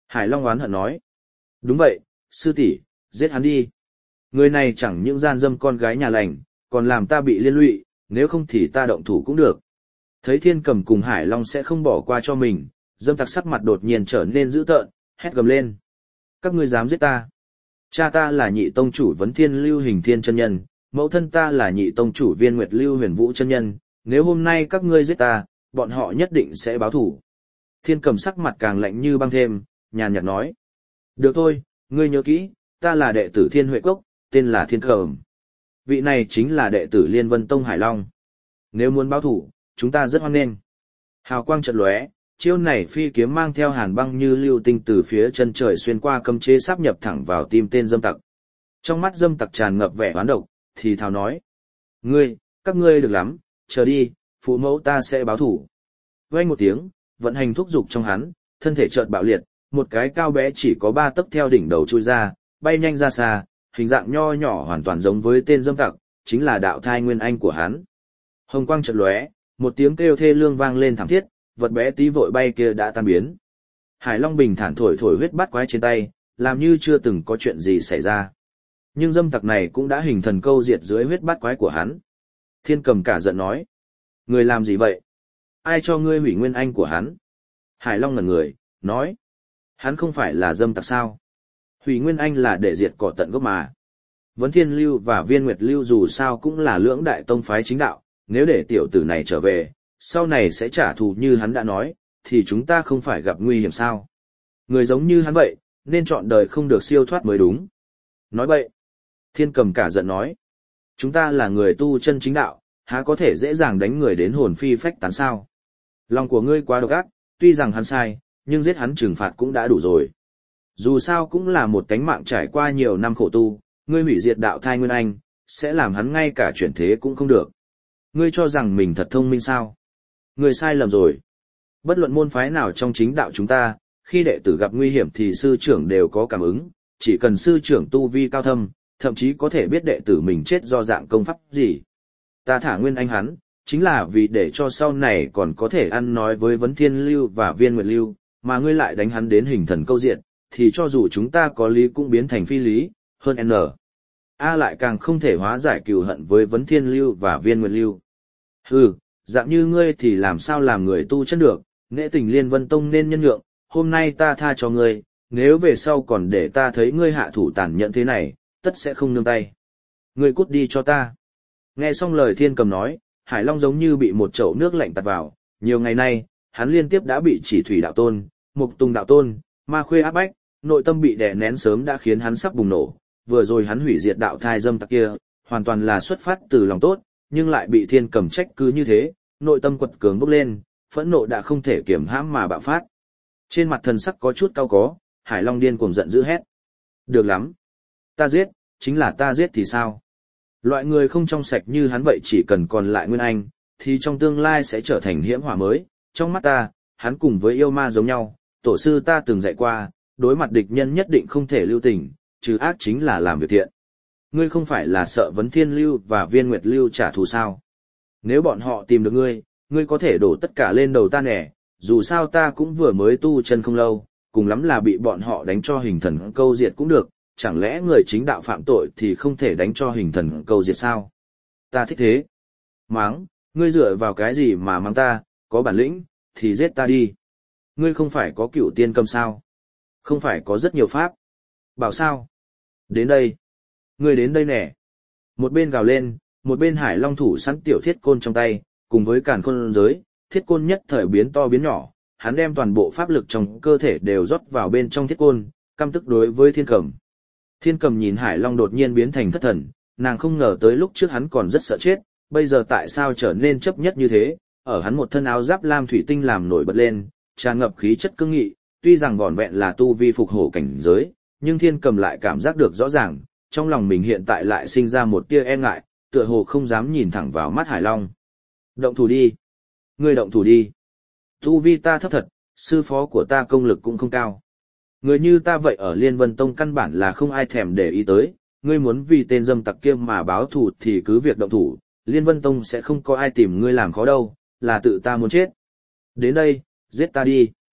Hải Long oán hận nói. Đúng vậy, sư tỷ, giết hắn đi. Người này chẳng những gian dâm con gái nhà lành, còn làm ta bị liên lụy, nếu không thì ta động thủ cũng được. Thấy Thiên Cầm cùng Hải Long sẽ không bỏ qua cho mình, dâm tặc sắc mặt đột nhiên trở nên dữ tợn, hét gầm lên. Các ngươi dám giết ta? Cha ta là Nhị tông chủ Vấn Thiên Lưu Hình Thiên chân nhân, mẫu thân ta là Nhị tông chủ Viên Nguyệt Lưu Huyền Vũ chân nhân, nếu hôm nay các ngươi giết ta, bọn họ nhất định sẽ báo thù. Thiên Cầm sắc mặt càng lạnh như băng thêm, nhàn nhạt nói. Được thôi, ngươi nhớ kỹ, ta là đệ tử Thiên Huệ Cốc, tên là Thiên Cầm. Vị này chính là đệ tử Liên Vân Tông Hải Long. Nếu muốn báo thù, chúng ta rất hoan nghênh. Hào quang chợt lóe, chiêu này phi kiếm mang theo hàn băng như lưu tinh từ phía chân trời xuyên qua cấm chế sáp nhập thẳng vào tim tên dâm tặc. Trong mắt dâm tặc tràn ngập vẻ oán độc, thì thào nói. Các ngươi được lắm, chờ đi, phụ mẫu ta sẽ báo thủ. Vang một tiếng, vận hành thúc dục trong hắn, thân thể chợt bạo liệt, một cái cao bé chỉ có 3 tấc theo đỉnh đầu chui ra, bay nhanh ra xa, hình dạng nho nhỏ hoàn toàn giống với tên dâm tặc, chính là đạo thai nguyên anh của hắn. Hồng quang chợt lóe, một tiếng kêu thê lương vang lên thảm thiết, vật bé tí vội bay kia đã tan biến. Hải Long bình thản thổi huyết bát quái trên tay, làm như chưa từng có chuyện gì xảy ra. Nhưng dâm tặc này cũng đã hình thần câu diệt dưới huyết bát quái của hắn. Thiên Cầm cả giận nói. Người làm gì vậy? Ai cho ngươi hủy nguyên anh của hắn? Hải Long ngẩn người, nói. Hắn không phải là dâm tặc sao? Hủy nguyên anh là để diệt cỏ tận gốc mà. Vấn Thiên Lưu và Viên Nguyệt Lưu dù sao cũng là lưỡng đại tông phái chính đạo, nếu để tiểu tử này trở về, sau này sẽ trả thù như hắn đã nói, thì chúng ta không phải gặp nguy hiểm sao? Người giống như hắn vậy, nên chọn đời không được siêu thoát mới đúng. Nói vậy, Thiên Cầm cả giận nói, chúng ta là người tu chân chính đạo, há có thể dễ dàng đánh người đến hồn phi phách tán sao? Lòng của ngươi quá độc ác, tuy rằng hắn sai, nhưng giết hắn trừng phạt cũng đã đủ rồi. Dù sao cũng là một tánh mạng trải qua nhiều năm khổ tu, ngươi hủy diệt đạo thai nguyên anh, sẽ làm hắn ngay cả chuyển thế cũng không được. Ngươi cho rằng mình thật thông minh sao? Ngươi sai lầm rồi. Bất luận môn phái nào trong chính đạo chúng ta, khi đệ tử gặp nguy hiểm thì sư trưởng đều có cảm ứng, chỉ cần sư trưởng tu vi cao thâm, thậm chí có thể biết đệ tử mình chết do dạng công pháp gì. Ta thả nguyên anh hắn, chính là vì để cho sau này còn có thể ăn nói với Vấn Thiên Lưu và Viên Nguyệt Lưu, mà ngươi lại đánh hắn đến hình thần câu diện, thì cho dù chúng ta có lý cũng biến thành phi lý, hơn N. A lại càng không thể hóa giải cừu hận với Vấn Thiên Lưu và Viên Nguyệt Lưu. Hừ, dạng như ngươi thì làm sao làm người tu chân được, nghệ tình Liên Vân Tông nên nhân nhượng, hôm nay ta tha cho ngươi, nếu về sau còn để ta thấy ngươi hạ thủ tàn nhẫn thế này, tất sẽ không nương tay. Ngươi cút đi cho ta. Nghe xong lời Thiên Cầm nói, Hải Long giống như bị một chậu nước lạnh tạt vào, nhiều ngày nay, hắn liên tiếp đã bị Chỉ Thủy đạo tôn, Mục Tùng đạo tôn, Ma Khuê áp bách, nội tâm bị đè nén sớm đã khiến hắn sắp bùng nổ, vừa rồi hắn hủy diệt đạo thai dâm tặc kia, hoàn toàn là xuất phát từ lòng tốt, nhưng lại bị Thiên Cầm trách cứ như thế, nội tâm quật cường bốc lên, phẫn nộ đã không thể kiềm hãm mà bạo phát. Trên mặt thần sắc có chút cau có, Hải Long điên cuồng giận dữ hét. Được lắm. Ta giết, chính là ta giết thì sao? Loại người không trong sạch như hắn vậy chỉ cần còn lại nguyên anh, thì trong tương lai sẽ trở thành hiểm hỏa mới. Trong mắt ta, hắn cùng với yêu ma giống nhau, tổ sư ta từng dạy qua, đối mặt địch nhân nhất định không thể lưu tình, trừ ác chính là làm việc thiện. Ngươi không phải là sợ Vấn Thiên Lưu và Viên Nguyệt Lưu trả thù sao? Nếu bọn họ tìm được ngươi, ngươi có thể đổ tất cả lên đầu ta nè, dù sao ta cũng vừa mới tu chân không lâu, cùng lắm là bị bọn họ đánh cho hình thần câu diệt cũng được, chẳng lẽ người chính đạo phạm tội thì không thể đánh cho hình thần câu diệt sao? Ta thích thế. Máng, ngươi dựa vào cái gì mà mắng ta, có bản lĩnh, thì giết ta đi. Ngươi không phải có Cửu Tiên Cầm sao? Không phải có rất nhiều pháp. Bảo sao? Đến đây. Ngươi đến đây nè. Một bên gào lên, một bên Hải Long thủ sẵn tiểu thiết côn trong tay, cùng với càn khôn giới, thiết côn nhất thời biến to biến nhỏ, hắn đem toàn bộ pháp lực trong cơ thể đều rót vào bên trong thiết côn, căm tức đối với Thiên Cầm. Thiên Cầm nhìn Hải Long đột nhiên biến thành thất thần, nàng không ngờ tới lúc trước hắn còn rất sợ chết, bây giờ tại sao trở nên chấp nhất như thế, ở hắn một thân áo giáp lam thủy tinh làm nổi bật lên, tràn ngập khí chất cương nghị, tuy rằng vỏn vẹn là tu vi phục hổ cảnh giới, nhưng Thiên Cầm lại cảm giác được rõ ràng, trong lòng mình hiện tại lại sinh ra một tia e ngại, tựa hồ không dám nhìn thẳng vào mắt Hải Long. Động thủ đi. Ngươi động thủ đi. Tu vi ta thấp thật, sư phó của ta công lực cũng không cao. Người như ta vậy ở Liên Vân Tông căn bản là không ai thèm để ý tới, ngươi muốn vì tên dâm tặc kia mà báo thù thì cứ việc động thủ, Liên Vân Tông sẽ không có ai tìm ngươi làm khó đâu, là tự ta muốn chết. Đến đây, giết ta đi.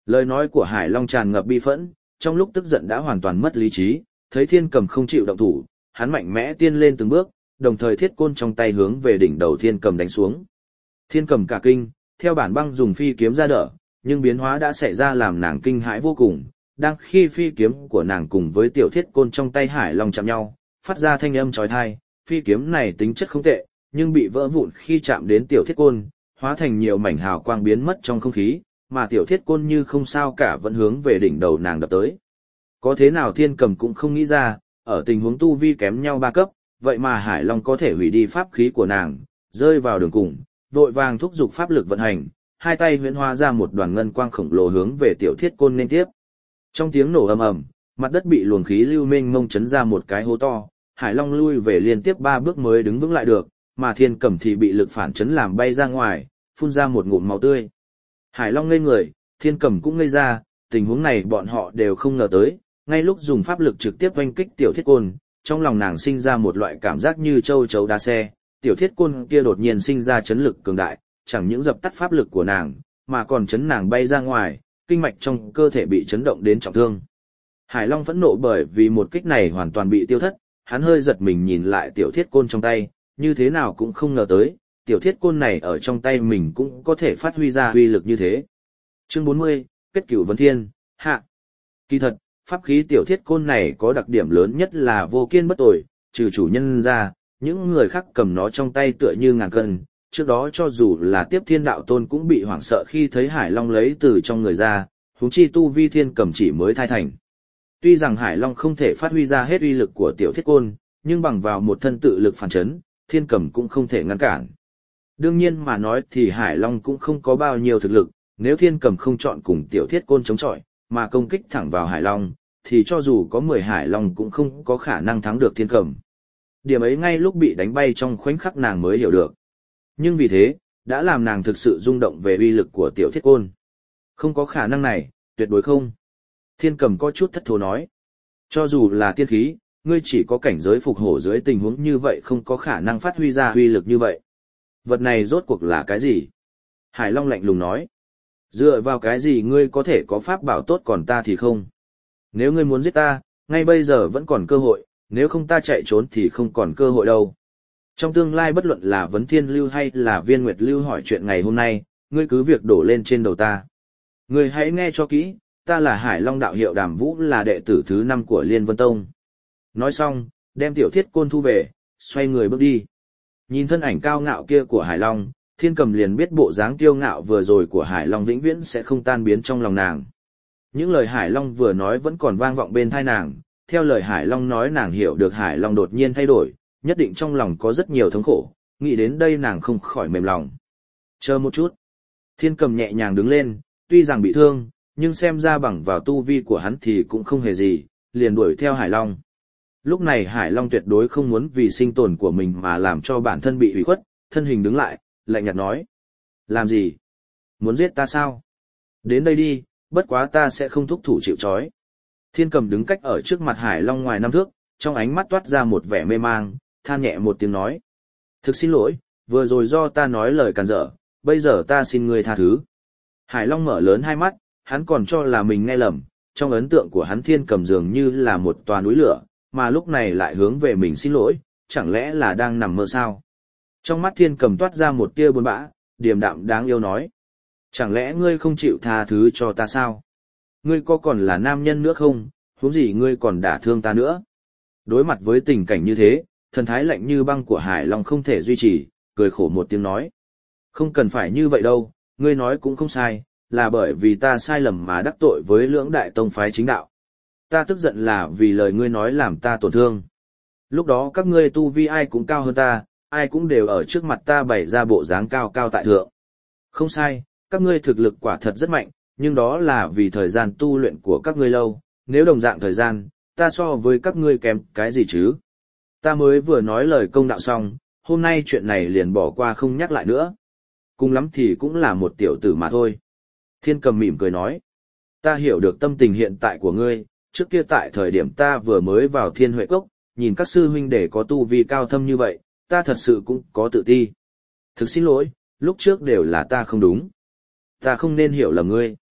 Lời nói của Hải Long tràn ngập bi phẫn, trong lúc tức giận đã hoàn toàn mất lý trí, thấy Thiên Cầm không chịu động thủ, hắn mạnh mẽ tiên lên từng bước, đồng thời thiết côn trong tay hướng về đỉnh đầu Thiên Cầm đánh xuống. Thiên Cầm cả kinh, theo bản băng dùng phi kiếm ra đỡ, nhưng biến hóa đã xảy ra làm nàng kinh hãi vô cùng. Đang khi phi kiếm của nàng cùng với tiểu thiết côn trong tay Hải Long chạm nhau, phát ra thanh âm chói tai, phi kiếm này tính chất không tệ, nhưng bị vỡ vụn khi chạm đến tiểu thiết côn, hóa thành nhiều mảnh hào quang biến mất trong không khí, mà tiểu thiết côn như không sao cả vẫn hướng về đỉnh đầu nàng đập tới. Có thế nào Thiên Cầm cũng không nghĩ ra, ở tình huống tu vi kém nhau 3 cấp, vậy mà Hải Long có thể hủy đi pháp khí của nàng, rơi vào đường cùng, vội vàng thúc giục pháp lực vận hành, hai tay huyễn hóa ra một đoàn ngân quang khổng lồ hướng về tiểu thiết côn nên tiếp. Trong tiếng nổ ầm ầm, mặt đất bị luồng khí lưu mênh mông chấn ra một cái hố to, Hải Long lui về liên tiếp 3 bước mới đứng vững lại được, mà Thiên Cầm thì bị lực phản chấn làm bay ra ngoài, phun ra một ngụm máu tươi. Hải Long ngây người, Thiên Cầm cũng ngây ra, tình huống này bọn họ đều không ngờ tới, ngay lúc dùng pháp lực trực tiếp oanh kích tiểu thiết côn, trong lòng nàng sinh ra một loại cảm giác như châu chấu đá xe, tiểu thiết côn kia đột nhiên sinh ra chấn lực cường đại, chẳng những dập tắt pháp lực của nàng, mà còn chấn nàng bay ra ngoài, kinh mạch trong cơ thể bị chấn động đến trọng thương. Hải Long phẫn nộ bởi vì một kích này hoàn toàn bị tiêu thất, hắn hơi giật mình nhìn lại tiểu thiết côn trong tay, như thế nào cũng không ngờ tới, tiểu thiết côn này ở trong tay mình cũng có thể phát huy ra uy lực như thế. Chương 40, Kết Cửu Vấn Thiên, hạ. Kỳ thật, pháp khí tiểu thiết côn này có đặc điểm lớn nhất là vô kiên bất tồi, trừ chủ nhân ra, những người khác cầm nó trong tay tựa như ngàn cân. Trước đó cho dù là Tiếp Thiên Đạo Tôn cũng bị hoảng sợ khi thấy Hải Long lấy từ trong người ra, huống chi tu vi Thiên Cầm chỉ mới thai thành. Tuy rằng Hải Long không thể phát huy ra hết uy lực của tiểu thiết côn, nhưng bằng vào một thân tự lực phản chấn, Thiên Cầm cũng không thể ngăn cản. Đương nhiên mà nói thì Hải Long cũng không có bao nhiêu thực lực, nếu Thiên Cầm không chọn cùng tiểu thiết côn chống chọi, mà công kích thẳng vào Hải Long, thì cho dù có 10 Hải Long cũng không có khả năng thắng được Thiên Cầm. Điểm ấy ngay lúc bị đánh bay trong khoảnh khắc nàng mới hiểu được. Nhưng vì thế, đã làm nàng thực sự rung động về uy lực của tiểu thiết côn. Không có khả năng này, tuyệt đối không. Thiên Cầm có chút thất thố nói. Cho dù là tiên khí, ngươi chỉ có cảnh giới phục hổ dưới tình huống như vậy không có khả năng phát huy ra uy lực như vậy. Vật này rốt cuộc là cái gì? Hải Long lạnh lùng nói. Dựa vào cái gì ngươi có thể có pháp bảo tốt còn ta thì không? Nếu ngươi muốn giết ta, ngay bây giờ vẫn còn cơ hội, nếu không ta chạy trốn thì không còn cơ hội đâu. Trong tương lai bất luận là Vấn Thiên Lưu hay là Viên Nguyệt Lưu hỏi chuyện ngày hôm nay, ngươi cứ việc đổ lên trên đầu ta. Ngươi hãy nghe cho kỹ, ta là Hải Long đạo hiệu Đàm Vũ, là đệ tử thứ 5 của Liên Vân Tông. Nói xong, đem tiểu thiết côn thu về, xoay người bước đi. Nhìn thân ảnh cao ngạo kia của Hải Long, Thiên Cầm liền biết bộ dáng kiêu ngạo vừa rồi của Hải Long vĩnh viễn sẽ không tan biến trong lòng nàng. Những lời Hải Long vừa nói vẫn còn vang vọng bên tai nàng, theo lời Hải Long nói nàng hiểu được Hải Long đột nhiên thay đổi, nhất định trong lòng có rất nhiều thống khổ, nghĩ đến đây nàng không khỏi mềm lòng. Chờ một chút. Thiên Cầm nhẹ nhàng đứng lên, tuy rằng bị thương, nhưng xem ra bằng vào tu vi của hắn thì cũng không hề gì, liền đuổi theo Hải Long. Lúc này Hải Long tuyệt đối không muốn vì sinh tồn của mình mà làm cho bản thân bị hủy khuất, thân hình đứng lại, lạnh nhạt nói. Làm gì? Muốn giết ta sao? Đến đây đi, bất quá ta sẽ không thúc thủ chịu trói. Thiên Cầm đứng cách ở trước mặt Hải Long ngoài 5 thước, trong ánh mắt toát ra một vẻ mê mang, than nhẹ một tiếng nói. Thực xin lỗi, vừa rồi do ta nói lời càn dở, bây giờ ta xin ngươi tha thứ. Hải Long mở lớn hai mắt, hắn còn cho là mình nghe lầm, trong ấn tượng của hắn Thiên Cầm dường như là một tòa núi lửa, mà lúc này lại hướng về mình xin lỗi, chẳng lẽ là đang nằm mơ sao? Trong mắt Thiên Cầm toát ra một tia buồn bã, điềm đạm đáng yêu nói. Chẳng lẽ ngươi không chịu tha thứ cho ta sao? Ngươi có còn là nam nhân nữa không, huống gì ngươi còn đả thương ta nữa? Đối mặt với tình cảnh như thế, thần thái lạnh như băng của Hải Long không thể duy trì, cười khổ một tiếng nói. Không cần phải như vậy đâu, ngươi nói cũng không sai, là bởi vì ta sai lầm mà đắc tội với lưỡng đại tông phái chính đạo. Ta tức giận là vì lời ngươi nói làm ta tổn thương. Lúc đó các ngươi tu vi ai cũng cao hơn ta, ai cũng đều ở trước mặt ta bày ra bộ dáng cao cao tại thượng. Không sai, các ngươi thực lực quả thật rất mạnh, nhưng đó là vì thời gian tu luyện của các ngươi lâu, nếu đồng dạng thời gian, ta so với các ngươi kém cái gì chứ? Ta mới vừa nói lời công đạo xong, hôm nay chuyện này liền bỏ qua không nhắc lại nữa. Cùng lắm thì cũng là một tiểu tử mà thôi. Thiên Cầm mỉm cười nói. Ta hiểu được tâm tình hiện tại của ngươi, trước kia tại thời điểm ta vừa mới vào Thiên Huệ Cốc, nhìn các sư huynh đệ có tu vi cao thâm như vậy, ta thật sự cũng có tự ti. Thực xin lỗi, lúc trước đều là ta không đúng. Ta không nên hiểu lầm ngươi.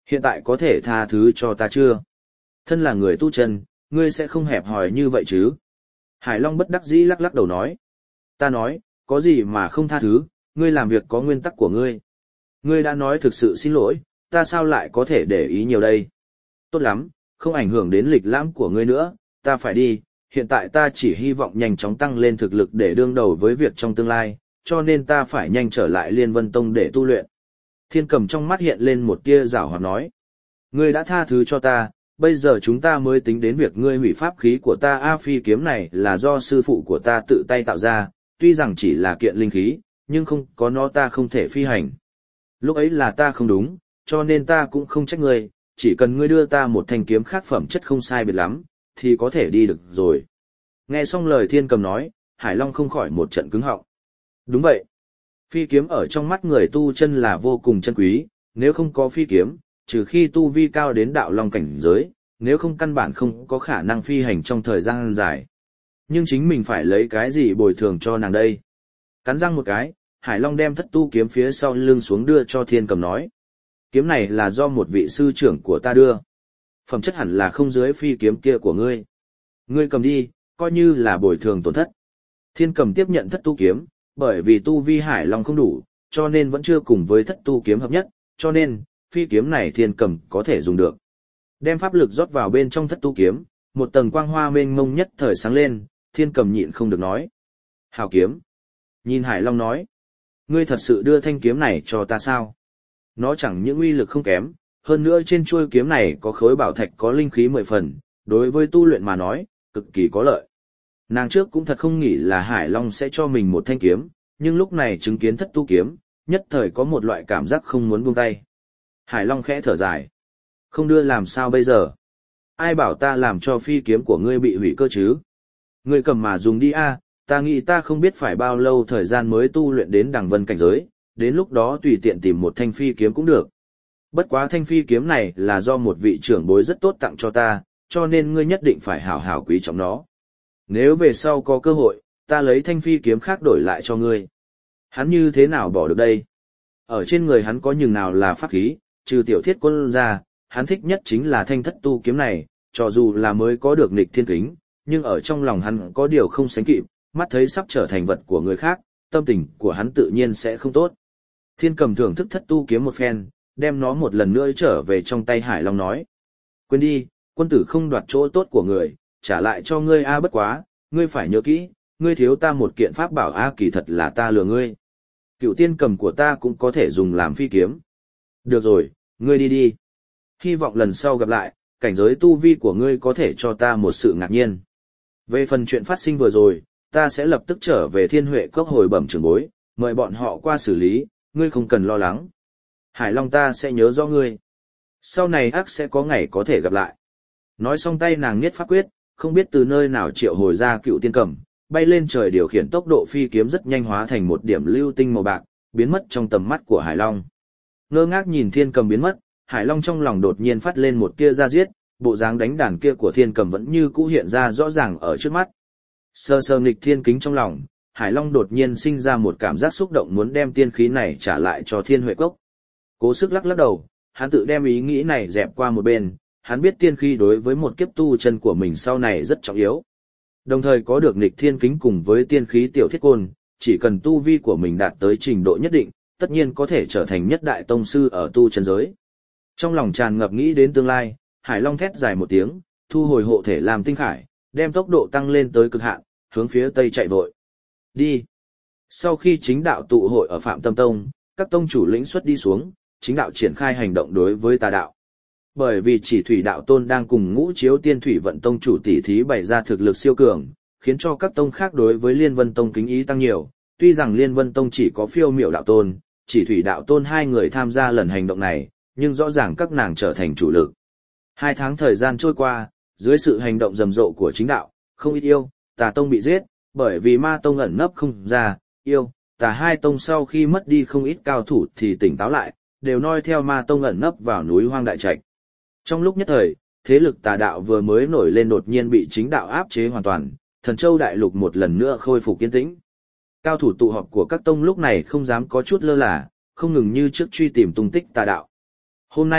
Hiện tại có thể tha thứ cho ta chưa? Thân là người tu chân, ngươi sẽ không hẹp hòi như vậy chứ? Hải Long bất đắc dĩ lắc lắc đầu nói. Ta nói, có gì mà không tha thứ, ngươi làm việc có nguyên tắc của ngươi. Ngươi đã nói thực sự xin lỗi, ta sao lại có thể để ý nhiều đây? Tốt lắm, không ảnh hưởng đến lịch lãm của ngươi nữa, ta phải đi, hiện tại ta chỉ hy vọng nhanh chóng tăng lên thực lực để đương đầu với việc trong tương lai, cho nên ta phải nhanh trở lại Liên Vân Tông để tu luyện. Thiên Cầm trong mắt hiện lên một tia giảo hoạt nói. Ngươi đã tha thứ cho ta, bây giờ chúng ta mới tính đến việc ngươi hủy pháp khí của ta. Phi kiếm này là do sư phụ của ta tự tay tạo ra, tuy rằng chỉ là kiện linh khí, nhưng không có nó ta không thể phi hành. Lúc ấy là ta không đúng, cho nên ta cũng không trách ngươi, chỉ cần ngươi đưa ta một thanh kiếm khác phẩm chất không sai biệt lắm, thì có thể đi được rồi. Nghe xong lời Thiên Cầm nói, Hải Long không khỏi một trận cứng họng. Đúng vậy. Phi kiếm ở trong mắt người tu chân là vô cùng chân quý, nếu không có phi kiếm, trừ khi tu vi cao đến đạo long cảnh giới, nếu không căn bản không có khả năng phi hành trong thời gian dài. Nhưng chính mình phải lấy cái gì bồi thường cho nàng đây? Cắn răng một cái, Hải Long đem thất tu kiếm phía sau lưng xuống đưa cho Thiên Cầm nói. Kiếm này là do một vị sư trưởng của ta đưa. Phẩm chất hẳn là không dưới phi kiếm kia của ngươi. Ngươi cầm đi, coi như là bồi thường tổn thất. Thiên Cầm tiếp nhận thất tu kiếm, bởi vì tu vi Hải Long không đủ, cho nên vẫn chưa cùng với thất tu kiếm hợp nhất, cho nên, phi kiếm này Thiên Cầm có thể dùng được. Đem pháp lực rót vào bên trong thất tu kiếm, một tầng quang hoa mênh mông nhất thời sáng lên, Thiên Cầm nhịn không được nói. Hào kiếm. Nhìn Hải Long nói. Ngươi thật sự đưa thanh kiếm này cho ta sao? Nó chẳng những uy lực không kém, hơn nữa trên chuôi kiếm này có khối bảo thạch có linh khí 10 phần, đối với tu luyện mà nói, cực kỳ có lợi. Nàng trước cũng thật không nghĩ là Hải Long sẽ cho mình một thanh kiếm, nhưng lúc này chứng kiến thất tu kiếm, nhất thời có một loại cảm giác không muốn buông tay. Hải Long khẽ thở dài. Không đưa làm sao bây giờ? Ai bảo ta làm cho phi kiếm của ngươi bị hủy cơ chứ? Ngươi cầm mà dùng đi a, ta nghĩ ta không biết phải bao lâu thời gian mới tu luyện đến đằng vân cảnh giới, đến lúc đó tùy tiện tìm một thanh phi kiếm cũng được. Bất quá thanh phi kiếm này là do một vị trưởng bối rất tốt tặng cho ta, cho nên ngươi nhất định phải hảo hảo quý trọng nó. Nếu về sau có cơ hội, ta lấy thanh phi kiếm khác đổi lại cho ngươi. Hắn như thế nào bỏ được đây? Ở trên người hắn có nhường nào là pháp khí, trừ tiểu thiết quân ra, hắn thích nhất chính là thanh thất tu kiếm này, cho dù là mới có được nghịch thiên kính, nhưng ở trong lòng hắn có điều không sánh kịp, mắt thấy sắp trở thành vật của người khác, tâm tình của hắn tự nhiên sẽ không tốt. Thiên Cầm thưởng thức thất tu kiếm một phen, đem nó một lần nữa trở về trong tay Hải Long nói. Quên đi, quân tử không đoạt chỗ tốt của người, trả lại cho ngươi bất quá, ngươi phải nhớ kỹ, ngươi thiếu ta một kiện pháp bảo kỳ thật là ta lừa ngươi. Cựu tiên cầm của ta cũng có thể dùng làm phi kiếm. Được rồi, ngươi đi đi. Hy vọng lần sau gặp lại, cảnh giới tu vi của ngươi có thể cho ta một sự ngạc nhiên. Về phần chuyện phát sinh vừa rồi, ta sẽ lập tức trở về Thiên Huệ Cốc hồi bẩm trưởng bối, mời bọn họ qua xử lý, ngươi không cần lo lắng. Hải Long ta sẽ nhớ rõ ngươi. Sau này ác sẽ có ngày có thể gặp lại. Nói xong tay nàng niết pháp quyết, không biết từ nơi nào triệu hồi ra cựu tiên cầm, bay lên trời điều khiển tốc độ phi kiếm rất nhanh hóa thành một điểm lưu tinh màu bạc, biến mất trong tầm mắt của Hải Long. Ngơ ngác nhìn thiên cầm biến mất, Hải Long trong lòng đột nhiên phát lên một tia ra giết, bộ dáng đánh đàn kia của thiên cầm vẫn như cũ hiện ra rõ ràng ở trước mắt. Sơ sơ nghịch thiên kính trong lòng, Hải Long đột nhiên sinh ra một cảm giác xúc động muốn đem tiên khí này trả lại cho Thiên Huệ Cốc. Cố sức lắc lắc đầu, hắn tự đem ý nghĩ này dẹp qua một bên, hắn biết tiên khí đối với một kiếp tu chân của mình sau này rất trọng yếu. Đồng thời có được nghịch thiên kính cùng với tiên khí tiểu thiết côn, chỉ cần tu vi của mình đạt tới trình độ nhất định, tất nhiên có thể trở thành nhất đại tông sư ở tu chân giới. Trong lòng tràn ngập nghĩ đến tương lai, Hải Long thét dài một tiếng, thu hồi hộ thể làm tinh khải, đem tốc độ tăng lên tới cực hạn, hướng phía tây chạy vội. Đi. Sau khi chính đạo tụ hội ở Phạm Tâm Tông, các tông chủ lĩnh xuất đi xuống, chính đạo triển khai hành động đối với tà đạo. Bởi vì chỉ thủy đạo tôn đang cùng Ngũ Chiếu Tiên Thủy Vận Tông chủ tỷ thí bày ra thực lực siêu cường, khiến cho các tông khác đối với Liên Vân Tông kính ý tăng nhiều. Tuy rằng Liên Vân Tông chỉ có phiêu miểu đạo tôn, chỉ thủy đạo tôn hai người tham gia lần hành động này, nhưng rõ ràng các nàng trở thành chủ lực. 2 tháng thời gian trôi qua, dưới sự hành động rầm rộ của chính đạo, không ít yêu, tà tông bị giết, bởi vì ma tông ẩn nấp không ra, yêu, tà hai tông sau khi mất đi không ít cao thủ thì tỉnh táo lại, đều noi theo ma tông ẩn nấp vào núi hoang đại trạch. Trong lúc nhất thời, thế lực tà đạo vừa mới nổi lên đột nhiên bị chính đạo áp chế hoàn toàn, Thần Châu đại lục một lần nữa khôi phục yên tĩnh. Cao thủ tụ họp của các tông lúc này không dám có chút lơ là, không ngừng như trước truy tìm tung tích tà đạo. Hôm nay,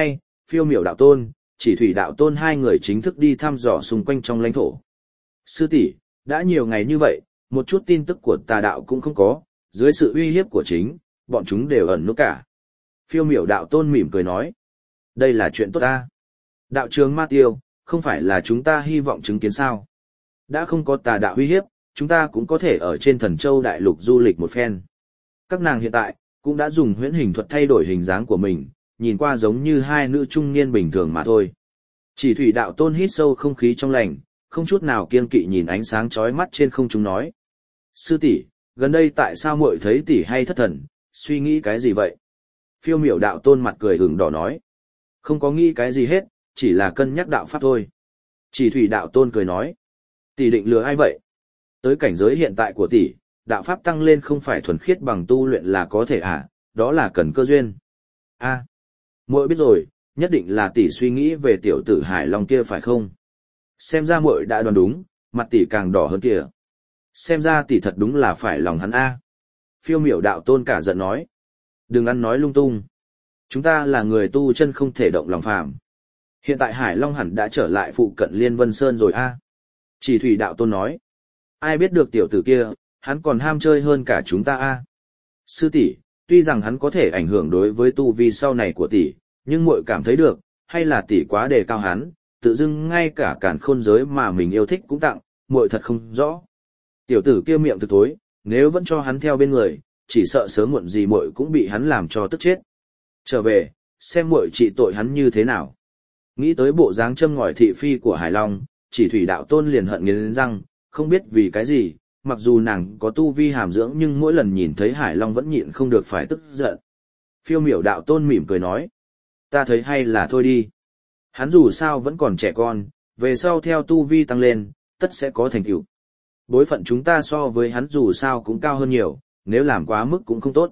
Phiêu miểu đạo tôn, chỉ thủy đạo tôn hai người chính thức đi thăm dò xung quanh trong lãnh thổ. Sư tỷ, đã nhiều ngày như vậy, một chút tin tức của tà đạo cũng không có, dưới sự uy hiếp của chính, bọn chúng đều ẩn núp cả. Phiêu miểu đạo tôn mỉm cười nói. Đây là chuyện tốt ta. Đạo trường ma tiêu, không phải là chúng ta hy vọng chứng kiến sao. Đã không có tà đạo uy hiếp, chúng ta cũng có thể ở trên Thần Châu đại lục du lịch một phen. Các nàng hiện tại, cũng đã dùng huyễn hình thuật thay đổi hình dáng của mình, nhìn qua giống như hai nữ trung niên bình thường mà thôi. Chỉ thủy đạo tôn hít sâu không khí trong lành, không chút nào kiêng kỵ nhìn ánh sáng chói mắt trên không trung nói. Sư tỷ, gần đây tại sao muội thấy tỷ hay thất thần, suy nghĩ cái gì vậy? Phiêu miểu đạo tôn mặt cười ửng đỏ nói. Không có nghĩ cái gì hết, chỉ là cân nhắc đạo pháp thôi. Chỉ thủy đạo tôn cười nói. Tỷ định lừa ai vậy? Tới cảnh giới hiện tại của tỷ, đạo pháp tăng lên không phải thuần khiết bằng tu luyện là có thể à, đó là cần cơ duyên. A, muội biết rồi, nhất định là tỷ suy nghĩ về tiểu tử Hải Long kia phải không? Xem ra muội đã đoán đúng, mặt tỷ càng đỏ hơn kìa. Xem ra tỷ thật đúng là phải lòng hắn a. Phiêu miểu đạo tôn cả giận nói. Đừng ăn nói lung tung. Chúng ta là người tu chân không thể động lòng phàm. Hiện tại Hải Long hẳn đã trở lại phụ cận Liên Vân Sơn rồi a. Chỉ thủy đạo tôn nói. Ai biết được tiểu tử kia, hắn còn ham chơi hơn cả chúng ta a. Sư tỷ, tuy rằng hắn có thể ảnh hưởng đối với tu vi sau này của tỷ, nhưng muội cảm thấy được, hay là tỷ quá đề cao hắn, tự dưng ngay cả càn khôn giới mà mình yêu thích cũng tặng, muội thật không rõ. Tiểu tử kia miệng thực thối, nếu vẫn cho hắn theo bên người, chỉ sợ sớm muộn gì muội cũng bị hắn làm cho tức chết. Trở về, xem muội trị tội hắn như thế nào. Nghĩ tới bộ dáng châm ngòi thị phi của Hải Long, chỉ thủy đạo tôn liền hận nghiến răng, không biết vì cái gì, mặc dù nàng có tu vi hàm dưỡng nhưng mỗi lần nhìn thấy Hải Long vẫn nhịn không được phải tức giận. Phiêu miểu đạo tôn mỉm cười nói. Ta thấy hay là thôi đi. Hắn dù sao vẫn còn trẻ con, về sau theo tu vi tăng lên, tất sẽ có thành tựu. Bối phận chúng ta so với hắn dù sao cũng cao hơn nhiều, nếu làm quá mức cũng không tốt.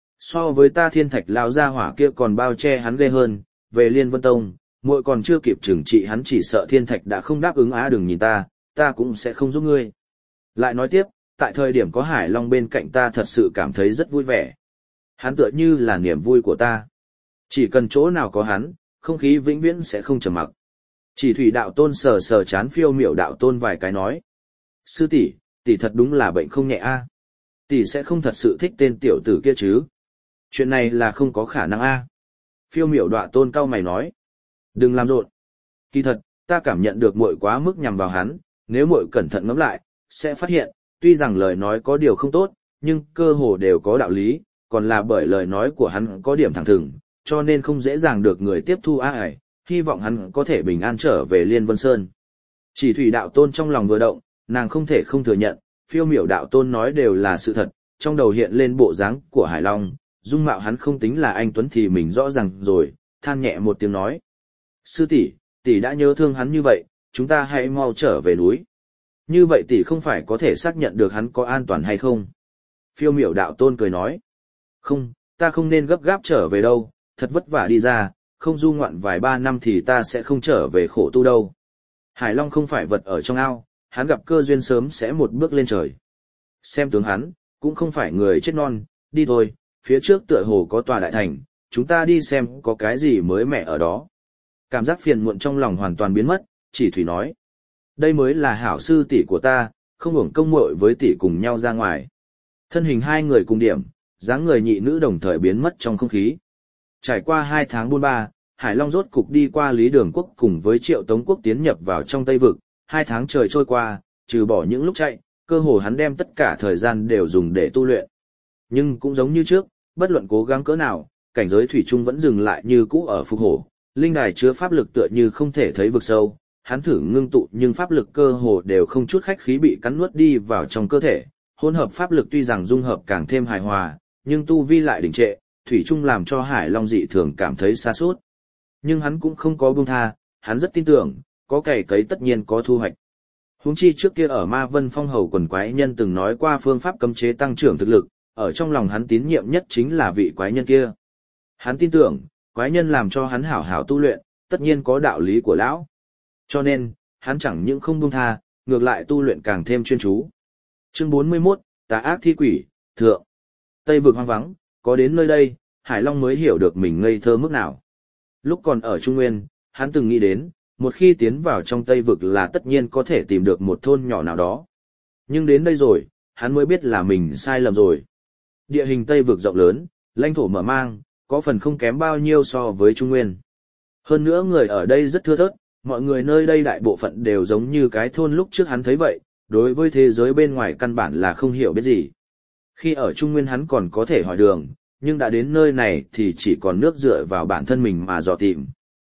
So với ta thiên thạch lao ra hỏa kia còn bao che hắn ghê hơn, về Liên Vân Tông, muội còn chưa kịp trừng trị hắn chỉ sợ thiên thạch đã không đáp ứng á đừng nhìn ta cũng sẽ không giúp ngươi. Lại nói tiếp, tại thời điểm có Hải Long bên cạnh ta thật sự cảm thấy rất vui vẻ. Hắn tựa như là niềm vui của ta. Chỉ cần chỗ nào có hắn, không khí vĩnh viễn sẽ không trầm mặc. Chỉ thủy đạo tôn sờ sờ chán phiêu miểu đạo tôn vài cái nói. Sư tỷ, tỷ thật đúng là bệnh không nhẹ a. Tỷ sẽ không thật sự thích tên tiểu tử kia chứ. Chuyện này là không có khả năng a. Phiêu miểu đạo tôn cau mày nói. Đừng làm rộn. Kỳ thật, ta cảm nhận được muội quá mức nhằm vào hắn, nếu muội cẩn thận ngẫm lại, sẽ phát hiện, tuy rằng lời nói có điều không tốt, nhưng cơ hồ đều có đạo lý, còn là bởi lời nói của hắn có điểm thẳng thừng, cho nên không dễ dàng được người tiếp thu ai, hy vọng hắn có thể bình an trở về Liên Vân Sơn. Chỉ thủy đạo tôn trong lòng vừa động, nàng không thể không thừa nhận, phiêu miểu đạo tôn nói đều là sự thật, trong đầu hiện lên bộ dáng của Hải Long, dung mạo hắn không tính là anh tuấn thì mình rõ ràng rồi, than nhẹ một tiếng nói. Sư tỷ, tỷ đã nhớ thương hắn như vậy, chúng ta hãy mau trở về núi. Như vậy tỷ không phải có thể xác nhận được hắn có an toàn hay không? Phiêu miểu đạo tôn cười nói. Không, ta không nên gấp gáp trở về đâu, thật vất vả đi ra, không du ngoạn vài ba năm thì ta sẽ không trở về khổ tu đâu. Hải Long không phải vật ở trong ao, hắn gặp cơ duyên sớm sẽ một bước lên trời. Xem tướng hắn, cũng không phải người chết non, đi thôi, phía trước tựa hồ có tòa đại thành, chúng ta đi xem có cái gì mới mẻ ở đó. Cảm giác phiền muộn trong lòng hoàn toàn biến mất, chỉ thủy nói. Đây mới là hảo sư tỷ của ta, không uổng công muội với tỷ cùng nhau ra ngoài. Thân hình hai người cùng điểm, dáng người nhị nữ đồng thời biến mất trong không khí. Trải qua 2 tháng buôn ba, Hải Long rốt cục đi qua Lý Đường Quốc cùng với Triệu Tống Quốc tiến nhập vào trong Tây Vực. 2 tháng trời trôi qua, trừ bỏ những lúc chạy, cơ hồ hắn đem tất cả thời gian đều dùng để tu luyện. Nhưng cũng giống như trước, bất luận cố gắng cỡ nào, cảnh giới thủy chung vẫn dừng lại như cũ ở Phục Hổ. Linh đài chứa pháp lực tựa như không thể thấy vực sâu, hắn thử ngưng tụ nhưng pháp lực cơ hồ đều không chút khách khí bị cắn nuốt đi vào trong cơ thể. Hỗn hợp pháp lực tuy rằng dung hợp càng thêm hài hòa, nhưng tu vi lại đình trệ, thủy chung làm cho Hải Long dị thường cảm thấy xa sút. Nhưng hắn cũng không có buông tha, hắn rất tin tưởng, có cày cấy tất nhiên có thu hoạch. Huống chi trước kia ở Ma Vân Phong hầu quần quái nhân từng nói qua phương pháp cấm chế tăng trưởng thực lực, ở trong lòng hắn tín nhiệm nhất chính là vị quái nhân kia. Hắn tin tưởng, quái nhân làm cho hắn hảo hảo tu luyện, tất nhiên có đạo lý của lão. Cho nên, hắn chẳng những không buông tha, ngược lại tu luyện càng thêm chuyên chú. Chương 41, Tà ác thi quỷ, thượng. Tây vực hoang vắng, có đến nơi đây, Hải Long mới hiểu được mình ngây thơ mức nào. Lúc còn ở Trung Nguyên, hắn từng nghĩ đến, một khi tiến vào trong Tây Vực là tất nhiên có thể tìm được một thôn nhỏ nào đó. Nhưng đến đây rồi, hắn mới biết là mình sai lầm rồi. Địa hình Tây Vực rộng lớn, lãnh thổ mở mang, có phần không kém bao nhiêu so với Trung Nguyên. Hơn nữa người ở đây rất thưa thớt, mọi người nơi đây đại bộ phận đều giống như cái thôn lúc trước hắn thấy vậy, đối với thế giới bên ngoài căn bản là không hiểu biết gì. Khi ở Trung Nguyên hắn còn có thể hỏi đường, nhưng đã đến nơi này thì chỉ còn nước dựa vào bản thân mình mà dò tìm.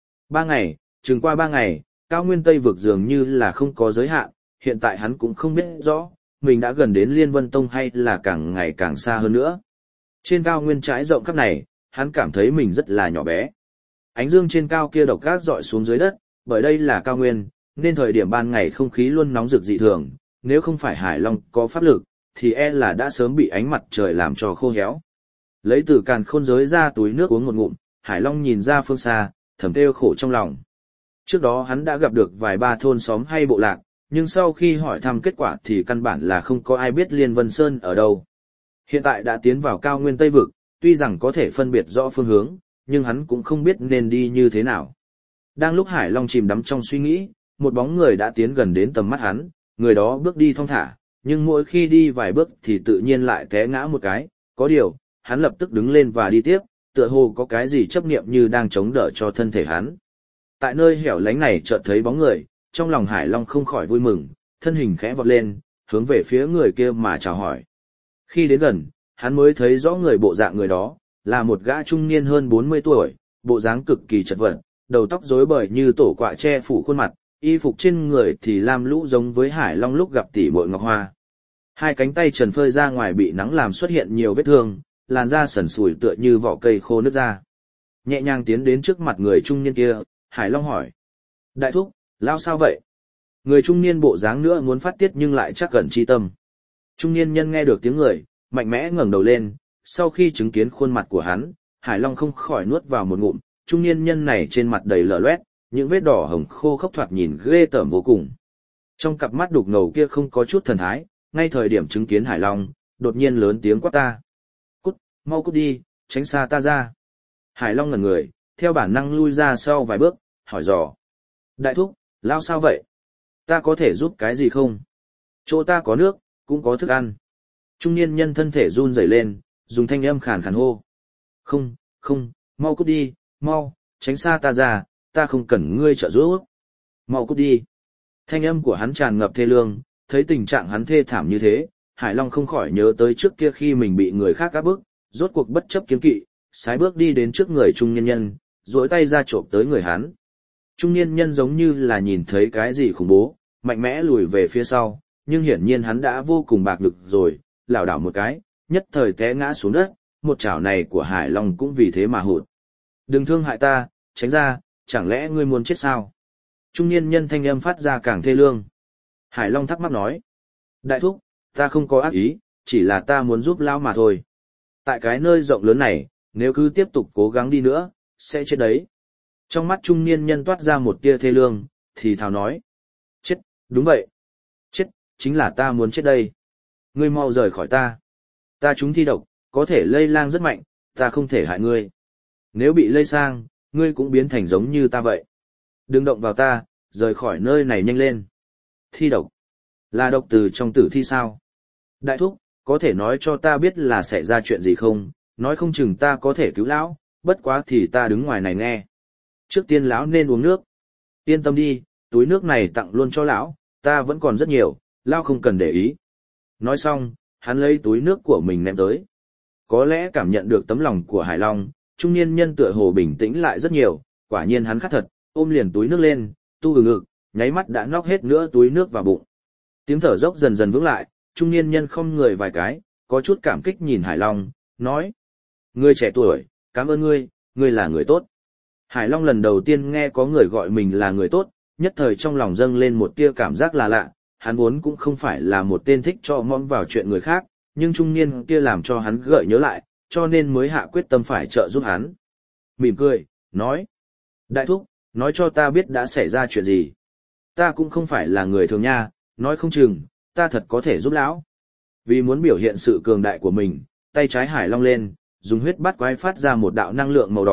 3 ngày, chừng qua 3 ngày, cao nguyên Tây vực dường như là không có giới hạn, hiện tại hắn cũng không biết rõ, mình đã gần đến Liên Vân Tông hay là càng ngày càng xa hơn nữa. Trên cao nguyên trải rộng khắp này, hắn cảm thấy mình rất là nhỏ bé. Ánh dương trên cao kia độc ác rọi xuống dưới đất, bởi đây là cao nguyên, nên thời điểm ban ngày không khí luôn nóng rực dị thường, nếu không phải Hải Long có pháp lực, thì e là đã sớm bị ánh mặt trời làm cho khô héo. Lấy từ càn khôn giới ra túi nước uống một ngụm, Hải Long nhìn ra phương xa, thầm kêu khổ trong lòng. Trước đó hắn đã gặp được vài ba thôn xóm hay bộ lạc, nhưng sau khi hỏi thăm kết quả thì căn bản là không có ai biết Liên Vân Sơn ở đâu. Hiện tại đã tiến vào cao nguyên Tây Vực, tuy rằng có thể phân biệt rõ phương hướng, nhưng hắn cũng không biết nên đi như thế nào. Đang lúc Hải Long chìm đắm trong suy nghĩ, một bóng người đã tiến gần đến tầm mắt hắn, người đó bước đi thong thả, nhưng mỗi khi đi vài bước thì tự nhiên lại té ngã một cái, có điều, hắn lập tức đứng lên và đi tiếp, tựa hồ có cái gì chấp niệm như đang chống đỡ cho thân thể hắn. Tại nơi hẻo lánh này chợt thấy bóng người, trong lòng Hải Long không khỏi vui mừng, thân hình khẽ vọt lên, hướng về phía người kia mà chào hỏi. Khi đến gần, hắn mới thấy rõ người bộ dạng người đó, là một gã trung niên hơn 40 tuổi, bộ dáng cực kỳ chật vật, đầu tóc rối bời như tổ quạ che phủ khuôn mặt, y phục trên người thì lam lũ giống với Hải Long lúc gặp tỷ muội Ngọc Hoa. Hai cánh tay trần phơi ra ngoài bị nắng làm xuất hiện nhiều vết thương, làn da sần sùi tựa như vỏ cây khô nứt ra. Nhẹ nhàng tiến đến trước mặt người trung niên kia, Hải Long hỏi: "Đại thúc, lao sao vậy?" Người trung niên bộ dáng nữa muốn phát tiết nhưng lại chắc gần chi tâm. Trung niên nhân nghe được tiếng người, mạnh mẽ ngẩng đầu lên, sau khi chứng kiến khuôn mặt của hắn, Hải Long không khỏi nuốt vào một ngụm, trung niên nhân này trên mặt đầy lở loét, những vết đỏ hồng khô khốc thoạt nhìn ghê tởm vô cùng. Trong cặp mắt đục ngầu kia không có chút thần thái, ngay thời điểm chứng kiến Hải Long, đột nhiên lớn tiếng quát: "Ta! Cút, mau cút đi, tránh xa ta ra." Hải Long ngẩn người, theo bản năng lui ra sau vài bước, hỏi dò: "Đại thúc, lao sao vậy? Ta có thể giúp cái gì không? Chỗ ta có nước, cũng có thức ăn." Trung niên nhân thân thể run rẩy lên, dùng thanh âm khàn khàn hô: "Không, không, mau cút đi, mau, tránh xa ta ra, ta không cần ngươi trợ giúp. Mau cút đi." Thanh âm của hắn tràn ngập thê lương, thấy tình trạng hắn thê thảm như thế, Hải Long không khỏi nhớ tới trước kia khi mình bị người khác áp bức, rốt cuộc bất chấp kiêng kỵ, sải bước đi đến trước người trung niên nhân, duỗi tay ra chộp tới người hắn. Trung niên nhân giống như là nhìn thấy cái gì khủng bố, mạnh mẽ lùi về phía sau, nhưng hiển nhiên hắn đã vô cùng bạc lực rồi, lảo đảo một cái, nhất thời té ngã xuống đất, một chảo này của Hải Long cũng vì thế mà hụt. "Đừng thương hại ta, tránh ra, chẳng lẽ ngươi muốn chết sao?" Trung niên nhân thanh âm phát ra càng thê lương. Hải Long thắc mắc nói: "Đại thúc, ta không có ác ý, chỉ là ta muốn giúp lão mà thôi. Tại cái nơi rộng lớn này, nếu cứ tiếp tục cố gắng đi nữa, sẽ chết đấy." Trong mắt trung niên nhân toát ra một tia thê lương, thì thào nói: "Chết, đúng vậy. Chết, chính là ta muốn chết đây. Ngươi mau rời khỏi ta. Ta trúng thi độc, có thể lây lan rất mạnh, ta không thể hại ngươi. Nếu bị lây sang, ngươi cũng biến thành giống như ta vậy. Đừng động vào ta, rời khỏi nơi này nhanh lên." "Thi độc? Là độc từ trong tử thi sao? Đại thúc, có thể nói cho ta biết là xảy ra chuyện gì không? Nói không chừng ta có thể cứu lão, bất quá thì ta đứng ngoài này nghe. Trước tiên lão nên uống nước." "Yên tâm đi, túi nước này tặng luôn cho lão, ta vẫn còn rất nhiều, lão không cần để ý." Nói xong, hắn lấy túi nước của mình ném tới. Có lẽ cảm nhận được tấm lòng của Hải Long, trung niên nhân tựa hồ bình tĩnh lại rất nhiều, quả nhiên hắn khát thật, ôm liền túi nước lên, tu ngực, nháy mắt đã nóc hết nữa túi nước vào bụng. Tiếng thở dốc dần dần vững lại, trung niên nhân không người vài cái, có chút cảm kích nhìn Hải Long, nói: "Ngươi trẻ tuổi, cảm ơn ngươi, ngươi là người tốt." Hải Long lần đầu tiên nghe có người gọi mình là người tốt, nhất thời trong lòng dâng lên một tia cảm giác là lạ, hắn vốn cũng không phải là một tên thích cho mõm vào chuyện người khác, nhưng trung niên kia làm cho hắn gợi nhớ lại, cho nên mới hạ quyết tâm phải trợ giúp hắn. Mỉm cười, nói: "Đại thúc, nói cho ta biết đã xảy ra chuyện gì. Ta cũng không phải là người thường nha, nói không chừng, ta thật có thể giúp lão." Vì muốn biểu hiện sự cường đại của mình, tay trái Hải Long lên, dùng huyết bát quái phát ra một đạo năng lượng màu đỏ,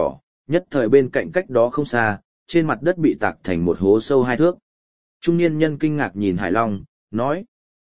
nhất thời bên cạnh cách đó không xa, trên mặt đất bị tạc thành một hố sâu 2 thước. Trung niên nhân kinh ngạc nhìn Hải Long, nói: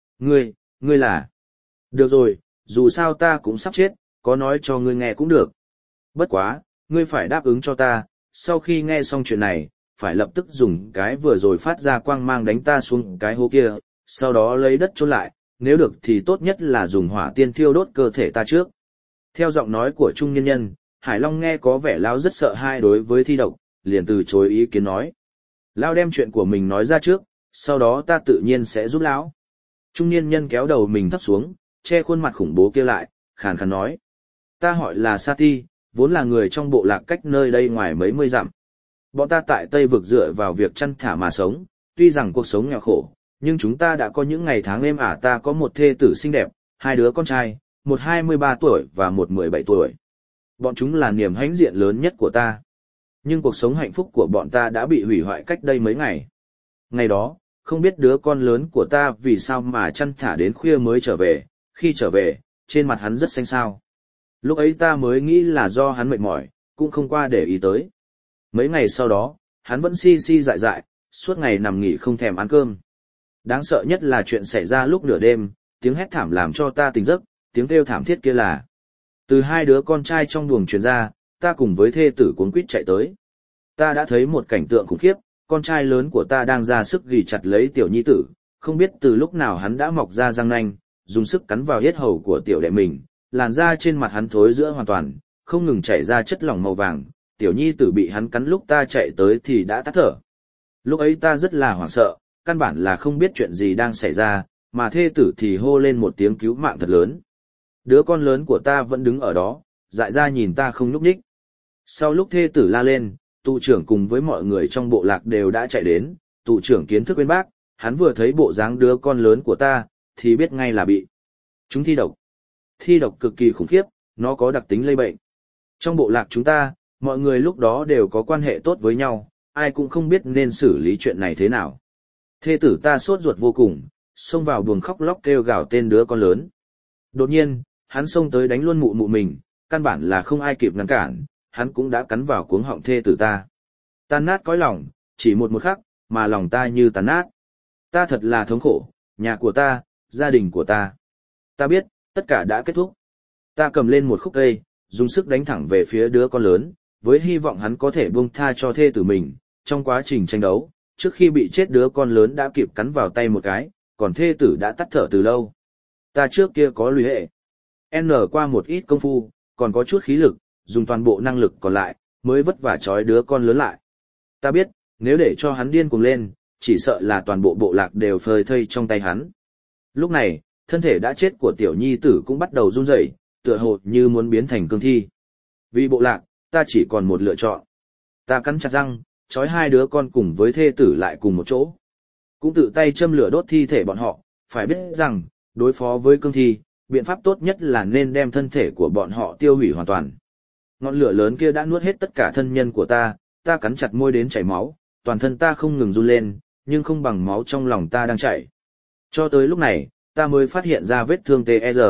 Ngươi là... Được rồi, dù sao ta cũng sắp chết, có nói cho ngươi nghe cũng được. Bất quá, ngươi phải đáp ứng cho ta, sau khi nghe xong chuyện này, phải lập tức dùng cái vừa rồi phát ra quang mang đánh ta xuống cái hố kia, sau đó lấy đất chôn lại, nếu được thì tốt nhất là dùng hỏa tiên thiêu đốt cơ thể ta trước. Theo giọng nói của trung niên nhân, Hải Long nghe có vẻ lão rất sợ hai đối với thi độc, liền từ chối ý kiến nói. Lão đem chuyện của mình nói ra trước, sau đó ta tự nhiên sẽ giúp lão. Trung niên nhân kéo đầu mình thấp xuống, che khuôn mặt khủng bố kia lại, khàn khàn nói. Ta hỏi là Sati, vốn là người trong bộ lạc cách nơi đây ngoài mấy mươi dặm. Bọn ta tại Tây vực dựa vào việc chăn thả mà sống, tuy rằng cuộc sống nghèo khổ, nhưng chúng ta đã có những ngày tháng êm ả. Ta có một thê tử xinh đẹp, 2 đứa con trai, một 23 tuổi và một 17 tuổi. Bọn chúng là niềm hãnh diện lớn nhất của ta. Nhưng cuộc sống hạnh phúc của bọn ta đã bị hủy hoại cách đây mấy ngày. Ngày đó, không biết đứa con lớn của ta vì sao mà chăn thả đến khuya mới trở về, khi trở về, trên mặt hắn rất xanh xao. Lúc ấy ta mới nghĩ là do hắn mệt mỏi, cũng không qua để ý tới. Mấy ngày sau đó, hắn vẫn si dại dại, suốt ngày nằm nghỉ không thèm ăn cơm. Đáng sợ nhất là chuyện xảy ra lúc nửa đêm, tiếng hét thảm làm cho ta tỉnh giấc, tiếng kêu thảm thiết kia là từ 2 đứa con trai trong buồng truyền ra, ta cùng với thê tử cuống quýt chạy tới. Ta đã thấy một cảnh tượng khủng khiếp, con trai lớn của ta đang ra sức ghì chặt lấy tiểu nhi tử, không biết từ lúc nào hắn đã mọc ra răng nanh, dùng sức cắn vào yết hầu của tiểu đệ mình, làn da trên mặt hắn thối rữa hoàn toàn, không ngừng chảy ra chất lỏng màu vàng, tiểu nhi tử bị hắn cắn lúc ta chạy tới thì đã tắt thở. Lúc ấy ta rất là hoảng sợ, căn bản là không biết chuyện gì đang xảy ra, mà thê tử thì hô lên một tiếng cứu mạng thật lớn. Đứa con lớn của ta vẫn đứng ở đó, dại ra nhìn ta không nhúc nhích. Sau lúc thê tử la lên, tụ trưởng cùng với mọi người trong bộ lạc đều đã chạy đến, tụ trưởng kiến thức bên bác, hắn vừa thấy bộ dáng đứa con lớn của ta, thì biết ngay là bị chúng thi độc. Thi độc cực kỳ khủng khiếp, nó có đặc tính lây bệnh. Trong bộ lạc chúng ta, mọi người lúc đó đều có quan hệ tốt với nhau, ai cũng không biết nên xử lý chuyện này thế nào. Thê tử ta sốt ruột vô cùng, xông vào buồng khóc lóc kêu gào tên đứa con lớn. Đột nhiên, hắn xông tới đánh luôn mụ mình, căn bản là không ai kịp ngăn cản, hắn cũng đã cắn vào cuống họng thê tử ta. Tan nát cõi lòng, chỉ một khắc, mà lòng ta như tàn nát. Ta thật là thống khổ, nhà của ta, gia đình của ta. Ta biết, tất cả đã kết thúc. Ta cầm lên một khúc cây, dùng sức đánh thẳng về phía đứa con lớn, với hy vọng hắn có thể buông tha cho thê tử mình. Trong quá trình tranh đấu, trước khi bị chết đứa con lớn đã kịp cắn vào tay một cái, còn thê tử đã tắt thở từ lâu. Ta trước kia có lùi hệ. N qua một ít công phu, còn có chút khí lực, dùng toàn bộ năng lực còn lại, mới vất vả trói đứa con lớn lại. Ta biết, nếu để cho hắn điên cuồng lên, chỉ sợ là toàn bộ bộ lạc đều phơi thây trong tay hắn. Lúc này, thân thể đã chết của tiểu nhi tử cũng bắt đầu run rẩy, tựa hồ như muốn biến thành cương thi. Vì bộ lạc, ta chỉ còn một lựa chọn. Ta cắn chặt răng, trói 2 đứa con cùng với thê tử lại cùng một chỗ. Cũng tự tay châm lửa đốt thi thể bọn họ, phải biết rằng, đối phó với cương thi, biện pháp tốt nhất là nên đem thân thể của bọn họ tiêu hủy hoàn toàn. Ngọn lửa lớn kia đã nuốt hết tất cả thân nhân của ta cắn chặt môi đến chảy máu, toàn thân ta không ngừng run lên, nhưng không bằng máu trong lòng ta đang chảy. Cho tới lúc này, ta mới phát hiện ra vết thương TR.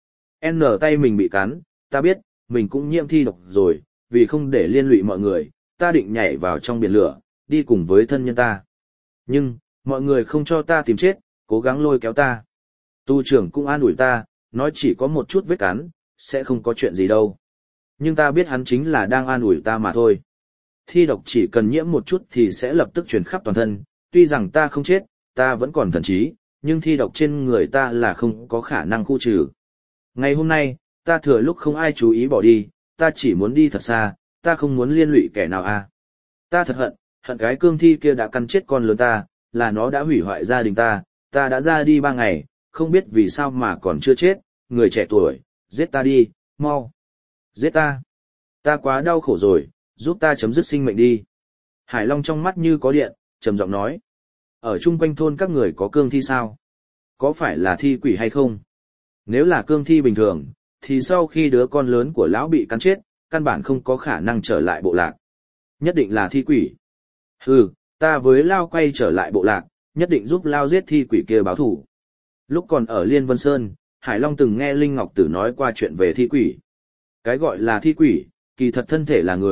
N tay mình bị cắn, ta biết, mình cũng nhiễm thi độc rồi, vì không để liên lụy mọi người, ta định nhảy vào trong biển lửa, đi cùng với thân nhân ta. Nhưng, mọi người không cho ta tìm chết, cố gắng lôi kéo ta. Tu trưởng cũng an ủi ta, nói chỉ có một chút vết cắn, sẽ không có chuyện gì đâu. Nhưng ta biết hắn chính là đang an ủi ta mà thôi. Thi độc chỉ cần nhiễm một chút thì sẽ lập tức truyền khắp toàn thân, tuy rằng ta không chết, ta vẫn còn thần trí, nhưng thi độc trên người ta là không có khả năng khu trừ. Ngày hôm nay, ta thừa lúc không ai chú ý bỏ đi, ta chỉ muốn đi thật xa, ta không muốn liên lụy kẻ nào à. Ta thật hận cái cương thi kia đã cắn chết con lớn ta, là nó đã hủy hoại gia đình ta đã ra đi 3 ngày, không biết vì sao mà còn chưa chết, người trẻ tuổi, giết ta đi, mau. Giết ta. Ta quá đau khổ rồi, giúp ta chấm dứt sinh mệnh đi. Hải Long trong mắt như có điện, trầm giọng nói. Ở chung quanh thôn các người có cương thi sao? Có phải là thi quỷ hay không? Nếu là cương thi bình thường, thì sau khi đứa con lớn của lão bị cắn chết, căn bản không có khả năng trở lại bộ lạc. Nhất định là thi quỷ. Hừ, ta với Lao quay trở lại bộ lạc, nhất định giúp Lao giết thi quỷ kia báo thù. Lúc còn ở Liên Vân Sơn, Hải Long từng nghe Linh Ngọc Tử nói qua chuyện về thi quỷ. Cái gọi là thi quỷ, kỳ thật thân thể là người,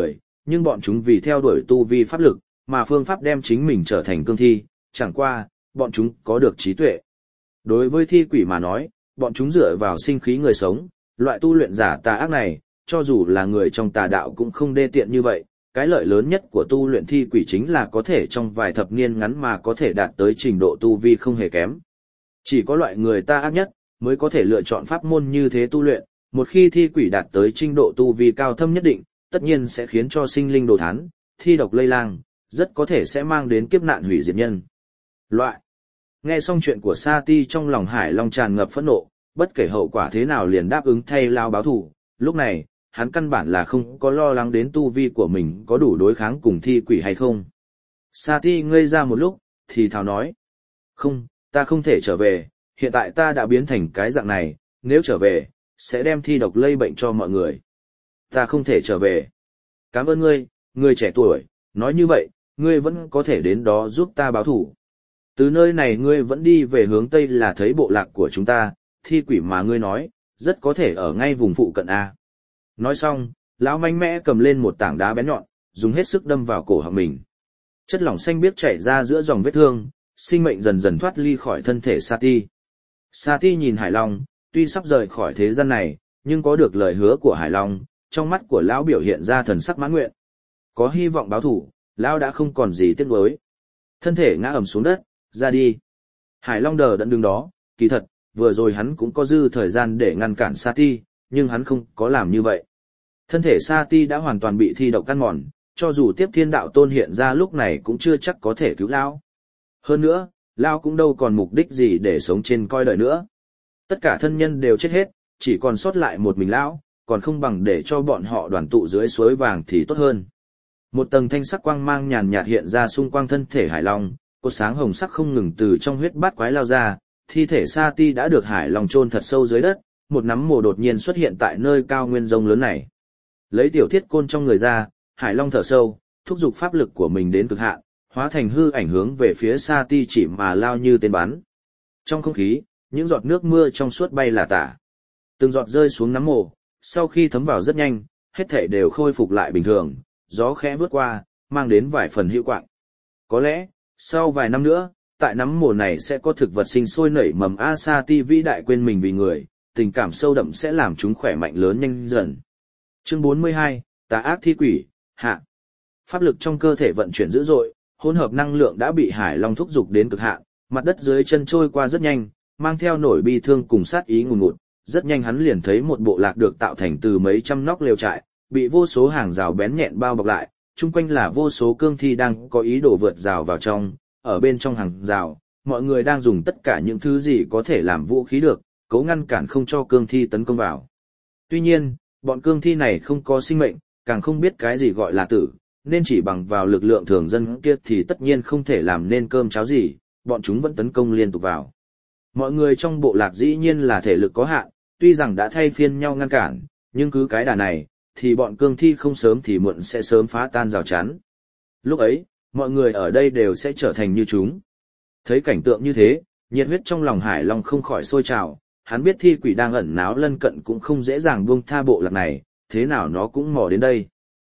nhưng bọn chúng vì theo đuổi tu vi pháp lực, mà phương pháp đem chính mình trở thành cương thi, chẳng qua, bọn chúng có được trí tuệ. Đối với thi quỷ mà nói, bọn chúng dựa vào sinh khí người sống, loại tu luyện giả tà ác này, cho dù là người trong tà đạo cũng không đê tiện như vậy, cái lợi lớn nhất của tu luyện thi quỷ chính là có thể trong vài thập niên ngắn mà có thể đạt tới trình độ tu vi không hề kém. Chỉ có loại người tà ác nhất, mới có thể lựa chọn pháp môn như thế tu luyện, một khi thi quỷ đạt tới trình độ tu vi cao thâm nhất định, tất nhiên sẽ khiến cho sinh linh đồ thán, thi độc lây lang, rất có thể sẽ mang đến kiếp nạn hủy diệt nhân. Loại. Nghe xong chuyện của Sa Ti trong lòng Hải Long tràn ngập phẫn nộ, bất kể hậu quả thế nào liền đáp ứng thay Lao báo thù, lúc này, hắn căn bản là không có lo lắng đến tu vi của mình có đủ đối kháng cùng thi quỷ hay không. Sa Ti ngây ra một lúc, thì thào nói. Không, ta không thể trở về, hiện tại ta đã biến thành cái dạng này, nếu trở về, sẽ đem thi độc lây bệnh cho mọi người. Ta không thể trở về. Cảm ơn ngươi, người trẻ tuổi, nói như vậy, ngươi vẫn có thể đến đó giúp ta báo thủ. Từ nơi này ngươi vẫn đi về hướng Tây là thấy bộ lạc của chúng ta, thi quỷ mà ngươi nói, rất có thể ở ngay vùng phụ cận A. Nói xong, lão mạnh mẽ cầm lên một tảng đá bén nhọn, dùng hết sức đâm vào cổ họng mình. Chất lỏng xanh biếc chảy ra giữa dòng vết thương, sinh mệnh dần dần thoát ly khỏi thân thể Sati. Sati nhìn Hải Long, tuy sắp rời khỏi thế gian này, nhưng có được lời hứa của Hải Long, trong mắt của lão biểu hiện ra thần sắc mãn nguyện. Có hy vọng báo thủ, lão đã không còn gì tiếc nuối. Thân thể ngã ầm xuống đất, ra đi. Hải Long đờ đẫn đứng đó, kỳ thật, vừa rồi hắn cũng có dư thời gian để ngăn cản Sati, nhưng hắn không có làm như vậy. Thân thể Sati đã hoàn toàn bị thi độc căn mòn, cho dù tiếp thiên đạo tôn hiện ra lúc này cũng chưa chắc có thể cứu lão. Hơn nữa, lão cũng đâu còn mục đích gì để sống trên coi đời nữa. Tất cả thân nhân đều chết hết, chỉ còn sót lại một mình lão, còn không bằng để cho bọn họ đoàn tụ dưới suối vàng thì tốt hơn. Một tầng thanh sắc quang mang nhàn nhạt hiện ra xung quanh thân thể Hải Long, cột sáng hồng sắc không ngừng từ trong huyết bát quái lao ra, thi thể Sati đã được Hải Long chôn thật sâu dưới đất, một nắm mồ đột nhiên xuất hiện tại nơi cao nguyên rông lớn này. Lấy tiểu thiết côn trong người ra, Hải Long thở sâu, thúc giục pháp lực của mình đến cực hạn, hóa thành hư ảnh hướng về phía Sati chỉ mà lao như tên bắn. Trong không khí, những giọt nước mưa trong suốt bay là tả. Từng giọt rơi xuống nắm mồ, sau khi thấm vào rất nhanh, hết thảy đều khôi phục lại bình thường, gió khẽ vướt qua, mang đến vài phần hữu quạng. Có lẽ, sau vài năm nữa, tại nắm mồ này sẽ có thực vật sinh sôi nảy mầm Asati vĩ đại quên mình vì người, tình cảm sâu đậm sẽ làm chúng khỏe mạnh lớn nhanh dần. Chương 42, Tà ác thi quỷ, hạ. Pháp lực trong cơ thể vận chuyển dữ dội, hỗn hợp năng lượng đã bị Hải Long thúc giục đến cực hạn, mặt đất dưới chân trôi qua rất nhanh, mang theo nỗi bi thương cùng sát ý ngùn ngụt. Rất nhanh hắn liền thấy một bộ lạc được tạo thành từ mấy trăm nóc lều trại, bị vô số hàng rào bén nhẹn bao bọc lại, chung quanh là vô số cương thi đang có ý đồ vượt rào vào trong, ở bên trong hàng rào, mọi người đang dùng tất cả những thứ gì có thể làm vũ khí được, cố ngăn cản không cho cương thi tấn công vào. Tuy nhiên, bọn cương thi này không có sinh mệnh, càng không biết cái gì gọi là tử, nên chỉ bằng vào lực lượng thường dân kia thì tất nhiên không thể làm nên cơm cháo gì, bọn chúng vẫn tấn công liên tục vào. Mọi người trong bộ lạc dĩ nhiên là thể lực có hạn, tuy rằng đã thay phiên nhau ngăn cản, nhưng cứ cái đà này, thì bọn cương thi không sớm thì muộn sẽ sớm phá tan rào chắn. Lúc ấy, mọi người ở đây đều sẽ trở thành như chúng. Thấy cảnh tượng như thế, nhiệt huyết trong lòng Hải Long không khỏi sôi trào, hắn biết thi quỷ đang ẩn náu lân cận cũng không dễ dàng buông tha bộ lạc này, thế nào nó cũng mò đến đây.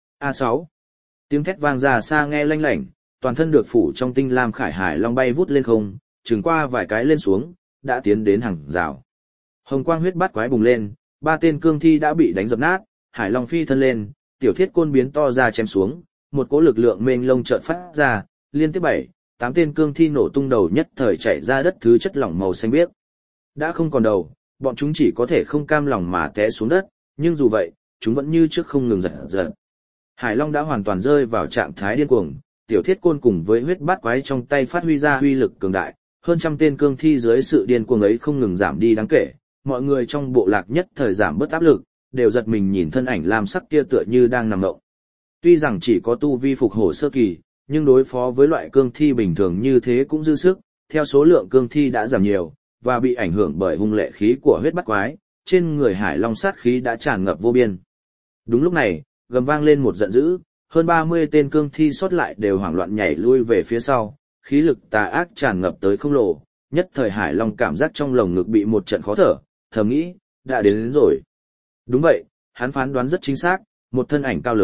A6. Tiếng thét vang ra xa nghe lanh lảnh, toàn thân được phủ trong tinh lam khải Hải Long bay vút lên không, chừng qua vài cái lên xuống, đã tiến đến hàng rào. Hồng quang huyết bát quái bùng lên, 3 tên cương thi đã bị đánh dập nát, Hải Long phi thân lên, tiểu thiết côn biến to ra chém xuống, một cỗ lực lượng mênh lông chợt phát ra, liên tiếp 7-8 tên cương thi nổ tung đầu nhất thời chạy ra đất thứ chất lỏng màu xanh biếc. Đã không còn đầu, bọn chúng chỉ có thể không cam lòng mà té xuống đất, nhưng dù vậy, chúng vẫn như trước không ngừng giật giật. Hải Long đã hoàn toàn rơi vào trạng thái điên cuồng, tiểu thiết côn cùng với huyết bát quái trong tay phát huy ra uy lực cường đại, hơn trăm tên cương thi dưới sự điên cuồng ấy không ngừng giảm đi đáng kể, mọi người trong bộ lạc nhất thời giảm bớt áp lực, đều giật mình nhìn thân ảnh lam sắc kia tựa như đang nằm mộng. Tuy rằng chỉ có tu vi phục hổ sơ kỳ, nhưng đối phó với loại cương thi bình thường như thế cũng dư sức, theo số lượng cương thi đã giảm nhiều, và bị ảnh hưởng bởi hung lệ khí của huyết bát quái, trên người Hải Long sát khí đã tràn ngập vô biên. Đúng lúc này, gầm vang lên một giận dữ, hơn 30 tên cương thi sót lại đều hoảng loạn nhảy lui về phía sau, khí lực tà ác tràn ngập tới không lộ, nhất thời Hải Long cảm giác trong lồng ngực bị một trận khó thở, thầm nghĩ, đã đến rồi. Đúng vậy, hắn phán đoán rất chính xác, một thân ảnh cao lớn,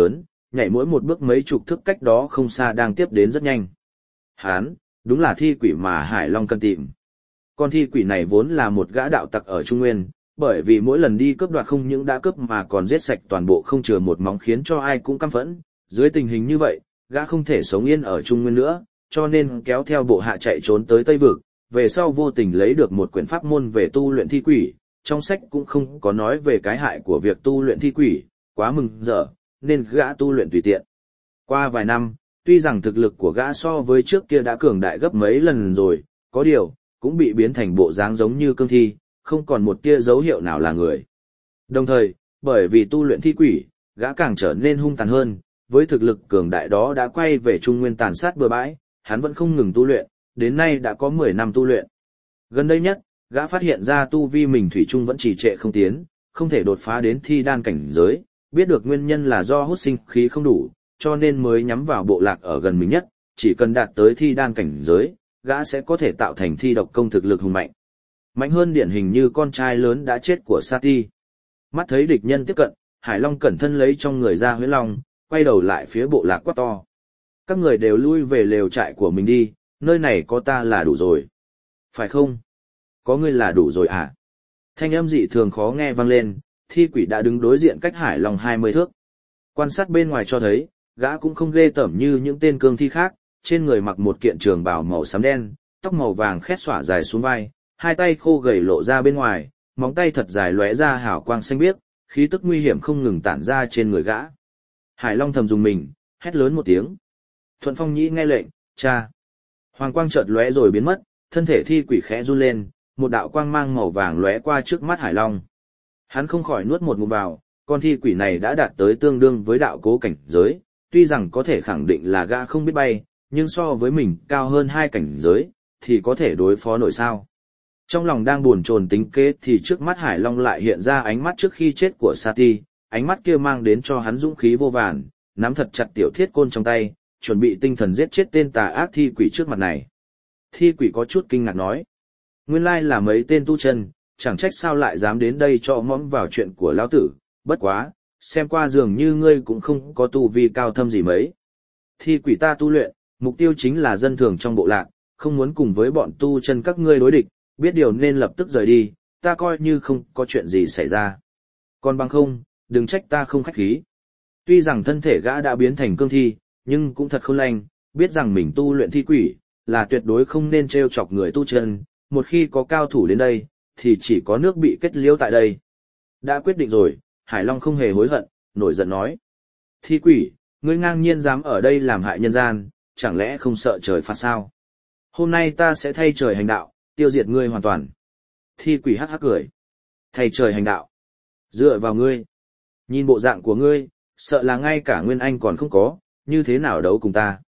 nhảy mỗi một bước mấy chục thước cách đó không xa đang tiếp đến rất nhanh. Hán, đúng là thi quỷ mà Hải Long cần tìm. Con thi quỷ này vốn là một gã đạo tặc ở Trung Nguyên, bởi vì mỗi lần đi cướp đoạt không những đã cướp mà còn giết sạch toàn bộ không chừa một móng khiến cho ai cũng căm phẫn. Dưới tình hình như vậy, gã không thể sống yên ở Trung Nguyên nữa, cho nên kéo theo bộ hạ chạy trốn tới Tây Vực, về sau vô tình lấy được một quyển pháp môn về tu luyện thi quỷ, trong sách cũng không có nói về cái hại của việc tu luyện thi quỷ, quá mừng rỡ, nên gã tu luyện tùy tiện. Qua vài năm, tuy rằng thực lực của gã so với trước kia đã cường đại gấp mấy lần rồi, có điều, cũng bị biến thành bộ dáng giống như cương thi, không còn một tia dấu hiệu nào là người. Đồng thời, bởi vì tu luyện thi quỷ, gã càng trở nên hung tàn hơn, với thực lực cường đại đó đã quay về Trung Nguyên tàn sát bừa bãi, hắn vẫn không ngừng tu luyện, đến nay đã có 10 năm tu luyện. Gần đây nhất, gã phát hiện ra tu vi mình thủy chung vẫn trì trệ không tiến, không thể đột phá đến thi đan cảnh giới, biết được nguyên nhân là do hút sinh khí không đủ, cho nên mới nhắm vào bộ lạc ở gần mình nhất, chỉ cần đạt tới thi đan cảnh giới, gã sẽ có thể tạo thành thi độc công thực lực hùng mạnh. Mạnh hơn điển hình như con trai lớn đã chết của Sati. Mắt thấy địch nhân tiếp cận, Hải Long cẩn thân lấy trong người ra huyễn long, quay đầu lại phía bộ lạc quát to. Các người đều lui về lều trại của mình đi, nơi này có ta là đủ rồi. Phải không? Có ngươi là đủ rồi à? Thanh âm dị thường khó nghe vang lên, thi quỷ đã đứng đối diện cách Hải Long 20 thước. Quan sát bên ngoài cho thấy, gã cũng không ghê tởm như những tên cương thi khác, trên người mặc một kiện trường bào màu xám đen, tóc màu vàng khét xõa dài xuống vai, hai tay khô gầy lộ ra bên ngoài, móng tay thật dài lóe ra hào quang xanh biếc, khí tức nguy hiểm không ngừng tản ra trên người gã. Hải Long thầm dùng mình, hét lớn một tiếng. Thuận Phong Nhĩ nghe lệnh, cha. Hoàng quang chợt lóe rồi biến mất, thân thể thi quỷ khẽ run lên, một đạo quang mang màu vàng lóe qua trước mắt Hải Long. Hắn không khỏi nuốt một ngụm vào, con thi quỷ này đã đạt tới tương đương với đạo cố cảnh giới, tuy rằng có thể khẳng định là gã không biết bay, nhưng so với mình cao hơn 2 cảnh giới, thì có thể đối phó nổi sao. Trong lòng đang buồn chồn tính kế thì trước mắt Hải Long lại hiện ra ánh mắt trước khi chết của Sati, ánh mắt kia mang đến cho hắn dũng khí vô vàn, nắm thật chặt tiểu thiết côn trong tay, chuẩn bị tinh thần giết chết tên tà ác thi quỷ trước mặt này. Thi quỷ có chút kinh ngạc nói, nguyên lai là mấy tên tu chân, chẳng trách sao lại dám đến đây cho mõm vào chuyện của lão tử, bất quá, xem qua dường như ngươi cũng không có tu vi cao thâm gì mấy. Thi quỷ ta tu luyện, mục tiêu chính là dân thường trong bộ lạc, không muốn cùng với bọn tu chân các ngươi đối địch, biết điều nên lập tức rời đi, ta coi như không có chuyện gì xảy ra. Còn bằng không, đừng trách ta không khách khí. Tuy rằng thân thể gã đã biến thành cương thi, nhưng cũng thật khôn lanh, biết rằng mình tu luyện thi quỷ, là tuyệt đối không nên trêu chọc người tu chân, một khi có cao thủ đến đây, thì chỉ có nước bị kết liễu tại đây. Đã quyết định rồi, Hải Long không hề hối hận, nổi giận nói. Thi quỷ, ngươi ngang nhiên dám ở đây làm hại nhân gian, chẳng lẽ không sợ trời phạt sao? Hôm nay ta sẽ thay trời hành đạo, tiêu diệt ngươi hoàn toàn. Thi quỷ hắc hắc cười. Thay trời hành đạo. Dựa vào ngươi. Nhìn bộ dạng của ngươi, sợ là ngay cả nguyên anh còn không có, như thế nào đấu cùng ta.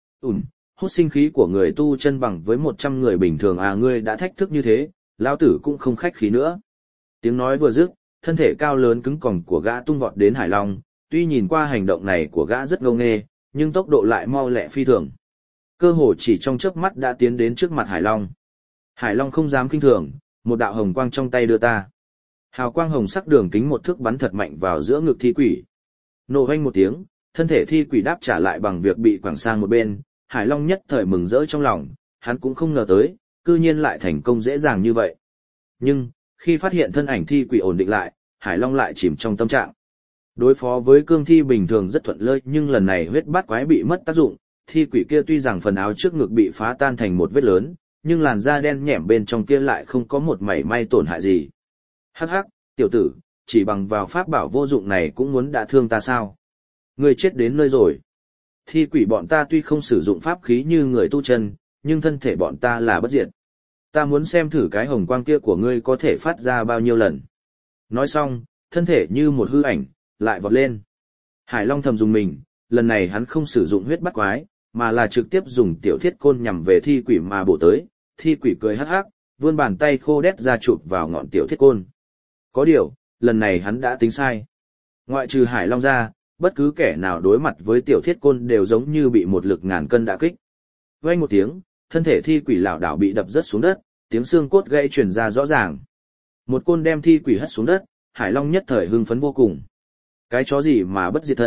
Hút sinh khí của người tu chân bằng với 100 người bình thường à, ngươi đã thách thức như thế, lão tử cũng không khách khí nữa. Tiếng nói vừa dứt, thân thể cao lớn cứng còng của gã tung vọt đến Hải Long, tuy nhìn qua hành động này của gã rất ngô nghê, nhưng tốc độ lại mau lẹ phi thường. Cơ hồ chỉ trong chớp mắt đã tiến đến trước mặt Hải Long. Hải Long không dám kinh thường, một đạo hồng quang trong tay đưa ta. Hào quang hồng sắc đường kính 1 thước bắn thật mạnh vào giữa ngực thi quỷ. Nổ vang một tiếng, thân thể thi quỷ đáp trả lại bằng việc bị quẳng sang một bên. Hải Long nhất thời mừng rỡ trong lòng, hắn cũng không ngờ tới, cư nhiên lại thành công dễ dàng như vậy. Nhưng, khi phát hiện thân ảnh thi quỷ ổn định lại, Hải Long lại chìm trong tâm trạng. Đối phó với cương thi bình thường rất thuận lợi, nhưng lần này huyết bát quái bị mất tác dụng, thi quỷ kia tuy rằng phần áo trước ngực bị phá tan thành một vết lớn, nhưng làn da đen nhẻm bên trong kia lại không có một mảy may tổn hại gì. Hắc hắc, tiểu tử, chỉ bằng vào pháp bảo vô dụng này cũng muốn đả thương ta sao? Ngươi chết đến nơi rồi. Thi quỷ bọn ta tuy không sử dụng pháp khí như người tu chân, nhưng thân thể bọn ta là bất diệt. Ta muốn xem thử cái hồng quang kia của ngươi có thể phát ra bao nhiêu lần. Nói xong, thân thể như một hư ảnh, lại vọt lên. Hải Long thầm dùng mình, lần này hắn không sử dụng huyết bắt quái, mà là trực tiếp dùng tiểu thiết côn nhằm về thi quỷ mà bổ tới. Thi quỷ cười hắc hắc, vươn bàn tay khô đét ra chụp vào ngọn tiểu thiết côn. Có điều, lần này hắn đã tính sai. Ngoại trừ Hải Long ra, bất cứ kẻ nào đối mặt với tiểu thiết côn đều giống như bị một lực ngàn cân đả kích. Vang một tiếng, thân thể thi quỷ lảo đảo bị đập rớt xuống đất, tiếng xương cốt gãy truyền ra rõ ràng. Một côn đem thi quỷ hất xuống đất, Hải Long nhất thời hưng phấn vô cùng. Cái chó gì mà bất diệt thân,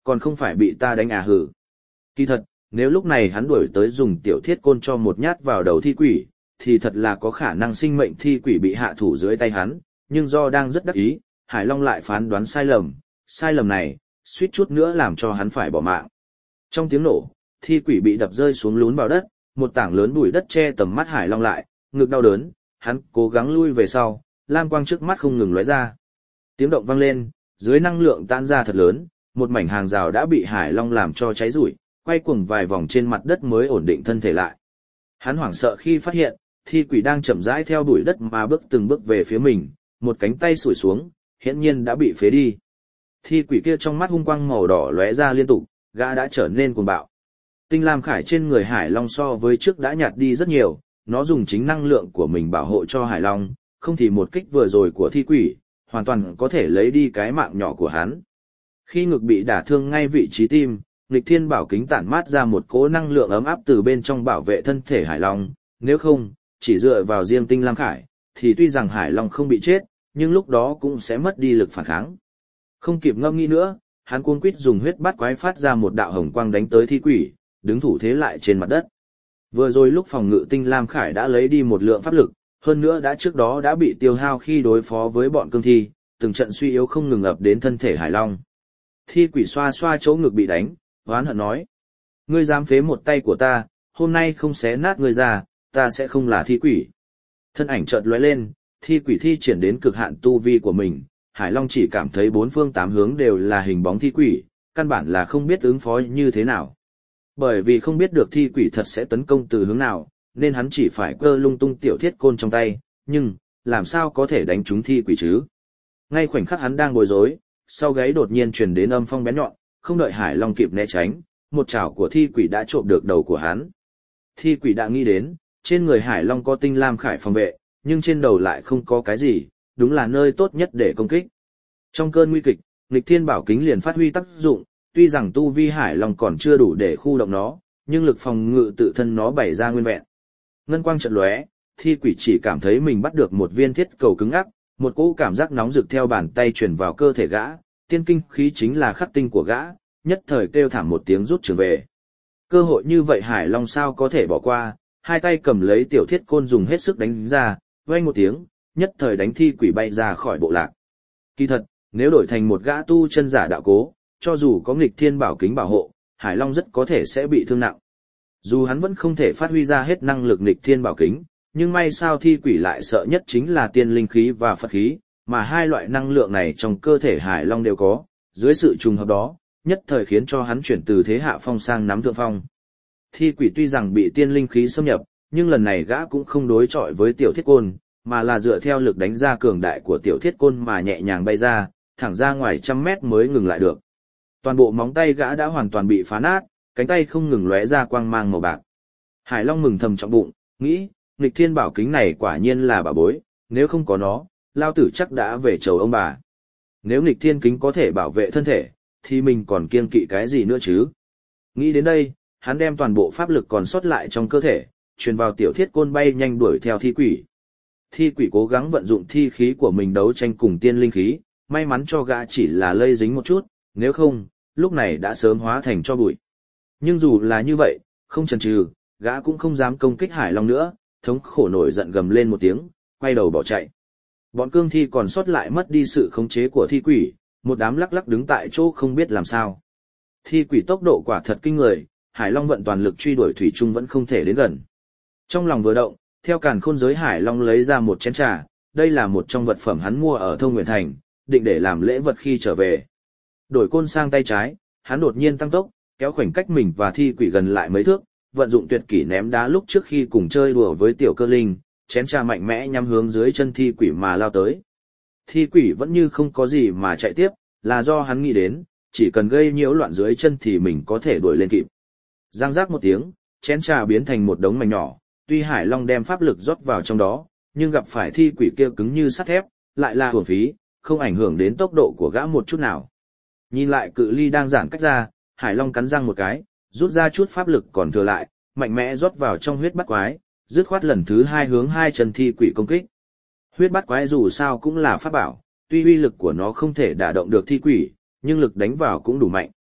còn không phải bị ta đánh à hử. Kỳ thật, nếu lúc này hắn đuổi tới dùng tiểu thiết côn cho một nhát vào đầu thi quỷ, thì thật là có khả năng sinh mệnh thi quỷ bị hạ thủ dưới tay hắn, nhưng do đang rất đắc ý, Hải Long lại phán đoán sai lầm này, suýt chút nữa làm cho hắn phải bỏ mạng. Trong tiếng nổ, thi quỷ bị đập rơi xuống lún vào đất, một tảng lớn bụi đất che tầm mắt Hải Long lại, ngực đau đớn, hắn cố gắng lui về sau, lam quang trước mắt không ngừng lóe ra. Tiếng động vang lên, dưới năng lượng tan ra thật lớn, một mảnh hàng rào đã bị Hải Long làm cho cháy rụi, quay cuồng vài vòng trên mặt đất mới ổn định thân thể lại. Hắn hoảng sợ khi phát hiện, thi quỷ đang chậm rãi theo bụi đất mà bước từng bước về phía mình, một cánh tay sủi xuống, hiển nhiên đã bị phế đi. Thi quỷ kia trong mắt hung quang màu đỏ lóe ra liên tục, gã đã trở nên cuồng bạo. Tinh lam khải trên người Hải Long so với trước đã nhạt đi rất nhiều, nó dùng chính năng lượng của mình bảo hộ cho Hải Long, không thì một kích vừa rồi của thi quỷ, hoàn toàn có thể lấy đi cái mạng nhỏ của hắn. Khi ngực bị đả thương ngay vị trí tim, nghịch thiên bảo kính tản mát ra một cỗ năng lượng ấm áp từ bên trong bảo vệ thân thể Hải Long, nếu không, chỉ dựa vào riêng tinh lam khải, thì tuy rằng Hải Long không bị chết, nhưng lúc đó cũng sẽ mất đi lực phản kháng. Không kịp ngâm nghĩ nữa, hắn cuống quýt dùng huyết bát quái phát ra một đạo hồng quang đánh tới thi quỷ, đứng thủ thế lại trên mặt đất. Vừa rồi lúc phòng ngự tinh lam khải đã lấy đi một lượng pháp lực, hơn nữa trước đó đã bị tiêu hao khi đối phó với bọn cương thi, từng trận suy yếu không ngừng ập đến thân thể Hải Long. Thi quỷ xoa xoa chỗ ngực bị đánh, oán hận nói: ngươi dám phế một tay của ta, hôm nay không xé nát ngươi ra, ta sẽ không là thi quỷ. Thân ảnh chợt lóe lên, thi quỷ thi triển đến cực hạn tu vi của mình, Hải Long chỉ cảm thấy bốn phương tám hướng đều là hình bóng thi quỷ, căn bản là không biết ứng phó như thế nào. Bởi vì không biết được thi quỷ thật sẽ tấn công từ hướng nào, nên hắn chỉ phải cơ lung tung tiểu thiết côn trong tay, nhưng, làm sao có thể đánh trúng thi quỷ chứ? Ngay khoảnh khắc hắn đang bối rối, sau gáy đột nhiên truyền đến âm phong bén nhọn, không đợi Hải Long kịp né tránh, một chảo của thi quỷ đã trộm được đầu của hắn. Thi quỷ đã nghĩ đến, trên người Hải Long có tinh lam khải phòng vệ, nhưng trên đầu lại không có cái gì, đúng là nơi tốt nhất để công kích. Trong cơn nguy kịch, nghịch thiên bảo kính liền phát huy tác dụng, tuy rằng tu vi Hải Long còn chưa đủ để khu động nó, nhưng lực phòng ngự tự thân nó bày ra nguyên vẹn. Ngân quang chợt lóe, thi quỷ chỉ cảm thấy mình bắt được một viên thiết cầu cứng ắc, một cỗ cảm giác nóng rực theo bàn tay truyền vào cơ thể gã, tiên kinh khí chính là khắc tinh của gã, nhất thời kêu thảm một tiếng rút trường về. Cơ hội như vậy Hải Long sao có thể bỏ qua, hai tay cầm lấy tiểu thiết côn dùng hết sức đánh ra, vang một tiếng, nhất thời đánh thi quỷ bay ra khỏi bộ lạc. Kỳ thật, nếu đổi thành một gã tu chân giả đạo cố, cho dù có nghịch thiên bảo kính bảo hộ, Hải Long rất có thể sẽ bị thương nặng. Dù hắn vẫn không thể phát huy ra hết năng lực nghịch thiên bảo kính, nhưng may sao thi quỷ lại sợ nhất chính là tiên linh khí và Phật khí, mà hai loại năng lượng này trong cơ thể Hải Long đều có, dưới sự trùng hợp đó, nhất thời khiến cho hắn chuyển từ thế hạ phong sang nắm thượng phong. Thi quỷ tuy rằng bị tiên linh khí xâm nhập, nhưng lần này gã cũng không đối chọi với tiểu thiết côn, mà là dựa theo lực đánh ra cường đại của tiểu thiết côn mà nhẹ nhàng bay ra, thẳng ra ngoài trăm mét mới ngừng lại được. Toàn bộ móng tay gã đã hoàn toàn bị phá nát, cánh tay không ngừng lóe ra quang mang màu bạc. Hải Long mừng thầm trong bụng, nghĩ, nghịch thiên bảo kính này quả nhiên là bảo bối, nếu không có nó, lao tử chắc đã về chầu ông bà. Nếu nghịch thiên kính có thể bảo vệ thân thể, thì mình còn kiêng kỵ cái gì nữa chứ? Nghĩ đến đây, hắn đem toàn bộ pháp lực còn sót lại trong cơ thể, truyền vào tiểu thiết côn bay nhanh đuổi theo thi quỷ. Thi quỷ cố gắng vận dụng thi khí của mình đấu tranh cùng tiên linh khí, may mắn cho gã chỉ là lây dính một chút, nếu không, lúc này đã sớm hóa thành tro bụi. Nhưng dù là như vậy, không chần chừ, gã cũng không dám công kích Hải Long nữa, thống khổ nổi giận gầm lên một tiếng, quay đầu bỏ chạy. Bọn cương thi còn sót lại mất đi sự khống chế của thi quỷ, một đám lắc lắc đứng tại chỗ không biết làm sao. Thi quỷ tốc độ quả thật kinh người, Hải Long vận toàn lực truy đuổi thủy chung vẫn không thể đến gần. Trong lòng vừa động, theo càn khôn giới Hải Long lấy ra một chén trà, đây là một trong vật phẩm hắn mua ở Thông Nguyện Thành, định để làm lễ vật khi trở về. Đổi côn sang tay trái, hắn đột nhiên tăng tốc, kéo khoảnh cách mình và thi quỷ gần lại mấy thước, vận dụng tuyệt kỹ ném đá lúc trước khi cùng chơi đùa với tiểu cơ linh, chén trà mạnh mẽ nhắm hướng dưới chân thi quỷ mà lao tới. Thi quỷ vẫn như không có gì mà chạy tiếp, là do hắn nghĩ đến, chỉ cần gây nhiễu loạn dưới chân thì mình có thể đuổi lên kịp. Giang giác một tiếng, chén trà biến thành một đống mảnh nhỏ, tuy Hải Long đem pháp lực rót vào trong đó, nhưng gặp phải thi quỷ kia cứng như sắt thép, lại là uổng phí, không ảnh hưởng đến tốc độ của gã một chút nào. Nhìn lại cự ly đang giãn cách ra, Hải Long cắn răng một cái, rút ra chút pháp lực còn thừa lại, mạnh mẽ rót vào trong huyết bát quái, dứt khoát lần thứ hai hướng hai chân thi quỷ công kích. Huyết bát quái dù sao cũng là pháp bảo, tuy uy lực của nó không thể đả động được thi quỷ, nhưng lực đánh vào cũng đủ mạnh.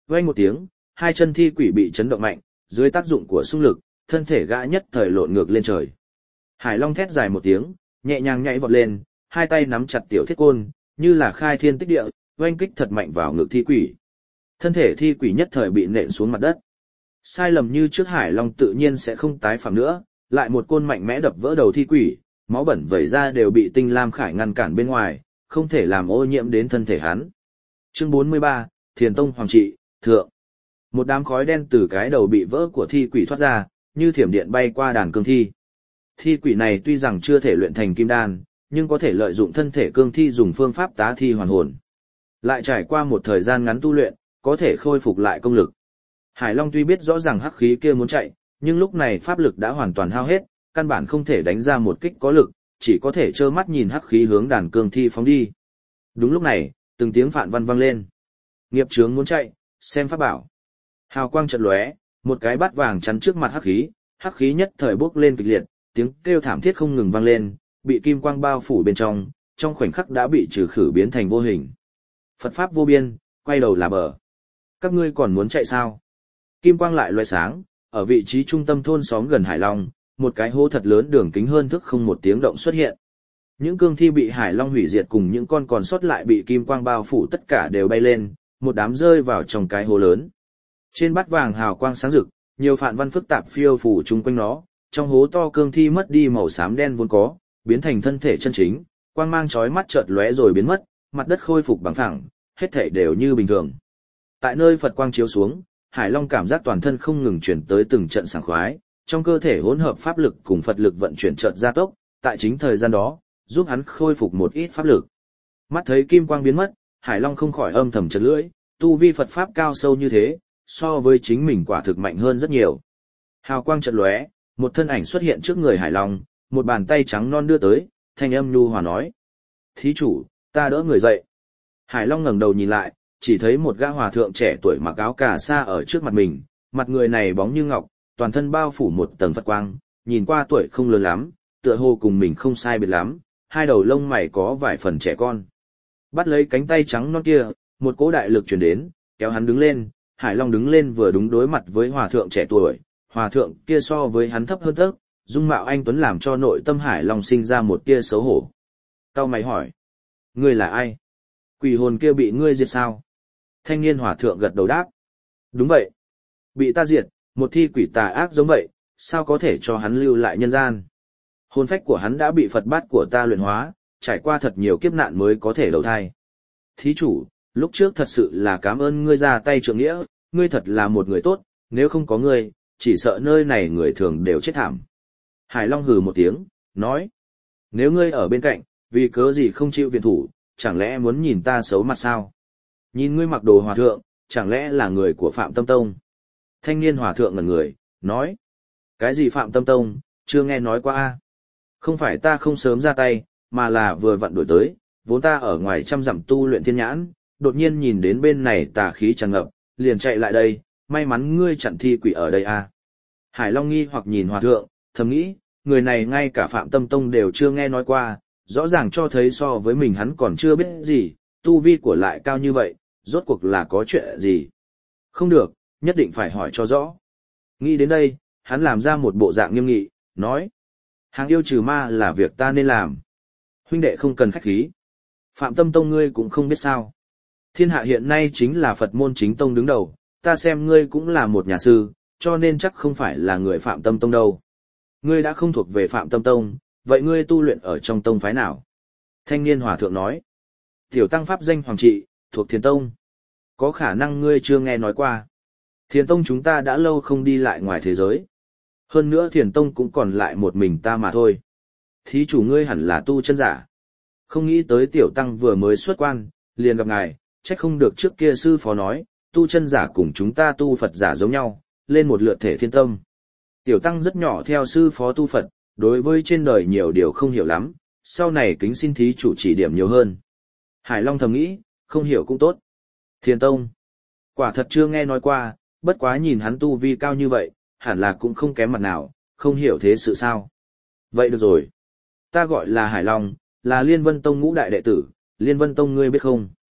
Vang một tiếng, hai chân thi quỷ bị chấn động mạnh, dưới tác dụng của xung lực, thân thể gã nhất thời lộn ngược lên trời. Hải Long thét dài một tiếng, nhẹ nhàng nhảy vọt lên, hai tay nắm chặt tiểu thiết côn, như là khai thiên tích địa, oanh kích thật mạnh vào ngực thi quỷ. Thân thể thi quỷ nhất thời bị nện xuống mặt đất. Sai lầm như trước Hải Long tự nhiên sẽ không tái phạm nữa, lại một côn mạnh mẽ đập vỡ đầu thi quỷ, máu bẩn vẩy ra đều bị Tinh Lam Khải ngăn cản bên ngoài, không thể làm ô nhiễm đến thân thể hắn. Chương 43, Thiền Tông Hoàng trị, thượng. Một đám khói đen từ cái đầu bị vỡ của thi quỷ thoát ra, như thiểm điện bay qua đàn cương thi. Thi quỷ này tuy rằng chưa thể luyện thành kim đan, nhưng có thể lợi dụng thân thể cương thi dùng phương pháp tá thi hoàn hồn. Lại trải qua một thời gian ngắn tu luyện, có thể khôi phục lại công lực. Hải Long tuy biết rõ ràng hắc khí kia muốn chạy, nhưng lúc này pháp lực đã hoàn toàn hao hết, căn bản không thể đánh ra một kích có lực, chỉ có thể trơ mắt nhìn hắc khí hướng đàn cương thi phóng đi. Đúng lúc này, từng tiếng phạn văn vang lên. Nghiệp chướng muốn chạy, xem pháp bảo. Hào quang chợt lóe, một cái bát vàng chắn trước mặt hắc khí nhất thời bốc lên kịch liệt, tiếng kêu thảm thiết không ngừng vang lên, bị kim quang bao phủ bên trong khoảnh khắc đã bị trừ khử biến thành vô hình. Phật pháp vô biên, quay đầu là bờ. Các ngươi còn muốn chạy sao? Kim quang lại loé sáng, ở vị trí trung tâm thôn xóm gần Hải Long, một cái hố thật lớn đường kính hơn thước không một tiếng động xuất hiện. Những cương thi bị Hải Long hủy diệt cùng những con còn sót lại bị kim quang bao phủ tất cả đều bay lên, một đám rơi vào trong cái hố lớn. Trên bát vàng hào quang sáng rực, nhiều phạn văn phức tạp phiêu phủ chung quanh nó, trong hố to cương thi mất đi màu xám đen vốn có, biến thành thân thể chân chính, quang mang chói mắt chợt lóe rồi biến mất, mặt đất khôi phục bằng phẳng, hết thảy đều như bình thường. Tại nơi Phật quang chiếu xuống, Hải Long cảm giác toàn thân không ngừng chuyển tới từng trận sảng khoái, trong cơ thể hỗn hợp pháp lực cùng Phật lực vận chuyển chợt gia tốc, tại chính thời gian đó, giúp hắn khôi phục một ít pháp lực. Mắt thấy kim quang biến mất, Hải Long không khỏi âm thầm chật lưỡi, tu vi Phật pháp cao sâu như thế, so với chính mình quả thực mạnh hơn rất nhiều. Hào quang chợt lóe, một thân ảnh xuất hiện trước người Hải Long, một bàn tay trắng non đưa tới, thanh âm nhu hòa nói: "Thí chủ, ta đỡ người dậy." Hải Long ngẩng đầu nhìn lại, chỉ thấy một gã hòa thượng trẻ tuổi mặc áo cà sa ở trước mặt mình, mặt người này bóng như ngọc, toàn thân bao phủ một tầng Phật quang, nhìn qua tuổi không lớn lắm, tựa hồ cùng mình không sai biệt lắm, hai đầu lông mày có vài phần trẻ con. Bắt lấy cánh tay trắng non kia, một cỗ đại lực truyền đến, kéo hắn đứng lên, Hải Long đứng lên vừa đúng đối mặt với hòa thượng trẻ tuổi, hòa thượng kia so với hắn thấp hơn tấc, dung mạo anh tuấn làm cho nội tâm Hải Long sinh ra một tia xấu hổ. Cao mày hỏi: "Ngươi là ai? Quỷ hồn kia bị ngươi diệt sao?" Thanh niên hòa thượng gật đầu đáp: "Đúng vậy. Bị ta diệt, một thi quỷ tà ác giống vậy, sao có thể cho hắn lưu lại nhân gian? Hồn phách của hắn đã bị Phật bát của ta luyện hóa, trải qua thật nhiều kiếp nạn mới có thể đầu thai. Thí chủ, lúc trước thật sự là cảm ơn ngươi ra tay trượng nghĩa, ngươi thật là một người tốt, nếu không có ngươi, chỉ sợ nơi này người thường đều chết thảm." Hải Long hừ một tiếng, nói: "Nếu ngươi ở bên cạnh, vì cớ gì không chịu viện thủ, chẳng lẽ muốn nhìn ta xấu mặt sao? Nhìn ngươi mặc đồ hòa thượng, chẳng lẽ là người của Phạm Tâm Tông?" Thanh niên hòa thượng ngẩn người, nói: "Cái gì Phạm Tâm Tông, chưa nghe nói qua a." "Không phải ta không sớm ra tay, mà là vừa vặn đổi tới, vốn ta ở ngoài trăm dặm tu luyện thiên nhãn, đột nhiên nhìn đến bên này tà khí tràn ngập, liền chạy lại đây, may mắn ngươi chặn thi quỷ ở đây a." Hải Long nghi hoặc nhìn hòa thượng, thầm nghĩ, người này ngay cả Phạm Tâm Tông đều chưa nghe nói qua, rõ ràng cho thấy so với mình hắn còn chưa biết gì, tu vi của lại cao như vậy, rốt cuộc là có chuyện gì. Không được, nhất định phải hỏi cho rõ. Nghĩ đến đây, hắn làm ra một bộ dạng nghiêm nghị, nói: "Hàng yêu trừ ma là việc ta nên làm. Huynh đệ không cần khách khí. Phạm Tâm Tông ngươi cũng không biết sao. Thiên hạ hiện nay chính là Phật môn chính tông đứng đầu, ta xem ngươi cũng là một nhà sư, cho nên chắc không phải là người Phạm Tâm Tông đâu. Ngươi đã không thuộc về Phạm Tâm Tông, vậy ngươi tu luyện ở trong tông phái nào?" Thanh niên hòa thượng nói: "Tiểu tăng pháp danh Hoàng Trị, thuộc Thiền Tông. Có khả năng ngươi chưa nghe nói qua. Thiền Tông chúng ta đã lâu không đi lại ngoài thế giới. Hơn nữa Thiền Tông cũng còn lại một mình ta mà thôi. Thí chủ ngươi hẳn là tu chân giả. Không nghĩ tới tiểu tăng vừa mới xuất quan, liền gặp ngài, trách không được trước kia sư phó nói, tu chân giả cùng chúng ta tu Phật giả giống nhau, lên một lượt thể thiên tâm. Tiểu tăng rất nhỏ theo sư phó tu Phật, đối với trên đời nhiều điều không hiểu lắm, sau này kính xin thí chủ chỉ điểm nhiều hơn." Hải Long thầm nghĩ, không hiểu cũng tốt. Thiền Tông, quả thật chưa nghe nói qua, bất quá nhìn hắn tu vi cao như vậy, hẳn là cũng không kém mặt nào, không hiểu thế sự sao. Vậy được rồi. Ta gọi là Hải Long, là Liên Vân Tông ngũ đại đệ tử, Liên Vân Tông ngươi biết không?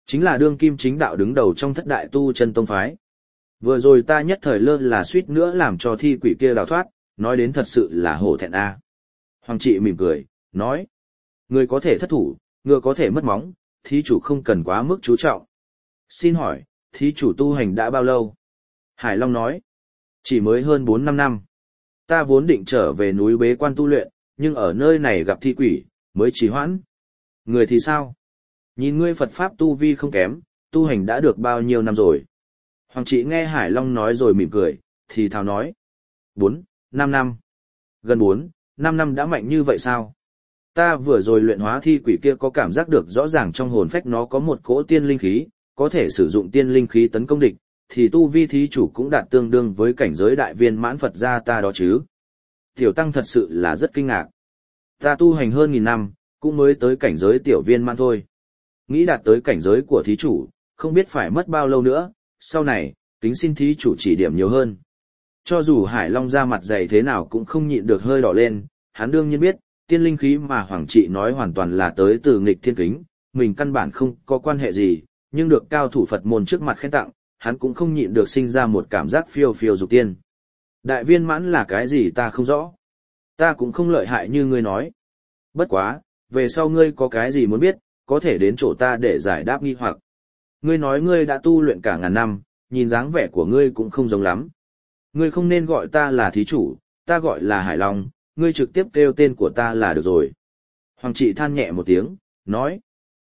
Chính là đương kim chính đạo đứng đầu trong thất đại tu chân tông phái. Vừa rồi ta nhất thời lơ là suýt nữa làm cho thi quỷ kia đào thoát, nói đến thật sự là hổ thẹn a. Hoàng trị mỉm cười, nói. Người có thể thất thủ, ngựa có thể mất móng, thí chủ không cần quá mức chú trọng. Xin hỏi, thí chủ tu hành đã bao lâu? Hải Long nói. Chỉ mới hơn 4-5 năm. Ta vốn định trở về núi bế quan tu luyện, nhưng ở nơi này gặp thi quỷ, mới trì hoãn. Người thì sao? Nhìn ngươi Phật Pháp tu vi không kém, tu hành đã được bao nhiêu năm rồi? Hoàng trị nghe Hải Long nói rồi mỉm cười, thì thào nói. 4-5 năm. Gần 4-5 năm đã mạnh như vậy sao? Ta vừa rồi luyện hóa thi quỷ kia có cảm giác được rõ ràng trong hồn phách nó có một cỗ tiên linh khí, có thể sử dụng tiên linh khí tấn công địch, thì tu vi thí chủ cũng đạt tương đương với cảnh giới đại viên mãn Phật gia ta đó chứ. Tiểu Tăng thật sự là rất kinh ngạc. Ta tu hành hơn 1000 năm, cũng mới tới cảnh giới tiểu viên mãn thôi. Nghĩ đạt tới cảnh giới của thí chủ, không biết phải mất bao lâu nữa, sau này, kính xin thí chủ chỉ điểm nhiều hơn. Cho dù Hải Long ra mặt dày thế nào cũng không nhịn được hơi đỏ lên, hắn đương nhiên biết, tiên linh khí mà Hoàng trị nói hoàn toàn là tới từ nghịch thiên kính, mình căn bản không có quan hệ gì, nhưng được cao thủ Phật môn trước mặt khen tặng, hắn cũng không nhịn được sinh ra một cảm giác phiêu phiêu dục tiên. Đại viên mãn là cái gì ta không rõ. Ta cũng không lợi hại như ngươi nói. Bất quá, về sau ngươi có cái gì muốn biết, có thể đến chỗ ta để giải đáp nghi hoặc. Ngươi nói ngươi đã tu luyện cả ngàn năm, nhìn dáng vẻ của ngươi cũng không giống lắm. Ngươi không nên gọi ta là thí chủ, ta gọi là Hải Long, ngươi trực tiếp kêu tên của ta là được rồi. Hoàng trị than nhẹ một tiếng, nói.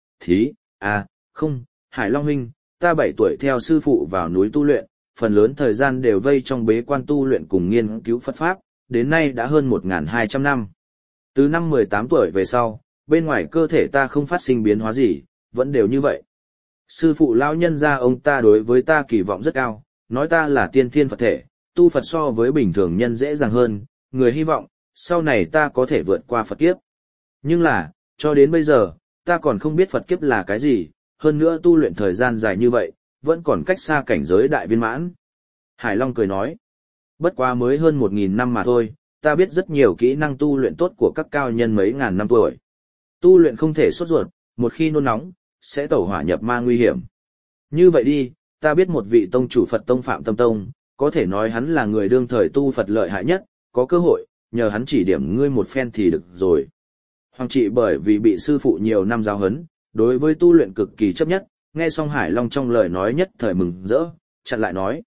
Không, Hải Long huynh, ta 7 tuổi theo sư phụ vào núi tu luyện, phần lớn thời gian đều vây trong bế quan tu luyện cùng nghiên cứu Phật Pháp, đến nay đã hơn 1200 năm. Từ năm 18 tuổi về sau, bên ngoài cơ thể ta không phát sinh biến hóa gì, vẫn đều như vậy. Sư phụ lão nhân gia ông ta đối với ta kỳ vọng rất cao, nói ta là tiên thiên Phật thể, tu Phật so với bình thường nhân dễ dàng hơn, người hy vọng, sau này ta có thể vượt qua Phật kiếp. Nhưng là, cho đến bây giờ, ta còn không biết Phật kiếp là cái gì, hơn nữa tu luyện thời gian dài như vậy, vẫn còn cách xa cảnh giới đại viên mãn. Hải Long cười nói, bất quá mới hơn 1000 năm mà thôi, ta biết rất nhiều kỹ năng tu luyện tốt của các cao nhân mấy ngàn năm tuổi. Tu luyện không thể sốt ruột, một khi nôn nóng, sẽ tẩu hỏa nhập ma nguy hiểm. Như vậy đi, ta biết một vị tông chủ Phật tông Phạm Tâm Tông, có thể nói hắn là người đương thời tu Phật lợi hại nhất, có cơ hội, nhờ hắn chỉ điểm ngươi một phen thì được rồi. Hoàng trị bởi vì bị sư phụ nhiều năm giáo huấn, đối với tu luyện cực kỳ chấp nhất, nghe xong Hải Long trong lời nói nhất thời mừng rỡ, chặn lại nói.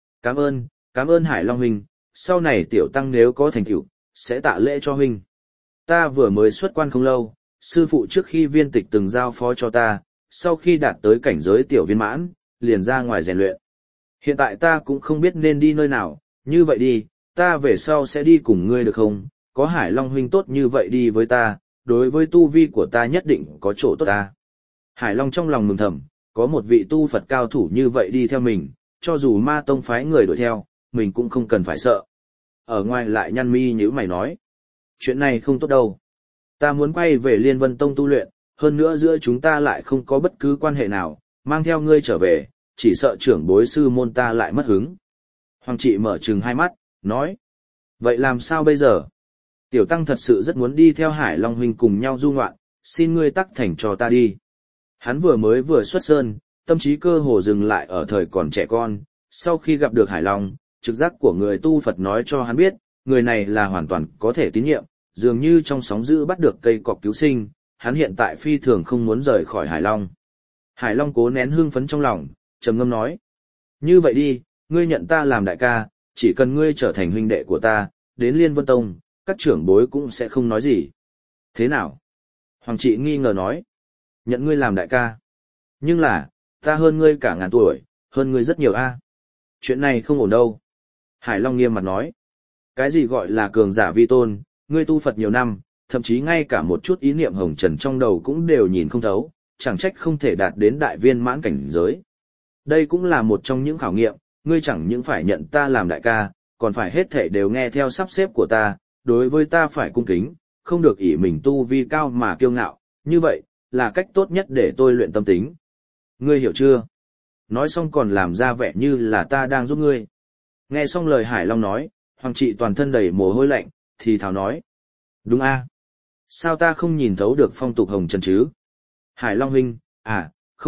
Cảm ơn Hải Long huynh, sau này tiểu tăng nếu có thành tựu, sẽ tạ lễ cho huynh. Ta vừa mới xuất quan không lâu, sư phụ trước khi viên tịch từng giao phó cho ta, sau khi đạt tới cảnh giới tiểu viên mãn, liền ra ngoài rèn luyện. Hiện tại ta cũng không biết nên đi nơi nào, như vậy đi, ta về sau sẽ đi cùng ngươi được không? Có Hải Long huynh tốt như vậy đi với ta, đối với tu vi của ta nhất định có chỗ tốt ta. Hải Long trong lòng mừng thầm, có một vị tu Phật cao thủ như vậy đi theo mình, cho dù ma tông phái người đuổi theo, mình cũng không cần phải sợ. Ở ngoài lại nhăn mi nhíu mày nói, chuyện này không tốt đâu. Ta muốn quay về Liên Vân Tông tu luyện, hơn nữa giữa chúng ta lại không có bất cứ quan hệ nào, mang theo ngươi trở về, chỉ sợ trưởng bối sư môn ta lại mất hứng. Hoàng trị mở trừng hai mắt, nói, vậy làm sao bây giờ? Tiểu tăng thật sự rất muốn đi theo Hải Long huynh cùng nhau du ngoạn, xin ngươi tắc thành cho ta đi. Hắn vừa xuất sơn, tâm trí cơ hồ dừng lại ở thời còn trẻ con, sau khi gặp được Hải Long, trực giác của người tu Phật nói cho hắn biết, người này là hoàn toàn có thể tín nhiệm, dường như trong sóng dữ bắt được cây cọp cứu sinh, hắn hiện tại phi thường không muốn rời khỏi Hải Long. Hải Long cố nén hưng phấn trong lòng, trầm ngâm nói, như vậy đi, ngươi nhận ta làm đại ca, chỉ cần ngươi trở thành huynh đệ của ta, đến Liên Vân Tông, các trưởng bối cũng sẽ không nói gì. Thế nào? Hoàng trị nghi ngờ nói, nhận ngươi làm đại ca. Nhưng là, ta hơn ngươi cả ngàn tuổi, hơn ngươi rất nhiều a. Chuyện này không ổn đâu. Hải Long nghiêm mặt nói, cái gì gọi là cường giả vi tôn, ngươi tu Phật nhiều năm, thậm chí ngay cả một chút ý niệm hồng trần trong đầu cũng đều nhìn không thấu, chẳng trách không thể đạt đến đại viên mãn cảnh giới. Đây cũng là một trong những khảo nghiệm, ngươi chẳng những phải nhận ta làm đại ca, còn phải hết thể đều nghe theo sắp xếp của ta, đối với ta phải cung kính, không được ỷ mình tu vi cao mà kiêu ngạo, như vậy, là cách tốt nhất để tôi luyện tâm tính. Ngươi hiểu chưa? Nói xong còn làm ra vẻ như là ta đang giúp ngươi. Nghe xong lời Hải Long nói, Hoàng trị toàn thân đầy mồ hôi lạnh, thì thào nói. Đúng a, sao ta không nhìn thấu được phong tục hồng trần chứ? Hải Long huynh, không,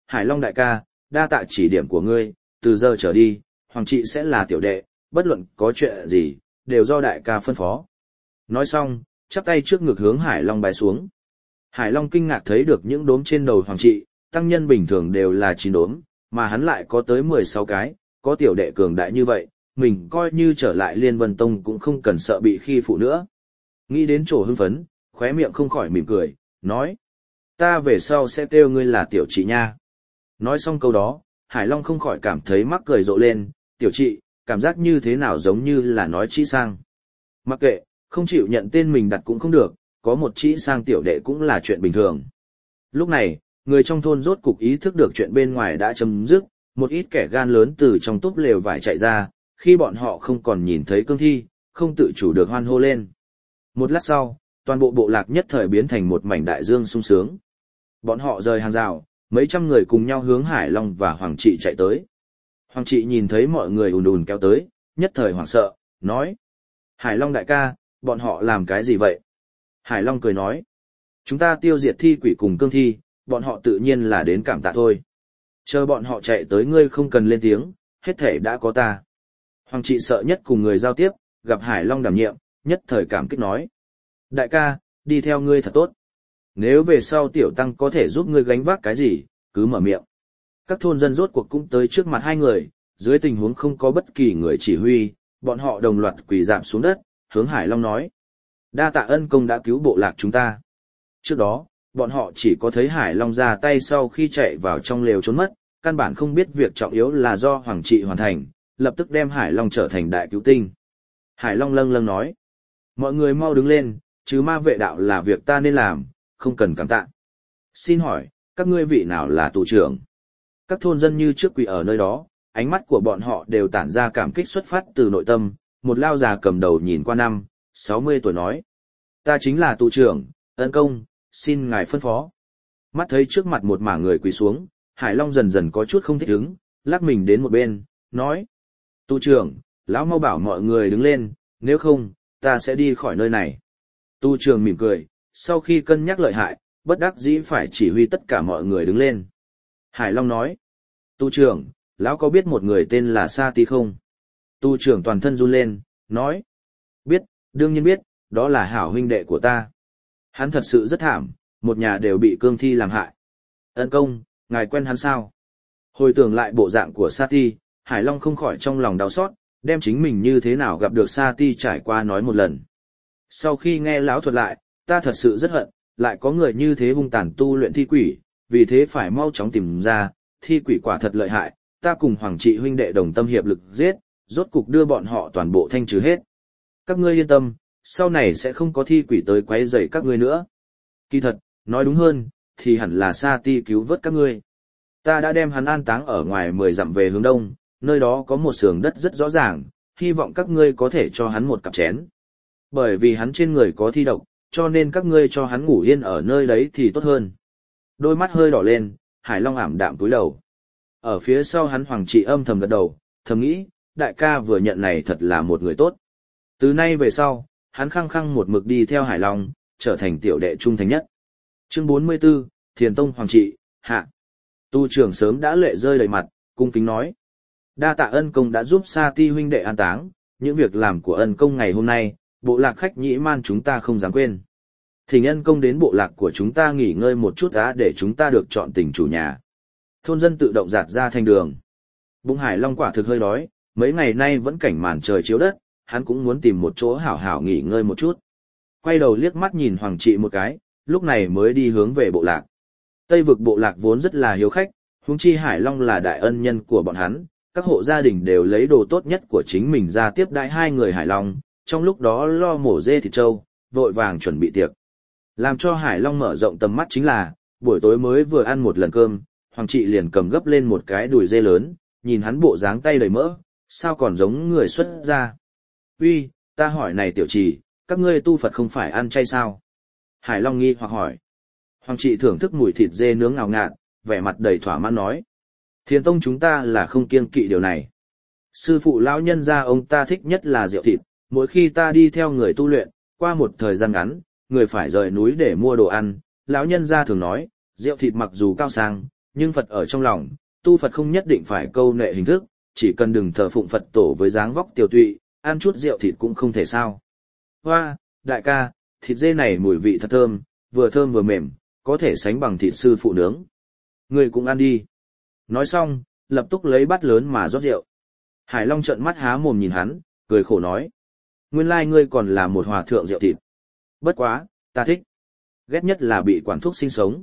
Hải Long đại ca, đa tạ chỉ điểm của ngươi, từ giờ trở đi, Hoàng trị sẽ là tiểu đệ, bất luận có chuyện gì, đều do đại ca phân phó. Nói xong, chắp tay trước ngực hướng Hải Long bái xuống. Hải Long kinh ngạc thấy được những đốm trên đầu Hoàng trị, tăng nhân bình thường đều là 9 đốm, mà hắn lại có tới 16 cái, có tiểu đệ cường đại như vậy, mình coi như trở lại Liên Vân Tông cũng không cần sợ bị khi phụ nữa. Nghĩ đến chỗ hưng phấn, khóe miệng không khỏi mỉm cười, nói. Ta về sau sẽ kêu ngươi là tiểu trị nha. Nói xong câu đó, Hải Long không khỏi cảm thấy mắc cười rộ lên, tiểu trị, cảm giác như thế nào giống như là nói Trĩ Sang. Mặc kệ, không chịu nhận tên mình đặt cũng không được, có một Trĩ Sang tiểu đệ cũng là chuyện bình thường. Lúc này, người trong thôn rốt cục ý thức được chuyện bên ngoài đã chấm dứt, một ít kẻ gan lớn từ trong túp lều vải chạy ra, khi bọn họ không còn nhìn thấy cương thi, không tự chủ được hoan hô lên. Một lát sau, toàn bộ bộ lạc nhất thời biến thành một mảnh đại dương sung sướng. Bọn họ rời hàng rào, mấy trăm người cùng nhau hướng Hải Long và Hoàng trị chạy tới. Hoàng trị nhìn thấy mọi người ùn ùn kéo tới, nhất thời hoảng sợ, nói. Hải Long đại ca, bọn họ làm cái gì vậy? Hải Long cười nói. Chúng ta tiêu diệt thi quỷ cùng cương thi, bọn họ tự nhiên là đến cảm tạ thôi. Chờ bọn họ chạy tới ngươi không cần lên tiếng, hết thể đã có ta. Hoàng trị sợ nhất cùng người giao tiếp, gặp Hải Long đảm nhiệm, nhất thời cảm kích nói. Đại ca, đi theo ngươi thật tốt. Nếu về sau tiểu tăng có thể giúp ngươi gánh vác cái gì, cứ mở miệng. Các thôn dân rốt cuộc cũng tới trước mặt hai người, dưới tình huống không có bất kỳ người chỉ huy, bọn họ đồng loạt quỳ rạp xuống đất, hướng Hải Long nói. Đa tạ ân công đã cứu bộ lạc chúng ta. Trước đó, bọn họ chỉ có thấy Hải Long ra tay sau khi chạy vào trong lều trốn mất, căn bản không biết việc trọng yếu là do Hoàng trị hoàn thành, lập tức đem Hải Long trở thành đại cứu tinh. Hải Long lâng lâng nói. Mọi người mau đứng lên, chứ ma vệ đạo là việc ta nên làm, không cần cảm tạ. Xin hỏi, các ngươi vị nào là tù trưởng? Các thôn dân như trước quỳ ở nơi đó, ánh mắt của bọn họ đều tản ra cảm kích xuất phát từ nội tâm, một lao già cầm đầu nhìn qua 60 tuổi nói. Ta chính là tù trưởng, ân công, xin ngài phân phó. Mắt thấy trước mặt một mảng người quỳ xuống, Hải Long dần dần có chút không thích ứng, lắc mình đến một bên, nói. Tù trưởng, lão mau bảo mọi người đứng lên, nếu không, ta sẽ đi khỏi nơi này. Tu trường mỉm cười, sau khi cân nhắc lợi hại, bất đắc dĩ phải chỉ huy tất cả mọi người đứng lên. Hải Long nói, tu trưởng, lão có biết một người tên là Sa Ti không? Tu trưởng toàn thân run lên, nói, biết, đương nhiên biết, đó là hảo huynh đệ của ta. Hắn thật sự rất thảm, một nhà đều bị cương thi làm hại. Ân công, ngài quen hắn sao? Hồi tưởng lại bộ dạng của Sa Ti, Hải Long không khỏi trong lòng đau xót, đem chính mình như thế nào gặp được Sa Ti trải qua nói một lần. Sau khi nghe lão thuật lại, ta thật sự rất hận, lại có người như thế hung tàn tu luyện thi quỷ, vì thế phải mau chóng tìm ra, thi quỷ quả thật lợi hại, ta cùng Hoàng trị huynh đệ đồng tâm hiệp lực giết, rốt cục đưa bọn họ toàn bộ thanh trừ hết. Các ngươi yên tâm, sau này sẽ không có thi quỷ tới quấy rầy các ngươi nữa. Kỳ thật, nói đúng hơn, thì hẳn là Sa Ti cứu vớt các ngươi. Ta đã đem hắn an táng ở ngoài 10 dặm về hướng đông, nơi đó có một xưởng đất rất rõ ràng, hy vọng các ngươi có thể cho hắn một cặp chén. Bởi vì hắn trên người có thi độc, cho nên các ngươi cho hắn ngủ yên ở nơi đấy thì tốt hơn. Đôi mắt hơi đỏ lên, Hải Long ảm đạm cúi đầu. Ở phía sau hắn Hoàng trị âm thầm gật đầu, thầm nghĩ, đại ca vừa nhận này thật là một người tốt. Từ nay về sau, hắn khăng khăng một mực đi theo Hải Long, trở thành tiểu đệ trung thành nhất. Chương 44, Thiền Tông Hoàng trị, hạ. Tu trưởng sớm đã lệ rơi đầy mặt, cung kính nói. Đa tạ ân công đã giúp Sa Ti huynh đệ an táng, những việc làm của ân công ngày hôm nay, bộ lạc khách Nhĩ Man chúng ta không dám quên. Thỉnh ân công đến bộ lạc của chúng ta nghỉ ngơi một chút đã để chúng ta được chọn tình chủ nhà. Thôn dân tự động dạt ra thành đường. Bụng Hải Long quả thực hơi đói, mấy ngày nay vẫn cảnh màn trời chiếu đất, hắn cũng muốn tìm một chỗ hảo hảo nghỉ ngơi một chút. Quay đầu liếc mắt nhìn Hoàng trị một cái, lúc này mới đi hướng về bộ lạc. Tây vực bộ lạc vốn rất là hiếu khách, huống chi Hải Long là đại ân nhân của bọn hắn, các hộ gia đình đều lấy đồ tốt nhất của chính mình ra tiếp đãi hai người Hải Long, trong lúc đó lo mổ dê thịt trâu, vội vàng chuẩn bị tiệc. Làm cho Hải Long mở rộng tầm mắt chính là, buổi tối mới vừa ăn một lần cơm, Hoàng trị liền cầm gấp lên một cái đùi dê lớn, nhìn hắn bộ dáng tay đầy mỡ, sao còn giống người xuất gia. Uy, ta hỏi này tiểu trì, các ngươi tu Phật không phải ăn chay sao? Hải Long nghi hoặc hỏi. Hoàng trị thưởng thức mùi thịt dê nướng ngào ngạt, vẻ mặt đầy thỏa mãn nói. Thiền tông chúng ta là không kiêng kỵ điều này. Sư phụ lão nhân gia ông ta thích nhất là rượu thịt, mỗi khi ta đi theo người tu luyện, qua một thời gian ngắn, người phải rời núi để mua đồ ăn, lão nhân gia thường nói, rượu thịt mặc dù cao sang, nhưng Phật ở trong lòng, tu Phật không nhất định phải câu nệ hình thức, chỉ cần đừng thờ phụng Phật tổ với dáng vóc tiểu tụy, ăn chút rượu thịt cũng không thể sao. Hoa, đại ca, thịt dê này mùi vị thật thơm vừa mềm, có thể sánh bằng thịt sư phụ nướng. Ngươi cũng ăn đi. Nói xong, lập tức lấy bát lớn mà rót rượu. Hải Long trợn mắt há mồm nhìn hắn, cười khổ nói. Nguyên lai ngươi còn là một hòa thượng rượu thịt. Bất quá, ta thích. Ghét nhất là bị quản thúc sinh sống.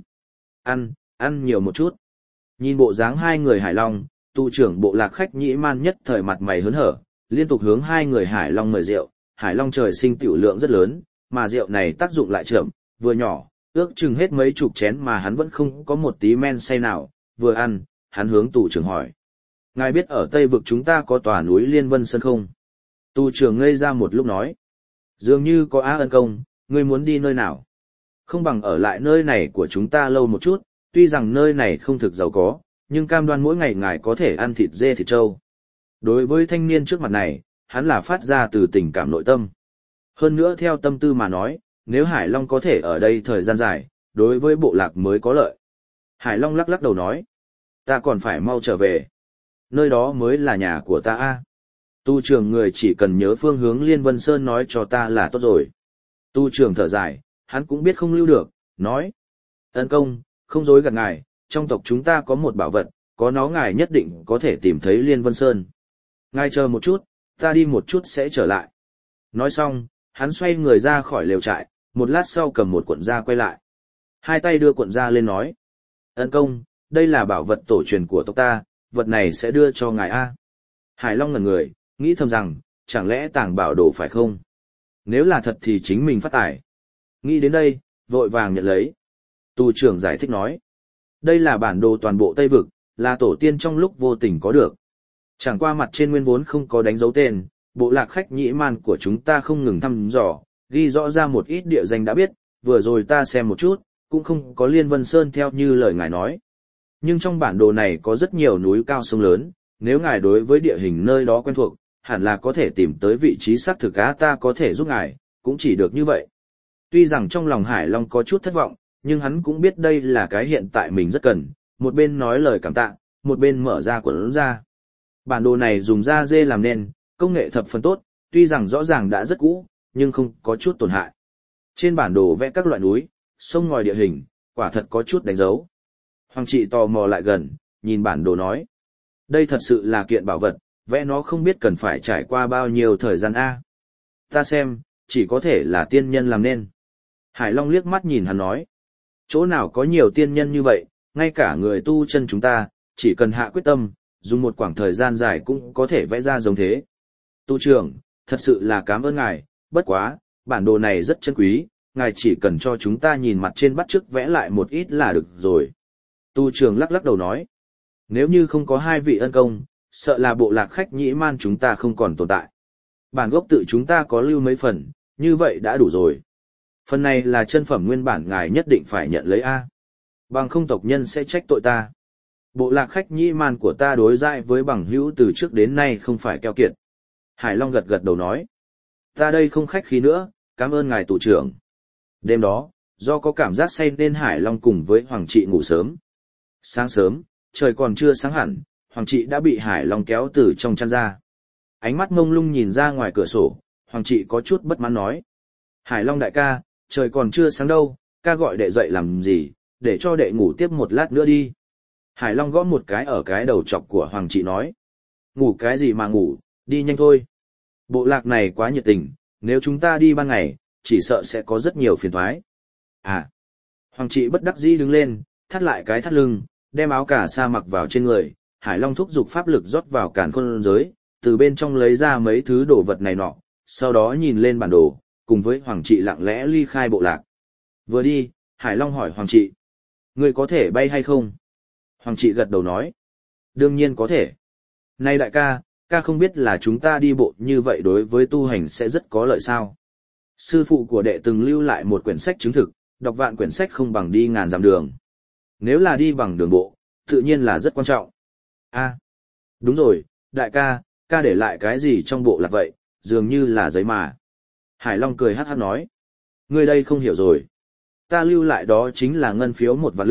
Ăn nhiều một chút. Nhìn bộ dáng hai người Hải Long, tu trưởng bộ lạc khách Nhĩ Man nhất thời mặt mày hớn hở, liên tục hướng hai người Hải Long mời rượu. Hải Long trời sinh tiểu lượng rất lớn, mà rượu này tác dụng lại chậm, vừa nhỏ, ước chừng hết mấy chục chén mà hắn vẫn không có một tí men say nào, vừa ăn, hắn hướng tù trưởng hỏi. Ngài biết ở Tây vực chúng ta có tòa núi Liên Vân Sơn không? Tù trưởng ngây ra một lúc nói. Dường như có Á Ân Công, ngươi muốn đi nơi nào? Không bằng ở lại nơi này của chúng ta lâu một chút, tuy rằng nơi này không thực giàu có, nhưng cam đoan mỗi ngày ngài có thể ăn thịt dê thịt trâu. Đối với thanh niên trước mặt này, hắn là phát ra từ tình cảm nội tâm. Hơn nữa theo tâm tư mà nói, nếu Hải Long có thể ở đây thời gian dài, đối với bộ lạc mới có lợi. Hải Long lắc lắc đầu nói, ta còn phải mau trở về. Nơi đó mới là nhà của ta a. Tu trưởng người chỉ cần nhớ phương hướng Liên Vân Sơn nói cho ta là tốt rồi. Tu trưởng thở dài, hắn cũng biết không lưu được, nói. Ân công, không dối gạt ngài, trong tộc chúng ta có một bảo vật, có nó ngài nhất định có thể tìm thấy Liên Vân Sơn. Ngài chờ một chút, ta đi một chút sẽ trở lại. Nói xong, hắn xoay người ra khỏi lều trại, một lát sau cầm một cuộn da quay lại. Hai tay đưa cuộn da lên nói. Ân công, đây là bảo vật tổ truyền của tộc ta, vật này sẽ đưa cho ngài A. Hải Long ngẩn người, nghĩ thầm rằng, chẳng lẽ tàng bảo đồ phải không? Nếu là thật thì chính mình phát tài. Nghĩ đến đây, vội vàng nhận lấy. Tu trưởng giải thích nói. Đây là bản đồ toàn bộ Tây Vực, là tổ tiên trong lúc vô tình có được. Chẳng qua mặt trên nguyên vốn không có đánh dấu tên, bộ lạc khách Nhĩ Man của chúng ta không ngừng thăm dò, ghi rõ ra một ít địa danh đã biết, vừa rồi ta xem một chút, cũng không có Liên Vân Sơn theo như lời ngài nói. Nhưng trong bản đồ này có rất nhiều núi cao sông lớn, nếu ngài đối với địa hình nơi đó quen thuộc, hẳn là có thể tìm tới vị trí xác thực á, ta có thể giúp ngài, cũng chỉ được như vậy. Tuy rằng trong lòng Hải Long có chút thất vọng, nhưng hắn cũng biết đây là cái hiện tại mình rất cần, một bên nói lời cảm tạ, một bên mở ra cuộn ra. Bản đồ này dùng da dê làm nên, công nghệ thập phần tốt, tuy rằng rõ ràng đã rất cũ, nhưng không có chút tổn hại. Trên bản đồ vẽ các loại núi, sông ngòi địa hình, quả thật có chút đánh dấu. Hoàng trị tò mò lại gần, nhìn bản đồ nói. Đây thật sự là kiện bảo vật, vẽ nó không biết cần phải trải qua bao nhiêu thời gian a. Ta xem, chỉ có thể là tiên nhân làm nên. Hải Long liếc mắt nhìn hắn nói. Chỗ nào có nhiều tiên nhân như vậy, ngay cả người tu chân chúng ta, chỉ cần hạ quyết tâm, dùng một khoảng thời gian dài cũng có thể vẽ ra giống thế. Tu trưởng, thật sự là cảm ơn ngài, bất quá, bản đồ này rất chân quý, ngài chỉ cần cho chúng ta nhìn mặt trên bắt chước vẽ lại một ít là được rồi. Tu trưởng lắc lắc đầu nói, nếu như không có hai vị ân công, sợ là bộ lạc khách Nhĩ Man chúng ta không còn tồn tại. Bản gốc tự chúng ta có lưu mấy phần, như vậy đã đủ rồi. Phần này là chân phẩm nguyên bản ngài nhất định phải nhận lấy A. Bằng không tộc nhân sẽ trách tội ta. Bộ lạc khách Nhĩ Man của ta đối dại với bằng hữu từ trước đến nay không phải keo kiệt. Hải Long gật gật đầu nói. Ta đây không khách khí nữa, cảm ơn ngài tù trưởng. Đêm đó, do có cảm giác say nên Hải Long cùng với Hoàng Trị ngủ sớm. Sáng sớm, trời còn chưa sáng hẳn, Hoàng Trị đã bị Hải Long kéo từ trong chăn ra. Ánh mắt mông lung nhìn ra ngoài cửa sổ, Hoàng Trị có chút bất mãn nói. Hải Long đại ca, trời còn chưa sáng đâu, ca gọi đệ dậy làm gì, để cho đệ ngủ tiếp một lát nữa đi. Hải Long gõ một cái ở cái đầu chọc của Hoàng Trị nói. Ngủ cái gì mà ngủ, đi nhanh thôi. Bộ lạc này quá nhiệt tình, nếu chúng ta đi ban ngày, chỉ sợ sẽ có rất nhiều phiền toái. À. Hoàng Trị bất đắc dĩ đứng lên, thắt lại cái thắt lưng, đem áo cà sa mặc vào trên người. Hải Long thúc giục pháp lực rót vào càn khôn giới, từ bên trong lấy ra mấy thứ đồ vật này nọ, sau đó nhìn lên bản đồ, cùng với Hoàng Trị lặng lẽ ly khai bộ lạc. Vừa đi, Hải Long hỏi Hoàng Trị, ngươi có thể bay hay không? Hoàng Trị gật đầu nói, đương nhiên có thể. Này đại ca, ca không biết là chúng ta đi bộ như vậy đối với tu hành sẽ rất có lợi sao? Sư phụ của đệ từng lưu lại một quyển sách chứng thực, đọc vạn quyển sách không bằng đi ngàn dặm đường. Nếu là đi bằng đường bộ, tự nhiên là rất quan trọng. À, đúng rồi, đại ca, ca để lại cái gì trong bộ lạc vậy, dường như là giấy mà. Hải Long cười hắc hắc nói, ngươi đây không hiểu rồi. Ta lưu lại đó chính là ngân phiếu 1 vạn lượng,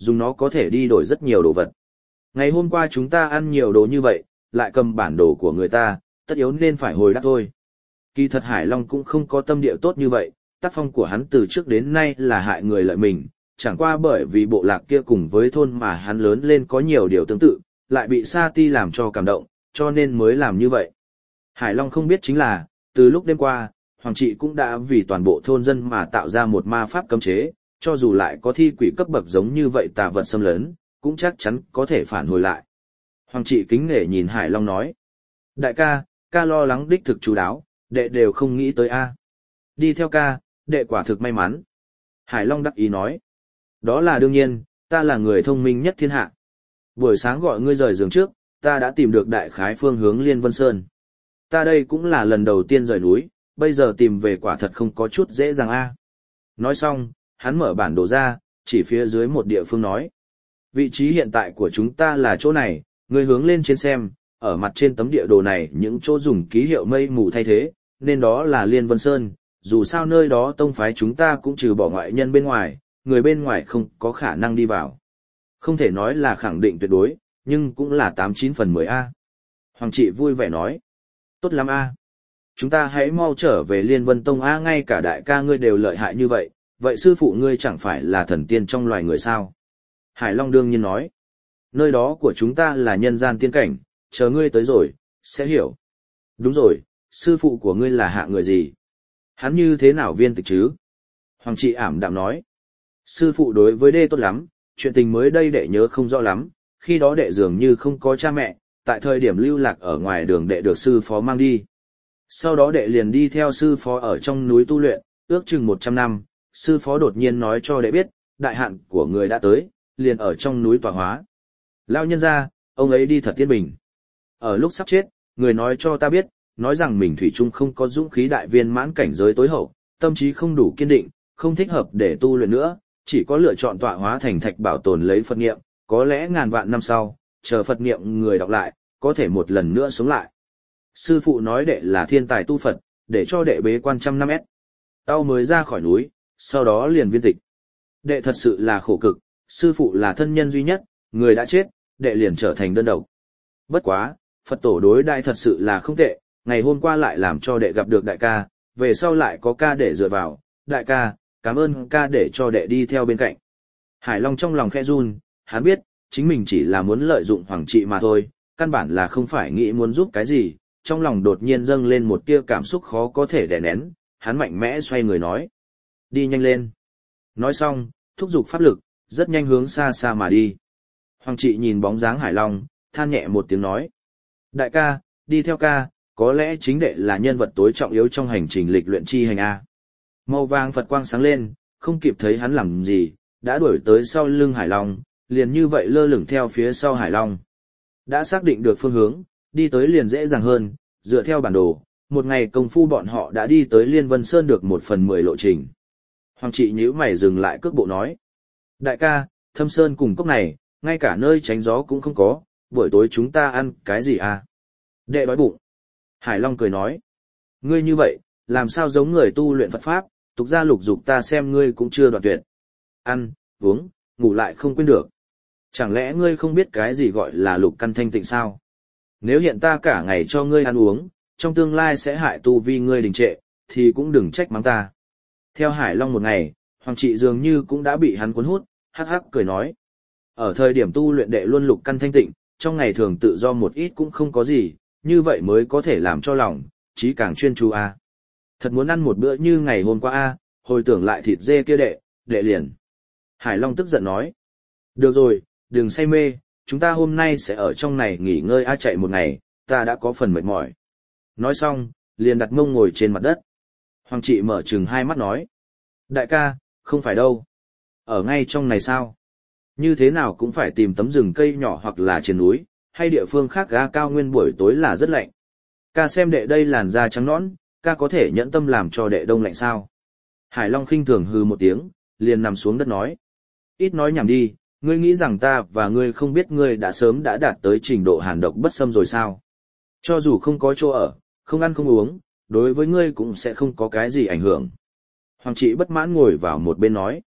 dùng nó có thể đi đổi rất nhiều đồ vật. Ngày hôm qua chúng ta ăn nhiều đồ như vậy, lại cầm bản đồ của người ta, tất yếu nên phải hồi đáp thôi. Kỳ thật Hải Long cũng không có tâm địa tốt như vậy, tác phong của hắn từ trước đến nay là hại người lợi mình, chẳng qua bởi vì bộ lạc kia cùng với thôn mà hắn lớn lên có nhiều điều tương tự, lại bị Sa Ti làm cho cảm động, cho nên mới làm như vậy. Hải Long không biết chính là, từ lúc đêm qua, Hoàng Trị cũng đã vì toàn bộ thôn dân mà tạo ra một ma pháp cấm chế, cho dù lại có thi quỷ cấp bậc giống như vậy tà vật xâm lấn, cũng chắc chắn có thể phản hồi lại. Hoàng Trị kính nể nhìn Hải Long nói, đại ca, ca lo lắng đích thực chú đáo, đệ đều không nghĩ tới a. Đi theo ca, đệ quả thực may mắn. Hải Long đắc ý nói, đó là đương nhiên, ta là người thông minh nhất thiên hạ. Buổi sáng gọi ngươi rời giường trước, ta đã tìm được đại khái phương hướng Liên Vân Sơn. Ta đây cũng là lần đầu tiên rời núi, bây giờ tìm về quả thật không có chút dễ dàng a. Nói xong, hắn mở bản đồ ra, chỉ phía dưới một địa phương nói. Vị trí hiện tại của chúng ta là chỗ này, ngươi hướng lên trên xem, ở mặt trên tấm địa đồ này những chỗ dùng ký hiệu mây mù thay thế, nên đó là Liên Vân Sơn, dù sao nơi đó tông phái chúng ta cũng trừ bỏ ngoại nhân bên ngoài, người bên ngoài không có khả năng đi vào. Không thể nói là khẳng định tuyệt đối, nhưng cũng là 89/10 A. Hoàng Trị vui vẻ nói. Tốt lắm A. Chúng ta hãy mau trở về Liên Vân Tông A, ngay cả đại ca ngươi đều lợi hại như vậy, vậy sư phụ ngươi chẳng phải là thần tiên trong loài người sao? Hải Long đương nhiên nói. Nơi đó của chúng ta là nhân gian tiên cảnh, chờ ngươi tới rồi, sẽ hiểu. Đúng rồi, sư phụ của ngươi là hạ người gì? Hắn như thế nào viên tịch chứ? Hoàng Trị ảm đạm nói. Sư phụ đối với đệ tốt lắm, chuyện tình mới đây đệ nhớ không rõ lắm, khi đó đệ dường như không có cha mẹ, tại thời điểm lưu lạc ở ngoài đường đệ được sư phó mang đi. Sau đó đệ liền đi theo sư phó ở trong núi tu luyện, ước chừng 100 năm, sư phó đột nhiên nói cho đệ biết, đại hạn của người đã tới, liền ở trong núi tọa hóa. Lao nhân ra, ông ấy đi thật tiên bình. Ở lúc sắp chết, người nói cho ta biết, nói rằng mình thủy chung không có dũng khí đại viên mãn cảnh giới tối hậu, tâm trí không đủ kiên định, không thích hợp để tu luyện nữa, chỉ có lựa chọn tọa hóa thành thạch bảo tồn lấy Phật niệm, có lẽ ngàn vạn năm sau, chờ Phật niệm người đọc lại, có thể một lần nữa sống lại. Sư phụ nói đệ là thiên tài tu Phật, để cho đệ bế quan 100 năm. Tao mới ra khỏi núi, sau đó liền viên tịch. Đệ thật sự là khổ cực, sư phụ là thân nhân duy nhất, người đã chết, đệ liền trở thành đơn độc. Bất quá, Phật tổ đối đại thật sự là không tệ, ngày hôm qua lại làm cho đệ gặp được đại ca, về sau lại có ca để dựa vào, đại ca, cảm ơn ca để cho đệ đi theo bên cạnh. Hải Long trong lòng khẽ run, hắn biết, chính mình chỉ là muốn lợi dụng Hoàng Trị mà thôi, căn bản là không phải nghĩ muốn giúp cái gì, trong lòng đột nhiên dâng lên một tia cảm xúc khó có thể đè nén, hắn mạnh mẽ xoay người nói. Đi nhanh lên. Nói xong, thúc giục pháp lực, rất nhanh hướng xa xa mà đi. Hoàng Trị nhìn bóng dáng Hải Long, than nhẹ một tiếng nói. Đại ca, đi theo ca, có lẽ chính đệ là nhân vật tối trọng yếu trong hành trình lịch luyện chi hành A. Màu vàng Phật quang sáng lên, không kịp thấy hắn làm gì, đã đuổi tới sau lưng Hải Long, liền như vậy lơ lửng theo phía sau Hải Long. Đã xác định được phương hướng, đi tới liền dễ dàng hơn, dựa theo bản đồ, một ngày công phu bọn họ đã đi tới Liên Vân Sơn được 1/10 lộ trình. Hoàng Trị nhíu mày dừng lại cước bộ nói. Đại ca, Thâm Sơn cùng cốc này, ngay cả nơi tránh gió cũng không có, buổi tối chúng ta ăn cái gì à? Đệ đói bụng. Hải Long cười nói. Ngươi như vậy, làm sao giống người tu luyện Phật Pháp, tục gia lục dục ta xem ngươi cũng chưa đoạn tuyệt. Ăn, uống, ngủ lại không quên được. Chẳng lẽ ngươi không biết cái gì gọi là lục căn thanh tịnh sao? Nếu hiện ta cả ngày cho ngươi ăn uống, trong tương lai sẽ hại tu vi ngươi đình trệ, thì cũng đừng trách mắng ta. Theo Hải Long một ngày, Hoàng Trị dường như cũng đã bị hắn cuốn hút, hắc hắc cười nói. Ở thời điểm tu luyện đệ luôn lục căn thanh tịnh, trong ngày thường tự do một ít cũng không có gì, như vậy mới có thể làm cho lòng, trí càng chuyên chú a. Thật muốn ăn một bữa như ngày hôm qua a, hồi tưởng lại thịt dê kia đệ liền. Hải Long tức giận nói. Được rồi, đừng say mê, chúng ta hôm nay sẽ ở trong này nghỉ ngơi chạy một ngày, ta đã có phần mệt mỏi. Nói xong, liền đặt mông ngồi trên mặt đất. Hoàng Trị mở trừng hai mắt nói. Đại ca, không phải đâu. Ở ngay trong này sao? Như thế nào cũng phải tìm tấm rừng cây nhỏ hoặc là trên núi, hay địa phương khác ga cao nguyên buổi tối là rất lạnh. Ca xem đệ đây làn da trắng nõn, ca có thể nhẫn tâm làm cho đệ đông lạnh sao? Hải Long khinh thường hừ một tiếng, liền nằm xuống đất nói. Ít nói nhảm đi, ngươi nghĩ rằng ta và ngươi không biết ngươi đã sớm đã đạt tới trình độ hàn độc bất xâm rồi sao? Cho dù không có chỗ ở, không ăn không uống, đối với ngươi cũng sẽ không có cái gì ảnh hưởng. Hoàng Trị bất mãn ngồi vào một bên nói.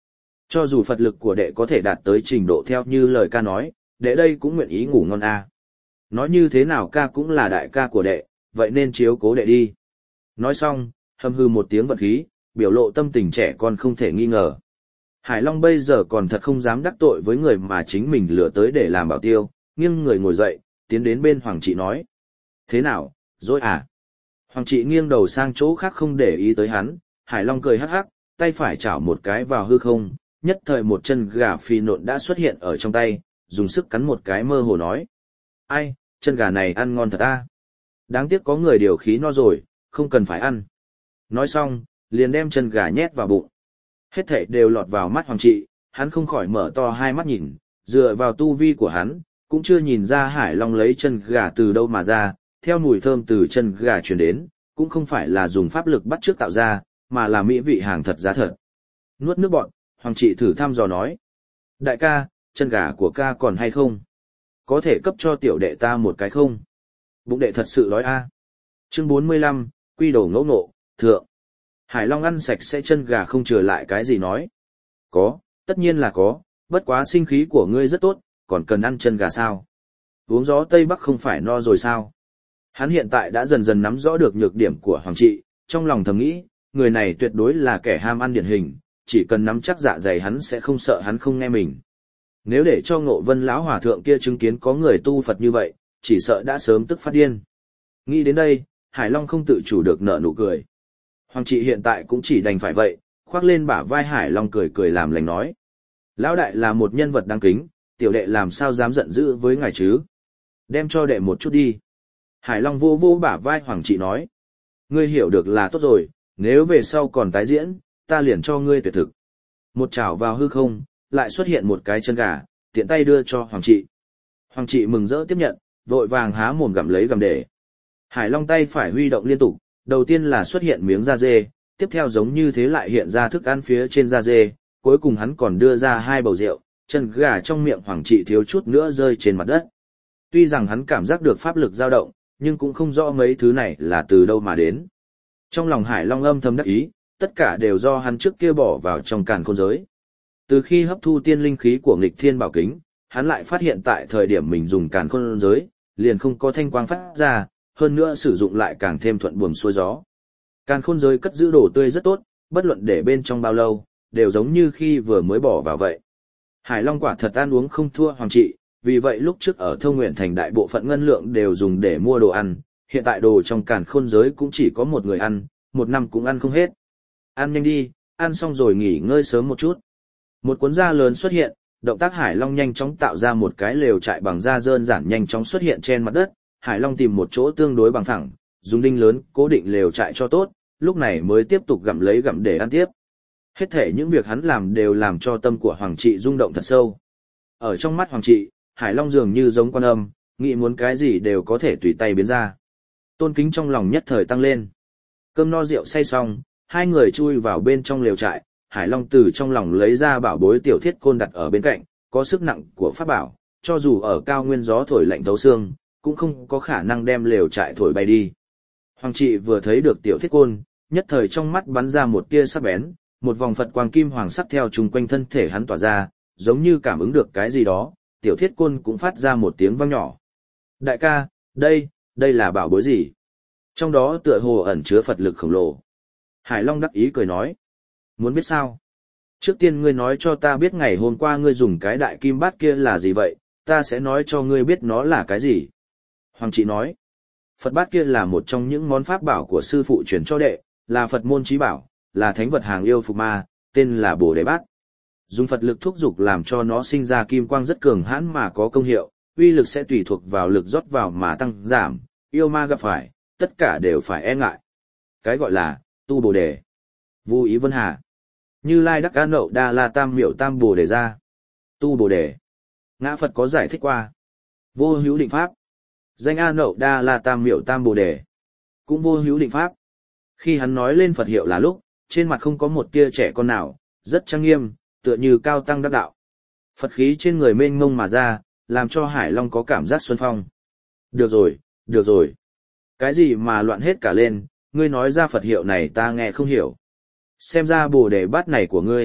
Cho dù Phật lực của đệ có thể đạt tới trình độ theo như lời ca nói, đệ đây cũng nguyện ý ngủ ngon a. Nói như thế nào ca cũng là đại ca của đệ, vậy nên chiếu cố đệ đi. Nói xong, hầm hư một tiếng vận khí, biểu lộ tâm tình trẻ con không thể nghi ngờ. Hải Long bây giờ còn thật không dám đắc tội với người mà chính mình lừa tới để làm bảo tiêu, nghiêng người ngồi dậy, tiến đến bên Hoàng Trị nói. Thế nào, dối à? Hoàng Trị nghiêng đầu sang chỗ khác không để ý tới hắn, Hải Long cười hắc hắc, tay phải chảo một cái vào hư không, nhất thời một chân gà phi nộn đã xuất hiện ở trong tay, dùng sức cắn một cái mơ hồ nói. Ai, chân gà này ăn ngon thật à? Đáng tiếc có người điều khí no rồi, không cần phải ăn. Nói xong, liền đem chân gà nhét vào bụng. Hết thảy đều lọt vào mắt Hoàng Trị, hắn không khỏi mở to hai mắt nhìn, dựa vào tu vi của hắn, cũng chưa nhìn ra Hải Long lấy chân gà từ đâu mà ra, theo mùi thơm từ chân gà truyền đến, cũng không phải là dùng pháp lực bắt chước tạo ra, mà là mỹ vị hàng thật giá thật. Nuốt nước bọt, Hoàng Trị thử thăm dò nói. Đại ca, chân gà của ca còn hay không? Có thể cấp cho tiểu đệ ta một cái không? Bụng đệ thật sự đói a. Chương 45, Quy đồ ngẫu ngộ, thượng. Hải Long ăn sạch sẽ chân gà không chừa lại cái gì nói. Có, tất nhiên là có, bất quá sinh khí của ngươi rất tốt, còn cần ăn chân gà sao? Uống gió Tây Bắc không phải no rồi sao? Hắn hiện tại đã dần dần nắm rõ được nhược điểm của Hoàng Trị, trong lòng thầm nghĩ, người này tuyệt đối là kẻ ham ăn điển hình, chỉ cần nắm chắc dạ dày hắn sẽ không sợ hắn không nghe mình. Nếu để cho Ngộ Vân lão hòa thượng kia chứng kiến có người tu Phật như vậy, chỉ sợ đã sớm tức phát điên. Nghĩ đến đây, Hải Long không tự chủ được nở nụ cười. Hoàng Trị hiện tại cũng chỉ đành phải vậy, khoác lên bả vai Hải Long cười cười làm lành nói. Lão đại là một nhân vật đáng kính, tiểu đệ làm sao dám giận dữ với ngài chứ? Đem cho đệ một chút đi. Hải Long vô vô bả vai Hoàng Trị nói. Ngươi hiểu được là tốt rồi, nếu về sau còn tái diễn, ta liền cho ngươi tuyệt thực. Một chảo vào hư không, lại xuất hiện một cái chân gà, tiện tay đưa cho Hoàng Trị. Hoàng Trị mừng rỡ tiếp nhận, vội vàng há mồm gặm lấy gặm để. Hải Long tay phải huy động liên tục, đầu tiên là xuất hiện miếng da dê, tiếp theo giống như thế lại hiện ra thức ăn phía trên da dê, cuối cùng hắn còn đưa ra hai bầu rượu, chân gà trong miệng Hoàng Trị thiếu chút nữa rơi trên mặt đất. Tuy rằng hắn cảm giác được pháp lực dao động, nhưng cũng không rõ mấy thứ này là từ đâu mà đến. Trong lòng Hải Long âm thầm đắc ý, tất cả đều do hắn trước kia bỏ vào trong càn khôn giới. Từ khi hấp thu tiên linh khí của nghịch thiên bảo kính, hắn lại phát hiện tại thời điểm mình dùng càn khôn giới, liền không có thanh quang phát ra, hơn nữa sử dụng lại càng thêm thuận buồm xuôi gió. Càn khôn giới cất giữ đồ tươi rất tốt, bất luận để bên trong bao lâu, đều giống như khi vừa mới bỏ vào vậy. Hải Long quả thật ăn uống không thua Hoàng Trị, vì vậy lúc trước ở Thông Nguyện Thành đại bộ phận ngân lượng đều dùng để mua đồ ăn, hiện tại đồ trong càn khôn giới cũng chỉ có một người ăn, một năm cũng ăn không hết. Ăn nhanh đi, ăn xong rồi nghỉ ngơi sớm một chút. Một cuốn da lớn xuất hiện, động tác Hải Long nhanh chóng tạo ra một cái lều trại bằng da đơn giản nhanh chóng xuất hiện trên mặt đất. Hải Long tìm một chỗ tương đối bằng phẳng, dùng đinh lớn cố định lều trại cho tốt, lúc này mới tiếp tục gặm lấy gặm để ăn tiếp. Hết thể những việc hắn làm đều làm cho tâm của Hoàng Trị rung động thật sâu. Ở trong mắt Hoàng Trị, Hải Long dường như giống Quan Âm, nghĩ muốn cái gì đều có thể tùy tay biến ra. Tôn kính trong lòng nhất thời tăng lên. Cơm no rượu say xong, hai người chui vào bên trong lều trại, Hải Long từ trong lòng lấy ra bảo bối tiểu thiết côn đặt ở bên cạnh, có sức nặng của pháp bảo, cho dù ở cao nguyên gió thổi lạnh thấu xương, cũng không có khả năng đem lều trại thổi bay đi. Hoàng Trị vừa thấy được tiểu thiết côn, nhất thời trong mắt bắn ra một tia sắc bén, một vòng Phật quang kim hoàng sắc theo chung quanh thân thể hắn tỏa ra, giống như cảm ứng được cái gì đó, tiểu thiết côn cũng phát ra một tiếng vang nhỏ. Đại ca, đây là bảo bối gì? Trong đó tựa hồ ẩn chứa Phật lực khổng lồ. Hải Long đắc ý cười nói. Muốn biết sao? Trước tiên ngươi nói cho ta biết ngày hôm qua ngươi dùng cái đại kim bát kia là gì vậy, ta sẽ nói cho ngươi biết nó là cái gì. Hoàng Trị nói. Phật bát kia là một trong những món pháp bảo của sư phụ truyền cho đệ, là Phật môn chí bảo, là thánh vật hàng yêu phục ma, tên là Bồ Đề Bát. Dùng Phật lực thúc dục làm cho nó sinh ra kim quang rất cường hãn mà có công hiệu, uy lực sẽ tùy thuộc vào lực rót vào mà tăng giảm, yêu ma gặp phải, tất cả đều phải e ngại. Cái gọi là tu Bồ Đề. Vu Ý Vân Hà. Như Lai Đắc A Nậu Đa La Tam Miệu Tam Bồ Đề ra. Tu Bồ Đề. Ngã Phật có giải thích qua. Vô hữu định pháp. Danh A Nậu Đa La Tam Miệu Tam Bồ Đề. Cũng vô hữu định pháp. Khi hắn nói lên Phật hiệu là lúc, trên mặt không có một tia trẻ con nào, rất trang nghiêm, tựa như cao tăng đắc đạo. Phật khí trên người mênh mông mà ra, làm cho Hải Long có cảm giác xuân phong. Được rồi, được rồi. Cái gì mà loạn hết cả lên, ngươi nói ra Phật hiệu này ta nghe không hiểu. Xem ra Bồ Đề Bát này của ngươi,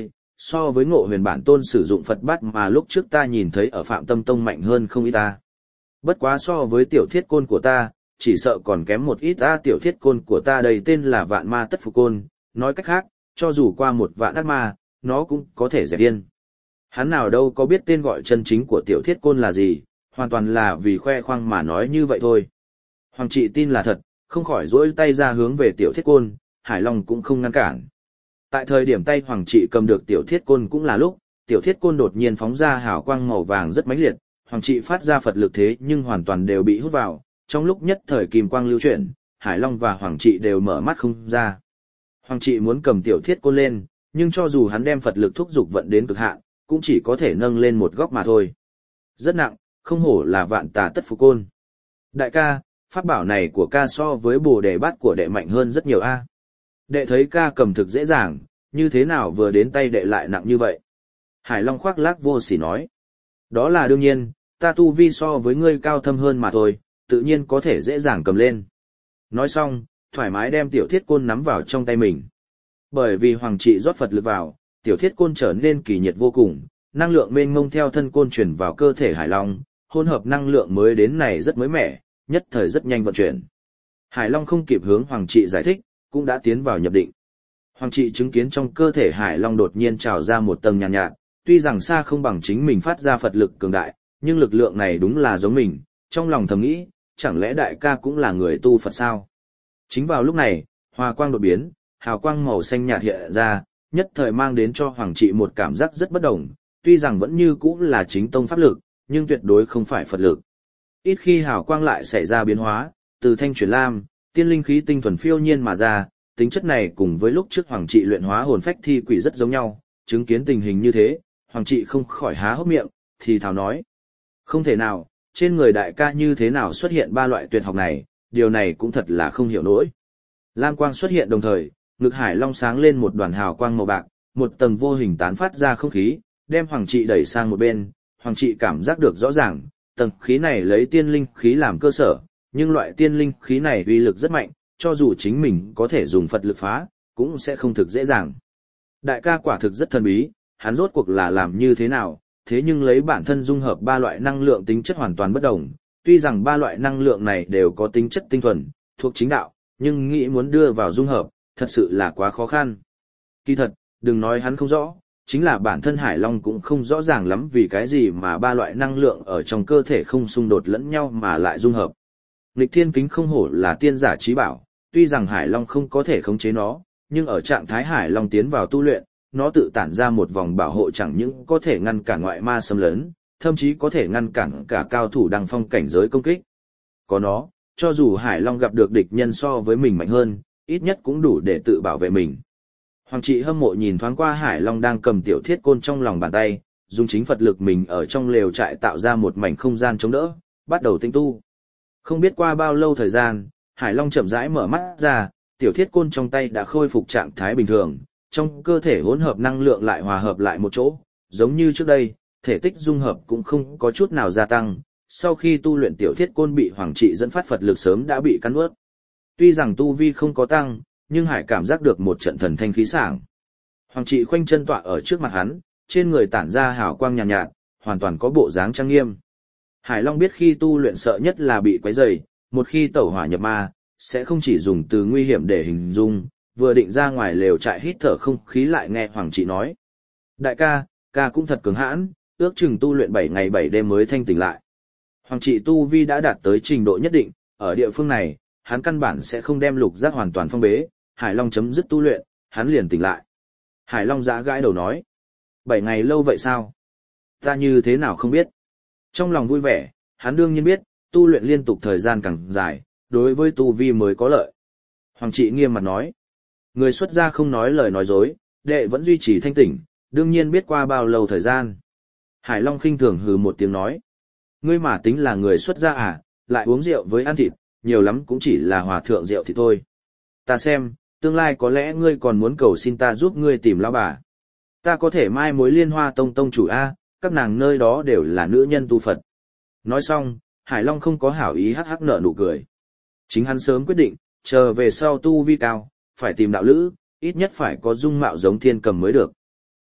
so với Ngộ Huyền bản tôn sử dụng Phật bát mà lúc trước ta nhìn thấy ở Phạm Tâm Tông mạnh hơn không ít ta. Bất quá so với tiểu thiết côn của ta, chỉ sợ còn kém một ít ta. Tiểu thiết côn của ta đây tên là Vạn Ma Tất Phục Côn, nói cách khác, cho dù qua một vạn ác ma, nó cũng có thể dẹp điên. Hắn nào đâu có biết tên gọi chân chính của tiểu thiết côn là gì, hoàn toàn là vì khoe khoang mà nói như vậy thôi. Hoàng trị tin là thật, không khỏi duỗi tay ra hướng về tiểu thiết côn, Hải Long cũng không ngăn cản. Tại thời điểm tay Hoàng trị cầm được tiểu thiết côn cũng là lúc, tiểu thiết côn đột nhiên phóng ra hào quang màu vàng rất mãnh liệt, Hoàng trị phát ra Phật lực thế nhưng hoàn toàn đều bị hút vào, trong lúc nhất thời kim quang lưu chuyển, Hải Long và Hoàng trị đều mở mắt không ra. Hoàng trị muốn cầm tiểu thiết côn lên, nhưng cho dù hắn đem Phật lực thúc dục vận đến cực hạn, cũng chỉ có thể nâng lên một góc mà thôi. Rất nặng, không hổ là Vạn Tà Tất Phục Côn. Đại ca, pháp bảo này của ca so với Bồ Đề Bát của đệ mạnh hơn rất nhiều a. Đệ thấy ca cầm thực dễ dàng, như thế nào vừa đến tay đệ lại nặng như vậy? Hải Long khoác lác vô sỉ nói. Đó là đương nhiên, ta tu vi so với ngươi cao thâm hơn mà thôi, tự nhiên có thể dễ dàng cầm lên. Nói xong, thoải mái đem tiểu thiết côn nắm vào trong tay mình. Bởi vì Hoàng trị rót Phật lực vào, tiểu thiết côn trở nên kỳ nhiệt vô cùng, năng lượng mênh mông theo thân côn chuyển vào cơ thể Hải Long, hỗn hợp năng lượng mới đến này rất mới mẻ, nhất thời rất nhanh vận chuyển. Hải Long không kịp hướng Hoàng trị giải thích, cũng đã tiến vào nhập định. Hoàng trị chứng kiến trong cơ thể Hải Long đột nhiên trào ra một tầng nhàn nhạt, tuy rằng xa không bằng chính mình phát ra Phật lực cường đại, nhưng lực lượng này đúng là giống mình, trong lòng thầm nghĩ, chẳng lẽ đại ca cũng là người tu Phật sao? Chính vào lúc này, hòa quang đột biến, hào quang màu xanh nhạt hiện ra, nhất thời mang đến cho Hoàng trị một cảm giác rất bất đồng, tuy rằng vẫn như cũ là chính tông pháp lực, nhưng tuyệt đối không phải Phật lực. Ít khi hào quang lại xảy ra biến hóa, từ thanh chuyển lam, tiên linh khí tinh thuần phiêu nhiên mà ra, tính chất này cùng với lúc trước Hoàng trị luyện hóa hồn phách thi quỷ rất giống nhau, chứng kiến tình hình như thế, Hoàng trị không khỏi há hốc miệng, thì thào nói. Không thể nào, trên người đại ca như thế nào xuất hiện ba loại tuyệt học này, điều này cũng thật là không hiểu nổi. Lam quang xuất hiện đồng thời, ngực Hải Long sáng lên một đoàn hào quang màu bạc, một tầng vô hình tán phát ra không khí, đem Hoàng trị đẩy sang một bên, Hoàng trị cảm giác được rõ ràng, tầng khí này lấy tiên linh khí làm cơ sở, nhưng loại tiên linh khí này uy lực rất mạnh, cho dù chính mình có thể dùng Phật lực phá, cũng sẽ không thực dễ dàng. Đại ca quả thực rất thần bí, hắn rốt cuộc là làm như thế nào, thế nhưng lấy bản thân dung hợp ba loại năng lượng tính chất hoàn toàn bất đồng, tuy rằng ba loại năng lượng này đều có tính chất tinh thuần, thuộc chính đạo, nhưng nghĩ muốn đưa vào dung hợp, thật sự là quá khó khăn. Kỳ thật, đừng nói hắn không rõ, chính là bản thân Hải Long cũng không rõ ràng lắm vì cái gì mà ba loại năng lượng ở trong cơ thể không xung đột lẫn nhau mà lại dung hợp. Nghịch thiên kính không hổ là tiên giả trí bảo, tuy rằng Hải Long không có thể khống chế nó, nhưng ở trạng thái Hải Long tiến vào tu luyện, nó tự tản ra một vòng bảo hộ chẳng những có thể ngăn cản ngoại ma xâm lấn, thậm chí có thể ngăn cản cả cao thủ đăng phong cảnh giới công kích. Có nó, cho dù Hải Long gặp được địch nhân so với mình mạnh hơn, ít nhất cũng đủ để tự bảo vệ mình. Hoàng trị hâm mộ nhìn thoáng qua Hải Long đang cầm tiểu thiết côn trong lòng bàn tay, dùng chính Phật lực mình ở trong lều trại tạo ra một mảnh không gian chống đỡ, bắt đầu tinh tu. Không biết qua bao lâu thời gian, Hải Long chậm rãi mở mắt ra, tiểu thiết côn trong tay đã khôi phục trạng thái bình thường, trong cơ thể hỗn hợp năng lượng lại hòa hợp lại một chỗ, giống như trước đây, thể tích dung hợp cũng không có chút nào gia tăng. Sau khi tu luyện tiểu thiết côn bị Hoàng trị dẫn phát Phật lực sớm đã bị cắn nuốt. Tuy rằng tu vi không có tăng, nhưng Hải cảm giác được một trận thần thanh khí sảng. Hoàng trị khoanh chân tọa ở trước mặt hắn, trên người tản ra hào quang nhàn nhạt, hoàn toàn có bộ dáng trang nghiêm. Hải Long biết khi tu luyện sợ nhất là bị quấy rầy, một khi tẩu hỏa nhập ma, sẽ không chỉ dùng từ nguy hiểm để hình dung, vừa định ra ngoài lều trại hít thở không khí lại nghe Hoàng trị nói. Đại ca, ca cũng thật cứng hãn, ước chừng tu luyện 7 ngày 7 đêm mới thanh tỉnh lại. Hoàng trị tu vi đã đạt tới trình độ nhất định, ở địa phương này, hắn căn bản sẽ không đem lục giác hoàn toàn phong bế, Hải Long chấm dứt tu luyện, hắn liền tỉnh lại. Hải Long giã gãi đầu nói, 7 ngày lâu vậy sao? Ta như thế nào không biết? Trong lòng vui vẻ, hắn đương nhiên biết, tu luyện liên tục thời gian càng dài, đối với tu vi mới có lợi. Hoàng trị nghiêm mặt nói, người xuất gia không nói lời nói dối, đệ vẫn duy trì thanh tỉnh, đương nhiên biết qua bao lâu thời gian. Hải Long khinh thường hừ một tiếng nói, ngươi mà tính là người xuất gia à, lại uống rượu với ăn thịt, nhiều lắm cũng chỉ là hòa thượng rượu thì thôi. Ta xem, tương lai có lẽ ngươi còn muốn cầu xin ta giúp ngươi tìm lão bà. Ta có thể mai mối Liên Hoa Tông tông chủ A, các nàng nơi đó đều là nữ nhân tu Phật. Nói xong, Hải Long không có hảo ý hắc hắc nở nụ cười. Chính hắn sớm quyết định, chờ về sau tu vi cao, phải tìm đạo lữ, ít nhất phải có dung mạo giống Thiên Cầm mới được.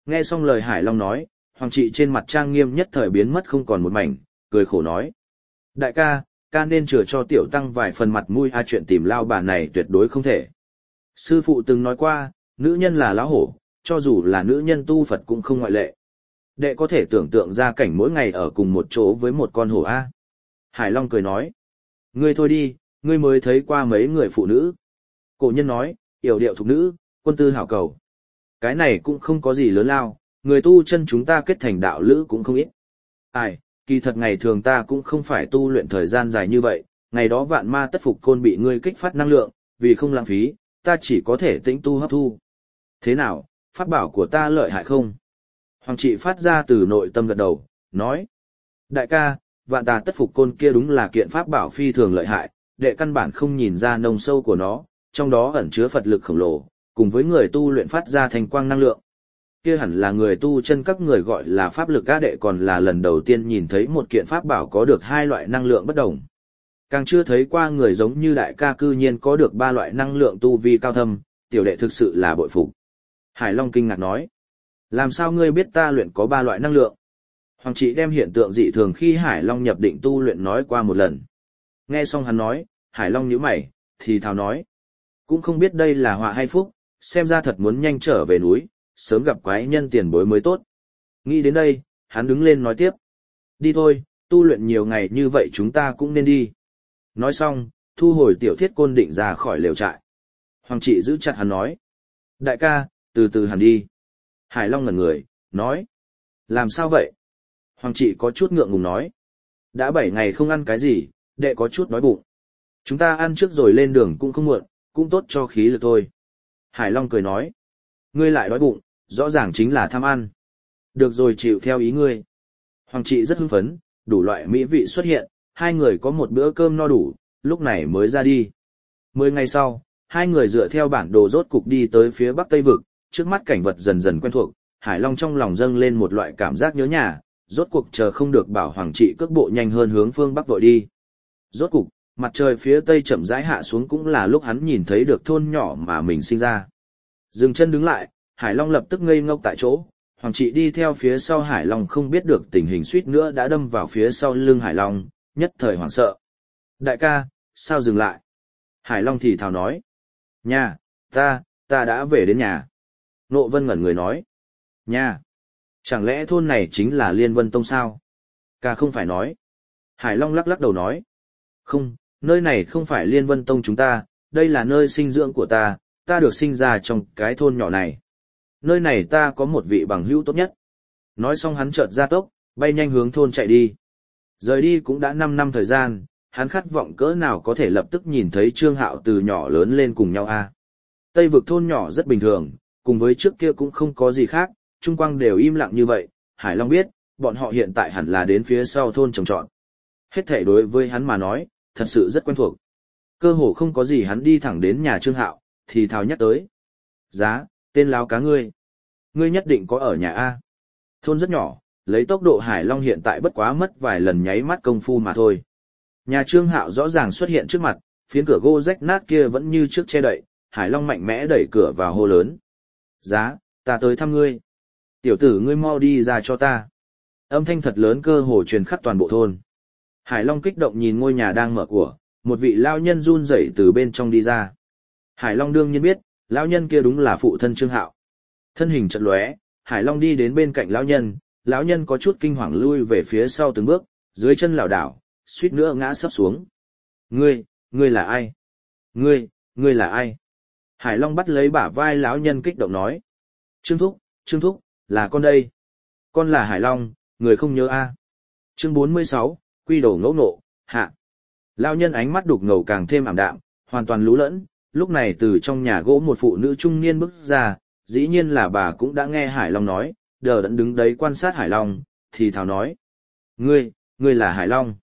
Nghe xong lời Hải Long nói, Hoàng Trị trên mặt trang nghiêm nhất thời biến mất không còn một mảnh, cười khổ nói. Đại ca nên chừa cho tiểu tăng vài phần mặt mũi chuyện tìm lao bà này tuyệt đối không thể. Sư phụ từng nói qua, nữ nhân là lão hổ, cho dù là nữ nhân tu Phật cũng không ngoại lệ. Đệ có thể tưởng tượng ra cảnh mỗi ngày ở cùng một chỗ với một con hổ A. Hải Long cười nói. Ngươi thôi đi, ngươi mới thấy qua mấy người phụ nữ. Cổ nhân nói, yểu điệu thục nữ, quân tư hảo cầu. Cái này cũng không có gì lớn lao, người tu chân chúng ta kết thành đạo lữ cũng không ít. Ai, kỳ thật ngày thường ta cũng không phải tu luyện thời gian dài như vậy, ngày đó vạn ma tất phục côn bị ngươi kích phát năng lượng, vì không lãng phí, ta chỉ có thể tĩnh tu hấp thu. Thế nào, pháp bảo của ta lợi hại không? Hoàng Trị phát ra từ nội tâm gật đầu, nói. Đại ca, vạn tà tất phục côn kia đúng là kiện pháp bảo phi thường lợi hại, đệ căn bản không nhìn ra nông sâu của nó, trong đó ẩn chứa Phật lực khổng lồ, cùng với người tu luyện phát ra thành quang năng lượng. Kia hẳn là người tu chân các người gọi là pháp lực á, đệ còn là lần đầu tiên nhìn thấy một kiện pháp bảo có được hai loại năng lượng bất đồng. Càng chưa thấy qua người giống như đại ca cư nhiên có được ba loại năng lượng tu vi cao thâm, tiểu đệ thực sự là bội phục. Hải Long kinh ngạc nói. Làm sao ngươi biết ta luyện có ba loại năng lượng? Hoàng Trị đem hiện tượng dị thường khi Hải Long nhập định tu luyện nói qua một lần. Nghe xong hắn nói, Hải Long nhíu mày, thì thào nói. Cũng không biết đây là họa hay phúc, xem ra thật muốn nhanh trở về núi, sớm gặp quái nhân tiền bối mới tốt. Nghĩ đến đây, hắn đứng lên nói tiếp. Đi thôi, tu luyện nhiều ngày như vậy chúng ta cũng nên đi. Nói xong, thu hồi tiểu thiết côn định ra khỏi lều trại. Hoàng Trị giữ chặt hắn nói. Đại ca, từ từ hẳn đi. Hải Long ngẩn người, nói. Làm sao vậy? Hoàng Trị có chút ngượng ngùng nói. Đã 7 ngày không ăn cái gì, đệ có chút đói bụng. Chúng ta ăn trước rồi lên đường cũng không muộn, cũng tốt cho khí lực thôi. Hải Long cười nói. Ngươi lại đói bụng, rõ ràng chính là tham ăn. Được rồi chịu theo ý ngươi. Hoàng Trị rất hưng phấn, đủ loại mỹ vị xuất hiện, hai người có một bữa cơm no đủ, lúc này mới ra đi. 10 ngày sau, hai người dựa theo bản đồ rốt cục đi tới phía bắc Tây Vực, trước mắt cảnh vật dần dần quen thuộc, Hải Long trong lòng dâng lên một loại cảm giác nhớ nhà, rốt cuộc chờ không được bảo Hoàng Trị cước bộ nhanh hơn hướng phương bắc vội đi. Rốt cục, mặt trời phía tây chậm rãi hạ xuống cũng là lúc hắn nhìn thấy được thôn nhỏ mà mình sinh ra. Dừng chân đứng lại, Hải Long lập tức ngây ngốc tại chỗ, Hoàng Trị đi theo phía sau Hải Long không biết được tình hình suýt nữa đã đâm vào phía sau lưng Hải Long, nhất thời hoảng sợ. Đại ca, sao dừng lại? Hải Long thì thào nói. Nhà, ta đã về đến nhà. Nộ Vân ngẩn người nói. Nhà, chẳng lẽ thôn này chính là Liên Vân Tông sao? Ca không phải nói. Hải Long lắc lắc đầu nói. Không, nơi này không phải Liên Vân Tông chúng ta, đây là nơi sinh dưỡng của ta được sinh ra trong cái thôn nhỏ này. Nơi này ta có một vị bằng hữu tốt nhất. Nói xong hắn chợt ra tốc, bay nhanh hướng thôn chạy đi. Rời đi cũng đã 5 năm thời gian, hắn khát vọng cỡ nào có thể lập tức nhìn thấy Trương Hạo từ nhỏ lớn lên cùng nhau a. Tây vực thôn nhỏ rất bình thường, cùng với trước kia cũng không có gì khác, chung quanh đều im lặng như vậy, Hải Long biết, bọn họ hiện tại hẳn là đến phía sau thôn trồng trọt. Hết thảy đối với hắn mà nói, thật sự rất quen thuộc. Cơ hồ không có gì hắn đi thẳng đến nhà Trương Hạo, thì thào nhắc tới. Giá, tên láo cá ngươi. Ngươi nhất định có ở nhà A. Thôn rất nhỏ, lấy tốc độ Hải Long hiện tại bất quá mất vài lần nháy mắt công phu mà thôi. Nhà Trương Hạo rõ ràng xuất hiện trước mặt, phiến cửa gỗ rách nát kia vẫn như trước che đậy, Hải Long mạnh mẽ đẩy cửa vào hô lớn. Giá, ta tới thăm ngươi. Tiểu tử ngươi mau đi ra cho ta. Âm thanh thật lớn cơ hồ truyền khắp toàn bộ thôn. Hải Long kích động nhìn ngôi nhà đang mở của, một vị lao nhân run rẩy từ bên trong đi ra. Hải Long đương nhiên biết, lao nhân kia đúng là phụ thân Trương Hạo. Thân hình chợt lóe, Hải Long đi đến bên cạnh lão nhân có chút kinh hoàng lui về phía sau từng bước, dưới chân lảo đảo, suýt nữa ngã sấp xuống. Ngươi là ai? Ngươi là ai? Hải Long bắt lấy bả vai lão nhân kích động nói. Trương Thúc, là con đây. Con là Hải Long, người không nhớ a. Chương 46, Quy đồ ngẫu nộ, hạ. Lão nhân ánh mắt đục ngầu càng thêm ảm đạm, hoàn toàn lú lẫn, lúc này từ trong nhà gỗ một phụ nữ trung niên bước ra, dĩ nhiên là bà cũng đã nghe Hải Long nói, đờ đẫn đứng đấy quan sát Hải Long, thì thào nói. Ngươi là Hải Long.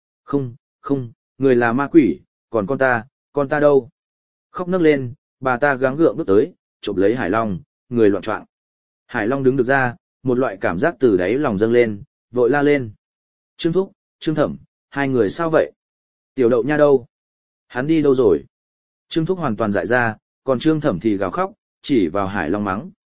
Không, người là ma quỷ, còn con ta đâu? Khóc nấc lên, bà ta gắng gượng bước tới, chụp lấy Hải Long, người loạn choạng. Hải Long đứng được ra, một loại cảm giác từ đáy lòng dâng lên, vội la lên. Trương Thúc, Trương Thẩm, hai người sao vậy? Tiểu Đậu Nha đâu? Hắn đi đâu rồi? Trương Thúc hoàn toàn dại ra, còn Trương Thẩm thì gào khóc, chỉ vào Hải Long mắng.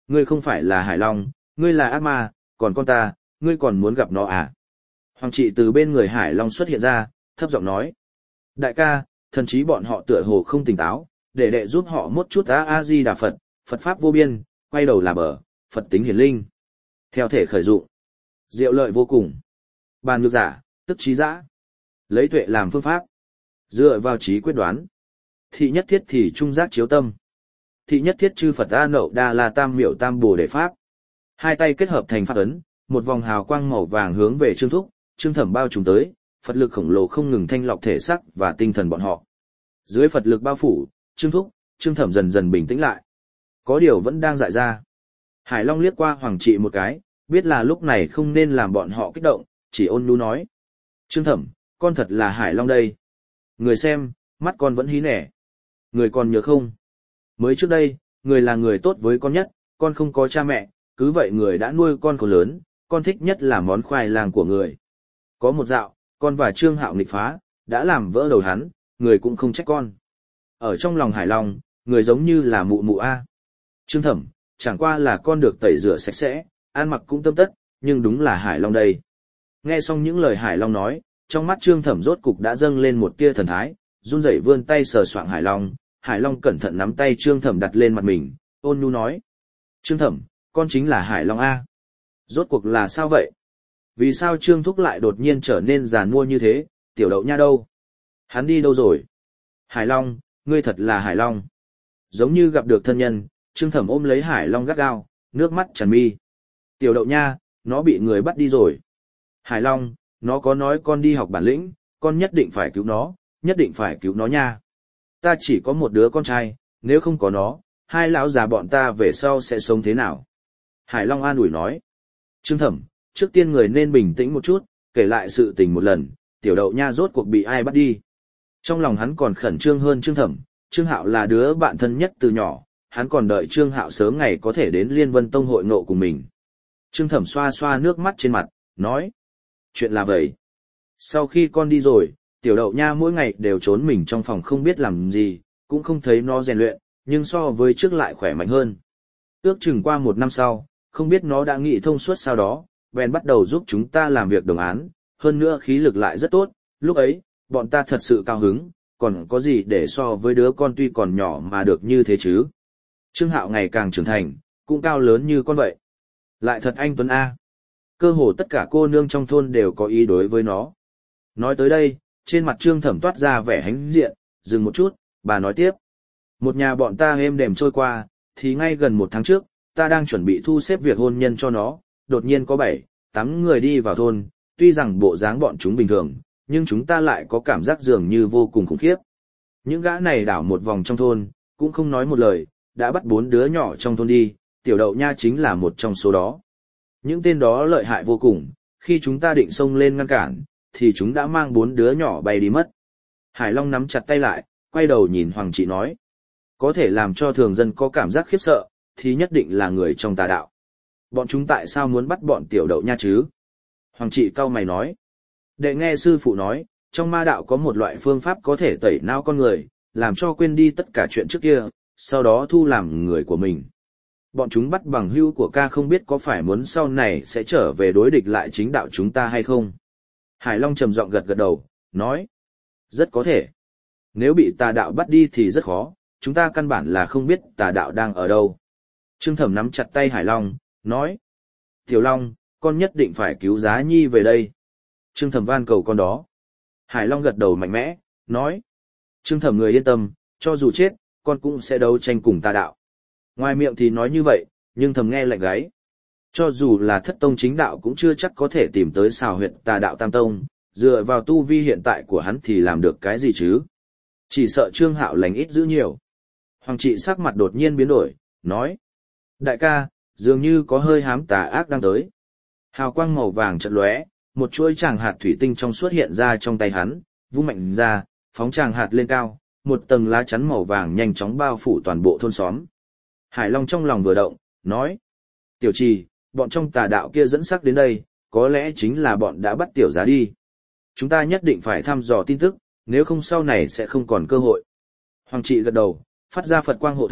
Ngươi không phải là Hải Long, ngươi là ác ma, còn con ta, ngươi còn muốn gặp nó à? Hoàng trị từ bên người Hải Long xuất hiện ra, thấp giọng nói. Đại ca, thần chí bọn họ tựa hồ không tỉnh táo, để đệ giúp họ một chút A-di-đà Phật, Phật Pháp vô biên, quay đầu là bờ, Phật tính hiển linh. Theo thể khởi dụng. Diệu lợi vô cùng. Bàn nhược giả, tức trí dã. Lấy tuệ làm phương pháp. Dựa vào trí quyết đoán. Thị nhất thiết thì trung giác chiếu tâm. Thị nhất thiết chư Phật A Nậu Đa La Tam Miểu Tam Bồ Đề Pháp. Hai tay kết hợp thành pháp ấn, một vòng hào quang màu vàng hướng về Trương Thúc, Trương Thẩm bao trùm tới, Phật lực khổng lồ không ngừng thanh lọc thể xác và tinh thần bọn họ. Dưới Phật lực bao phủ, Trương Thúc, Trương Thẩm dần dần bình tĩnh lại. Có điều vẫn đang dại ra. Hải Long liếc qua Hoàng trị một cái, biết là lúc này không nên làm bọn họ kích động, chỉ ôn nhu nói. Trương Thẩm, con thật là Hải Long đây. Người xem, mắt con vẫn hí nẻ. Người còn nhớ không? Mới trước đây, người là người tốt với con nhất, con không có cha mẹ, cứ vậy người đã nuôi con khổ lớn, con thích nhất là món khoai lang của người. Có một dạo, con và Trương Hạo nghịch phá, đã làm vỡ đầu hắn, người cũng không trách con. Ở trong lòng Hải Long, người giống như là mụ mụ A. Trương Thẩm, chẳng qua là con được tẩy rửa sạch sẽ, ăn mặc cũng tươm tất, nhưng đúng là Hải Long đây. Nghe xong những lời Hải Long nói, trong mắt Trương Thẩm rốt cục đã dâng lên một tia thần thái, run rẩy vươn tay sờ soạng Hải Long. Hải Long cẩn thận nắm tay Trương Thẩm đặt lên mặt mình, ôn nhu nói. Trương Thẩm, con chính là Hải Long A. Rốt cuộc là sao vậy? Vì sao Trương Thúc lại đột nhiên trở nên giàn mua như thế, tiểu đậu nha đâu? Hắn đi đâu rồi? Hải Long, ngươi thật là Hải Long. Giống như gặp được thân nhân, Trương Thẩm ôm lấy Hải Long gắt gao, nước mắt tràn mi. Tiểu đậu nha, nó bị người bắt đi rồi. Hải Long, nó có nói con đi học bản lĩnh, con nhất định phải cứu nó, nhất định phải cứu nó nha. Ta chỉ có một đứa con trai, nếu không có nó, hai lão già bọn ta về sau sẽ sống thế nào? Hải Long an ủi nói. Trương Thẩm, trước tiên người nên bình tĩnh một chút, kể lại sự tình một lần, tiểu đậu nha rốt cuộc bị ai bắt đi. Trong lòng hắn còn khẩn trương hơn Trương Thẩm, Trương Hạo là đứa bạn thân nhất từ nhỏ, hắn còn đợi Trương Hạo sớm ngày có thể đến Liên Vân Tông hội ngộ cùng mình. Trương Thẩm xoa xoa nước mắt trên mặt, nói. Chuyện là vậy. Sau khi con đi rồi, tiểu đậu nha mỗi ngày đều trốn mình trong phòng không biết làm gì, cũng không thấy nó rèn luyện, nhưng so với trước lại khỏe mạnh hơn. Ước chừng qua một năm sau, không biết nó đã nghĩ thông suốt sau đó, bèn bắt đầu giúp chúng ta làm việc đồng án, hơn nữa khí lực lại rất tốt, lúc ấy, bọn ta thật sự cao hứng, còn có gì để so với đứa con tuy còn nhỏ mà được như thế chứ. Trương Hạo ngày càng trưởng thành, cũng cao lớn như con vậy. Lại thật anh Tuấn A. Cơ hồ tất cả cô nương trong thôn đều có ý đối với nó. Nói tới đây, trên mặt Trương Thẩm toát ra vẻ hãnh diện, dừng một chút, bà nói tiếp. Một nhà bọn ta êm đềm trôi qua, thì ngay gần một tháng trước, ta đang chuẩn bị thu xếp việc hôn nhân cho nó, đột nhiên có 7-8 người đi vào thôn, tuy rằng bộ dáng bọn chúng bình thường, nhưng chúng ta lại có cảm giác dường như vô cùng khủng khiếp. Những gã này đảo một vòng trong thôn, cũng không nói một lời, đã bắt 4 đứa nhỏ trong thôn đi, tiểu đậu nha chính là một trong số đó. Những tên đó lợi hại vô cùng, khi chúng ta định xông lên ngăn cản, thì chúng đã mang 4 đứa nhỏ bay đi mất. Hải Long nắm chặt tay lại, quay đầu nhìn Hoàng trị nói. Có thể làm cho thường dân có cảm giác khiếp sợ, thì nhất định là người trong tà đạo. Bọn chúng tại sao muốn bắt bọn tiểu đậu nha chứ? Hoàng trị cau mày nói. Đệ nghe sư phụ nói, trong ma đạo có một loại phương pháp có thể tẩy não con người, làm cho quên đi tất cả chuyện trước kia, sau đó thu làm người của mình. Bọn chúng bắt bằng hữu của ca không biết có phải muốn sau này sẽ trở về đối địch lại chính đạo chúng ta hay không? Hải Long trầm giọng gật gật đầu, nói. Rất có thể. Nếu bị tà đạo bắt đi thì rất khó, chúng ta căn bản là không biết tà đạo đang ở đâu. Trương Thẩm nắm chặt tay Hải Long, nói. Tiểu Long, con nhất định phải cứu Giá Nhi về đây. Trương Thẩm van cầu con đó. Hải Long gật đầu mạnh mẽ, nói. Trương Thẩm người yên tâm, cho dù chết, con cũng sẽ đấu tranh cùng tà đạo. Ngoài miệng thì nói như vậy, nhưng thầm nghe lạnh gáy. Cho dù là thất tông chính đạo cũng chưa chắc có thể tìm tới xào huyệt tà đạo tam tông, dựa vào tu vi hiện tại của hắn thì làm được cái gì chứ? Chỉ sợ Trương Hạo lành ít giữ nhiều. Hoàng trị sắc mặt đột nhiên biến đổi, nói. Đại ca, dường như có hơi hám tà ác đang tới. Hào quang màu vàng chợt lóe, một chuỗi tràng hạt thủy tinh trong suốt hiện ra trong tay hắn, vung mạnh ra, phóng tràng hạt lên cao, một tầng lá chắn màu vàng nhanh chóng bao phủ toàn bộ thôn xóm. Hải Long trong lòng vừa động, nói. Tiểu Trì, bọn trong tà đạo kia dẫn sắc đến đây, có lẽ chính là bọn đã bắt tiểu Giá đi. Chúng ta nhất định phải thăm dò tin tức, nếu không sau này sẽ không còn cơ hội. Hoàng trị gật đầu, phát ra Phật quang hộ thể,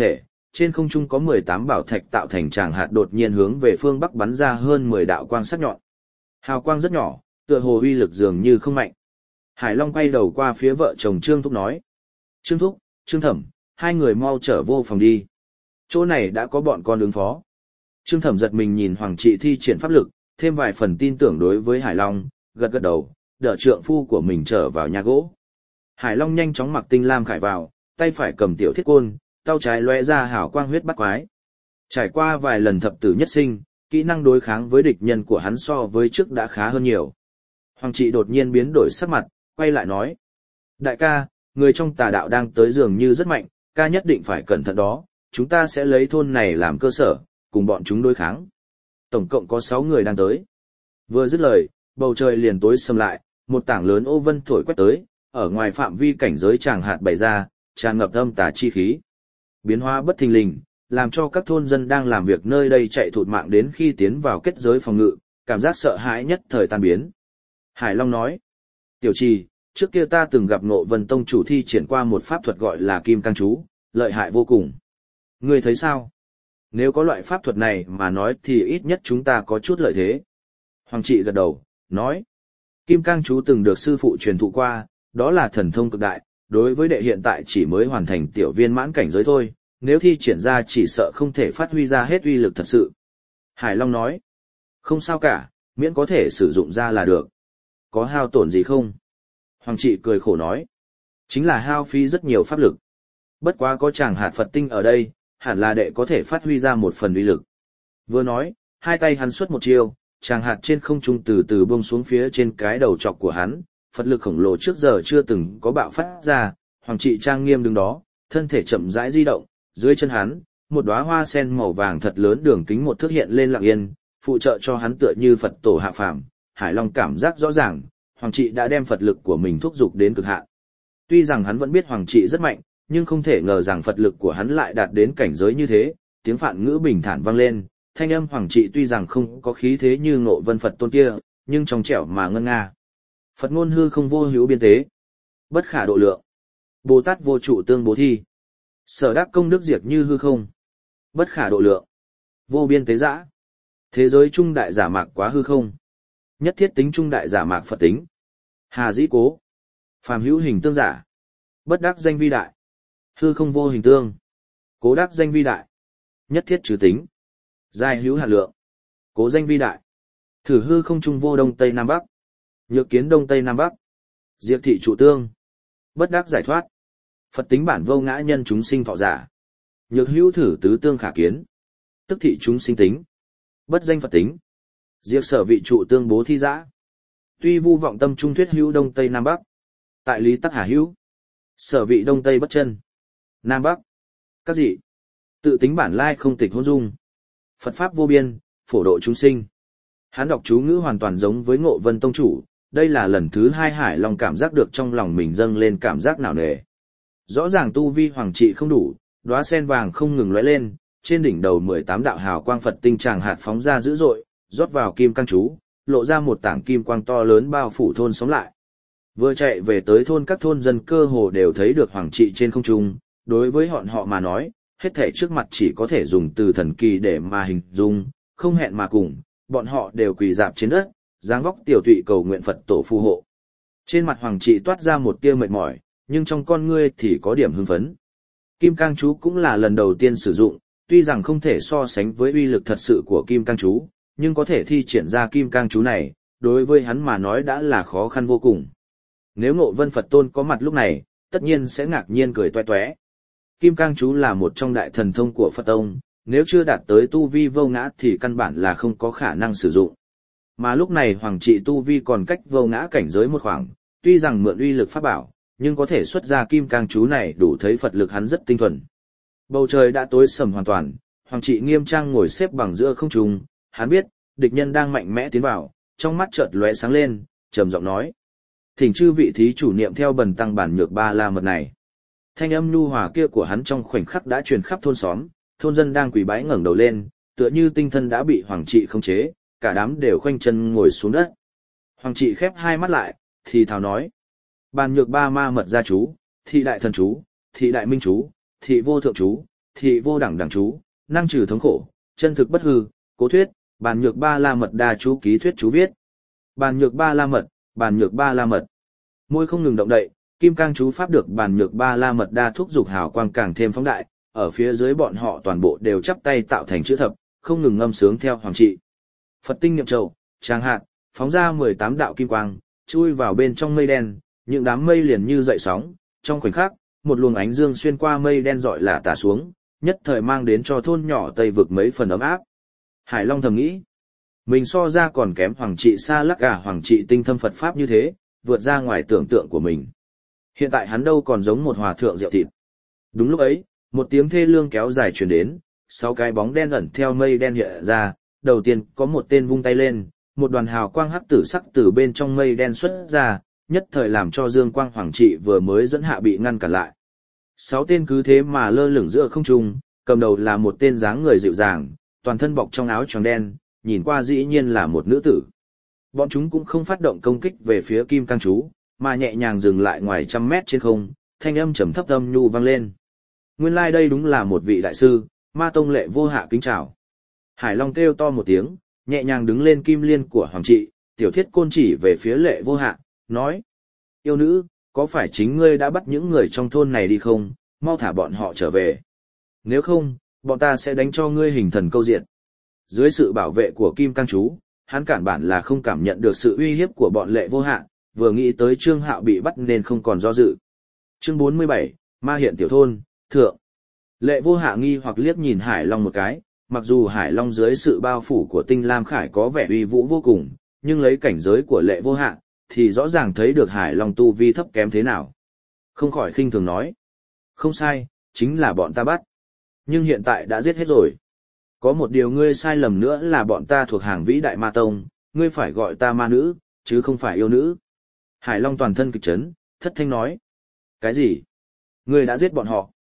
trên không trung có 18 bảo thạch tạo thành tràng hạt đột nhiên hướng về phương bắc bắn ra hơn 10 đạo quang sắc nhọn. Hào quang rất nhỏ, tựa hồ uy lực dường như không mạnh. Hải Long quay đầu qua phía vợ chồng Trương Thúc nói. Trương Thúc, Trương Thẩm, hai người mau trở vô phòng đi. Chỗ này đã có bọn con ứng phó. Trương Thẩm giật mình nhìn Hoàng Trị thi triển pháp lực, thêm vài phần tin tưởng đối với Hải Long, gật gật đầu, đỡ trượng phu của mình trở vào nhà gỗ. Hải Long nhanh chóng mặc tinh lam khải vào, tay phải cầm tiểu thiết côn, tay trái lóe ra hào quang huyết bắt quái. Trải qua vài lần thập tử nhất sinh, kỹ năng đối kháng với địch nhân của hắn so với trước đã khá hơn nhiều. Hoàng Trị đột nhiên biến đổi sắc mặt, quay lại nói. Đại ca, người trong tà đạo đang tới dường như rất mạnh, ca nhất định phải cẩn thận đó, chúng ta sẽ lấy thôn này làm cơ sở, cùng bọn chúng đối kháng. Tổng cộng có 6 người đang tới. Vừa dứt lời, bầu trời liền tối sầm lại, một tảng lớn ô vân thổi quét tới, ở ngoài phạm vi cảnh giới tràng hạt bày ra, tràn ngập âm tà chi khí. Biến hóa bất thình lình, làm cho các thôn dân đang làm việc nơi đây chạy thụt mạng đến khi tiến vào kết giới phòng ngự, cảm giác sợ hãi nhất thời tan biến. Hải Long nói, tiểu trì, trước kia ta từng gặp Ngộ Vân Tông chủ thi triển qua một pháp thuật gọi là Kim Cang Chú, lợi hại vô cùng. Ngươi thấy sao? Nếu có loại pháp thuật này mà nói thì ít nhất chúng ta có chút lợi thế. Hoàng Trị gật đầu, nói, Kim Cang Chú từng được sư phụ truyền thụ qua, đó là thần thông cực đại, đối với đệ hiện tại chỉ mới hoàn thành tiểu viên mãn cảnh giới thôi, nếu thi triển ra chỉ sợ không thể phát huy ra hết uy lực thật sự. Hải Long nói, không sao cả, miễn có thể sử dụng ra là được. Có hao tổn gì không? Hoàng Trị cười khổ nói, chính là hao phí rất nhiều pháp lực. Bất quá có chàng hạt Phật tinh ở đây, hẳn là đệ có thể phát huy ra một phần uy lực. Vừa nói, hai tay hắn xuất một chiêu, chàng hạt trên không trung từ từ buông xuống phía trên cái đầu trọc của hắn, Phật lực khổng lồ trước giờ chưa từng có bạo phát ra, Hoàng Trị trang nghiêm đứng đó, thân thể chậm rãi di động, dưới chân hắn, một đóa hoa sen màu vàng thật lớn đường kính một thước hiện lên lặng yên, phụ trợ cho hắn tựa như Phật tổ hạ phàm. Hải Long cảm giác rõ ràng, Hoàng Trị đã đem Phật lực của mình thúc giục đến cực hạn. Tuy rằng hắn vẫn biết Hoàng Trị rất mạnh, nhưng không thể ngờ rằng Phật lực của hắn lại đạt đến cảnh giới như thế, tiếng Phạn ngữ bình thản vang lên, thanh âm Hoàng Trị tuy rằng không có khí thế như Ngộ Vân Phật tôn kia, nhưng trong trẻo mà ngân nga. Phật ngôn hư không vô hữu biên tế, bất khả độ lượng. Bồ Tát vô trụ tương bố thi, sở đắc công đức diệt như hư không, bất khả độ lượng. Vô biên tế dã, thế giới trung đại giả mạc quá hư không, nhất thiết tính trung đại giả mạc Phật tính. Hà dĩ cố, phàm hữu hình tương giả, bất đắc danh vi đại. Hư không vô hình tương, cố đắc danh vi đại, nhất thiết trừ tính. Giai hữu hạt lượng, cố danh vi đại. Thử hư không trung vô đông tây nam bắc, nhược kiến đông tây nam bắc. Diệt thị trụ tương, bất đắc giải thoát. Phật tính bản vô ngã nhân chúng sinh thọ giả. Nhược hữu thử tứ tương khả kiến, tức thị chúng sinh tính, bất danh Phật tính. Diệt sở vị trụ tương bố thi giã. Tuy vu vọng tâm trung thuyết hữu đông tây nam bắc, tại lý tắc hà hữu. Sở vị đông tây bất chân, nam bắc. Các dị, tự tính bản lai không tịch hôn dung. Phật pháp vô biên, phổ độ chúng sinh. Hắn đọc chú ngữ hoàn toàn giống với Ngộ Vân Tông chủ, đây là lần thứ 2 Hải Long cảm giác được trong lòng mình dâng lên cảm giác nặng nề. Rõ ràng tu vi Hoàng Trị không đủ, đóa sen vàng không ngừng lóe lên, trên đỉnh đầu 18 đạo hào quang Phật tinh tràng hạt phóng ra dữ dội, rót vào kim cang chú, lộ ra một tảng kim quang to lớn bao phủ thôn sống lại. Vừa chạy về tới thôn, các thôn dân cơ hồ đều thấy được Hoàng Trị trên không trung, đối với họ mà nói, hết thảy trước mặt chỉ có thể dùng từ thần kỳ để mà hình dung, không hẹn mà cùng, bọn họ đều quỳ rạp trên đất, dáng vóc tiểu tụy cầu nguyện Phật tổ phù hộ. Trên mặt Hoàng Trị toát ra một tia mệt mỏi, nhưng trong con ngươi thì có điểm hưng phấn. Kim Cang chú cũng là lần đầu tiên sử dụng, tuy rằng không thể so sánh với uy lực thật sự của Kim Cang chú, nhưng có thể thi triển ra Kim Cang chú này, đối với hắn mà nói đã là khó khăn vô cùng. Nếu Ngộ Vân Phật tôn có mặt lúc này, tất nhiên sẽ ngạc nhiên cười toe toé. Kim Cang chú là một trong đại thần thông của Phật tông, nếu chưa đạt tới tu vi vô ngã thì căn bản là không có khả năng sử dụng. Mà lúc này Hoàng Trị tu vi còn cách vô ngã cảnh giới một khoảng, tuy rằng mượn uy lực pháp bảo, nhưng có thể xuất ra Kim Cang chú này đủ thấy Phật lực hắn rất tinh thuần. Bầu trời đã tối sầm hoàn toàn, Hoàng Trị nghiêm trang ngồi xếp bằng giữa không trung, hắn biết, địch nhân đang mạnh mẽ tiến vào, trong mắt chợt lóe sáng lên, trầm giọng nói: "Thỉnh chư vị thí chủ niệm theo bần tăng bản nhược ba la mật này." Thanh âm nhu hòa kia của hắn trong khoảnh khắc đã truyền khắp thôn xóm, thôn dân đang quỳ bái ngẩng đầu lên, tựa như tinh thần đã bị Hoàng Trị khống chế, cả đám đều khoanh chân ngồi xuống đất. Hoàng Trị khép hai mắt lại, thì thào nói: "Bàn nhược ba ma mật gia chú, thị đại thần chú, thị đại minh chú, thị vô thượng chú, thị vô đẳng đẳng chú, năng trừ thống khổ, chân thực bất hư, cố thuyết, bàn nhược ba la mật đa chú ký thuyết chú viết. Bàn nhược ba la mật, bàn nhược ba la mật. Môi không ngừng động đậy, kim cang chú pháp được bàn nhược ba la mật đa thúc dục hào quang càng thêm phóng đại, ở phía dưới bọn họ toàn bộ đều chắp tay tạo thành chữ thập, không ngừng ngâm sướng theo hoàng trị. Phật tinh niệm châu, tràng hạt, phóng ra 18 đạo kim quang, chui vào bên trong mây đen, những đám mây liền như dậy sóng, trong khoảnh khắc, một luồng ánh dương xuyên qua mây đen rọi lả tả xuống, nhất thời mang đến cho thôn nhỏ Tây vực mấy phần ấm áp. Hải Long thầm nghĩ, mình so ra còn kém hoàng trị xa lắc cả hoàng trị tinh thâm Phật pháp như thế, vượt ra ngoài tưởng tượng của mình. Hiện tại hắn đâu còn giống một hòa thượng rượu thịt. Đúng lúc ấy, một tiếng thê lương kéo dài truyền đến, 6 cái bóng đen ẩn theo mây đen hiện ra, đầu tiên có một tên vung tay lên, một đoàn hào quang hắc tử sắc từ bên trong mây đen xuất ra, nhất thời làm cho dương quang hoàng trị vừa mới dẫn hạ bị ngăn cản lại. 6 tên cứ thế mà lơ lửng giữa không trung, cầm đầu là một tên dáng người dịu dàng, toàn thân bọc trong áo choàng đen, nhìn qua dĩ nhiên là một nữ tử. Bọn chúng cũng không phát động công kích về phía kim cang chú, mà nhẹ nhàng dừng lại ngoài trăm mét trên không, thanh âm trầm thấp âm nhu vang lên. Nguyên lai đây đúng là một vị đại sư, Ma Tông Lệ Vô Hạ kính chào. Hải Long kêu to một tiếng, nhẹ nhàng đứng lên kim liên của hoàng trị, tiểu thiết côn chỉ về phía Lệ Vô Hạ, nói: Yêu nữ, có phải chính ngươi đã bắt những người trong thôn này đi không, mau thả bọn họ trở về. Nếu không, bọn ta sẽ đánh cho ngươi hình thần câu diện. Dưới sự bảo vệ của kim cang chú, hắn cản bản là không cảm nhận được sự uy hiếp của bọn Lệ Vô Hạ, vừa nghĩ tới Trương Hạo bị bắt nên không còn do dự. Chương 47, Ma Hiện Tiểu Thôn, Thượng. Lệ Vô Hạ nghi hoặc liếc nhìn Hải Long một cái, mặc dù Hải Long dưới sự bao phủ của Tinh Lam Khải có vẻ uy vũ vô cùng, nhưng lấy cảnh giới của Lệ Vô Hạ, thì rõ ràng thấy được Hải Long tu vi thấp kém thế nào. Không khỏi khinh thường nói: Không sai, chính là bọn ta bắt. Nhưng hiện tại đã giết hết rồi. Có một điều ngươi sai lầm nữa là bọn ta thuộc hàng vĩ đại ma tông, ngươi phải gọi ta ma nữ, chứ không phải yêu nữ. Hải Long toàn thân kịch chấn, thất thanh nói: Cái gì? Ngươi đã giết bọn họ?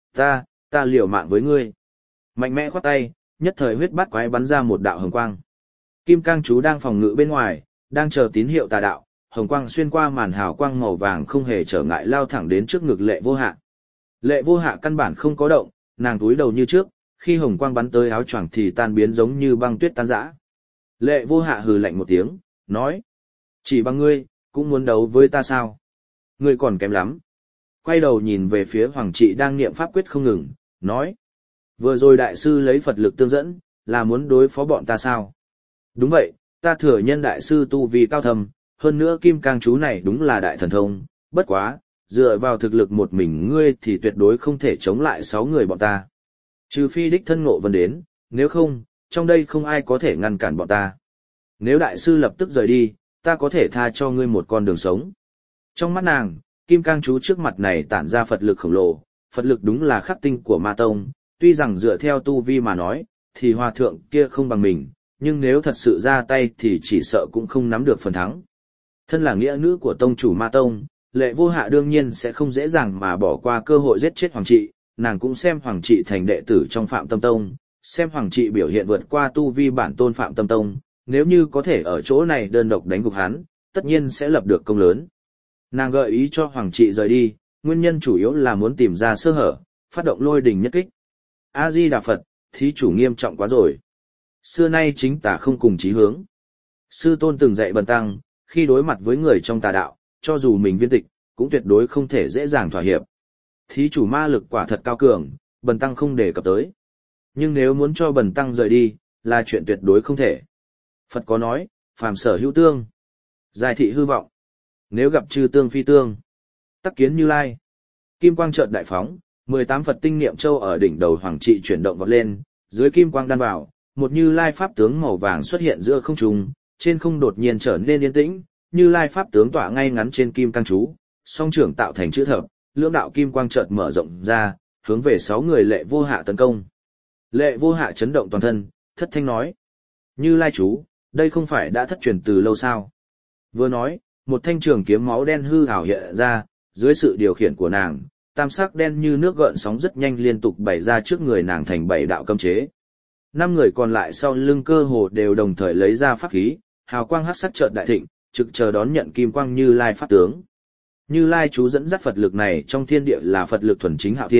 Ta liều mạng với ngươi. Mạnh mẽ khoát tay, nhất thời huyết bát quái bắn ra một đạo hồng quang. Kim cang chú đang phòng ngự bên ngoài, đang chờ tín hiệu tà đạo, hồng quang xuyên qua màn hào quang màu vàng không hề trở ngại lao thẳng đến trước ngực Lệ Vô Hạ. Lệ Vô Hạ căn bản không có động, nàng túi đầu như trước, khi hồng quang bắn tới áo choàng thì tan biến giống như băng tuyết tan rã. Lệ Vô Hạ hừ lạnh một tiếng, nói: Chỉ bằng ngươi, cũng muốn đấu với ta sao? Ngươi còn kém lắm. Quay đầu nhìn về phía hoàng trị đang niệm pháp quyết không ngừng, nói: Vừa rồi đại sư lấy Phật lực tương dẫn, là muốn đối phó bọn ta sao? Đúng vậy, ta thừa nhân đại sư tu vi cao thâm, hơn nữa kim cang chú này đúng là đại thần thông, bất quá, dựa vào thực lực một mình ngươi thì tuyệt đối không thể chống lại 6 người bọn ta. Trừ phi đích thân Ngộ Vân đến, nếu không, trong đây không ai có thể ngăn cản bọn ta. Nếu đại sư lập tức rời đi, ta có thể tha cho ngươi một con đường sống. Trong mắt nàng, kim cang chú trước mặt này tản ra Phật lực khổng lồ, Phật lực đúng là khắc tinh của ma tông, tuy rằng dựa theo tu vi mà nói, thì hòa thượng kia không bằng mình, nhưng nếu thật sự ra tay thì chỉ sợ cũng không nắm được phần thắng. Thân là nghĩa nữ của tông chủ ma tông, Lệ Vô Hạ đương nhiên sẽ không dễ dàng mà bỏ qua cơ hội giết chết hoàng trị, nàng cũng xem hoàng trị thành đệ tử trong Phạm Tâm Tông, xem hoàng trị biểu hiện vượt qua tu vi bản tôn Phạm Tâm Tông, nếu như có thể ở chỗ này đơn độc đánh gục hắn, tất nhiên sẽ lập được công lớn. Nàng gợi ý cho hoàng trị rời đi, nguyên nhân chủ yếu là muốn tìm ra sơ hở, phát động lôi đình nhất kích. A Di Đà Phật, thí chủ nghiêm trọng quá rồi. Xưa nay chính tà không cùng chí hướng. Sư tôn từng dạy bần tăng, khi đối mặt với người trong tà đạo, cho dù mình viên tịch, cũng tuyệt đối không thể dễ dàng thỏa hiệp. Thí chủ ma lực quả thật cao cường, bần tăng không đề cập tới. Nhưng nếu muốn cho bần tăng rời đi, là chuyện tuyệt đối không thể. Phật có nói, phàm sở hữu tương, giải thị hư vọng. Nếu gặp chư tương phi tương, tắc kiến Như Lai. Kim quang chợt đại phóng, 18 Phật tinh niệm châu ở đỉnh đầu hoàng trị chuyển động vọt lên, dưới kim quang đan vào, một Như Lai pháp tướng màu vàng xuất hiện giữa không trung, trên không đột nhiên trở nên yên tĩnh, Như Lai pháp tướng tỏa ngay ngắn trên kim cang chú, song trưởng tạo thành chữ thập, lưỡng đạo kim quang chợt mở rộng ra, hướng về 6 người Lệ Vô Hạ tấn công. Lệ Vô Hạ chấn động toàn thân, thất thanh nói: Như Lai chú, đây không phải đã thất truyền từ lâu sao? Vừa nói, một thanh trường kiếm máu đen hư ảo hiện ra, dưới sự điều khiển của nàng, tam sắc đen như nước gợn sóng rất nhanh liên tục bày ra trước người nàng thành 7 đạo cấm chế. 5 người còn lại sau lưng cơ hồ đều đồng thời lấy ra pháp khí, hào quang hắc sắc chợt đại thịnh, trực chờ đón nhận kim quang Như Lai pháp tướng. Như Lai chú dẫn dắt Phật lực này trong thiên địa là Phật lực thuần chính hạo thiên,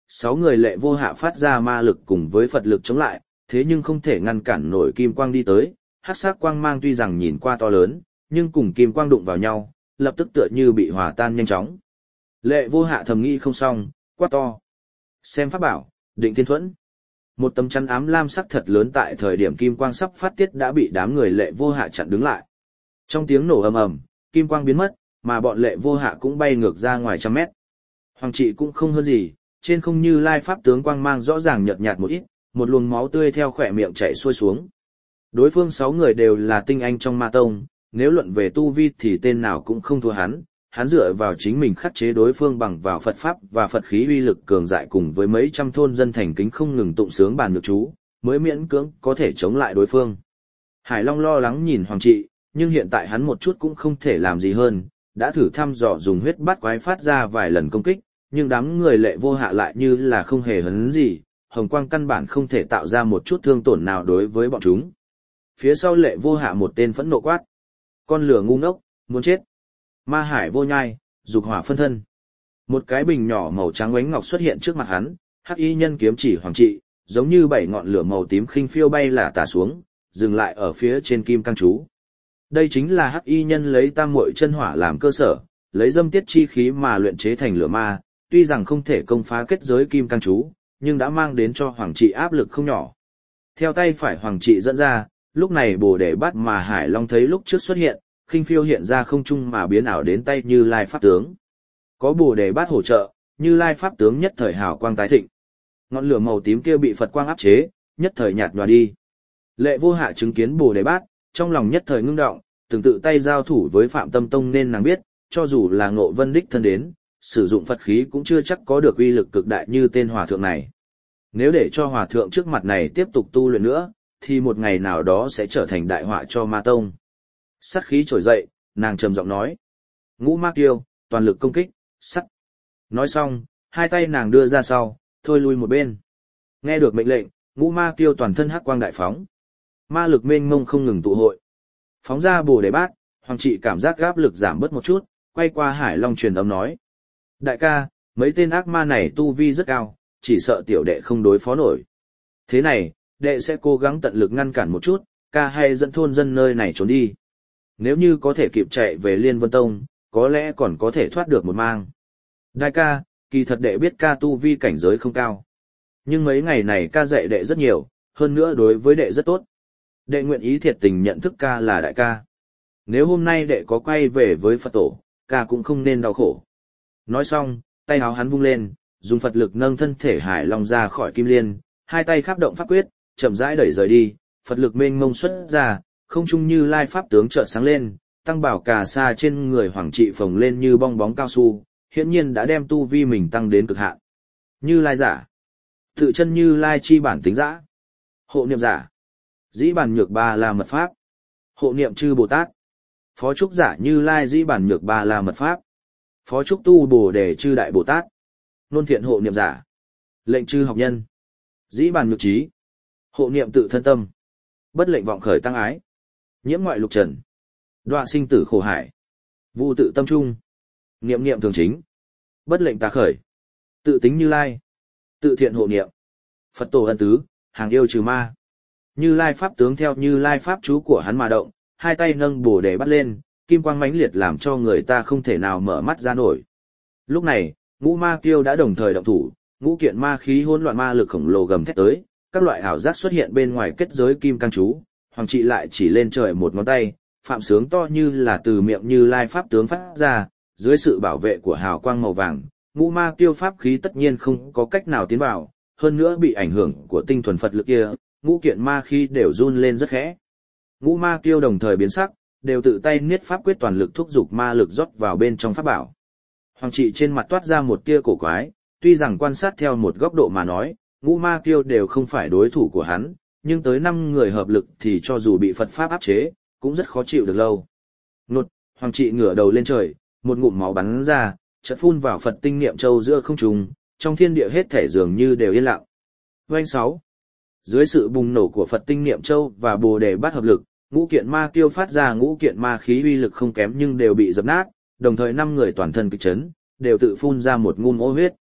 6 người lệ vô hạ phát ra ma lực cùng với Phật lực chống lại, thế nhưng không thể ngăn cản nổi kim quang đi tới, hắc sắc quang mang tuy rằng nhìn qua to lớn, nhưng cùng kim quang đụng vào nhau, lập tức tựa như bị hòa tan nhanh chóng. Lệ vô hạ thầm nghĩ không xong, quát to. Xem pháp bảo, định thiên thuẫn. Một tấm chắn ám lam sắc thật lớn tại thời điểm kim quang sắp phát tiết đã bị đám người lệ vô hạ chặn đứng lại. Trong tiếng nổ ầm ầm, kim quang biến mất, mà bọn lệ vô hạ cũng bay ngược ra ngoài trăm mét. Hoàng trị cũng không hơn gì, trên không Như Lai pháp tướng quang mang rõ ràng nhợt nhạt một ít, một luồng máu tươi theo khỏe miệng chảy xuôi xuống. Đối phương 6 người đều là tinh anh trong ma tông, nếu luận về tu vi thì tên nào cũng không thua hắn dựa vào chính mình khắc chế đối phương bằng vào Phật pháp và Phật khí uy lực cường đại cùng với mấy trăm thôn dân thành kính không ngừng tụng sướng bàn nhược chú, mới miễn cưỡng có thể chống lại đối phương. Hải Long lo lắng nhìn Hoàng trị, nhưng hiện tại hắn một chút cũng không thể làm gì hơn, đã thử thăm dò dùng huyết bát quái phát ra vài lần công kích, nhưng đám người lệ vô hạ lại như là không hề hấn gì, hồng quang căn bản không thể tạo ra một chút thương tổn nào đối với bọn chúng. Phía sau lệ vô hạ một tên phẫn nộ quát. Con lửa ngu ngốc, muốn chết. Ma hải vô nhai, dục hỏa phân thân. Một cái bình nhỏ màu trắng ánh ngọc xuất hiện trước mặt hắn, hắc y nhân kiếm chỉ Hoàng trị, giống như 7 ngọn lửa màu tím khinh phiêu bay là tả xuống, dừng lại ở phía trên kim cang chú. Đây chính là hắc y nhân lấy tam muội chân hỏa làm cơ sở, lấy dâm tiết chi khí mà luyện chế thành lửa ma, tuy rằng không thể công phá kết giới kim cang chú, nhưng đã mang đến cho Hoàng trị áp lực không nhỏ. Theo tay phải Hoàng trị dẫn ra, lúc này Bồ Đề Bát mà Hải Long thấy lúc trước xuất hiện, khinh phiêu hiện ra không trung mà biến ảo đến tay Như Lai pháp tướng. Có Bồ Đề Bát hỗ trợ, Như Lai pháp tướng nhất thời hào quang tái thịnh. Ngọn lửa màu tím kia bị Phật quang áp chế, nhất thời nhạt nhòa đi. Lệ vô hạ chứng kiến Bồ Đề Bát, trong lòng nhất thời ngưng động, từng tự tay giao thủ với Phạm Tâm Tông nên nàng biết, cho dù là Ngộ Vân đích thân đến, sử dụng Phật khí cũng chưa chắc có được uy lực cực đại như tên hòa thượng này. Nếu để cho hòa thượng trước mặt này tiếp tục tu luyện nữa, thì một ngày nào đó sẽ trở thành đại họa cho ma tông. Sát khí trồi dậy, nàng trầm giọng nói. Ngũ Ma Kiêu, toàn lực công kích, sắt. Nói xong, hai tay nàng đưa ra sau, thôi lui một bên. Nghe được mệnh lệnh, Ngũ Ma Kiêu toàn thân hắc quang đại phóng. Ma lực mênh mông không ngừng tụ hội. Phóng ra Bồ Đề Bát, Hoàng trị cảm giác áp lực giảm bớt một chút, quay qua Hải Long truyền âm nói. Đại ca, mấy tên ác ma này tu vi rất cao, chỉ sợ tiểu đệ không đối phó nổi. Thế này, đệ sẽ cố gắng tận lực ngăn cản một chút, ca hay dẫn thôn dân nơi này trốn đi. Nếu như có thể kịp chạy về Liên Vân Tông, có lẽ còn có thể thoát được một mang. Đại ca, kỳ thật đệ biết ca tu vi cảnh giới không cao. Nhưng mấy ngày này ca dạy đệ rất nhiều, hơn nữa đối với đệ rất tốt. Đệ nguyện ý thiệt tình nhận thức ca là đại ca. Nếu hôm nay đệ có quay về với Phật tổ, ca cũng không nên đau khổ. Nói xong, tay áo hắn vung lên, dùng Phật lực nâng thân thể Hải Long ra khỏi kim liên, hai tay khắp động pháp quyết, chậm rãi đẩy rời đi, Phật lực mênh mông xuất ra, không trung Như Lai pháp tướng chợt sáng lên, tăng bảo cà sa trên người Hoàng trị phồng lên như bong bóng cao su, hiển nhiên đã đem tu vi mình tăng đến cực hạn. Như Lai giả, tự chân Như Lai chi bản tính giả, hộ niệm giả, dĩ bản nhược ba la mật pháp, hộ niệm chư Bồ Tát, phó trúc giả Như Lai dĩ bản nhược ba la mật pháp, phó trúc tu Bồ Đề chư đại Bồ Tát, nôn thiện hộ niệm giả, lệnh chư học nhân, dĩ bản nhược trí, hộ niệm tự thân tâm, bất lệnh vọng khởi tăng ái, nhiễm ngoại lục trần, đọa sinh tử khổ hải, vu tự tâm trung, niệm niệm thường chính, bất lệnh tà khởi, tự tính Như Lai, tự thiện hộ niệm, Phật tổ ân tứ, hàng yêu trừ ma. Như Lai pháp tướng theo Như Lai pháp chú của hắn mà động, hai tay nâng Bồ Đề bắt lên, kim quang mãnh liệt làm cho người ta không thể nào mở mắt ra nổi. Lúc này, Ngũ Ma Kiêu đã đồng thời động thủ, ngũ kiện ma khí hỗn loạn ma lực khổng lồ gầm thét tới, các loại ảo giác xuất hiện bên ngoài kết giới kim cang chú, Hoàng trị lại chỉ lên trời một ngón tay, phạm sướng to như là từ miệng Như Lai pháp tướng phát ra, dưới sự bảo vệ của hào quang màu vàng, Ngũ Ma Kiêu pháp khí tất nhiên không có cách nào tiến vào, hơn nữa bị ảnh hưởng của tinh thuần Phật lực kia, ngũ kiện ma khí đều run lên rất khẽ. Ngũ Ma Kiêu đồng thời biến sắc, đều tự tay niết pháp quyết toàn lực thúc giục ma lực rót vào bên trong pháp bảo. Hoàng trị trên mặt toát ra một tia cổ quái, tuy rằng quan sát theo một góc độ mà nói, Ngũ Ma Kiêu đều không phải đối thủ của hắn, nhưng tới 5 người hợp lực thì cho dù bị Phật pháp áp chế, cũng rất khó chịu được lâu. Nột, Hoàng trị ngửa đầu lên trời, một ngụm máu bắn ra, chợt phun vào Phật tinh niệm châu giữa không trung, trong thiên địa hết thể dường như đều yên lặng. Oanh 6. Dưới sự bùng nổ của Phật tinh niệm châu và Bồ Đề bát hợp lực, ngũ kiện ma kiêu phát ra ngũ kiện ma khí uy lực không kém nhưng đều bị dập nát, đồng thời 5 người toàn thân kịch chấn, đều tự phun ra một ngụm ô huyết.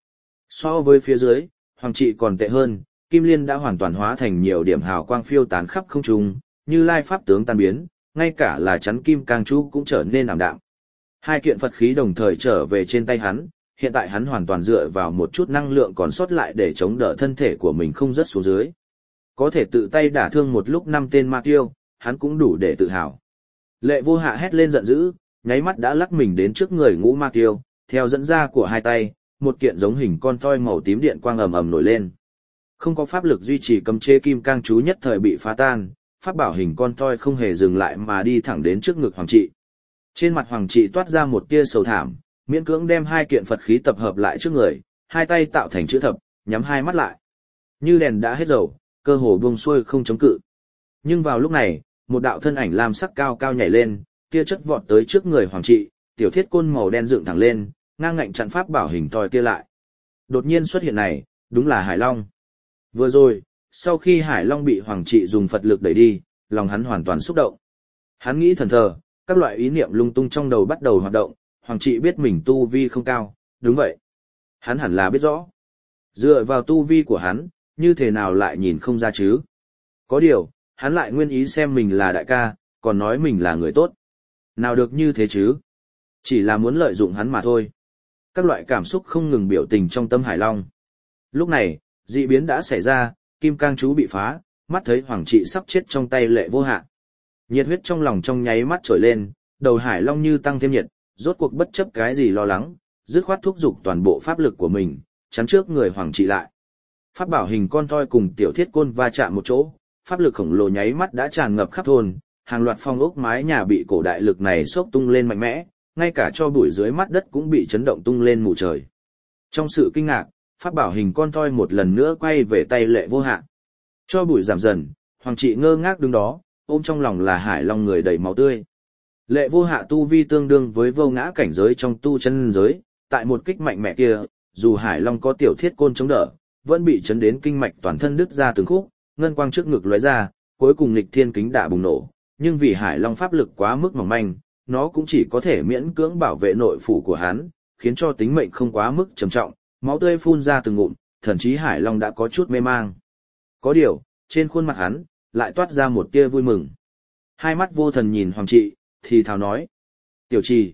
So với phía dưới, hoàng trị còn tệ hơn, kim liên đã hoàn toàn hóa thành nhiều điểm hào quang phiêu tán khắp không trung, như lai pháp tướng tan biến, ngay cả là chắn kim cang chú cũng trở nên ảm đạm. Hai kiện Phật khí đồng thời trở về trên tay hắn, hiện tại hắn hoàn toàn dựa vào một chút năng lượng còn sót lại để chống đỡ thân thể của mình không rớt xuống dưới. Có thể tự tay đả thương một lúc 5 tên ma tiêu, hắn cũng đủ để tự hào. Lệ Vô Hạ hét lên giận dữ, nháy mắt đã lắc mình đến trước người ngũ ma tiêu, theo dẫn ra của hai tay, một kiện giống hình con toi màu tím điện quang ầm ầm nổi lên. Không có pháp lực duy trì cấm chế kim cang chú nhất thời bị phá tan, pháp bảo hình con toi không hề dừng lại mà đi thẳng đến trước ngực hoàng trị. Trên mặt hoàng trị toát ra một tia sầu thảm, miễn cưỡng đem hai kiện Phật khí tập hợp lại trước người, hai tay tạo thành chữ thập, nhắm hai mắt lại. Như đèn đã hết dầu, cơ hồ buông xuôi không chống cự. Nhưng vào lúc này, một đạo thân ảnh lam sắc cao cao nhảy lên, tia chất vọt tới trước người hoàng trị, tiểu thiết côn màu đen dựng thẳng lên, ngang ngạnh chặn pháp bảo hình toi kia lại. Đột nhiên xuất hiện này, đúng là Hải Long. Vừa rồi, sau khi Hải Long bị hoàng trị dùng Phật lực đẩy đi, lòng hắn hoàn toàn xúc động. Hắn nghĩ thần thờ, các loại ý niệm lung tung trong đầu bắt đầu hoạt động, hoàng trị biết mình tu vi không cao, đúng vậy. Hắn hẳn là biết rõ. Dựa vào tu vi của hắn, như thế nào lại nhìn không ra chứ? Có điều, hắn lại nguyên ý xem mình là đại ca, còn nói mình là người tốt. Nào được như thế chứ? Chỉ là muốn lợi dụng hắn mà thôi. Các loại cảm xúc không ngừng biểu tình trong tâm Hải Long. Lúc này, dị biến đã xảy ra, kim cang chú bị phá, mắt thấy hoàng trị sắp chết trong tay Lệ Vô Hạ. Nhiệt huyết trong lòng trong nháy mắt trồi lên, đầu Hải Long như tăng thêm nhiệt, rốt cuộc bất chấp cái gì lo lắng, dứt khoát thúc giục toàn bộ pháp lực của mình, chắn trước người hoàng trị lại. Pháp bảo hình con toi cùng tiểu thiết côn va chạm một chỗ, pháp lực khổng lồ nháy mắt đã tràn ngập khắp thôn, hàng loạt phong ốc mái nhà bị cổ đại lực này xốc tung lên mạnh mẽ, ngay cả cho bụi dưới mắt đất cũng bị chấn động tung lên mù trời. Trong sự kinh ngạc, pháp bảo hình con toi một lần nữa quay về tay Lệ Vô Hạ. Cho bụi giảm dần, hoàng trị ngơ ngác đứng đó, ôm trong lòng là Hải Long người đầy máu tươi. Lệ Vô Hạ tu vi tương đương với vô ngã cảnh giới trong tu chân giới, tại một kích mạnh mẽ kia, dù Hải Long có tiểu thiết côn chống đỡ, vẫn bị chấn đến kinh mạch toàn thân đứt ra từng khúc, ngân quang trước ngực lóe ra, cuối cùng nghịch thiên kính đã bùng nổ, nhưng vì Hải Long pháp lực quá mức mỏng manh, nó cũng chỉ có thể miễn cưỡng bảo vệ nội phủ của hắn, khiến cho tính mệnh không quá mức trầm trọng, máu tươi phun ra từng ngụm, thậm chí Hải Long đã có chút mê mang. Có điều, trên khuôn mặt hắn lại toát ra một tia vui mừng. Hai mắt vô thần nhìn hoàng trị, thì thào nói: "Tiểu Trì,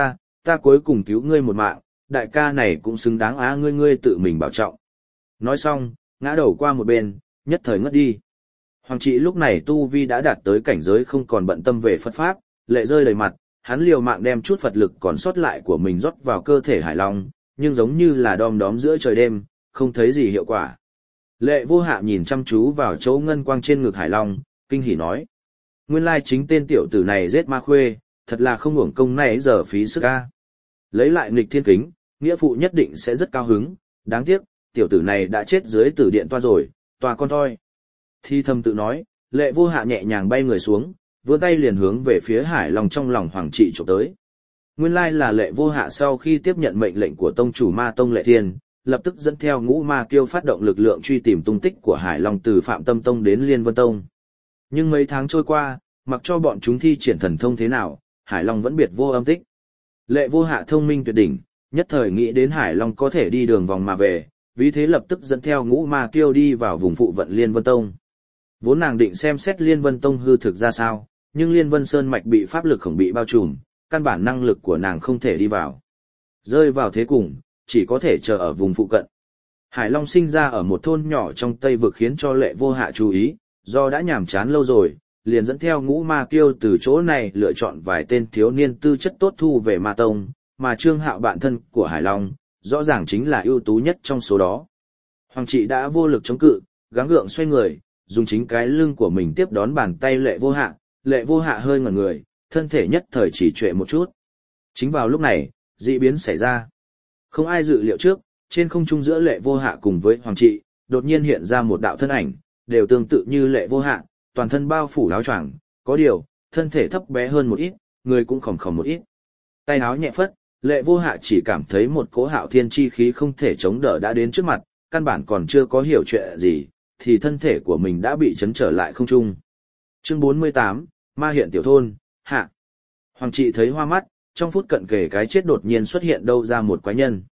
ta cuối cùng cứu ngươi một mạng, đại ca này cũng xứng đáng á, ngươi tự mình bảo trọng." Nói xong, ngã đầu qua một bên, nhất thời ngất đi. Hoàng trị lúc này tu vi đã đạt tới cảnh giới không còn bận tâm về Phật pháp, lệ rơi đầy mặt, hắn liều mạng đem chút Phật lực còn sót lại của mình rót vào cơ thể Hải Long, nhưng giống như là đom đóm giữa trời đêm, không thấy gì hiệu quả. Lệ Vô Hạ nhìn chăm chú vào chỗ ngân quang trên ngực Hải Long, kinh hỉ nói: "Nguyên lai chính tên tiểu tử này giết ma khuê, thật là không uổng công này giờ phí sức a." Lấy lại nghịch thiên kính, nghĩa phụ nhất định sẽ rất cao hứng, đáng tiếc, tiểu tử này đã chết dưới tử điện toa rồi, toa con thôi. Thi thầm tự nói, Lệ Vô Hạ nhẹ nhàng bay người xuống, vươn tay liền hướng về phía Hải Long trong lòng hoàng trị chụp tới. Nguyên lai là Lệ Vô Hạ sau khi tiếp nhận mệnh lệnh của tông chủ ma tông Lệ Thiên, lập tức dẫn theo ngũ ma kiêu phát động lực lượng truy tìm tung tích của Hải Long từ Phạm Tâm Tông đến Liên Vân Tông. Nhưng mấy tháng trôi qua, mặc cho bọn chúng thi triển thần thông thế nào, Hải Long vẫn biệt vô âm tích. Lệ Vô Hạ thông minh tuyệt đỉnh, nhất thời nghĩ đến Hải Long có thể đi đường vòng mà về, vì thế lập tức dẫn theo ngũ ma kiêu đi vào vùng phụ vận Liên Vân Tông. Vốn nàng định xem xét Liên Vân Tông hư thực ra sao, nhưng Liên Vân Sơn mạch bị pháp lực khổng bị bao trùm, căn bản năng lực của nàng không thể đi vào. Rơi vào thế cùng, chỉ có thể chờ ở vùng phụ cận. Hải Long sinh ra ở một thôn nhỏ trong Tây vực khiến cho Lệ Vô Hạ chú ý, do đã nhàm chán lâu rồi, liền dẫn theo ngũ ma kiêu từ chỗ này lựa chọn vài tên thiếu niên tư chất tốt thu về ma tông, mà Trương Hạo bạn thân của Hải Long, rõ ràng chính là ưu tú nhất trong số đó. Hoàng trị đã vô lực chống cự, gắng gượng xoay người, dùng chính cái lưng của mình tiếp đón bàn tay Lệ Vô Hạ, Lệ Vô Hạ hơi ngẩn người, thân thể nhất thời chỉ trệ một chút. Chính vào lúc này, dị biến xảy ra. Không ai dự liệu trước, trên không trung giữa Lệ Vô Hạ cùng với hoàng trị, đột nhiên hiện ra một đạo thân ảnh, đều tương tự như Lệ Vô Hạ, toàn thân bao phủ áo choàng, có điều, thân thể thấp bé hơn một ít, người cũng khổng khổng một ít. Tay áo nhẹ phất, Lệ Vô Hạ chỉ cảm thấy một cỗ hạo thiên chi khí không thể chống đỡ đã đến trước mặt, căn bản còn chưa có hiểu chuyện gì, thì thân thể của mình đã bị chấn trở lại không trung. Chương 48, Ma hiện tiểu thôn, hạ. Hoàng trị thấy hoa mắt, trong phút cận kề cái chết đột nhiên xuất hiện đâu ra một quái nhân.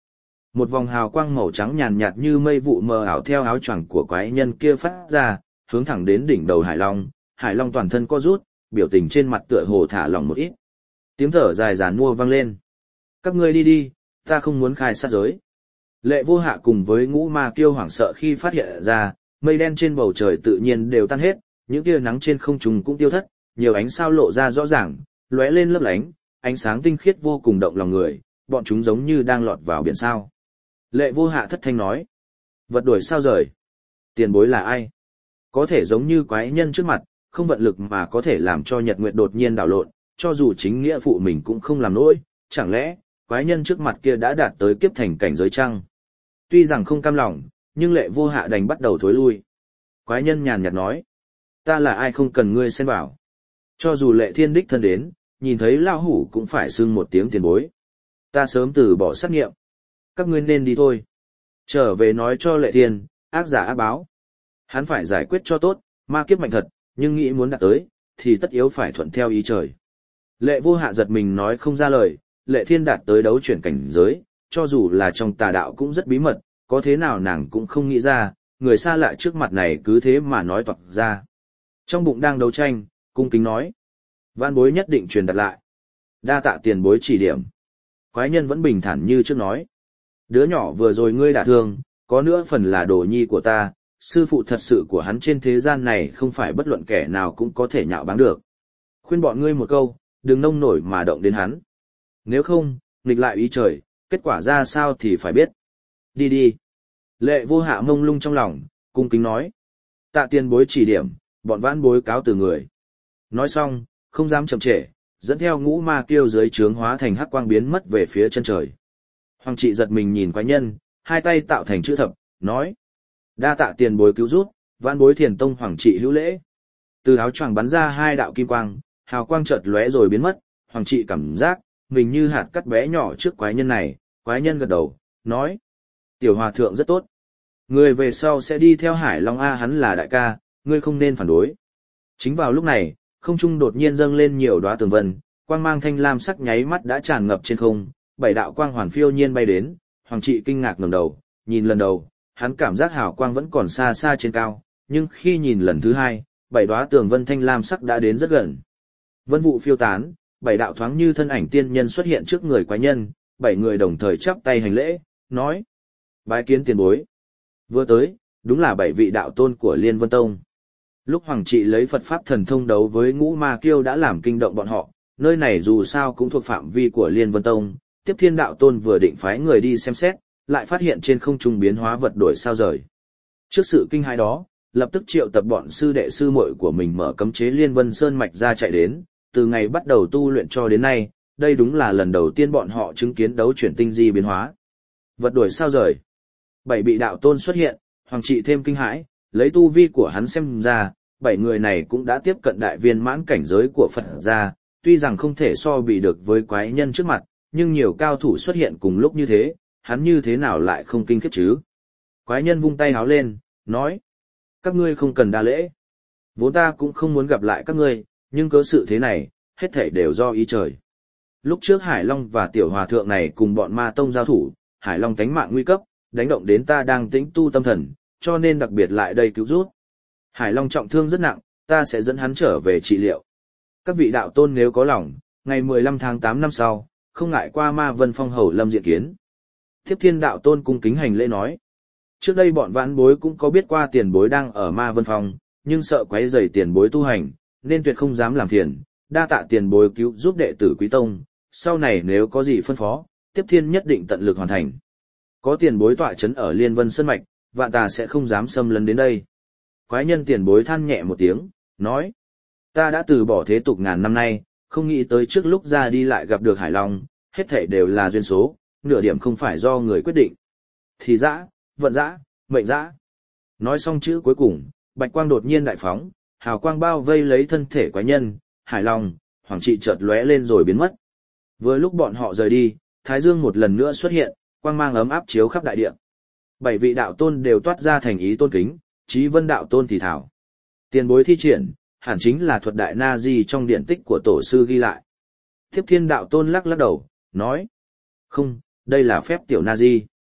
Một vòng hào quang màu trắng nhàn nhạt như mây vụ mờ ảo theo áo choàng của quái nhân kia phát ra, hướng thẳng đến đỉnh đầu Hải Long toàn thân co rút, biểu tình trên mặt tựa hồ thả lỏng một ít. Tiếng thở dài dàn mua vang lên. Các ngươi đi đi, ta không muốn khai sát giới. Lệ Vô Hạ cùng với Ngũ Ma Kiêu hoảng sợ khi phát hiện ra, mây đen trên bầu trời tự nhiên đều tan hết, những tia nắng trên không trung cũng tiêu thất, nhiều ánh sao lộ ra rõ ràng, lóe lên lấp lánh, ánh sáng tinh khiết vô cùng động lòng người, bọn chúng giống như đang lọt vào biển sao. Lệ Vô Hạ thất thanh nói, vật đuổi sao rời? Tiền bối là ai? Có thể giống như quái nhân trước mặt, không vận lực mà có thể làm cho nhật nguyệt đột nhiên đảo lộn, cho dù chính nghĩa phụ mình cũng không làm nổi, chẳng lẽ, quái nhân trước mặt kia đã đạt tới kiếp thành cảnh giới chăng? Tuy rằng không cam lòng, nhưng Lệ Vô Hạ đành bắt đầu thối lui. Quái nhân nhàn nhạt nói, ta là ai không cần ngươi xen vào. Cho dù Lệ Thiên đích thân đến, nhìn thấy lao hủ cũng phải xưng một tiếng tiền bối. Ta sớm từ bỏ sát nghiệm. Các ngươi nên đi thôi. Trở về nói cho Lệ Thiên, ác giả ác báo. Hắn phải giải quyết cho tốt, ma kiếp mạnh thật, nhưng nghĩ muốn đạt tới, thì tất yếu phải thuận theo ý trời. Lệ Vô Hạ giật mình nói không ra lời, Lệ Thiên đạt tới đấu chuyển cảnh giới, cho dù là trong tà đạo cũng rất bí mật, có thế nào nàng cũng không nghĩ ra, người xa lạ trước mặt này cứ thế mà nói toạc ra. Trong bụng đang đấu tranh, cung kính nói. Vạn bối nhất định truyền đạt lại. Đa tạ tiền bối chỉ điểm. Quái nhân vẫn bình thản như trước nói. Đứa nhỏ vừa rồi ngươi đả thương, có nữa phần là đồ nhi của ta, sư phụ thật sự của hắn trên thế gian này không phải bất luận kẻ nào cũng có thể nhạo báng được. Khuyên bọn ngươi một câu, đừng nông nổi mà động đến hắn. Nếu không, nghịch lại ý trời, kết quả ra sao thì phải biết. Đi đi. Lệ Vô Hạ mông lung trong lòng, cung kính nói. Tạ tiền bối chỉ điểm, bọn vãn bối cáo từ người. Nói xong, không dám chậm trễ, dẫn theo Ngũ Ma Kiêu dưới trướng hóa thành hắc quang biến mất về phía chân trời. Hoàng trị giật mình nhìn quái nhân, hai tay tạo thành chữ thập, nói. Đa tạ tiền bối cứu rút, vãn bối Thiền Tông Hoàng trị hữu lễ. Từ áo choàng bắn ra hai đạo kim quang, hào quang chợt lóe rồi biến mất, Hoàng trị cảm giác, mình như hạt cắt bé nhỏ trước quái nhân này, quái nhân gật đầu, nói. Tiểu hòa thượng rất tốt. Người về sau sẽ đi theo Hải Long A, hắn là đại ca, ngươi không nên phản đối. Chính vào lúc này, không trung đột nhiên dâng lên nhiều đóa tường vân, quang mang thanh lam sắc nháy mắt đã tràn ngập trên không, bảy đạo quang hoàn phiêu nhiên bay đến, Hoàng trị kinh ngạc ngẩng đầu, nhìn lần đầu, hắn cảm giác hào quang vẫn còn xa xa trên cao, nhưng khi nhìn lần thứ hai, bảy đóa tường vân thanh lam sắc đã đến rất gần. Vân vụ phiêu tán, bảy đạo thoáng như thân ảnh tiên nhân xuất hiện trước người quái nhân, bảy người đồng thời chắp tay hành lễ, nói: Bái kiến tiền bối. Vừa tới, đúng là bảy vị đạo tôn của Liên Vân Tông. Lúc Hoàng trị lấy Phật Pháp thần thông đấu với Ngũ Ma Kiêu đã làm kinh động bọn họ, nơi này dù sao cũng thuộc phạm vi của Liên Vân Tông, Tiếp Thiên đạo tôn vừa định phái người đi xem xét, lại phát hiện trên không trung biến hóa vật đổi sao rời. Trước sự kinh hãi đó, lập tức triệu tập bọn sư đệ sư muội của mình mở cấm chế Liên Vân Sơn mạch ra chạy đến, từ ngày bắt đầu tu luyện cho đến nay, đây đúng là lần đầu tiên bọn họ chứng kiến đấu chuyển tinh di biến hóa. Vật đổi sao rời. Bảy vị đạo tôn xuất hiện, Hoàng trị thêm kinh hãi, lấy tu vi của hắn xem ra, bảy người này cũng đã tiếp cận đại viên mãn cảnh giới của Phật gia, tuy rằng không thể so bì được với quái nhân trước mặt, nhưng nhiều cao thủ xuất hiện cùng lúc như thế, hắn như thế nào lại không kinh khiếp chứ? Quái nhân vung tay háo lên, nói: Các ngươi không cần đa lễ. Vốn ta cũng không muốn gặp lại các ngươi, nhưng cớ sự thế này, hết thảy đều do ý trời. Lúc trước Hải Long và Tiểu Hòa Thượng này cùng bọn ma tông giao thủ, Hải Long tánh mạng nguy cấp, đánh động đến ta đang tĩnh tu tâm thần, cho nên đặc biệt lại đây cứu giúp. Hải Long trọng thương rất nặng, ta sẽ dẫn hắn trở về trị liệu. Các vị đạo tôn nếu có lòng, ngày 15 tháng 8 năm sau, không ngại qua Ma Vân Phong hầu lâm diện kiến. Tiếp Thiên đạo tôn cung kính hành lễ nói: Trước đây bọn vãn bối cũng có biết qua tiền bối đang ở Ma Vân Phong, nhưng sợ quấy rầy tiền bối tu hành, nên tuyệt không dám làm phiền, đa tạ tiền bối cứu giúp đệ tử Quý Tông, sau này nếu có gì phân phó, Tiếp Thiên nhất định tận lực hoàn thành. Có tiền bối tọa chấn ở Liên Vân Sơn mạch, vạn tà sẽ không dám xâm lấn đến đây. Quái nhân tiền bối than nhẹ một tiếng, nói: Ta đã từ bỏ thế tục ngàn năm nay, không nghĩ tới trước lúc ra đi lại gặp được Hải Long, hết thảy đều là duyên số, nửa điểm không phải do người quyết định. Thì dã, vận dã, mệnh dã. Nói xong chữ cuối cùng, bạch quang đột nhiên đại phóng, hào quang bao vây lấy thân thể quái nhân, Hải Long, Hoàng trị chợt lóe lên rồi biến mất. Vừa lúc bọn họ rời đi, Thái Dương một lần nữa xuất hiện, quang mang ấm áp chiếu khắp đại địa. Bảy vị đạo tôn đều toát ra thành ý tôn kính, Chí Vân đạo tôn thì thảo: Tiền bối thi triển, hẳn chính là thuật đại na di trong điển tích của tổ sư ghi lại. Tiếp Thiên đạo tôn lắc lắc đầu, nói: Không, đây là phép tiểu na di.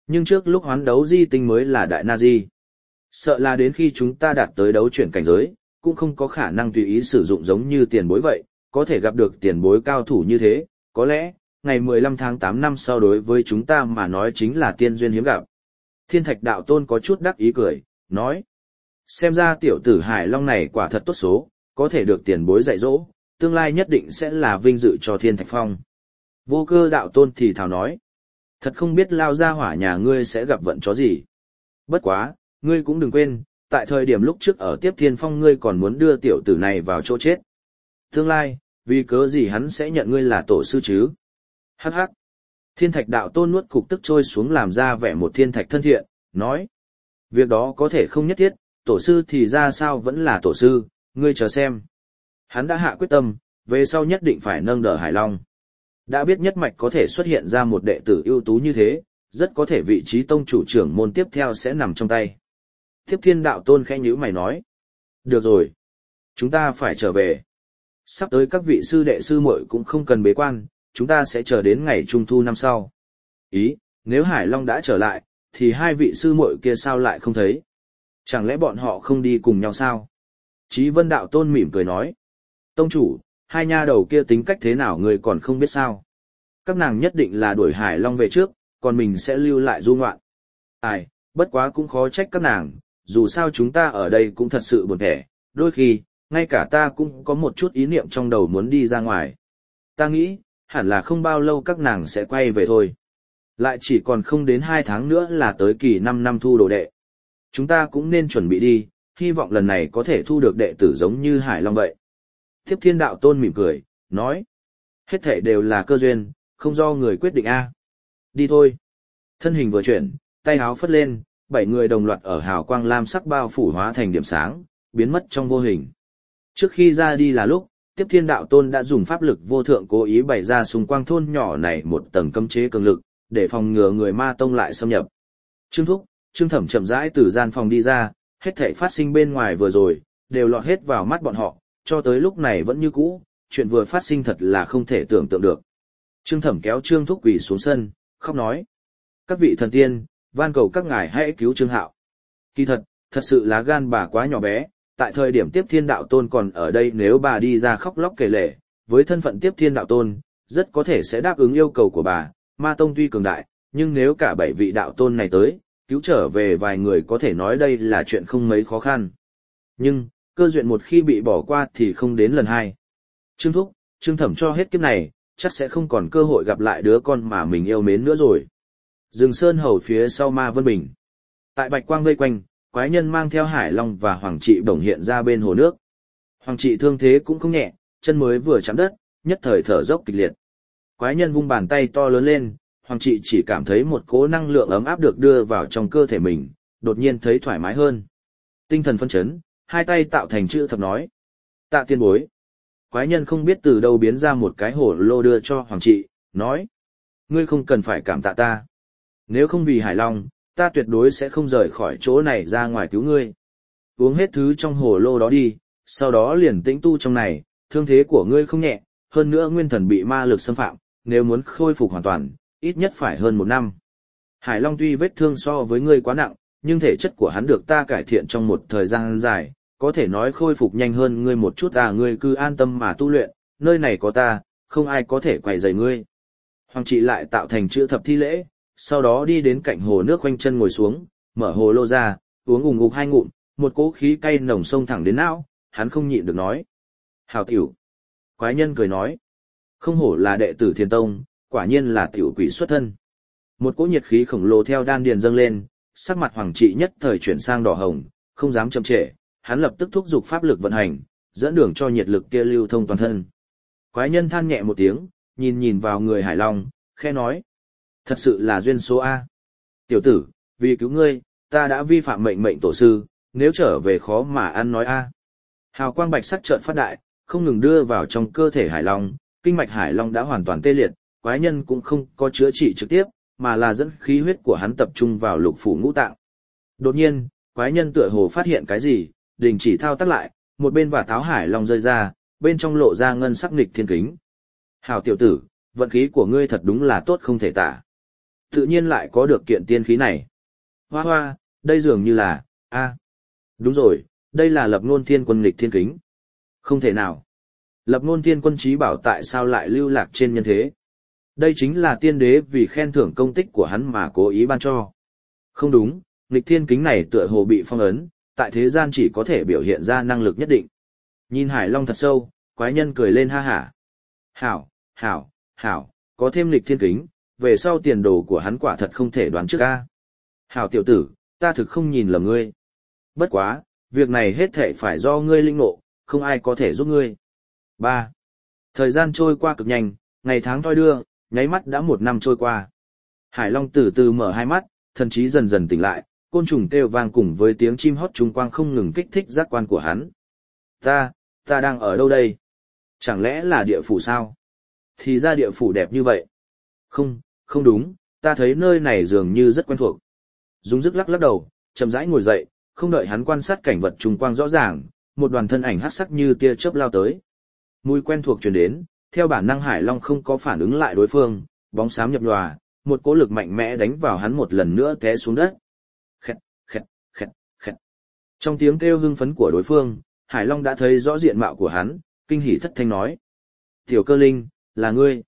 Nhưng trước lúc hoán đấu di tinh mới là đại na di. Sợ là đến khi chúng ta đạt tới đấu chuyển cảnh giới, cũng không có khả năng tùy ý sử dụng giống như tiền bối vậy, có thể gặp được tiền bối cao thủ như thế, có lẽ, ngày 15 tháng 8 năm sau đối với chúng ta mà nói chính là tiên duyên hiếm gặp. Thiên Thạch Đạo Tôn có chút đắc ý cười, nói. Xem ra tiểu tử Hải Long này quả thật tốt số, có thể được tiền bối dạy dỗ, tương lai nhất định sẽ là vinh dự cho Thiên Thạch Phong. Vô Cơ Đạo Tôn thì thào nói. Thật không biết lao ra hỏa nhà ngươi sẽ gặp vận chó gì. Bất quá, ngươi cũng đừng quên, tại thời điểm lúc trước ở Tiếp Thiên Phong ngươi còn muốn đưa tiểu tử này vào chỗ chết. Tương lai, vì cớ gì hắn sẽ nhận ngươi là tổ sư chứ? Hắc hắc. Thiên Thạch Đạo Tôn nuốt cục tức trôi xuống làm ra vẻ một thiên thạch thân thiện, nói. Việc đó có thể không nhất thiết, tổ sư thì ra sao vẫn là tổ sư, ngươi chờ xem. Hắn đã hạ quyết tâm, về sau nhất định phải nâng đỡ Hải Long. Đã biết nhất mạch có thể xuất hiện ra một đệ tử ưu tú như thế, rất có thể vị trí tông chủ trưởng môn tiếp theo sẽ nằm trong tay. Tiếp Thiên Đạo Tôn khẽ nhíu mày nói. Được rồi. Chúng ta phải trở về. Sắp tới các vị sư đệ sư muội cũng không cần bế quan, chúng ta sẽ chờ đến ngày Trung Thu năm sau. Ý, nếu Hải Long đã trở lại, thì hai vị sư muội kia sao lại không thấy? Chẳng lẽ bọn họ không đi cùng nhau sao? Chí Vân Đạo Tôn mỉm cười nói. Tông chủ, hai nha đầu kia tính cách thế nào người còn không biết sao? Các nàng nhất định là đuổi Hải Long về trước, còn mình sẽ lưu lại du ngoạn. Ai, bất quá cũng khó trách các nàng, dù sao chúng ta ở đây cũng thật sự buồn thẻ, đôi khi, ngay cả ta cũng có một chút ý niệm trong đầu muốn đi ra ngoài. Ta nghĩ, hẳn là không bao lâu các nàng sẽ quay về thôi. Lại chỉ còn không đến 2 tháng nữa là tới kỳ 5 năm thu đồ đệ. Chúng ta cũng nên chuẩn bị đi, hy vọng lần này có thể thu được đệ tử giống như Hải Long vậy. Tiếp Thiên Đạo Tôn mỉm cười, nói. Hết thể đều là cơ duyên, không do người quyết định a. Đi thôi. Thân hình vừa chuyển, tay áo phất lên, 7 người đồng loạt ở hào quang lam sắc bao phủ hóa thành điểm sáng, biến mất trong vô hình. Trước khi ra đi là lúc, Tiếp Thiên Đạo Tôn đã dùng pháp lực vô thượng cố ý bày ra xung quanh thôn nhỏ này một tầng cấm chế cường lực, để phòng ngừa người ma tông lại xâm nhập. Trương Thúc, Trương Thẩm chậm rãi từ gian phòng đi ra, hết thảy phát sinh bên ngoài vừa rồi, đều lọt hết vào mắt bọn họ, cho tới lúc này vẫn như cũ, chuyện vừa phát sinh thật là không thể tưởng tượng được. Trương Thẩm kéo Trương Thúc quỳ xuống sân, khóc nói. Các vị thần tiên, van cầu các ngài hãy cứu Trương Hạo. Kỳ thật sự là gan bà quá nhỏ bé, tại thời điểm Tiếp Thiên Đạo Tôn còn ở đây nếu bà đi ra khóc lóc kể lể, với thân phận Tiếp Thiên Đạo Tôn, rất có thể sẽ đáp ứng yêu cầu của bà, ma tông tuy cường đại, nhưng nếu cả 7 vị đạo tôn này tới, cứu trở về vài người có thể nói đây là chuyện không mấy khó khăn. Nhưng, cơ duyên một khi bị bỏ qua thì không đến lần hai. Trương Thúc, Trương Thẩm cho hết kiếp này, chắc sẽ không còn cơ hội gặp lại đứa con mà mình yêu mến nữa rồi. Rừng Sơn Hầu phía sau Ma Vân Bình. Tại bạch quang vây quanh, quái nhân mang theo Hải Long và Hoàng Trị bỗng hiện ra bên hồ nước. Hoàng Trị thương thế cũng không nhẹ, chân mới vừa chạm đất, nhất thời thở dốc kịch liệt. Quái nhân vung bàn tay to lớn lên, Hoàng Trị chỉ cảm thấy một cỗ năng lượng ấm áp được đưa vào trong cơ thể mình, đột nhiên thấy thoải mái hơn. Tinh thần phân chấn, hai tay tạo thành chữ thập nói. Tạ tiên bối. Quái nhân không biết từ đâu biến ra một cái hổ lô đưa cho Hoàng Trị, nói. Ngươi không cần phải cảm tạ ta. Nếu không vì Hải Long, ta tuyệt đối sẽ không rời khỏi chỗ này ra ngoài cứu ngươi. Uống hết thứ trong hồ lô đó đi, sau đó liền tĩnh tu trong này, thương thế của ngươi không nhẹ, hơn nữa nguyên thần bị ma lực xâm phạm, nếu muốn khôi phục hoàn toàn, ít nhất phải hơn 1 năm. Hải Long tuy vết thương so với ngươi quá nặng, nhưng thể chất của hắn được ta cải thiện trong một thời gian dài, có thể nói khôi phục nhanh hơn ngươi một chút ngươi cứ an tâm mà tu luyện, nơi này có ta, không ai có thể quấy rầy ngươi. Hoàng Trị lại tạo thành chữ thập thi lễ, sau đó đi đến cạnh hồ nước quanh chân ngồi xuống, mở hồ lô ra, uống ùng ục 2 ngụm, một cỗ khí cay nồng xông thẳng đến não, hắn không nhịn được nói. Hào tiểu. Quái nhân cười nói. Không hổ là đệ tử Thiên Tông, quả nhiên là tiểu quỷ xuất thân. Một cỗ nhiệt khí khổng lồ theo đan điền dâng lên, sắc mặt Hoàng Trị nhất thời chuyển sang đỏ hồng, không dám chậm trễ, hắn lập tức thúc giục pháp lực vận hành, dẫn đường cho nhiệt lực kia lưu thông toàn thân. Quái nhân than nhẹ một tiếng, nhìn vào người Hải Long, khẽ nói. Thật sự là duyên số A. Tiểu tử, vì cứu ngươi, ta đã vi phạm mệnh tổ sư, nếu trở về khó mà ăn nói A. Hào quang bạch sắc chợt phát đại, không ngừng đưa vào trong cơ thể Hải Long, kinh mạch Hải Long đã hoàn toàn tê liệt, quái nhân cũng không có chữa trị trực tiếp, mà là dẫn khí huyết của hắn tập trung vào lục phủ ngũ tạng. Đột nhiên, quái nhân tựa hồ phát hiện cái gì, đình chỉ thao tác lại, một bên và tháo Hải Long rơi ra, bên trong lộ ra ngân sắc nghịch thiên kính. Hào tiểu tử, vận khí của ngươi thật đúng là tốt không thể tả. Tự nhiên lại có được kiện tiên khí này. Hoa hoa, đây dường như là, đúng rồi, đây là lập ngôn thiên quân nghịch thiên kính. Không thể nào. Lập ngôn thiên quân trí bảo tại sao lại lưu lạc trên nhân thế? Đây chính là tiên đế vì khen thưởng công tích của hắn mà cố ý ban cho. Không đúng, nghịch thiên kính này tựa hồ bị phong ấn, tại thế gian chỉ có thể biểu hiện ra năng lực nhất định. Nhìn Hải Long thật sâu, quái nhân cười lên ha hả. Hảo, có thêm nghịch thiên kính, về sau tiền đồ của hắn quả thật không thể đoán trước a. Hảo tiểu tử, ta thực không nhìn lầm ngươi. Bất quá, việc này hết thảy phải do ngươi linh ngộ, không ai có thể giúp ngươi. 3. Thời gian trôi qua cực nhanh, ngày tháng thoi đưa, nháy mắt đã 1 năm trôi qua. Hải Long từ từ mở hai mắt, thần trí dần dần tỉnh lại, côn trùng kêu vang cùng với tiếng chim hót trung quang không ngừng kích thích giác quan của hắn. Ta đang ở đâu đây? Chẳng lẽ là địa phủ sao? Thì ra địa phủ đẹp như vậy. Không đúng, ta thấy nơi này dường như rất quen thuộc. Dung dứt lắc đầu, chậm rãi ngồi dậy, không đợi hắn quan sát cảnh vật trung quang rõ ràng, một đoàn thân ảnh hắc sắc như tia chớp lao tới. Mùi quen thuộc truyền đến, theo bản năng Hải Long không có phản ứng lại đối phương, bóng xám nhập nhòa, một cỗ lực mạnh mẽ đánh vào hắn một lần nữa té xuống đất. Khẹt, khẹt, khẹt, khẹt. Trong tiếng kêu hưng phấn của đối phương, Hải Long đã thấy rõ diện mạo của hắn, kinh hỉ thất thanh nói. Tiểu Cơ Linh, là ngươi.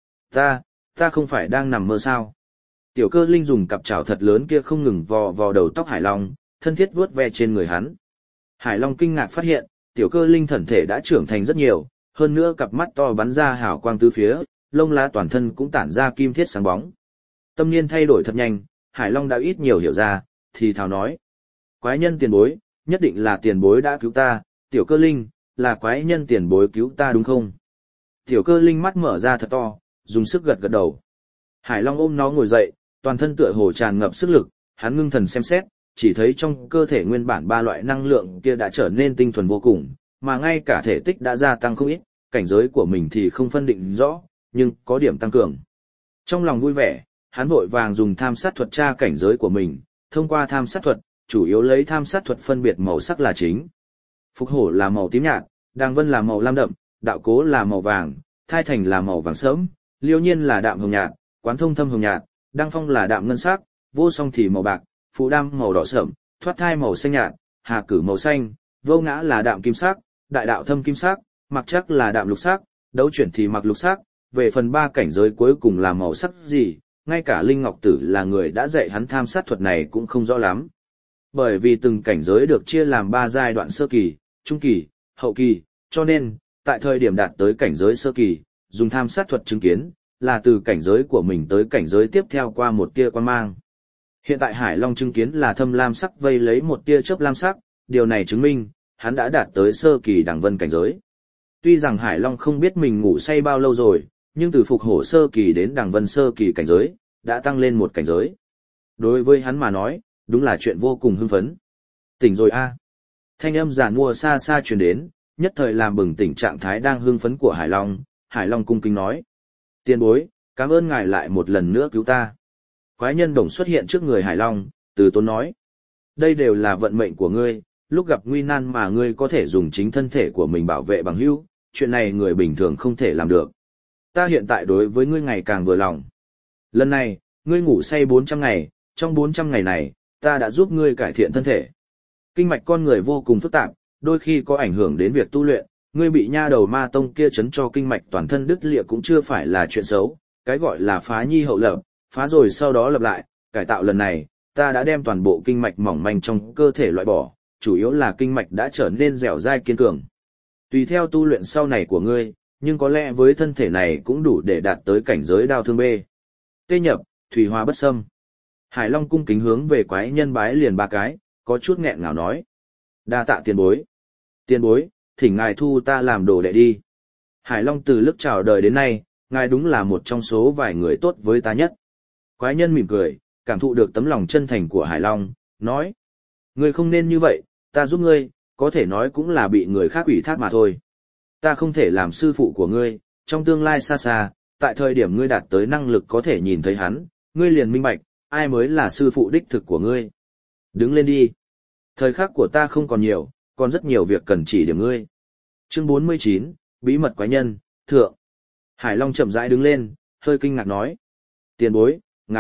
Ta không phải đang nằm mơ sao. Tiểu Cơ Linh dùng cặp chảo thật lớn kia không ngừng vò vò đầu tóc Hải Long, thân thiết vuốt ve trên người hắn. Hải Long kinh ngạc phát hiện, Tiểu Cơ Linh thân thể đã trưởng thành rất nhiều, hơn nữa cặp mắt to bắn ra hào quang tứ phía, lông lá toàn thân cũng tản ra kim thiết sáng bóng. Tâm niên thay đổi thật nhanh, Hải Long đã ít nhiều hiểu ra, thì thào nói. Quái nhân tiền bối, nhất định là tiền bối đã cứu ta, Tiểu Cơ Linh, là quái nhân tiền bối cứu ta đúng không? Tiểu Cơ Linh mắt mở ra thật to, dùng sức gật gật đầu. Hải Long ôm nó ngồi dậy, toàn thân tựa hồ tràn ngập sức lực, hắn ngưng thần xem xét, chỉ thấy trong cơ thể nguyên bản 3 loại năng lượng kia đã trở nên tinh thuần vô cùng, mà ngay cả thể tích đã gia tăng không ít, cảnh giới của mình thì không phân định rõ, nhưng có điểm tăng cường. Trong lòng vui vẻ, hắn vội vàng dùng tham sát thuật tra cảnh giới của mình, thông qua tham sát thuật, chủ yếu lấy tham sát thuật phân biệt màu sắc là chính. Phục hổ là màu tím nhạt, đàng vân là màu lam đậm, đạo cố là màu vàng, thai thành là màu vàng sẫm, liêu nhiên là đạm hồng nhạt, quán thông thâm hồng nhạt, đăng phong là đạm ngân sắc, vô song thì màu bạc, phù đam màu đỏ sẫm, thoát thai màu xanh nhạt, hà cử màu xanh, vô ngã là đạm kim sắc, đại đạo thâm kim sắc, mặc chắc là đạm lục sắc, đấu chuyển thì mặc lục sắc. Về phần 3 cảnh giới cuối cùng là màu sắc gì, ngay cả Linh Ngọc Tử là người đã dạy hắn tham sát thuật này cũng không rõ lắm. Bởi vì từng cảnh giới được chia làm 3 giai đoạn sơ kỳ, trung kỳ, hậu kỳ, cho nên, tại thời điểm đạt tới cảnh giới sơ kỳ, dùng tham sát thuật chứng kiến, là từ cảnh giới của mình tới cảnh giới tiếp theo qua một tia quang mang. Hiện tại Hải Long chứng kiến là thâm lam sắc vây lấy một tia chớp lam sắc, điều này chứng minh, hắn đã đạt tới sơ kỳ đẳng vân cảnh giới. Tuy rằng Hải Long không biết mình ngủ say bao lâu rồi, nhưng từ phục hổ sơ kỳ đến đẳng vân sơ kỳ cảnh giới, đã tăng lên một cảnh giới. Đối với hắn mà nói, đúng là chuyện vô cùng hưng phấn. Tỉnh rồi a. Thanh âm giản mua xa xa truyền đến, nhất thời làm bừng tỉnh trạng thái đang hưng phấn của Hải Long cung kính nói. Tiền bối, cảm ơn ngài lại một lần nữa cứu ta. Quái nhân đồng xuất hiện trước người Hải Long, từ tốn nói. Đây đều là vận mệnh của ngươi, lúc gặp nguy nan mà ngươi có thể dùng chính thân thể của mình bảo vệ bằng hữu, chuyện này người bình thường không thể làm được. Ta hiện tại đối với ngươi ngày càng vừa lòng. Lần này, ngươi ngủ say 400 ngày, trong 400 ngày này, ta đã giúp ngươi cải thiện thân thể. Kinh mạch con người vô cùng phức tạp, đôi khi có ảnh hưởng đến việc tu luyện, ngươi bị nha đầu ma tông kia chấn cho kinh mạch toàn thân đứt lìa cũng chưa phải là chuyện xấu, cái gọi là phá nhi hậu lập, phá rồi sau đó lập lại, cải tạo lần này, ta đã đem toàn bộ kinh mạch mỏng manh trong cơ thể loại bỏ, chủ yếu là kinh mạch đã trở nên dẻo dai kiên cường. Tùy theo tu luyện sau này của ngươi, nhưng có lẽ với thân thể này cũng đủ để đạt tới cảnh giới đao thương bê. Tê nhập, thủy hoa bất xâm. Hải Long cung kính hướng về quái nhân bái liền 3 cái, có chút nghẹn ngào nói. Đa tạ tiền bối. Tiền bối, thỉnh ngài thu ta làm đồ đệ đi. Hải Long từ lúc chào đời đến nay, ngài đúng là một trong số vài người tốt với ta nhất. Quái nhân mỉm cười, cảm thụ được tấm lòng chân thành của Hải Long, nói. Ngươi không nên như vậy, ta giúp ngươi, có thể nói cũng là bị người khác ủy thác mà thôi. Ta không thể làm sư phụ của ngươi, trong tương lai xa xa, tại thời điểm ngươi đạt tới năng lực có thể nhìn thấy hắn, ngươi liền minh bạch, ai mới là sư phụ đích thực của ngươi. Đứng lên đi. Thời khắc của ta không còn nhiều, còn rất nhiều việc cần chỉ điểm ngươi. Chương 49, Bí mật quái nhân, thượng. Hải Long chậm rãi đứng lên, hơi kinh ngạc nói. Tiền bối, ngài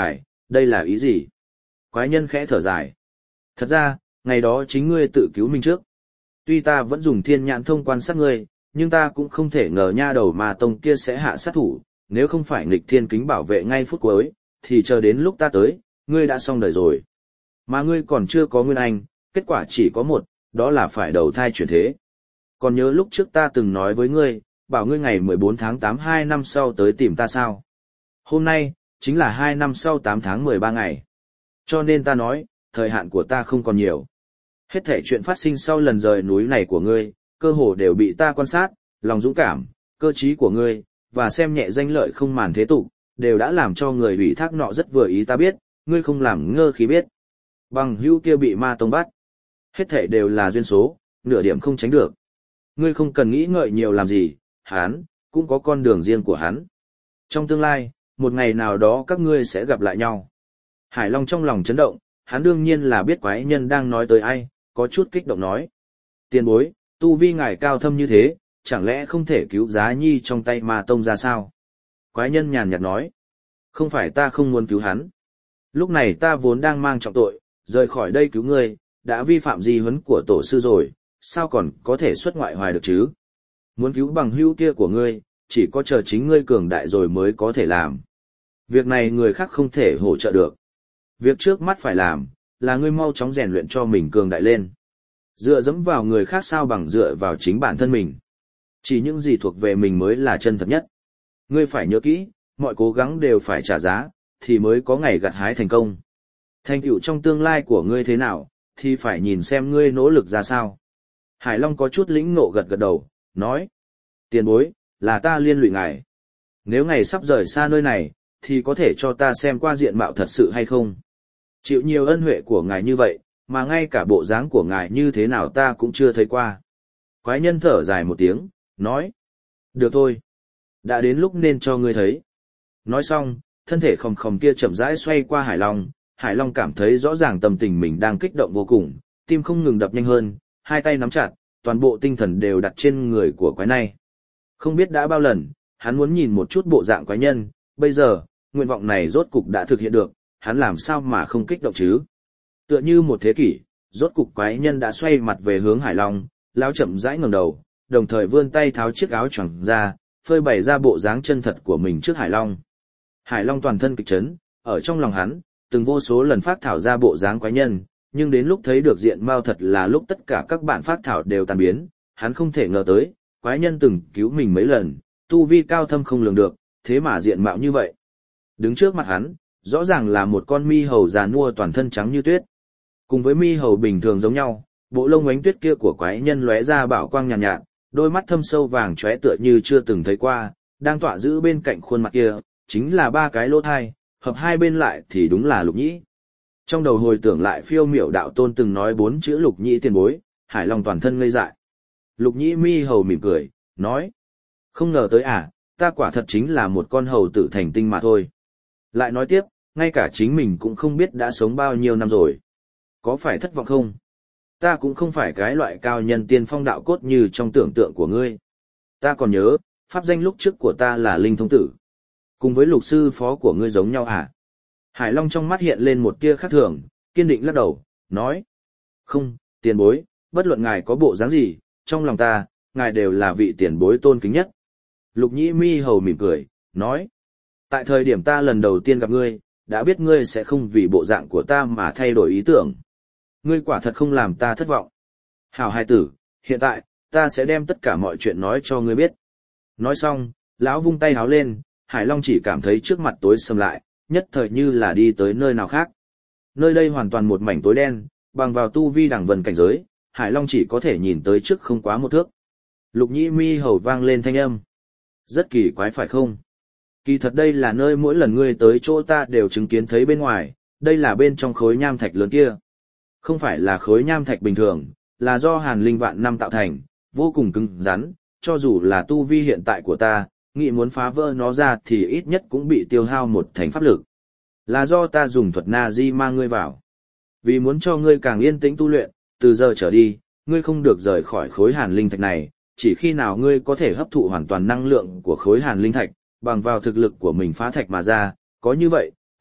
Đây là ý gì? Quái nhân khẽ thở dài. Thật ra, ngày đó chính ngươi tự cứu mình trước. Tuy ta vẫn dùng thiên nhãn thông quan sát ngươi, nhưng ta cũng không thể ngờ nha đầu ma tông kia sẽ hạ sát thủ, nếu không phải nghịch thiên kính bảo vệ ngay phút cuối, thì chờ đến lúc ta tới, ngươi đã xong đời rồi. Mà ngươi còn chưa có nguyên anh, kết quả chỉ có một, đó là phải đầu thai chuyển thế. Còn nhớ lúc trước ta từng nói với ngươi, bảo ngươi ngày 14 tháng 8 2 năm sau tới tìm ta sao? Hôm nay, chính là 2 năm sau 8 tháng 13 ngày. Cho nên ta nói, thời hạn của ta không còn nhiều. Hết thảy chuyện phát sinh sau lần rời núi này của ngươi, cơ hồ đều bị ta quan sát, lòng dũng cảm, cơ trí của ngươi, và xem nhẹ danh lợi không màn thế tục, đều đã làm cho người ủy thác nọ rất vừa ý ta biết, ngươi không làm ngơ khi biết. Bằng hữu kia bị ma tông bắt. Hết thảy đều là duyên số, nửa điểm không tránh được. Ngươi không cần nghĩ ngợi nhiều làm gì, hắn, cũng có con đường riêng của hắn. Trong tương lai, một ngày nào đó các ngươi sẽ gặp lại nhau. Hải Long trong lòng chấn động, hắn đương nhiên là biết quái nhân đang nói tới ai, có chút kích động nói. Tiền bối, tu vi ngài cao thâm như thế, chẳng lẽ không thể cứu giá nhi trong tay ma tông ra sao? Quái nhân nhàn nhạt nói. Không phải ta không muốn cứu hắn. Lúc này ta vốn đang mang trọng tội, rời khỏi đây cứu ngươi, đã vi phạm di huấn của tổ sư rồi, sao còn có thể xuất ngoại hoài được chứ? Muốn cứu bằng hữu kia của ngươi, chỉ có chờ chính ngươi cường đại rồi mới có thể làm. Việc này người khác không thể hỗ trợ được. Việc trước mắt phải làm, là ngươi mau chóng rèn luyện cho mình cường đại lên. Dựa dẫm vào người khác sao bằng dựa vào chính bản thân mình. Chỉ những gì thuộc về mình mới là chân thật nhất. Ngươi phải nhớ kỹ, mọi cố gắng đều phải trả giá, thì mới có ngày gặt hái thành công. Thành tựu trong tương lai của ngươi thế nào, thì phải nhìn xem ngươi nỗ lực ra sao. Hải Long có chút lĩnh ngộ gật gật đầu, nói. Tiền bối, là ta liên lụy ngài. Nếu ngài sắp rời xa nơi này, thì có thể cho ta xem qua diện mạo thật sự hay không. Chịu nhiều ân huệ của ngài như vậy, mà ngay cả bộ dáng của ngài như thế nào ta cũng chưa thấy qua. Quái nhân thở dài một tiếng, nói. Được thôi. Đã đến lúc nên cho ngươi thấy. Nói xong, thân thể khòng khòng kia chậm rãi xoay qua Hải Long. Hải Long cảm thấy rõ ràng tâm tình mình đang kích động vô cùng, tim không ngừng đập nhanh hơn, hai tay nắm chặt, toàn bộ tinh thần đều đặt trên người của quái này. Không biết đã bao lần, hắn muốn nhìn một chút bộ dạng quái nhân, bây giờ, nguyện vọng này rốt cục đã thực hiện được, hắn làm sao mà không kích động chứ? Tựa như một thế kỷ, rốt cục quái nhân đã xoay mặt về hướng Hải Long, lão chậm rãi ngẩng đầu, đồng thời vươn tay tháo chiếc áo choàng ra, phơi bày ra bộ dáng chân thật của mình trước Hải Long. Hải Long toàn thân kịch chấn, ở trong lòng hắn, từng vô số lần phát thảo ra bộ dáng quái nhân, nhưng đến lúc thấy được diện mao thật là lúc tất cả các bạn phát thảo đều tan biến, hắn không thể ngờ tới, quái nhân từng cứu mình mấy lần, tu vi cao thâm không lường được, thế mà diện mạo như vậy. Đứng trước mặt hắn, rõ ràng là một con mi hầu già nua toàn thân trắng như tuyết. Cùng với mi hầu bình thường giống nhau, bộ lông ánh tuyết kia của quái nhân lóe ra bảo quang nhàn nhạt, đôi mắt thâm sâu vàng chóe tựa như chưa từng thấy qua, đang tọa giữ bên cạnh khuôn mặt kia, chính là ba cái lỗ thai, hợp hai bên lại thì đúng là Lục Nhĩ. Trong đầu hồi tưởng lại phiêu miểu đạo tôn từng nói 4 chữ Lục Nhĩ tiền bối, Hải Long toàn thân ngây dại. Lục Nhĩ mi hầu mỉm cười, nói: "Không ngờ tới à, ta quả thật chính là một con hầu tử thành tinh mà thôi." Lại nói tiếp, ngay cả chính mình cũng không biết đã sống bao nhiêu năm rồi. Có phải thất vọng không? Ta cũng không phải cái loại cao nhân tiên phong đạo cốt như trong tưởng tượng của ngươi. Ta còn nhớ, pháp danh lúc trước của ta là Linh Thông Tử. Cùng với lục sư phó của ngươi giống nhau à? Hải Long trong mắt hiện lên một tia khác thường, kiên định lắc đầu, nói: "Không, tiền bối, bất luận ngài có bộ dáng gì, trong lòng ta, ngài đều là vị tiền bối tôn kính nhất." Lục Nhĩ mi hầu mỉm cười, nói: "Tại thời điểm ta lần đầu tiên gặp ngươi, đã biết ngươi sẽ không vì bộ dạng của ta mà thay đổi ý tưởng. Ngươi quả thật không làm ta thất vọng. Hảo hài tử, hiện tại, ta sẽ đem tất cả mọi chuyện nói cho ngươi biết." Nói xong, lão vung tay háo lên, Hải Long chỉ cảm thấy trước mặt tối sầm lại, nhất thời như là đi tới nơi nào khác. Nơi đây hoàn toàn một mảnh tối đen, bằng vào tu vi đẳng vân cảnh giới, Hải Long chỉ có thể nhìn tới trước không quá một thước. Lục Nhĩ mi hầu vang lên thanh âm. "Rất kỳ quái phải không? Kỳ thật đây là nơi mỗi lần ngươi tới chỗ ta đều chứng kiến thấy bên ngoài, đây là bên trong khối nham thạch lớn kia. Không phải là khối nham thạch bình thường, là do hàn linh vạn năm tạo thành, vô cùng cứng rắn, cho dù là tu vi hiện tại của ta, nghĩ muốn phá vỡ nó ra thì ít nhất cũng bị tiêu hao một thành pháp lực. Là do ta dùng thuật na di mang ngươi vào. Vì muốn cho ngươi càng yên tĩnh tu luyện, từ giờ trở đi, ngươi không được rời khỏi khối hàn linh thạch này, chỉ khi nào ngươi có thể hấp thụ hoàn toàn năng lượng của khối hàn linh thạch, bằng vào thực lực của mình phá thạch mà ra, có như vậy,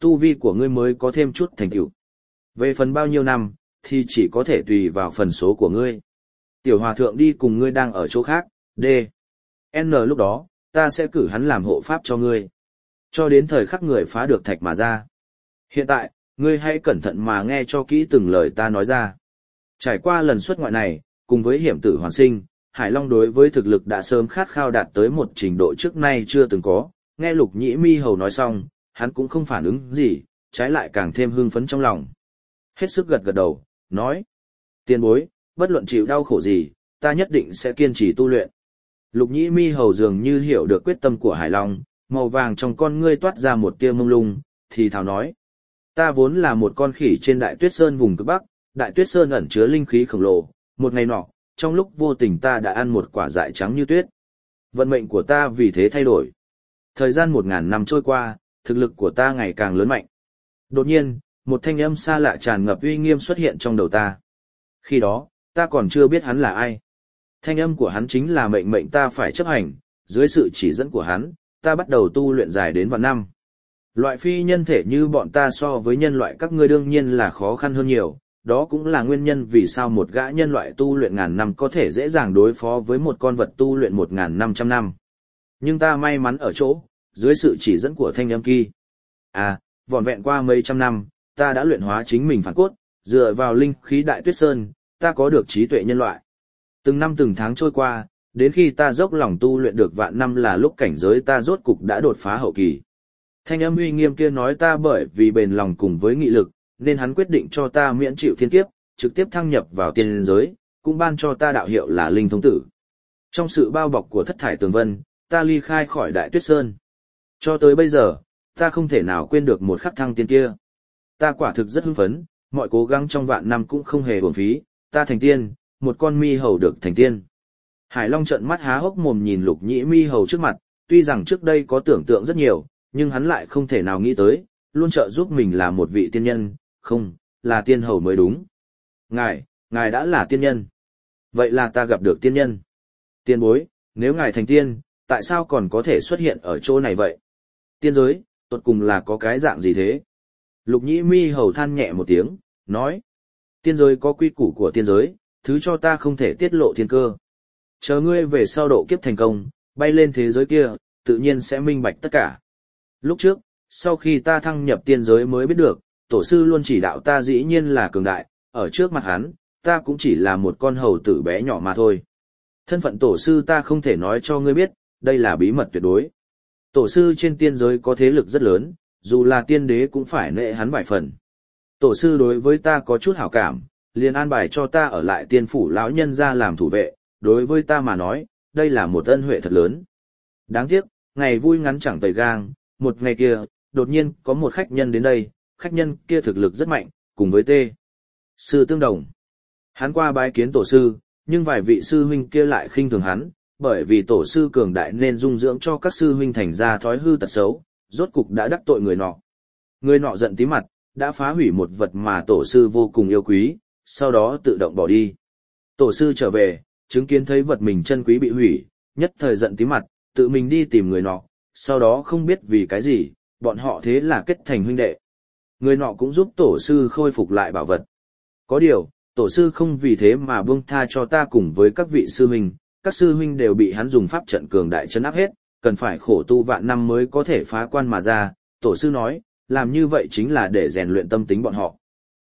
tu vi của ngươi mới có thêm chút thành tựu. Về phần bao nhiêu năm, thì chỉ có thể tùy vào phần số của ngươi. Tiểu hòa thượng đi cùng ngươi đang ở chỗ khác, D. N lúc đó, ta sẽ cử hắn làm hộ pháp cho ngươi. Cho đến thời khắc người phá được thạch mà ra. Hiện tại, ngươi hãy cẩn thận mà nghe cho kỹ từng lời ta nói ra. Trải qua lần xuất ngoại này, cùng với hiểm tử hoàn sinh, Hải Long đối với thực lực đã sớm khát khao đạt tới một trình độ trước nay chưa từng có. Nghe Lục Nhĩ Mi Hầu nói xong, hắn cũng không phản ứng gì, trái lại càng thêm hưng phấn trong lòng. Hết sức gật gật đầu, nói. Tiền bối, bất luận chịu đau khổ gì, ta nhất định sẽ kiên trì tu luyện. Lục Nhĩ Mi Hầu dường như hiểu được quyết tâm của Hải Long, màu vàng trong con ngươi toát ra một tia mông lung, thì thào nói. Ta vốn là một con khỉ trên Đại Tuyết Sơn vùng cực Bắc, Đại Tuyết Sơn ẩn chứa linh khí khổng lồ, một ngày nọ, trong lúc vô tình ta đã ăn một quả dại trắng như tuyết. Vận mệnh của ta vì thế thay đổi. Thời gian 1000 năm trôi qua, thực lực của ta ngày càng lớn mạnh. Đột nhiên, một thanh âm xa lạ tràn ngập uy nghiêm xuất hiện trong đầu ta. Khi đó, ta còn chưa biết hắn là ai. Thanh âm của hắn chính là mệnh mệnh ta phải chấp hành, dưới sự chỉ dẫn của hắn, ta bắt đầu tu luyện dài đến vạn năm. Loại phi nhân thể như bọn ta so với nhân loại các ngươi đương nhiên là khó khăn hơn nhiều, đó cũng là nguyên nhân vì sao một gã nhân loại tu luyện ngàn năm có thể dễ dàng đối phó với một con vật tu luyện 1500 năm. Nhưng ta may mắn ở chỗ, dưới sự chỉ dẫn của thanh âm kia. Vỏn vẹn qua mấy trăm năm, ta đã luyện hóa chính mình phản cốt, dựa vào linh khí Đại Tuyết Sơn, ta có được trí tuệ nhân loại. Từng năm từng tháng trôi qua, đến khi ta dốc lòng tu luyện được vạn năm là lúc cảnh giới ta rốt cục đã đột phá hậu kỳ. Thanh âm uy nghiêm kia nói ta bởi vì bền lòng cùng với nghị lực, nên hắn quyết định cho ta miễn chịu thiên kiếp, trực tiếp thăng nhập vào tiên giới, cũng ban cho ta đạo hiệu là Linh Thông Tử. Trong sự bao bọc của thất thải tường vân, ta ly khai khỏi Đại Tuyết Sơn. Cho tới bây giờ, ta không thể nào quên được một khắc thăng tiên kia. Ta quả thực rất hưng phấn, mọi cố gắng trong vạn năm cũng không hề uổng phí, ta thành tiên, một con mi hầu được thành tiên. Hải Long trợn mắt há hốc mồm nhìn Lục Nhĩ Mi Hầu trước mặt, tuy rằng trước đây có tưởng tượng rất nhiều, nhưng hắn lại không thể nào nghĩ tới, luôn trợ giúp mình là một vị tiên nhân, không, là tiên hầu mới đúng. Ngài đã là tiên nhân. Vậy là ta gặp được tiên nhân. Tiên bối, nếu ngài thành tiên, tại sao còn có thể xuất hiện ở chỗ này vậy? Tiên giới, tột cùng là có cái dạng gì thế? Lục Nhĩ Mi Hầu than nhẹ một tiếng, nói. Tiên giới có quy củ của tiên giới, thứ cho ta không thể tiết lộ thiên cơ. Chờ ngươi về sau độ kiếp thành công, bay lên thế giới kia, tự nhiên sẽ minh bạch tất cả. Lúc trước, sau khi ta thăng nhập tiên giới mới biết được, tổ sư luôn chỉ đạo ta dĩ nhiên là cường đại, ở trước mặt hắn, ta cũng chỉ là một con hầu tử bé nhỏ mà thôi. Thân phận tổ sư ta không thể nói cho ngươi biết, đây là bí mật tuyệt đối. Tổ sư trên tiên giới có thế lực rất lớn, dù là tiên đế cũng phải nể hắn vài phần. Tổ sư đối với ta có chút hảo cảm, liền an bài cho ta ở lại tiên phủ lão nhân ra làm thủ vệ, đối với ta mà nói, đây là một ân huệ thật lớn. Đáng tiếc, ngày vui ngắn chẳng tầy gang, một ngày kia, đột nhiên có một khách nhân đến đây, khách nhân kia thực lực rất mạnh, cùng với tê sư tương đồng. Hắn qua bái kiến tổ sư, nhưng vài vị sư huynh kia lại khinh thường hắn, bởi vì tổ sư cường đại nên dung dưỡng cho các sư huynh thành ra thói hư tật xấu, rốt cục đã đắc tội người nọ. Người nọ giận tí mặt, đã phá hủy một vật mà tổ sư vô cùng yêu quý, sau đó tự động bỏ đi. Tổ sư trở về, chứng kiến thấy vật mình chân quý bị hủy, nhất thời giận tí mặt, tự mình đi tìm người nọ, sau đó không biết vì cái gì, bọn họ thế là kết thành huynh đệ. Người nọ cũng giúp tổ sư khôi phục lại bảo vật. Có điều, tổ sư không vì thế mà buông tha cho ta cùng với các vị sư huynh, các sư huynh đều bị hắn dùng pháp trận cường đại trấn áp hết, cần phải khổ tu vạn năm mới có thể phá quan mà ra. Tổ sư nói, làm như vậy chính là để rèn luyện tâm tính bọn họ.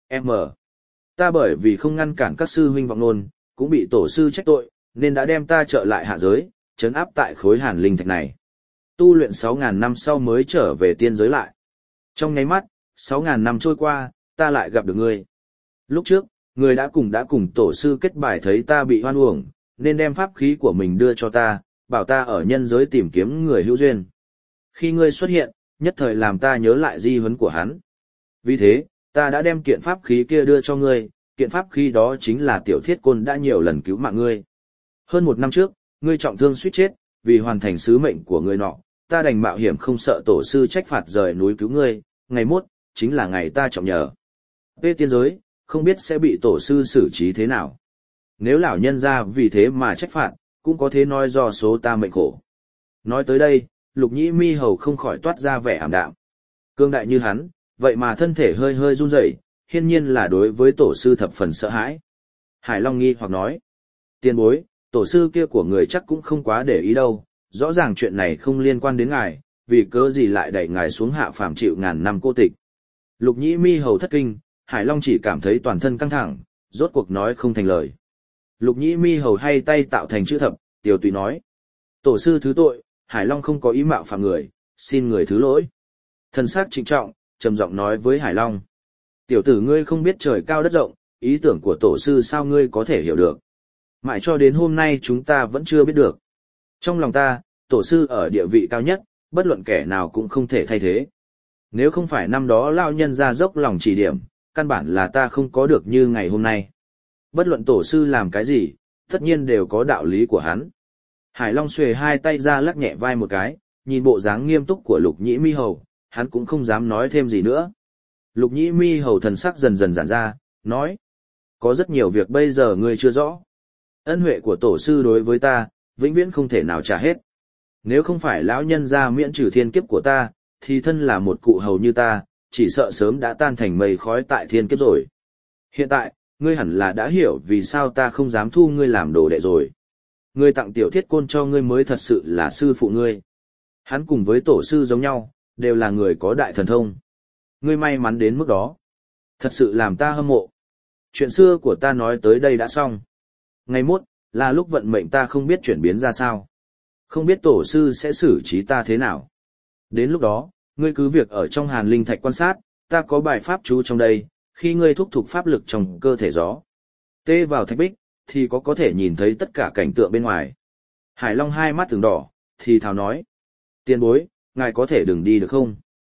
Ta bởi vì không ngăn cản các sư huynh vọng nôn, cũng bị tổ sư trách tội, nên đã đem ta trở lại hạ giới, trấn áp tại khối hàn linh thạch này. Tu luyện 6.000 năm sau mới trở về tiên giới lại. Trong nháy mắt, 6.000 năm trôi qua, ta lại gặp được ngươi. Lúc trước, ngươi đã cùng tổ sư kết bài thấy ta bị hoan uổng, nên đem pháp khí của mình đưa cho ta, bảo ta ở nhân giới tìm kiếm người hữu duyên. Khi ngươi xuất hiện, nhất thời làm ta nhớ lại di huấn của hắn. Vì thế, ta đã đem kiện pháp khí kia đưa cho ngươi, kiện pháp khí đó chính là tiểu thiết côn đã nhiều lần cứu mạng ngươi. Hơn 1 năm trước, ngươi trọng thương suýt chết, vì hoàn thành sứ mệnh của ngươi nọ, ta đành mạo hiểm không sợ tổ sư trách phạt rời núi cứu ngươi, ngày mốt, chính là ngày ta trọng nhờ. Về tiên giới, không biết sẽ bị tổ sư xử trí thế nào. Nếu lão nhân ra vì thế mà trách phạt, cũng có thế nói do số ta mệnh khổ. Nói tới đây, Lục Nhĩ Mi Hầu không khỏi toát ra vẻ ảm đạm. Cương đại như hắn, vậy mà thân thể hơi hơi run rẩy, hiển nhiên là đối với tổ sư thập phần sợ hãi. Hải Long nghi hoặc nói, tiền bối, tổ sư kia của người chắc cũng không quá để ý đâu, rõ ràng chuyện này không liên quan đến ngài, vì cớ gì lại đẩy ngài xuống hạ phàm chịu ngàn năm cô tịch. Lục Nhĩ Mi hầu thất kinh, Hải Long chỉ cảm thấy toàn thân căng thẳng, rốt cuộc nói không thành lời. Lục Nhĩ Mi hầu hay tay tạo thành chữ thập, tiều tùy nói, tổ sư thứ tội, Hải Long không có ý mạo phạm người, xin người thứ lỗi. Thần sắc trịnh trọng, trầm giọng nói với Hải Long, tiểu tử ngươi không biết trời cao đất rộng, ý tưởng của tổ sư sao ngươi có thể hiểu được. Mãi cho đến hôm nay chúng ta vẫn chưa biết được. Trong lòng ta, tổ sư ở địa vị cao nhất, bất luận kẻ nào cũng không thể thay thế. Nếu không phải năm đó lão nhân ra dốc lòng chỉ điểm, căn bản là ta không có được như ngày hôm nay. Bất luận tổ sư làm cái gì, tất nhiên đều có đạo lý của hắn. Hải Long xuề hai tay ra lắc nhẹ vai một cái, nhìn bộ dáng nghiêm túc của Lục Nhĩ Mi hầu, hắn cũng không dám nói thêm gì nữa. Lục Nhĩ Mi hầu thần sắc dần dần giãn ra, nói, có rất nhiều việc bây giờ ngươi chưa rõ. Ân huệ của tổ sư đối với ta, vĩnh viễn không thể nào trả hết. Nếu không phải lão nhân ra miễn trừ thiên kiếp của ta, thì thân là một cụ hầu như ta, chỉ sợ sớm đã tan thành mây khói tại thiên kiếp rồi. Hiện tại, ngươi hẳn là đã hiểu vì sao ta không dám thu ngươi làm đồ đệ rồi. Ngươi tặng tiểu thiết côn cho ngươi mới thật sự là sư phụ ngươi. Hắn cùng với tổ sư giống nhau, đều là người có đại thần thông. Ngươi may mắn đến mức đó. Thật sự làm ta hâm mộ. Chuyện xưa của ta nói tới đây đã xong. Ngày mốt, là lúc vận mệnh ta không biết chuyển biến ra sao. Không biết tổ sư sẽ xử trí ta thế nào. Đến lúc đó, ngươi cứ việc ở trong hàn linh thạch quan sát, ta có bài pháp chú trong đây, khi ngươi thúc thuộc pháp lực trong cơ thể gió. Tê vào thạch bích, thì có thể nhìn thấy tất cả cảnh tượng bên ngoài. Hải Long hai mắt từng đỏ, thì thào nói. Tiền bối, ngài có thể đừng đi được không?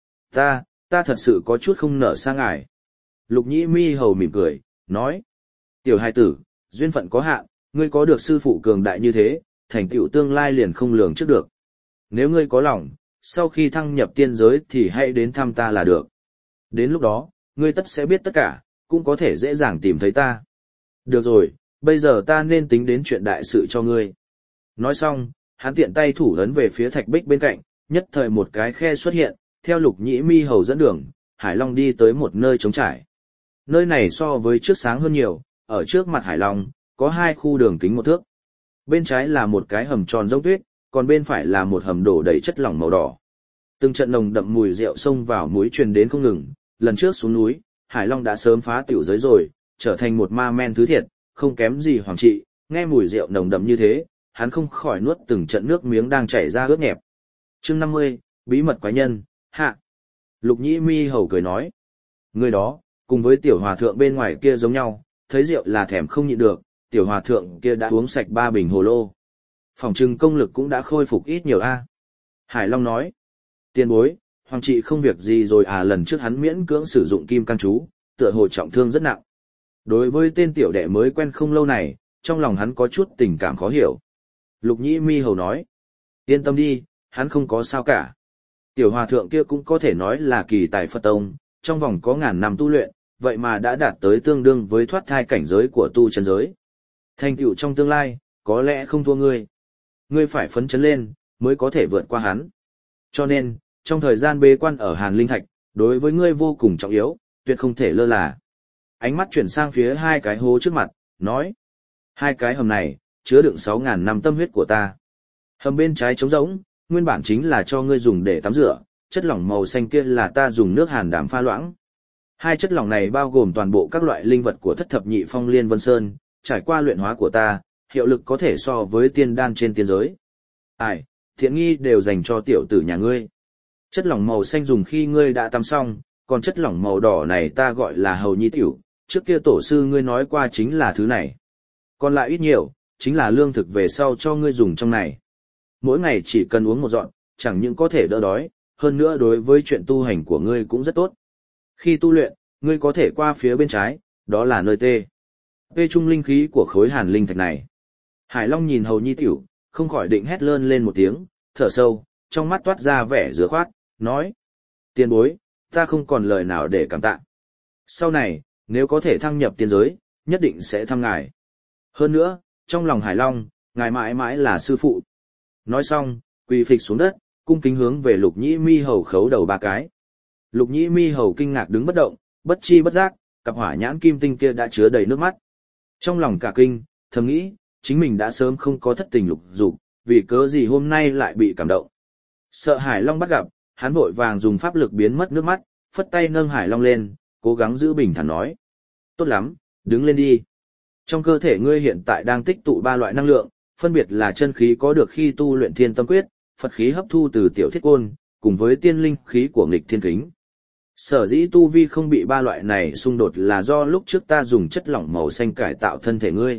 Ta thật sự có chút không nở xa ngài. Lục Nhĩ Mi hầu mỉm cười, nói. Tiểu hài tử, duyên phận có hạn, ngươi có được sư phụ cường đại như thế, thành tựu tương lai liền không lường trước được. Nếu ngươi có lòng, sau khi thăng nhập tiên giới thì hãy đến thăm ta là được. Đến lúc đó, ngươi tất sẽ biết tất cả, cũng có thể dễ dàng tìm thấy ta. Được rồi, bây giờ ta nên tính đến chuyện đại sự cho ngươi. Nói xong, hắn tiện tay thủ ấn về phía thạch bích bên cạnh, nhất thời một cái khe xuất hiện, theo Lục Nhĩ Mi hầu dẫn đường, Hải Long đi tới một nơi trống trải. Nơi này so với trước sáng hơn nhiều, ở trước mặt Hải Long, có hai khu đường kính 1 thước. Bên trái là một cái hầm tròn giống tuyết, còn bên phải là một hầm đổ đầy chất lỏng màu đỏ. Từng trận nồng đậm mùi rượu xông vào mũi truyền đến không ngừng, lần trước xuống núi, Hải Long đã sớm phá tiểu giới rồi, trở thành một ma men thứ thiệt, không kém gì Hoàng Trị, nghe mùi rượu nồng đậm như thế, hắn không khỏi nuốt từng trận nước miếng đang chảy ra ướt nhẹp. Chương 50, bí mật quái nhân, hạ. Lục Nhĩ Mi hầu cười nói, người đó, cùng với tiểu hòa thượng bên ngoài kia giống nhau, thấy rượu là thèm không nhịn được, tiểu hòa thượng kia đã uống sạch 3 bình hồ lô. Phòng trừng công lực cũng đã khôi phục ít nhiều a. Hải Long nói, tiền bối, Hoàng Trị không việc gì rồi à, lần trước hắn miễn cưỡng sử dụng kim cang chú, tựa hồ trọng thương rất nặng. Đối với tên tiểu đệ mới quen không lâu này, trong lòng hắn có chút tình cảm khó hiểu. Lục Nhĩ Mi hầu nói, yên tâm đi, hắn không có sao cả. Tiểu hòa thượng kia cũng có thể nói là kỳ tài Phật tông, trong vòng có ngàn năm tu luyện, vậy mà đã đạt tới tương đương với thoát thai cảnh giới của tu chân giới. Thành tựu trong tương lai, có lẽ không thua ngươi. Ngươi phải phấn chấn lên, mới có thể vượt qua hắn. Cho nên, trong thời gian bế quan ở Hàn Linh Thạch, đối với ngươi vô cùng trọng yếu, tuyệt không thể lơ là. Ánh mắt chuyển sang phía hai cái hố trước mặt, nói. Hai cái hầm này, chứa đựng 6.000 năm tâm huyết của ta. Hầm bên trái trống rỗng, nguyên bản chính là cho ngươi dùng để tắm rửa, chất lỏng màu xanh kia là ta dùng nước hàn đảm pha loãng. Hai chất lỏng này bao gồm toàn bộ các loại linh vật của thất thập nhị phong liên vân sơn, trải qua luyện hóa của ta, hiệu lực có thể so với tiên đan trên tiên giới. Ai, thiện nghi đều dành cho tiểu tử nhà ngươi. Chất lỏng màu xanh dùng khi ngươi đã tắm xong, còn chất lỏng màu đỏ này ta gọi là hầu nhi tiểu, trước kia tổ sư ngươi nói qua chính là thứ này. Còn lại ít nhiều, chính là lương thực về sau cho ngươi dùng trong này. Mỗi ngày chỉ cần uống một dọn, chẳng những có thể đỡ đói, hơn nữa đối với chuyện tu hành của ngươi cũng rất tốt. Khi tu luyện, ngươi có thể qua phía bên trái, đó là nơi tê trung linh khí của khối hàn linh thạch này. Hải Long nhìn hầu nhi tiểu, không khỏi định hét lên một tiếng, thở sâu, trong mắt toát ra vẻ dứa khoát, nói. Tiền bối, ta không còn lời nào để cảm tạ. Sau này, nếu có thể thăng nhập tiên giới, nhất định sẽ thăm ngài. Hơn nữa, trong lòng Hải Long, ngài mãi mãi là sư phụ. Nói xong, quỳ phịch xuống đất, cung kính hướng về Lục Nhĩ Mi hầu khấu đầu 3 cái. Lục Nhĩ Mi Hầu kinh ngạc đứng bất động, bất chi bất giác, cặp hỏa nhãn kim tinh kia đã chứa đầy nước mắt. Trong lòng cả kinh, thầm nghĩ, chính mình đã sớm không có thất tình lục dục, vì cớ gì hôm nay lại bị cảm động. Sợ Hải Long bắt gặp, hắn vội vàng dùng pháp lực biến mất nước mắt, phất tay nâng Hải Long lên, cố gắng giữ bình thản nói. Tốt lắm, đứng lên đi. Trong cơ thể ngươi hiện tại đang tích tụ 3 loại năng lượng, phân biệt là chân khí có được khi tu luyện Thiên Tâm Quyết, Phật khí hấp thu từ Tiểu Thiết Côn, cùng với tiên linh khí của Nghịch Thiên Kính. Sở dĩ tu vi không bị 3 loại này xung đột là do lúc trước ta dùng chất lỏng màu xanh cải tạo thân thể ngươi.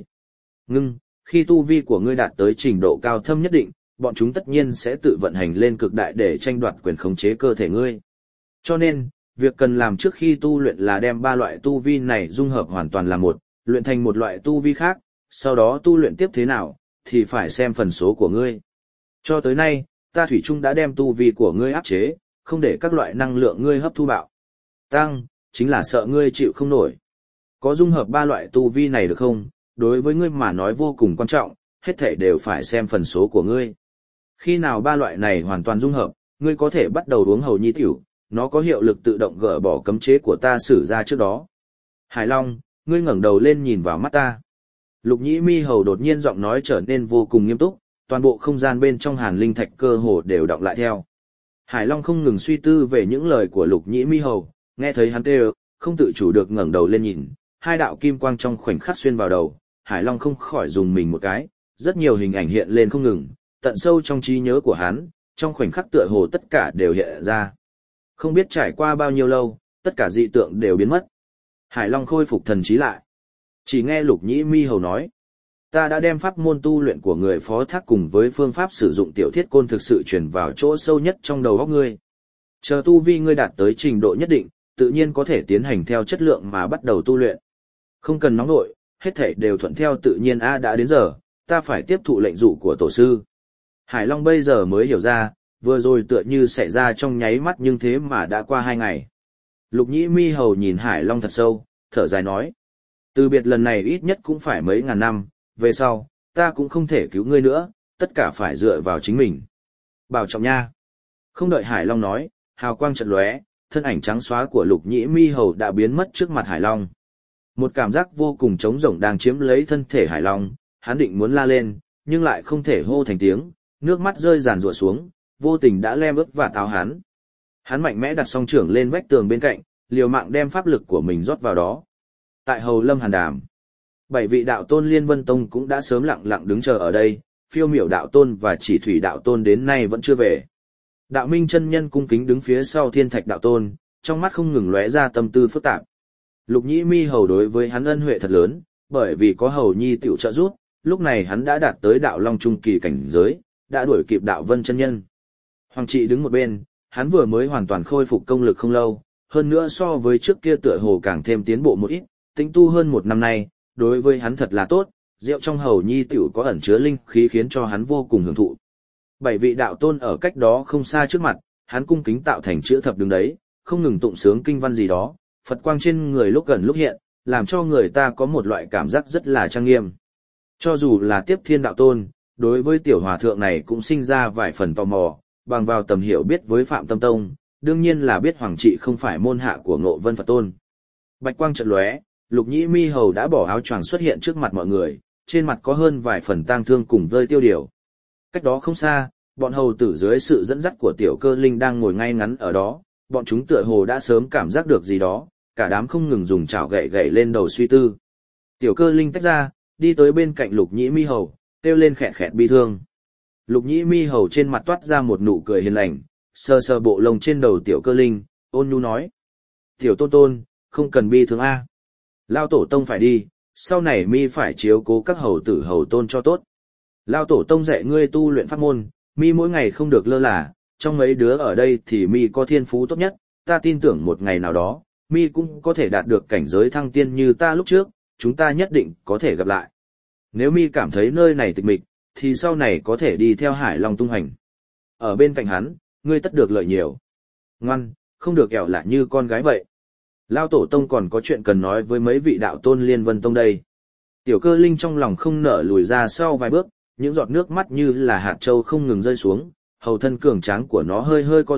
Khi tu vi của ngươi đạt tới trình độ cao thâm nhất định, bọn chúng tất nhiên sẽ tự vận hành lên cực đại để tranh đoạt quyền khống chế cơ thể ngươi. Cho nên, việc cần làm trước khi tu luyện là đem 3 loại tu vi này dung hợp hoàn toàn là một, luyện thành một loại tu vi khác, sau đó tu luyện tiếp thế nào, thì phải xem phần số của ngươi. Cho tới nay, ta thủy chung đã đem tu vi của ngươi áp chế, không để các loại năng lượng ngươi hấp thu bạo tăng, chính là sợ ngươi chịu không nổi. Có dung hợp 3 loại tu vi này được không? Đối với ngươi mà nói vô cùng quan trọng, hết thảy đều phải xem phần số của ngươi. Khi nào 3 loại này hoàn toàn dung hợp, ngươi có thể bắt đầu uống hầu nhi tiểu, nó có hiệu lực tự động gỡ bỏ cấm chế của ta sử ra trước đó. Hải Long, ngươi ngẩng đầu lên nhìn vào mắt ta. Lục Nhĩ Mi Hầu đột nhiên giọng nói trở nên vô cùng nghiêm túc, toàn bộ không gian bên trong Hàn Linh Thạch cơ hồ đều đọng lại theo. Hải Long không ngừng suy tư về những lời của Lục Nhĩ Mi Hầu, nghe thấy hắn kêu, không tự chủ được ngẩng đầu lên nhìn, 2 đạo kim quang trong khoảnh khắc xuyên vào đầu, Hải Long không khỏi dùng mình một cái, rất nhiều hình ảnh hiện lên không ngừng, tận sâu trong trí nhớ của hắn, trong khoảnh khắc tựa hồ tất cả đều hiện ra. Không biết trải qua bao nhiêu lâu, tất cả dị tượng đều biến mất. Hải Long khôi phục thần trí lại. Chỉ nghe Lục Nhĩ Mi Hầu nói, ta đã đem pháp môn tu luyện của người phó thác cùng với phương pháp sử dụng Tiểu Thiết Côn thực sự truyền vào chỗ sâu nhất trong đầu óc ngươi. Chờ tu vi ngươi đạt tới trình độ nhất định, tự nhiên có thể tiến hành theo chất lượng mà bắt đầu tu luyện. Không cần nóng nội, hết thảy đều thuận theo tự nhiên. Đã đến giờ, ta phải tiếp thụ lệnh dụ của tổ sư. Hải Long bây giờ mới hiểu ra, vừa rồi tựa như xảy ra trong nháy mắt nhưng thế mà đã qua 2 ngày. Lục Nhĩ Mi Hầu nhìn Hải Long thật sâu, thở dài nói. Từ biệt lần này ít nhất cũng phải mấy ngàn năm, về sau, ta cũng không thể cứu ngươi nữa, tất cả phải dựa vào chính mình. Bảo trọng nha. Không đợi Hải Long nói, hào quang chợt lóe, thân ảnh trắng xóa của Lục Nhĩ Mi Hầu đã biến mất trước mặt Hải Long. Một cảm giác vô cùng trống rỗng đang chiếm lấy thân thể Hải Long, hắn định muốn la lên, nhưng lại không thể hô thành tiếng, nước mắt rơi ràn rụa xuống, vô tình đã lem ướt và táo hắn. Hắn mạnh mẽ đặt song trưởng lên vách tường bên cạnh, liều mạng đem pháp lực của mình rót vào đó. Tại Hầu Lâm Hàn Đàm, 7 vị đạo tôn Liên Vân Tông cũng đã sớm lặng lặng đứng chờ ở đây, Phiêu Miểu đạo tôn và Chỉ Thủy đạo tôn đến nay vẫn chưa về. Đạo Minh chân nhân cung kính đứng phía sau Thiên Thạch đạo tôn, trong mắt không ngừng lóe ra tâm tư phức tạp. Lục Nhĩ Mi Hầu đối với hắn ân huệ thật lớn, bởi vì có Hầu Nhi tiểu trợ giúp, lúc này hắn đã đạt tới đạo long trung kỳ cảnh giới, đã đuổi kịp đạo Vân chân nhân. Hoàng Trị đứng một bên, hắn vừa mới hoàn toàn khôi phục công lực không lâu, hơn nữa so với trước kia tựa hồ càng thêm tiến bộ một ít, tĩnh tu hơn 1 năm nay, đối với hắn thật là tốt, rượu trong Hầu Nhi tiểu có ẩn chứa linh khí khiến cho hắn vô cùng hưởng thụ. 7 vị đạo tôn ở cách đó không xa trước mặt, hắn cung kính tạo thành chữ thập đứng đấy, không ngừng tụng sướng kinh văn gì đó, Phật quang trên người lúc gần lúc hiện, làm cho người ta có một loại cảm giác rất là trang nghiêm. Cho dù là Tiếp Thiên đạo tôn, đối với tiểu hòa thượng này cũng sinh ra vài phần tò mò, bằng vào tầm hiểu biết với Phạm Tâm Tông, đương nhiên là biết Hoàng Trị không phải môn hạ của Ngộ Vân Phật tôn. Bạch quang chợt lóe, Lục Nhĩ Mi Hầu đã bỏ áo choàng xuất hiện trước mặt mọi người, trên mặt có hơn vài phần tang thương cùng vơi tiêu điều. Cách đó không xa, bọn hầu tử dưới sự dẫn dắt của Tiểu Cơ Linh đang ngồi ngay ngắn ở đó, bọn chúng tựa hồ đã sớm cảm giác được gì đó, cả đám không ngừng dùng chảo gậy gậy lên đầu suy tư. Tiểu Cơ Linh tách ra, đi tới bên cạnh Lục Nhĩ Mi Hầu, kêu lên khẹt khẹt bi thương. Lục Nhĩ Mi Hầu trên mặt toát ra một nụ cười hiền lành, sờ sờ bộ lông trên đầu Tiểu Cơ Linh, ôn nhu nói: "Tiểu Tôn Tôn, không cần bi thương a. Lao tổ tông phải đi, sau này mi phải chiếu cố các hầu tử hầu tôn cho tốt. Lao tổ tông dạy ngươi tu luyện pháp môn, mi mỗi ngày không được lơ là, trong mấy đứa ở đây thì mi có thiên phú tốt nhất, ta tin tưởng một ngày nào đó, mi cũng có thể đạt được cảnh giới thăng tiên như ta lúc trước, chúng ta nhất định có thể gặp lại. Nếu mi cảm thấy nơi này tịch mịch, thì sau này có thể đi theo Hải Long tung hành. Ở bên cạnh hắn, ngươi tất được lợi nhiều. Ngoan, không được ẻo lạ như con gái vậy. Lao tổ tông còn có chuyện cần nói với mấy vị đạo tôn Liên Vân Tông đây." Tiểu Cơ Linh trong lòng không nở lùi ra sau vài bước, những giọt nước mắt như là hạt châu không ngừng rơi xuống, hầu thân cường tráng của nó hơi hơi co rút,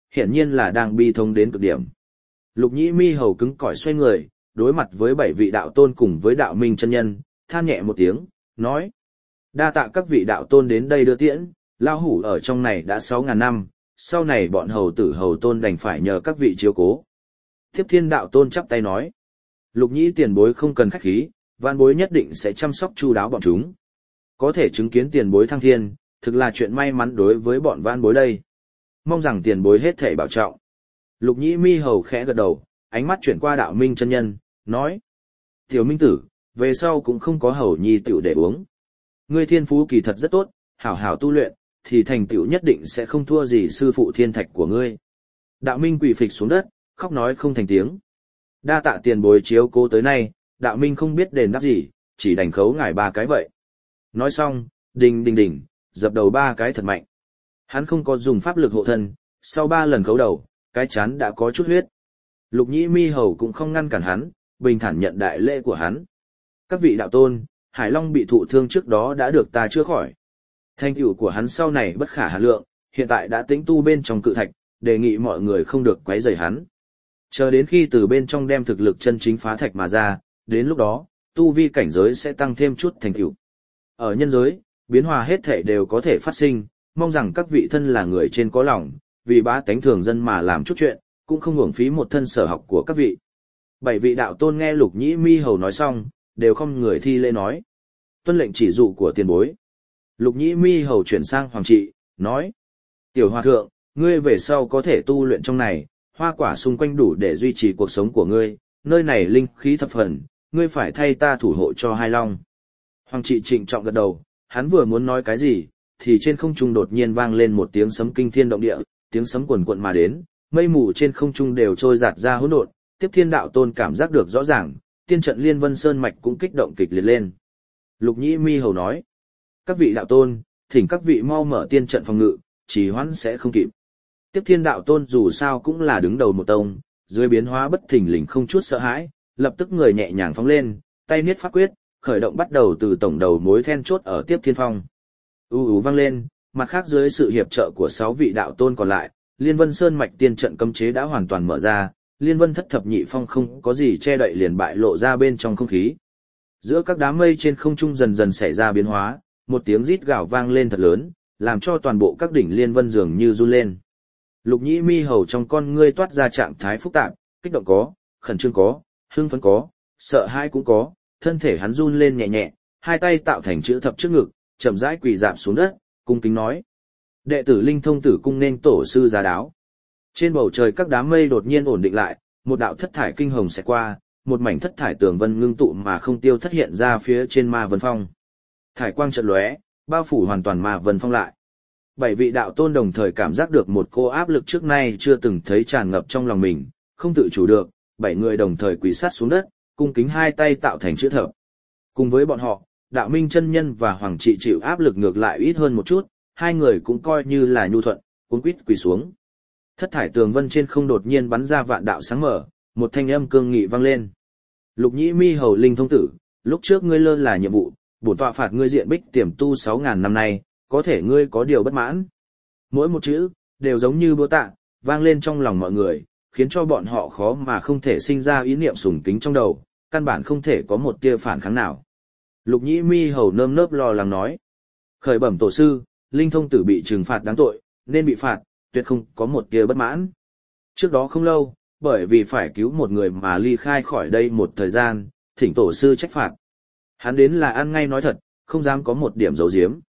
hiển nhiên là đang bi thống đến cực điểm. Lục Nhĩ Mi Hầu cứng cỏi xoay người, đối mặt với 7 vị đạo tôn cùng với đạo minh chân nhân, than nhẹ một tiếng, nói: đa tạ các vị đạo tôn đến đây đưa tiễn, lao hủ ở trong này đã 6.000 năm, sau này bọn hầu tử hầu tôn đành phải nhờ các vị chiếu cố. Tiếp Thiên đạo tôn chắp tay nói: Lục Nhĩ tiền bối không cần khách khí, vạn bối nhất định sẽ chăm sóc chu đáo bọn chúng. Có thể chứng kiến tiền bối thăng thiên, thực là chuyện may mắn đối với bọn vạn bối đây. Mong rằng tiền bối hết thảy bảo trọng. Lục Nhĩ Mi Hầu khẽ gật đầu, ánh mắt chuyển qua đạo minh chân nhân, nói: Tiểu Minh Tử, về sau cũng không có hầu nhi tiểu để uống. Ngươi thiên phú kỳ thật rất tốt, hảo hảo tu luyện, thì thành tựu nhất định sẽ không thua gì sư phụ thiên thạch của ngươi. Đạo minh quỳ phịch xuống đất, khóc nói không thành tiếng. Đa tạ tiền bối chiếu cố tới nay, đạo minh không biết đền đáp gì, chỉ đành khấu ngài 3 cái vậy. Nói xong, đình, dập đầu 3 cái thật mạnh. Hắn không có dùng pháp lực hộ thân, sau 3 lần khấu đầu, cái chán đã có chút huyết. Lục Nhĩ Mi Hầu cũng không ngăn cản hắn, bình thản nhận đại lễ của hắn. Các vị đạo tôn, Hải Long bị thụ thương trước đó đã được ta chữa khỏi. Thành tựu của hắn sau này bất khả hà lượng, hiện tại đã tĩnh tu bên trong cự thạch, đề nghị mọi người không được quấy rầy hắn. Chờ đến khi từ bên trong đem thực lực chân chính phá thạch mà ra, đến lúc đó, tu vi cảnh giới sẽ tăng thêm chút thành tựu. Ở nhân giới, biến hòa hết thể đều có thể phát sinh, mong rằng các vị thân là người trên có lòng, vì bá tánh thường dân mà làm chút chuyện, cũng không uổng phí một thân sở học của các vị. 7 vị đạo tôn nghe Lục Nhĩ Mi Hầu nói xong, đều không người thi lễ nói: tuân lệnh chỉ dụ của tiền bối. Lục Nhĩ Mi Hầu chuyển sang Hoàng Trị, nói: Tiểu Hòa Thượng, ngươi về sau có thể tu luyện trong này, hoa quả xung quanh đủ để duy trì cuộc sống của ngươi, nơi này linh khí thập phần, ngươi phải thay ta thủ hộ cho Hai Long. Hoàng Trị trịnh trọng gật đầu, hắn vừa muốn nói cái gì, thì trên không trung đột nhiên vang lên một tiếng sấm kinh thiên động địa, tiếng sấm quần quận mà đến, mây mù trên không trung đều trôi giạt ra hỗn độn. Tiếp Thiên đạo tôn cảm giác được rõ ràng, tiên trận Liên Vân Sơn mạch cũng kích động kịch liệt lên. Lục Nhĩ Mi Hầu nói: các vị đạo tôn, thỉnh các vị mau mở tiên trận phòng ngự, trì hoãn sẽ không kịp. Tiếp Thiên đạo tôn dù sao cũng là đứng đầu một tông, dưới biến hóa bất thình lình không chút sợ hãi, lập tức người nhẹ nhàng phóng lên, tay niết pháp quyết, khởi động bắt đầu từ tổng đầu mối then chốt ở Tiếp Thiên Phong. Vang lên, mặt khác dưới sự hiệp trợ của 6 vị đạo tôn còn lại, Liên Vân Sơn mạch tiên trận cấm chế đã hoàn toàn mở ra, Liên Vân Thất Thập Nhị Phong không có gì che đậy liền bại lộ ra bên trong không khí. Giữa các đám mây trên không trung dần dần xảy ra biến hóa, một tiếng rít gào vang lên thật lớn, làm cho toàn bộ các đỉnh Liên Vân dường như run lên. Lục Nhĩ Mi Hầu trong con ngươi toát ra trạng thái phức tạp, kích động có, khẩn trương có, hưng phấn có, sợ hãi cũng có, thân thể hắn run lên nhẹ nhẹ, hai tay tạo thành chữ thập trước ngực, chậm rãi quỳ rạp xuống đất, cung kính nói: đệ tử Linh Thông Tử cung nên tổ sư giá đáo. Trên bầu trời các đám mây đột nhiên ổn định lại, một đạo thất thải kinh hồng sẽ qua, một mảnh thất thải tường vân ngưng tụ mà không tiêu thất hiện ra phía trên Ma Vân Phong. Thải quang chợt lóe, bao phủ hoàn toàn Ma Vân Phong lại. 7 vị đạo tôn đồng thời cảm giác được một cô áp lực trước nay chưa từng thấy tràn ngập trong lòng mình, không tự chủ được, 7 người đồng thời quỳ sát xuống đất, cung kính hai tay tạo thành chữ thập. Cùng với bọn họ, Đạo Minh chân nhân và Hoàng Trị chịu áp lực ngược lại ít hơn một chút, hai người cũng coi như là nhu thuận, cuống quýt quỳ xuống. Thất thải tường vân trên không đột nhiên bắn ra vạn đạo sáng mở, một thanh âm cương nghị vang lên. Lục Nhĩ Mi Hầu Linh Thông Tử, lúc trước ngươi lơ là nhiệm vụ, bổn tọa phạt ngươi diện bích tiềm tu 6.000 năm nay, có thể ngươi có điều bất mãn. Mỗi một chữ, đều giống như búa tạ, vang lên trong lòng mọi người, khiến cho bọn họ khó mà không thể sinh ra ý niệm sùng kính trong đầu, căn bản không thể có một tia phản kháng nào. Lục Nhĩ Mi Hầu nơm nớp lo lắng nói: khởi bẩm tổ sư, Linh Thông Tử bị trừng phạt đáng tội, nên bị phạt, tuyệt không có một tia bất mãn. Trước đó không lâu, bởi vì phải cứu một người mà ly khai khỏi đây một thời gian, thỉnh tổ sư trách phạt. Hắn đến là ăn ngay nói thật, không dám có một điểm giấu giếm.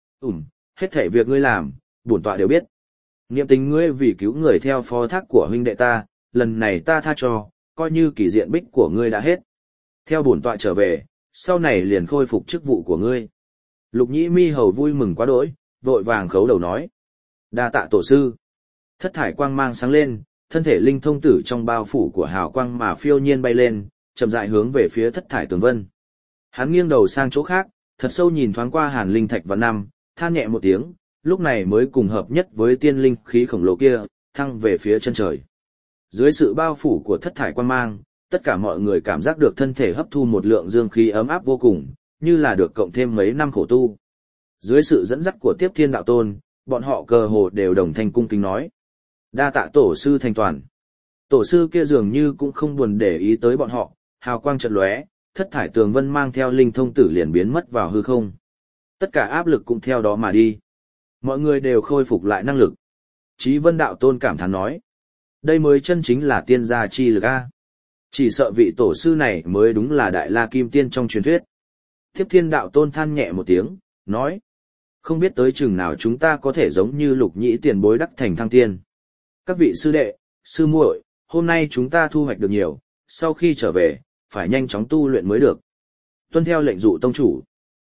Hết thảy việc ngươi làm, bổn tọa đều biết. Niệm tình ngươi vì cứu người theo phó thác của huynh đệ ta, lần này ta tha cho, coi như kỳ diện bích của ngươi đã hết. Theo bổn tọa trở về, sau này liền khôi phục chức vụ của ngươi. Lục Nhĩ Mi Hầu vui mừng quá đỗi, vội vàng khấu đầu nói: đa tạ tổ sư. Thất thải quang mang sáng lên, thân thể Linh Thông Tử trong bao phủ của hào quang mà phiêu nhiên bay lên, chậm rãi hướng về phía thất thải tường vân. Hắn nghiêng đầu sang chỗ khác, thật sâu nhìn thoáng qua Hàn Linh Thạch và Năm, than nhẹ một tiếng, lúc này mới cùng hợp nhất với tiên linh khí khổng lồ kia, thăng về phía chân trời. Dưới sự bao phủ của thất thải quang mang, tất cả mọi người cảm giác được thân thể hấp thu một lượng dương khí ấm áp vô cùng, như là được cộng thêm mấy năm khổ tu. Dưới sự dẫn dắt của Tiếp Thiên đạo tôn, bọn họ cơ hồ đều đồng thanh cung kính nói: Đa tạ tổ sư thành toàn. Tổ sư kia dường như cũng không buồn để ý tới bọn họ, hào quang chợt lóe, thất thải tường vân mang theo linh thông tử liền biến mất vào hư không. Tất cả áp lực cũng theo đó mà đi. Mọi người đều khôi phục lại năng lực. Chí Vân Đạo Tôn cảm thán nói. Đây mới chân chính là tiên gia chi lực A. Chỉ sợ vị tổ sư này mới đúng là Đại La Kim Tiên trong truyền thuyết. Tiếp Thiên Đạo Tôn than nhẹ một tiếng, nói. Không biết tới chừng nào chúng ta có thể giống như Lục Nhĩ tiền bối đắc thành thăng tiên. Các vị sư đệ, sư muội, hôm nay chúng ta thu hoạch được nhiều, sau khi trở về, phải nhanh chóng tu luyện mới được. Tuân theo lệnh dụ tông chủ.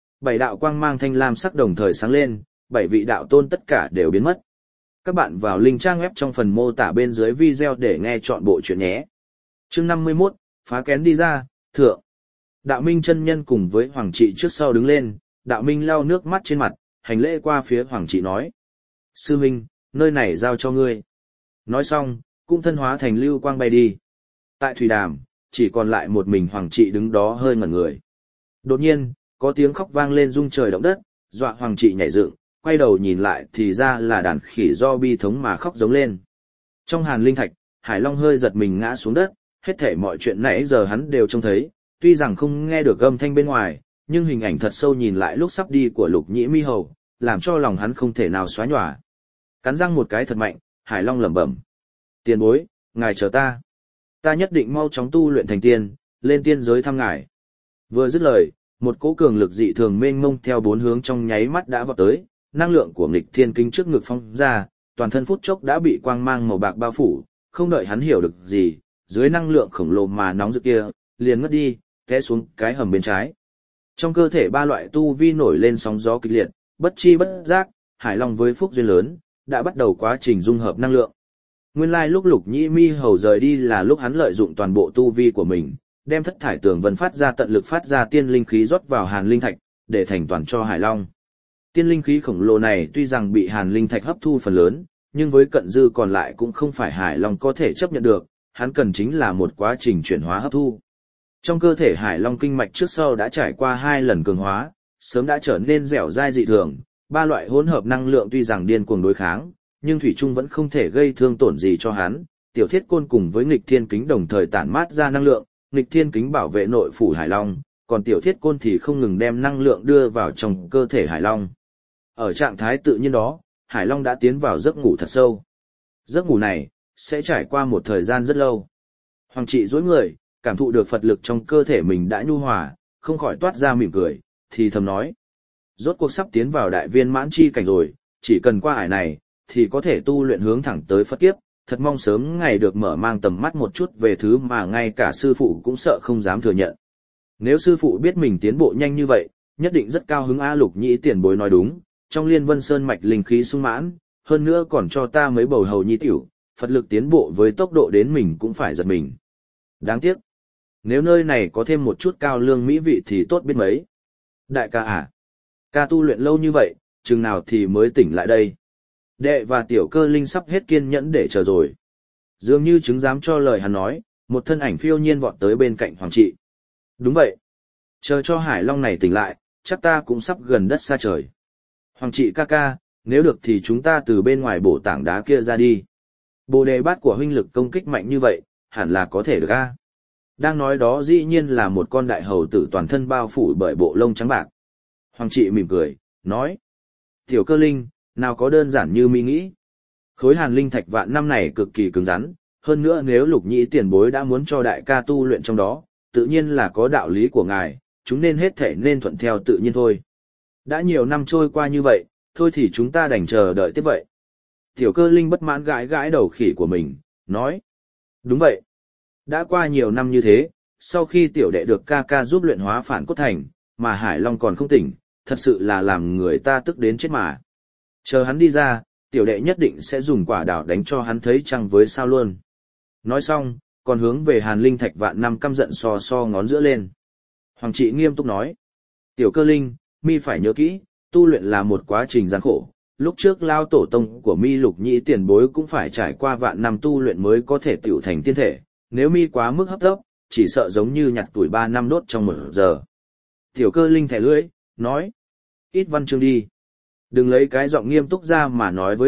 7 đạo quang mang thanh lam sắc đồng thời sáng lên, 7 vị đạo tôn tất cả đều biến mất. Các bạn vào link trang web trong phần mô tả bên dưới video để nghe chọn bộ chuyện nhé. Chương 51, phá kén đi ra, thượng. Đạo Minh chân nhân cùng với Hoàng Trị trước sau đứng lên, Đạo Minh lau nước mắt trên mặt, hành lễ qua phía Hoàng Trị nói. Sư Minh, nơi này giao cho ngươi. Nói xong, cũng thân hóa thành lưu quang bay đi. Tại Thủy Đàm, chỉ còn lại một mình Hoàng Trị đứng đó hơi ngẩn người. Đột nhiên, có tiếng khóc vang lên rung trời động đất, dọa Hoàng Trị nhảy dựng, quay đầu nhìn lại thì ra là đàn khỉ do bi thống mà khóc giống lên. Trong hàn linh thạch, Hải Long hơi giật mình ngã xuống đất, hết thảy mọi chuyện nãy giờ hắn đều trông thấy, tuy rằng không nghe được âm thanh bên ngoài, nhưng hình ảnh thật sâu nhìn lại lúc sắp đi của Lục Nhĩ Mi Hầu, làm cho lòng hắn không thể nào xóa nhòa. Cắn răng một cái thật mạnh, Hải Long lẩm bẩm. Tiền bối, ngài chờ ta. Ta nhất định mau chóng tu luyện thành tiên, lên tiên giới thăm ngài. Vừa dứt lời, một cỗ cường lực dị thường mênh mông theo 4 hướng trong nháy mắt đã vọt tới, năng lượng của nghịch thiên kính trước ngực phong ra, toàn thân phút chốc đã bị quang mang màu bạc bao phủ, không đợi hắn hiểu được gì, dưới năng lượng khổng lồ mà nóng rực kia, liền ngất đi, té xuống cái hầm bên trái. Trong cơ thể 3 loại tu vi nổi lên sóng gió kịch liệt, bất chi bất giác, Hải Long với phúc duyên lớn, đã bắt đầu quá trình dung hợp năng lượng. Nguyên lai lúc Lục Nhĩ Mi Hầu rời đi là lúc hắn lợi dụng toàn bộ tu vi của mình, đem thất thải tường vân phát ra tận lực phát ra tiên linh khí rót vào hàn linh thạch, để thành toàn cho Hải Long. Tiên linh khí khổng lồ này tuy rằng bị hàn linh thạch hấp thu phần lớn, nhưng với cận dư còn lại cũng không phải Hải Long có thể chấp nhận được, hắn cần chính là một quá trình chuyển hóa hấp thu. Trong cơ thể Hải Long kinh mạch trước sau đã trải qua 2 lần cường hóa, sớm đã trở nên dẻo dai dị thường, 3 loại hỗn hợp năng lượng tuy rằng điên cuồng đối kháng, nhưng thủy chung vẫn không thể gây thương tổn gì cho hắn. Tiểu Thiết Côn cùng với Nghịch Thiên Kính đồng thời tản mát ra năng lượng, Nghịch Thiên Kính bảo vệ nội phủ Hải Long, còn Tiểu Thiết Côn thì không ngừng đem năng lượng đưa vào trong cơ thể Hải Long. Ở trạng thái tự nhiên đó, Hải Long đã tiến vào giấc ngủ thật sâu. Giấc ngủ này sẽ trải qua một thời gian rất lâu. Hoàng Trị duỗi người, cảm thụ được Phật lực trong cơ thể mình đã nhu hòa, không khỏi toát ra mỉm cười, thì thầm nói: rốt cuộc sắp tiến vào đại viên mãn chi cảnh rồi, chỉ cần qua ải này thì có thể tu luyện hướng thẳng tới Phật kiếp, thật mong sớm ngày được mở mang tầm mắt một chút về thứ mà ngay cả sư phụ cũng sợ không dám thừa nhận. Nếu sư phụ biết mình tiến bộ nhanh như vậy, nhất định rất cao hứng. A Lục Nhĩ tiền bối nói đúng, trong Liên Vân Sơn mạch linh khí sung mãn, hơn nữa còn cho ta mấy bầu hầu nhi tiểu, Phật lực tiến bộ với tốc độ đến mình cũng phải giật mình. Đáng tiếc, nếu nơi này có thêm một chút cao lương mỹ vị thì tốt biết mấy. Đại ca à, ca tu luyện lâu như vậy, chừng nào thì mới tỉnh lại đây? Đệ và Tiểu Cơ Linh sắp hết kiên nhẫn để chờ rồi. Dường như chứng giám cho lời hắn nói, một thân ảnh phiêu nhiên vọt tới bên cạnh Hoàng Trị. Đúng vậy. Chờ cho Hải Long này tỉnh lại, chắc ta cũng sắp gần đất xa trời. Hoàng Trị ca ca, nếu được thì chúng ta từ bên ngoài bổ tảng đá kia ra đi. Bồ đề bát của huynh lực công kích mạnh như vậy, hẳn là có thể được a. Đang nói đó dĩ nhiên là một con đại hầu tử toàn thân bao phủ bởi bộ lông trắng bạc. Hoàng Trị mỉm cười, nói: Tiểu Cơ Linh, nào có đơn giản như mi nghĩ. Khối hàn linh thạch vạn năm này cực kỳ cứng rắn, hơn nữa nếu Lục Nhĩ tiền bối đã muốn cho đại ca tu luyện trong đó, tự nhiên là có đạo lý của ngài, chúng nên hết thể nên thuận theo tự nhiên thôi. Đã nhiều năm trôi qua như vậy, thôi thì chúng ta đành chờ đợi tiếp vậy. Tiểu Cơ Linh bất mãn gãi gãi đầu khỉ của mình, nói: đúng vậy. Đã qua nhiều năm như thế, sau khi tiểu đệ được ca ca giúp luyện hóa phản cốt thành, mà Hải Long còn không tỉnh, thật sự là làm người ta tức đến chết mà. Chờ hắn đi ra, tiểu đệ nhất định sẽ dùng quả đào đánh cho hắn thấy chăng với sao luôn. Nói xong, còn hướng về hàn linh thạch vạn năm căm giận so so ngón giữa lên. Hoàng Trị nghiêm túc nói: Tiểu Cơ Linh, mi phải nhớ kỹ, tu luyện là một quá trình gian khổ. Lúc trước lao tổ tông của mi Lục Nhĩ tiền bối cũng phải trải qua vạn năm tu luyện mới có thể tiểu thành tiên thể. Nếu mi quá mức hấp tấp, chỉ sợ giống như nhặt tuổi 3 năm đốt trong 1 giờ. Tiểu Cơ Linh thẻ lưỡi, nói: ít văn chương đi. Đừng lấy cái giọng nghiêm túc ra mà nói với đệ,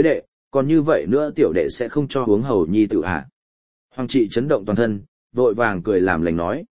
còn như vậy nữa tiểu đệ sẽ không cho uống hầu nhi tự hạ. Hoàng trị chấn động toàn thân, vội vàng cười làm lành nói.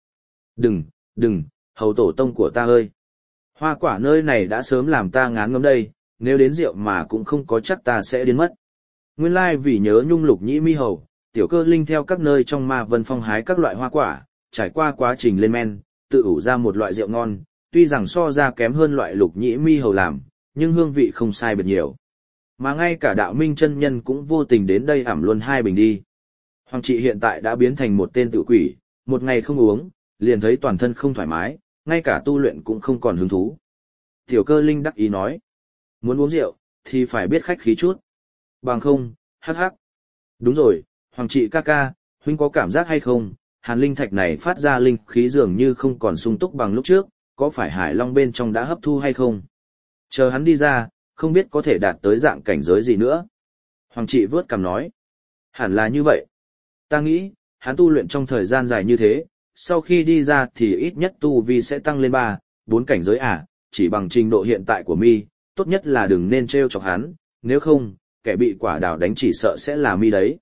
Đừng, hầu tổ tông của ta ơi. Hoa quả nơi này đã sớm làm ta ngán ngấm đây, nếu đến rượu mà cũng không có chắc ta sẽ đến mất. Nguyên lai vì nhớ nhung Lục Nhĩ Mi hầu, tiểu cơ linh theo các nơi trong Ma Vân Phong hái các loại hoa quả, trải qua quá trình lên men, tự ủ ra một loại rượu ngon, tuy rằng so ra kém hơn loại Lục Nhĩ Mi hầu làm, nhưng hương vị không sai biệt nhiều. Mà ngay cả Đạo Minh chân nhân cũng vô tình đến đây ẩm luôn 2 bình đi. Hoàng trị hiện tại đã biến thành một tên tự quỷ, một ngày không uống, liền thấy toàn thân không thoải mái, ngay cả tu luyện cũng không còn hứng thú. Tiểu cơ linh đắc ý nói, muốn uống rượu, thì phải biết khách khí chút. Bằng không, hắc hắc. Đúng rồi, Hoàng trị ca ca, huynh có cảm giác hay không, hàn linh thạch này phát ra linh khí dường như không còn sung túc bằng lúc trước, có phải Hải Long bên trong đã hấp thu hay không? Chờ hắn đi ra, không biết có thể đạt tới dạng cảnh giới gì nữa. Hoàng trị vớt cằm nói, hẳn là như vậy. Ta nghĩ, hắn tu luyện trong thời gian dài như thế, sau khi đi ra thì ít nhất tu vi sẽ tăng lên 3, 4 cảnh giới chỉ bằng trình độ hiện tại của mi, tốt nhất là đừng nên trêu chọc hắn, nếu không, kẻ bị quả đào đánh chỉ sợ sẽ là mi đấy.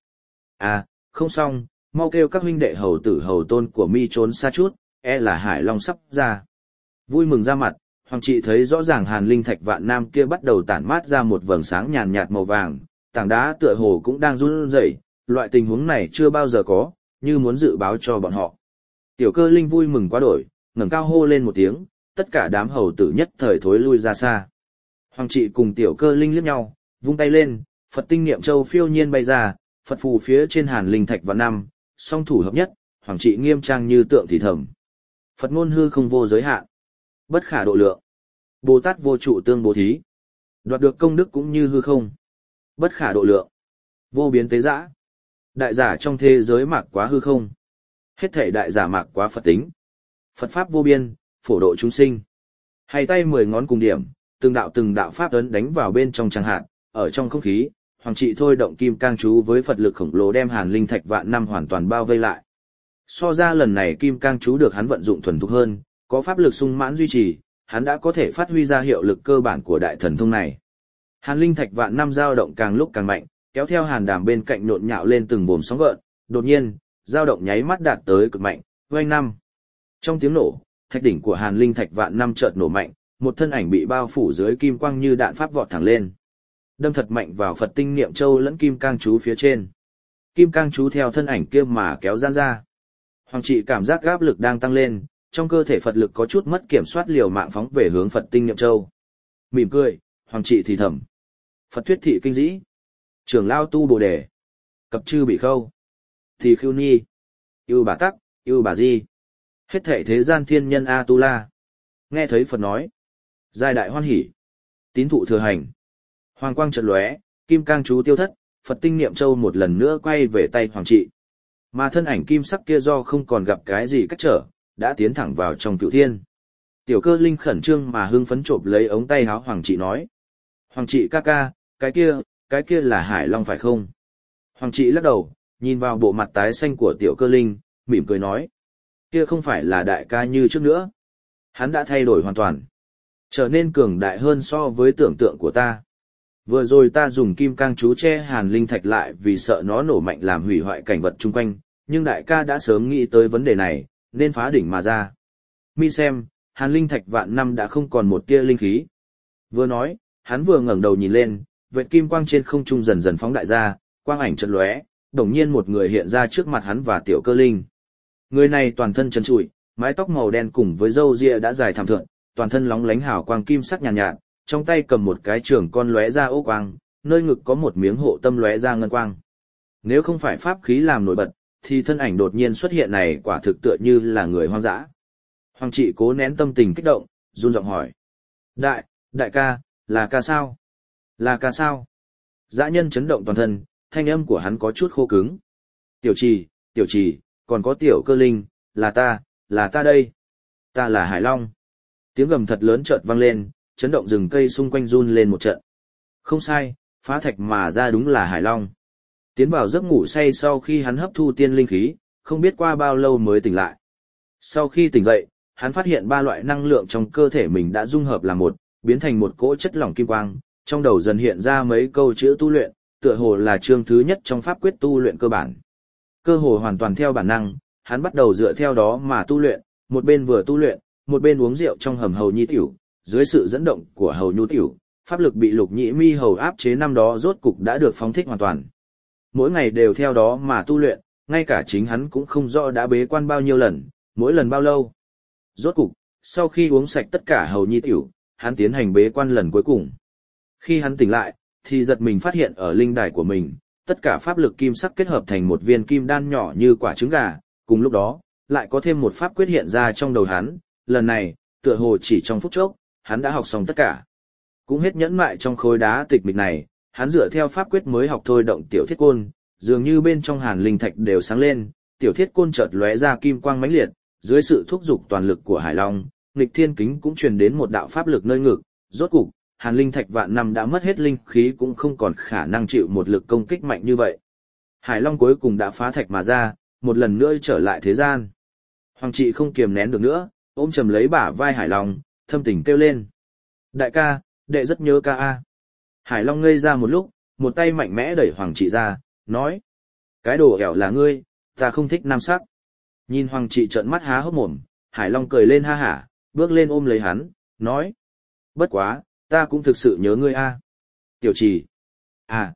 Không xong, mau kêu các huynh đệ hầu tử hầu tôn của mi trốn xa chút, là Hải Long sắp ra. Vui mừng ra mặt, Hoàng trị thấy rõ ràng hàn linh thạch vạn nam kia bắt đầu tản mát ra một vầng sáng nhàn nhạt màu vàng, tảng đá tựa hồ cũng đang run rẩy, loại tình huống này chưa bao giờ có, như muốn dự báo cho bọn họ. Tiểu cơ linh vui mừng quá đổi, ngẩng cao hô lên một tiếng, tất cả đám hầu tử nhất thời thối lui ra xa. Hoàng trị cùng tiểu cơ linh liếc nhau, vung tay lên, Phật tinh niệm châu phiêu nhiên bay ra, Phật phù phía trên hàn linh thạch vạn năm, song thủ hợp nhất, Hoàng trị nghiêm trang như tượng thì thầm. Phật ngôn hư không vô giới hạn, bất khả độ lượng. Bồ Tát vô trụ tương bố thí, đoạt được công đức cũng như hư không, bất khả độ lượng. Vô biến tế dã, đại giả trong thế giới mạc quá hư không, hết thảy đại giả mạc quá Phật tính. Phật pháp vô biên, phổ độ chúng sinh. Hay tay 10 ngón cùng điểm, từng đạo pháp ấn đánh vào bên trong chẳng hạn, ở trong không khí, Hoàng trị thôi động kim cang chú với Phật lực khổng lồ đem hàn linh thạch vạn năm hoàn toàn bao vây lại. So ra lần này kim cang chú được hắn vận dụng thuần thục hơn, có pháp lực sung mãn duy trì, hắn đã có thể phát huy ra hiệu lực cơ bản của đại thần thông này. Hàn linh thạch vạn năm dao động càng lúc càng mạnh, kéo theo hàn đàm bên cạnh nhộn nhạo lên từng vòm sóng gợn, đột nhiên, dao động nháy mắt đạt tới cực mạnh, oanh năm. Trong tiếng nổ, thạch đỉnh của hàn linh thạch vạn năm chợt nổ mạnh, một thân ảnh bị bao phủ dưới kim quang như đạn pháp vọt thẳng lên. Đâm thật mạnh vào Phật tinh niệm châu lẫn kim cang chú phía trên. Kim cang chú theo thân ảnh kia mà kéo gian ra. Hoàng trị cảm giác áp lực đang tăng lên, trong cơ thể Phật lực có chút mất kiểm soát, liều mạng phóng về hướng Phật tinh niệm châu. Mỉm cười, Hoàng trị thì thầm. Phật thuyết thị kinh dĩ. Trưởng lao tu bồ đề. Cập chư bị khâu. Thì khưu ni. Yêu bà tắc, yêu bà di. Hết thảy thế gian thiên nhân A-tu-la. Nghe thấy Phật nói. Giai đại hoan hỉ. Tín thụ thừa hành. Hoàng quang chợt lóe, kim cang chú tiêu thất, Phật tinh niệm châu một lần nữa quay về tay Hoàng trị. Mà thân ảnh kim sắc kia do không còn gặp cái gì cách trở, đã tiến thẳng vào trong cửu thiên. Tiểu cơ linh khẩn trương mà hưng phấn chộp lấy ống tay áo Hoàng trị nói. Hoàng trị ca ca, cái kia là Hải Long phải không? Hoàng trị lắc đầu, nhìn vào bộ mặt tái xanh của tiểu cơ linh, mỉm cười nói. Kia không phải là đại ca như trước nữa. Hắn đã thay đổi hoàn toàn. Trở nên cường đại hơn so với tưởng tượng của ta. Vừa rồi ta dùng kim cang chú che hàn linh thạch lại vì sợ nó nổ mạnh làm hủy hoại cảnh vật chung quanh, nhưng đại ca đã sớm nghĩ tới vấn đề này, nên phá đỉnh mà ra. Mi xem, hàn linh thạch vạn năm đã không còn một tia linh khí. Vừa nói, hắn vừa ngẩng đầu nhìn lên, vệt kim quang trên không trung dần dần phóng đại ra, quang ảnh chợt lóe, đột nhiên một người hiện ra trước mặt hắn và tiểu cơ linh. Người này toàn thân trần trụi, mái tóc màu đen cùng với râu ria đã dài thảm thượng, toàn thân lóng lánh hào quang kim sắc nhàn nhạt, trong tay cầm một cái trường con lóe ra ô quang, nơi ngực có một miếng hộ tâm lóe ra ngân quang. Nếu không phải pháp khí làm nổi bật, thì thân ảnh đột nhiên xuất hiện này quả thực tựa như là người hoang dã. Hoàng trị cố nén tâm tình kích động, run giọng hỏi. Đại ca, là ca sao? Là ca sao? Dã nhân chấn động toàn thân, thanh âm của hắn có chút khô cứng. Tiểu trì, còn có tiểu cơ linh, là ta đây. Ta là Hải Long. Tiếng gầm thật lớn chợt vang lên, chấn động rừng cây xung quanh run lên một trận. Không sai, phá thạch mà ra đúng là Hải Long. Tiến vào giấc ngủ say sau khi hắn hấp thu tiên linh khí, không biết qua bao lâu mới tỉnh lại. Sau khi tỉnh dậy, hắn phát hiện 3 loại năng lượng trong cơ thể mình đã dung hợp làm một, biến thành một cỗ chất lỏng kim quang, trong đầu dần hiện ra mấy câu chữ tu luyện, tựa hồ là chương thứ nhất trong pháp quyết tu luyện cơ bản. Cơ hồ hoàn toàn theo bản năng, hắn bắt đầu dựa theo đó mà tu luyện, một bên vừa tu luyện, một bên uống rượu trong hầm hầu nhi tiểu, dưới sự dẫn động của hầu nhu tiểu, pháp lực bị Lục Nhĩ Mi hầu áp chế năm đó rốt cục đã được phóng thích hoàn toàn. Mỗi ngày đều theo đó mà tu luyện, ngay cả chính hắn cũng không rõ đã bế quan bao nhiêu lần, mỗi lần bao lâu. Rốt cục, sau khi uống sạch tất cả hầu nhi tiểu, hắn tiến hành bế quan lần cuối cùng. Khi hắn tỉnh lại, thì giật mình phát hiện ở linh đài của mình, tất cả pháp lực kim sắc kết hợp thành một viên kim đan nhỏ như quả trứng gà, cùng lúc đó, lại có thêm một pháp quyết hiện ra trong đầu hắn, lần này, tựa hồ chỉ trong phút chốc, hắn đã học xong tất cả. Cũng hết nhẫn mại trong khối đá tịch mịch này, hắn dựa theo pháp quyết mới học thôi động tiểu thiết côn, dường như bên trong hàn linh thạch đều sáng lên, tiểu thiết côn chợt lóe ra kim quang mãnh liệt, dưới sự thúc giục toàn lực của Hải Long, nghịch thiên kính cũng truyền đến một đạo pháp lực nơi ngực, rốt cục, hàn linh thạch vạn năm đã mất hết linh khí cũng không còn khả năng chịu một lực công kích mạnh như vậy. Hải Long cuối cùng đã phá thạch mà ra, một lần nữa trở lại thế gian. Hoàng trị không kiềm nén được nữa, ôm chầm lấy bả vai Hải Long, thâm tình kêu lên. Đại ca, đệ rất nhớ ca a. Hải Long ngây ra một lúc, một tay mạnh mẽ đẩy Hoàng trị ra, nói. Cái đồ ẻo là ngươi, ta không thích nam sắc. Nhìn Hoàng trị trợn mắt há hốc mồm, Hải Long cười lên ha hả, bước lên ôm lấy hắn, nói. Bất quá, ta cũng thực sự nhớ ngươi a. Tiểu Trì. À,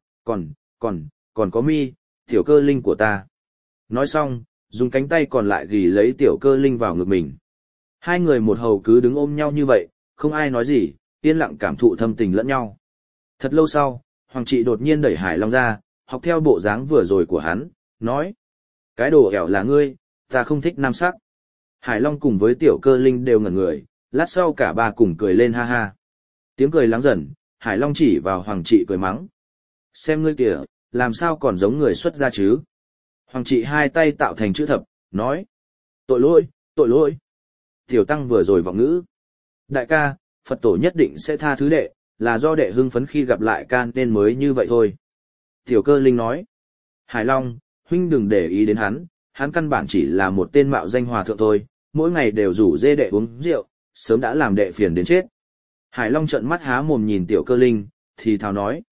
còn có Mi, tiểu cơ linh của ta. Nói xong, dùng cánh tay còn lại gỉ lấy tiểu cơ linh vào ngực mình. Hai người một hầu cứ đứng ôm nhau như vậy, không ai nói gì, yên lặng cảm thụ thâm tình lẫn nhau. Thật lâu sau, Hoàng trị đột nhiên đẩy Hải Long ra, học theo bộ dáng vừa rồi của hắn, nói. Cái đồ ẻo là ngươi, ta không thích nam sắc. Hải Long cùng với tiểu cơ linh đều ngẩn người, lát sau cả ba cùng cười lên ha ha. Tiếng cười lắng dần, Hải Long chỉ vào Hoàng trị cười mắng. Xem ngươi kìa, làm sao còn giống người xuất gia chứ? Hoàng trị hai tay tạo thành chữ thập, nói. Tội lỗi, tội lỗi. Tiểu tăng vừa rồi vọng ngữ. Đại ca, Phật tổ nhất định sẽ tha thứ đệ, là do đệ hưng phấn khi gặp lại ca nên mới như vậy thôi. Tiểu cơ linh nói. Hải Long, huynh đừng để ý đến hắn căn bản chỉ là một tên mạo danh hòa thượng thôi, mỗi ngày đều rủ dê đệ uống rượu, sớm đã làm đệ phiền đến chết. Hải Long trợn mắt há mồm nhìn tiểu cơ linh, thì thào nói.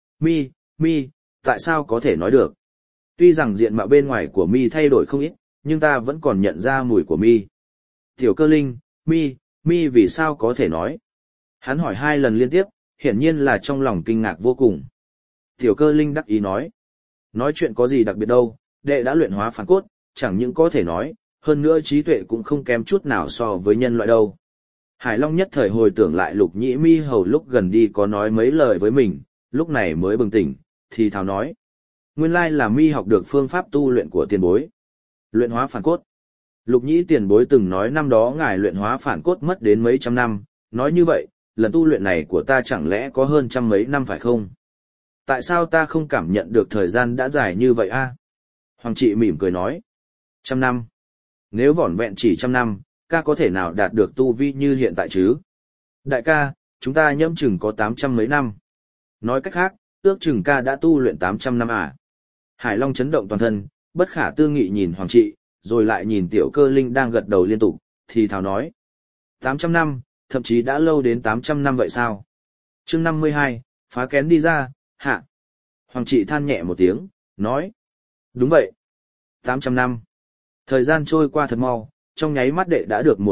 Mi, tại sao có thể nói được? Tuy rằng diện mạo bên ngoài của Mi thay đổi không ít, nhưng ta vẫn còn nhận ra mùi của Mi. Tiểu cơ linh, Mi vì sao có thể nói? Hắn hỏi hai lần liên tiếp, hiển nhiên là trong lòng kinh ngạc vô cùng. Tiểu cơ linh đắc ý nói. Nói chuyện có gì đặc biệt đâu, đệ đã luyện hóa phản cốt, chẳng những có thể nói, hơn nữa trí tuệ cũng không kém chút nào so với nhân loại đâu. Hải Long nhất thời hồi tưởng lại Lục Nhĩ Mi hầu lúc gần đi có nói mấy lời với mình, lúc này mới bừng tỉnh, thì thào nói. Nguyên lai là Mi học được phương pháp tu luyện của tiền bối. Luyện hóa phản cốt. Lục Nhĩ tiền bối từng nói năm đó ngài luyện hóa phản cốt mất đến mấy trăm năm, nói như vậy, lần tu luyện này của ta chẳng lẽ có hơn trăm mấy năm phải không? Tại sao ta không cảm nhận được thời gian đã dài như vậy a? Hoàng trị mỉm cười nói. 100 năm. Nếu vỏn vẹn chỉ 100 năm, ca có thể nào đạt được tu vi như hiện tại chứ? Đại ca, chúng ta nhẫm chừng có 800 mấy năm. Nói cách khác, ước chừng ca đã tu luyện 800 năm à? Hải Long chấn động toàn thân, bất khả tư nghị nhìn Hoàng trị, rồi lại nhìn tiểu cơ linh đang gật đầu liên tục, thì thào nói. 800 năm, thậm chí đã lâu đến 800 năm vậy sao? Chương 52, phá kén đi ra, hạ. Hoàng trị than nhẹ một tiếng, nói. Đúng vậy. 800 năm. Thời gian trôi qua thật mau, trong nháy mắt đệ đã được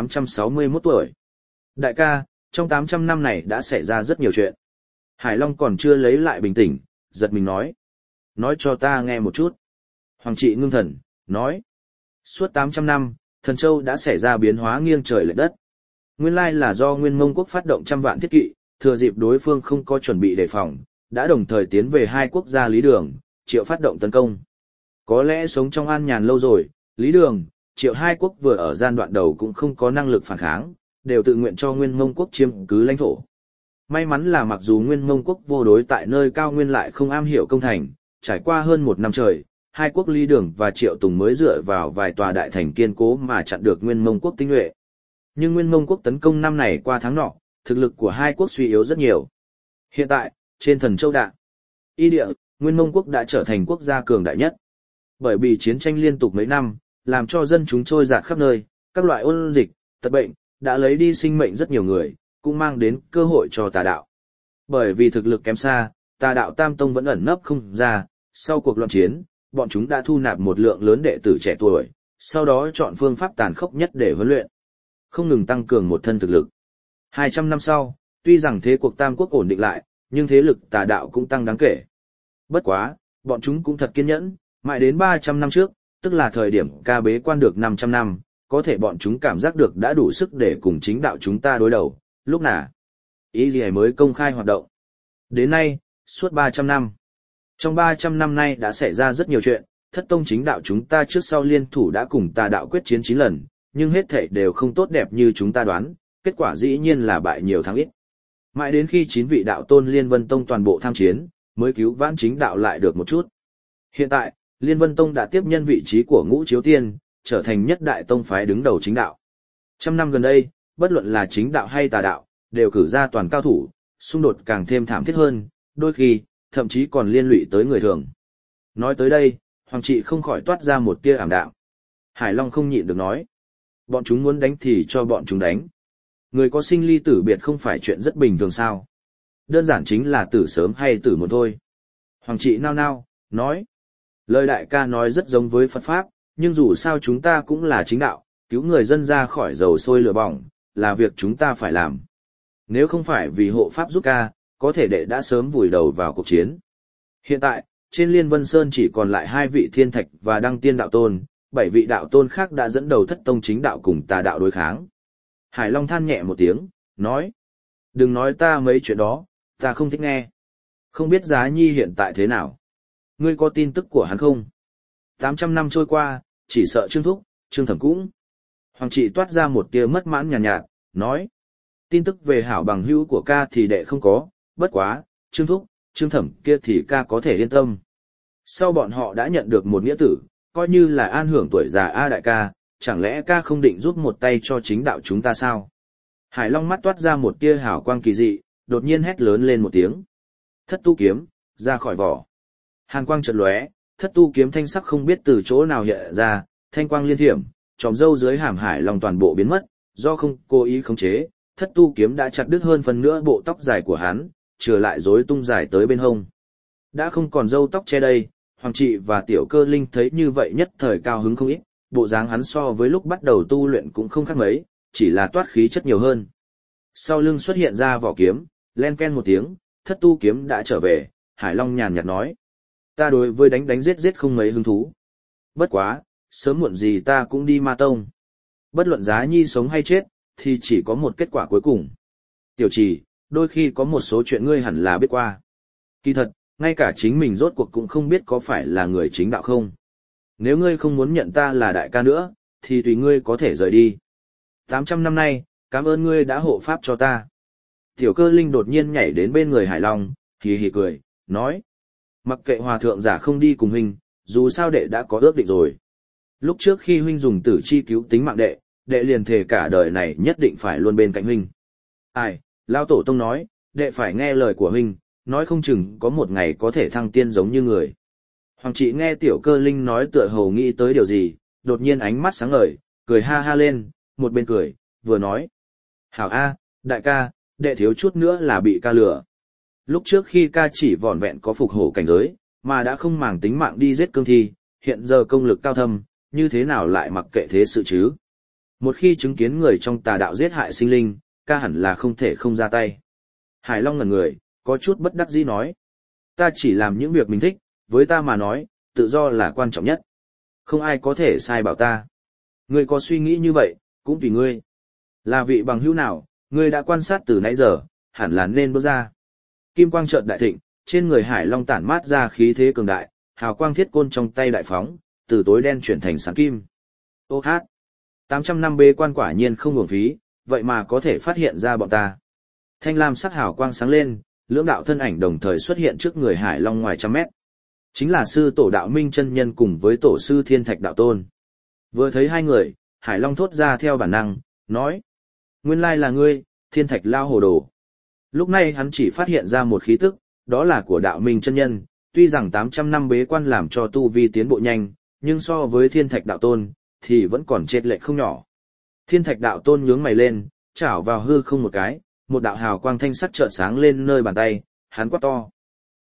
1861 tuổi. Đại ca, trong 800 năm này đã xảy ra rất nhiều chuyện. Hải Long còn chưa lấy lại bình tĩnh, giật mình nói. Nói cho ta nghe một chút. Hoàng trị ngưng thần, nói. Suốt 800 năm, Thần Châu đã xảy ra biến hóa nghiêng trời lệch đất. Nguyên lai là do Nguyên Mông quốc phát động trăm vạn thiết kỵ, thừa dịp đối phương không có chuẩn bị đề phòng, đã đồng thời tiến về hai quốc gia Lý Đường, Triệu phát động tấn công. Có lẽ sống trong an nhàn lâu rồi, Lý Đường, Triệu hai quốc vừa ở gian đoạn đầu cũng không có năng lực phản kháng, đều tự nguyện cho Nguyên Mông quốc chiếm cứ lãnh thổ. May mắn là mặc dù Nguyên Mông quốc vô đối tại nơi cao nguyên lại không am hiểu công thành, trải qua hơn một năm trời, hai quốc Lý Đường và Triệu Tùng mới dựa vào vài tòa đại thành kiên cố mà chặn được Nguyên Mông quốc tinh nhuệ. Nhưng Nguyên Mông quốc tấn công năm này qua tháng nọ, thực lực của hai quốc suy yếu rất nhiều. Hiện tại, trên Thần Châu Đạ, Y địa, Nguyên Mông quốc đã trở thành quốc gia cường đại nhất. Bởi vì chiến tranh liên tục mấy năm, làm cho dân chúng trôi dạt khắp nơi, các loại ôn dịch, tật bệnh, đã lấy đi sinh mệnh rất nhiều người, cũng mang đến cơ hội cho tà đạo. Bởi vì thực lực kém xa, tà đạo Tam Tông vẫn ẩn nấp không ra, sau cuộc loạn chiến, bọn chúng đã thu nạp một lượng lớn đệ tử trẻ tuổi, sau đó chọn phương pháp tàn khốc nhất để huấn luyện, không ngừng tăng cường một thân thực lực. 200 năm sau, tuy rằng thế cuộc Tam Quốc ổn định lại, nhưng thế lực tà đạo cũng tăng đáng kể. Bất quá, bọn chúng cũng thật kiên nhẫn, mãi đến 300 năm trước, tức là thời điểm ca bế quan được 500 năm, có thể bọn chúng cảm giác được đã đủ sức để cùng chính đạo chúng ta đối đầu, lúc nào ý gì mới công khai hoạt động. Đến nay, suốt 300 năm. Trong 300 năm nay đã xảy ra rất nhiều chuyện, thất tông chính đạo chúng ta trước sau liên thủ đã cùng tà đạo quyết chiến 9 lần, nhưng hết thảy đều không tốt đẹp như chúng ta đoán, kết quả dĩ nhiên là bại nhiều thắng ít. Mãi đến khi 9 vị đạo tôn Liên Vân Tông toàn bộ tham chiến, mới cứu vãn chính đạo lại được một chút. Hiện tại, Liên Vân Tông đã tiếp nhân vị trí của Ngũ Chiếu Tiên, trở thành nhất đại tông phái đứng đầu chính đạo. Trăm năm gần đây, bất luận là chính đạo hay tà đạo, đều cử ra toàn cao thủ, xung đột càng thêm thảm thiết hơn, đôi khi, thậm chí còn liên lụy tới người thường. Nói tới đây, Hoàng Trị không khỏi toát ra một tia ảm đạm. Hải Long không nhịn được nói. Bọn chúng muốn đánh thì cho bọn chúng đánh. Người có sinh ly tử biệt không phải chuyện rất bình thường sao. Đơn giản chính là tử sớm hay tử muộn thôi. Hoàng Trị nao nao, nói. Lời đại ca nói rất giống với Phật Pháp, nhưng dù sao chúng ta cũng là chính đạo, cứu người dân ra khỏi dầu sôi lửa bỏng, là việc chúng ta phải làm. Nếu không phải vì hộ Pháp giúp ca, có thể đệ đã sớm vùi đầu vào cuộc chiến. Hiện tại, trên Liên Vân Sơn chỉ còn lại 2 vị thiên thạch và đăng tiên đạo tôn, 7 vị đạo tôn khác đã dẫn đầu thất tông chính đạo cùng tà đạo đối kháng. Hải Long than nhẹ một tiếng, nói. Đừng nói ta mấy chuyện đó, ta không thích nghe. Không biết Giá Nhi hiện tại thế nào? Ngươi có tin tức của hắn không? 800 năm trôi qua, chỉ sợ Trương Thúc, Trương Thẩm cũng. Hoàng Trị toát ra một tia mất mãn nhàn nhạt, nói. Tin tức về hảo bằng hữu của ca thì đệ không có, bất quá, Trương Thúc, Trương Thẩm kia thì ca có thể yên tâm. Sau bọn họ đã nhận được một nghĩa tử, coi như là an hưởng tuổi già A đại ca, chẳng lẽ ca không định giúp một tay cho chính đạo chúng ta sao? Hải Long mắt toát ra một tia hào quang kỳ dị, đột nhiên hét lớn lên một tiếng. Thất tu kiếm, ra khỏi vỏ. Hàn quang chợt lóe, thất tu kiếm thanh sắc không biết từ chỗ nào hiện ra, thanh quang liên thiểm, tròm râu dưới hàm Hải Long toàn bộ biến mất, do không cố ý khống chế, thất tu kiếm đã chặt đứt hơn phần nữa bộ tóc dài của hắn, trở lại rối tung dài tới bên hông. Đã không còn râu tóc che đây, Hoàng Trị và Tiểu Cơ Linh thấy như vậy nhất thời cao hứng không ít, bộ dáng hắn so với lúc bắt đầu tu luyện cũng không khác mấy, chỉ là toát khí chất nhiều hơn. Sau lưng xuất hiện ra vỏ kiếm, len ken một tiếng, thất tu kiếm đã trở về, Hải Long nhàn nhạt nói. Ta đối với đánh đánh giết giết không mấy hứng thú. Bất quá, sớm muộn gì ta cũng đi Ma Tông. Bất luận Giá Nhi sống hay chết, thì chỉ có một kết quả cuối cùng. Tiểu Trì, đôi khi có một số chuyện ngươi hẳn là biết qua. Kỳ thật, ngay cả chính mình rốt cuộc cũng không biết có phải là người chính đạo không. Nếu ngươi không muốn nhận ta là đại ca nữa, thì tùy ngươi có thể rời đi. 800 năm nay, cảm ơn ngươi đã hộ pháp cho ta. Tiểu Cơ Linh đột nhiên nhảy đến bên người Hải Long, hì hì cười, nói. Mặc kệ hòa thượng giả không đi cùng huynh, dù sao đệ đã có ước định rồi. Lúc trước khi huynh dùng tử chi cứu tính mạng đệ, đệ liền thề cả đời này nhất định phải luôn bên cạnh huynh. Ai, Lão Tổ Tông nói, đệ phải nghe lời của huynh, nói không chừng có một ngày có thể thăng tiên giống như người. Hoàng Trị nghe Tiểu Cơ Linh nói tựa hồ nghĩ tới điều gì, đột nhiên ánh mắt sáng ngời, cười ha ha lên, một bên cười, vừa nói. Hảo A, đại ca, đệ thiếu chút nữa là bị ca lừa. Lúc trước khi ca chỉ vỏn vẹn có phục hổ cảnh giới, mà đã không màng tính mạng đi giết cương thi, hiện giờ công lực cao thâm, như thế nào lại mặc kệ thế sự chứ? Một khi chứng kiến người trong tà đạo giết hại sinh linh, ca hẳn là không thể không ra tay. Hải Long ngẩn người, có chút bất đắc dĩ nói. Ta chỉ làm những việc mình thích, với ta mà nói, tự do là quan trọng nhất. Không ai có thể sai bảo ta. Ngươi có suy nghĩ như vậy, cũng tùy ngươi. Là vị bằng hữu nào, ngươi đã quan sát từ nãy giờ, hẳn là nên bước ra. Kim quang chợt đại thịnh, trên người Hải Long tản mát ra khí thế cường đại, hào quang thiết côn trong tay đại phóng, từ tối đen chuyển thành sáng kim. Ô hát! 800 năm bế quan quả nhiên không uổng phí, vậy mà có thể phát hiện ra bọn ta. Thanh lam sắc hào quang sáng lên, lưỡng đạo thân ảnh đồng thời xuất hiện trước người Hải Long ngoài trăm mét. Chính là sư tổ đạo Minh chân nhân cùng với tổ sư Thiên Thạch đạo tôn. Vừa thấy hai người, Hải Long thốt ra theo bản năng, nói. Nguyên lai là ngươi, Thiên Thạch lao hồ đồ. Lúc này hắn chỉ phát hiện ra một khí tức, đó là của đạo Minh chân nhân, tuy rằng 800 năm bế quan làm cho tu vi tiến bộ nhanh, nhưng so với Thiên Thạch đạo tôn, thì vẫn còn chênh lệch không nhỏ. Thiên Thạch đạo tôn nhướng mày lên, chảo vào hư không một cái, một đạo hào quang thanh sắc chợt sáng lên nơi bàn tay, hắn quát to.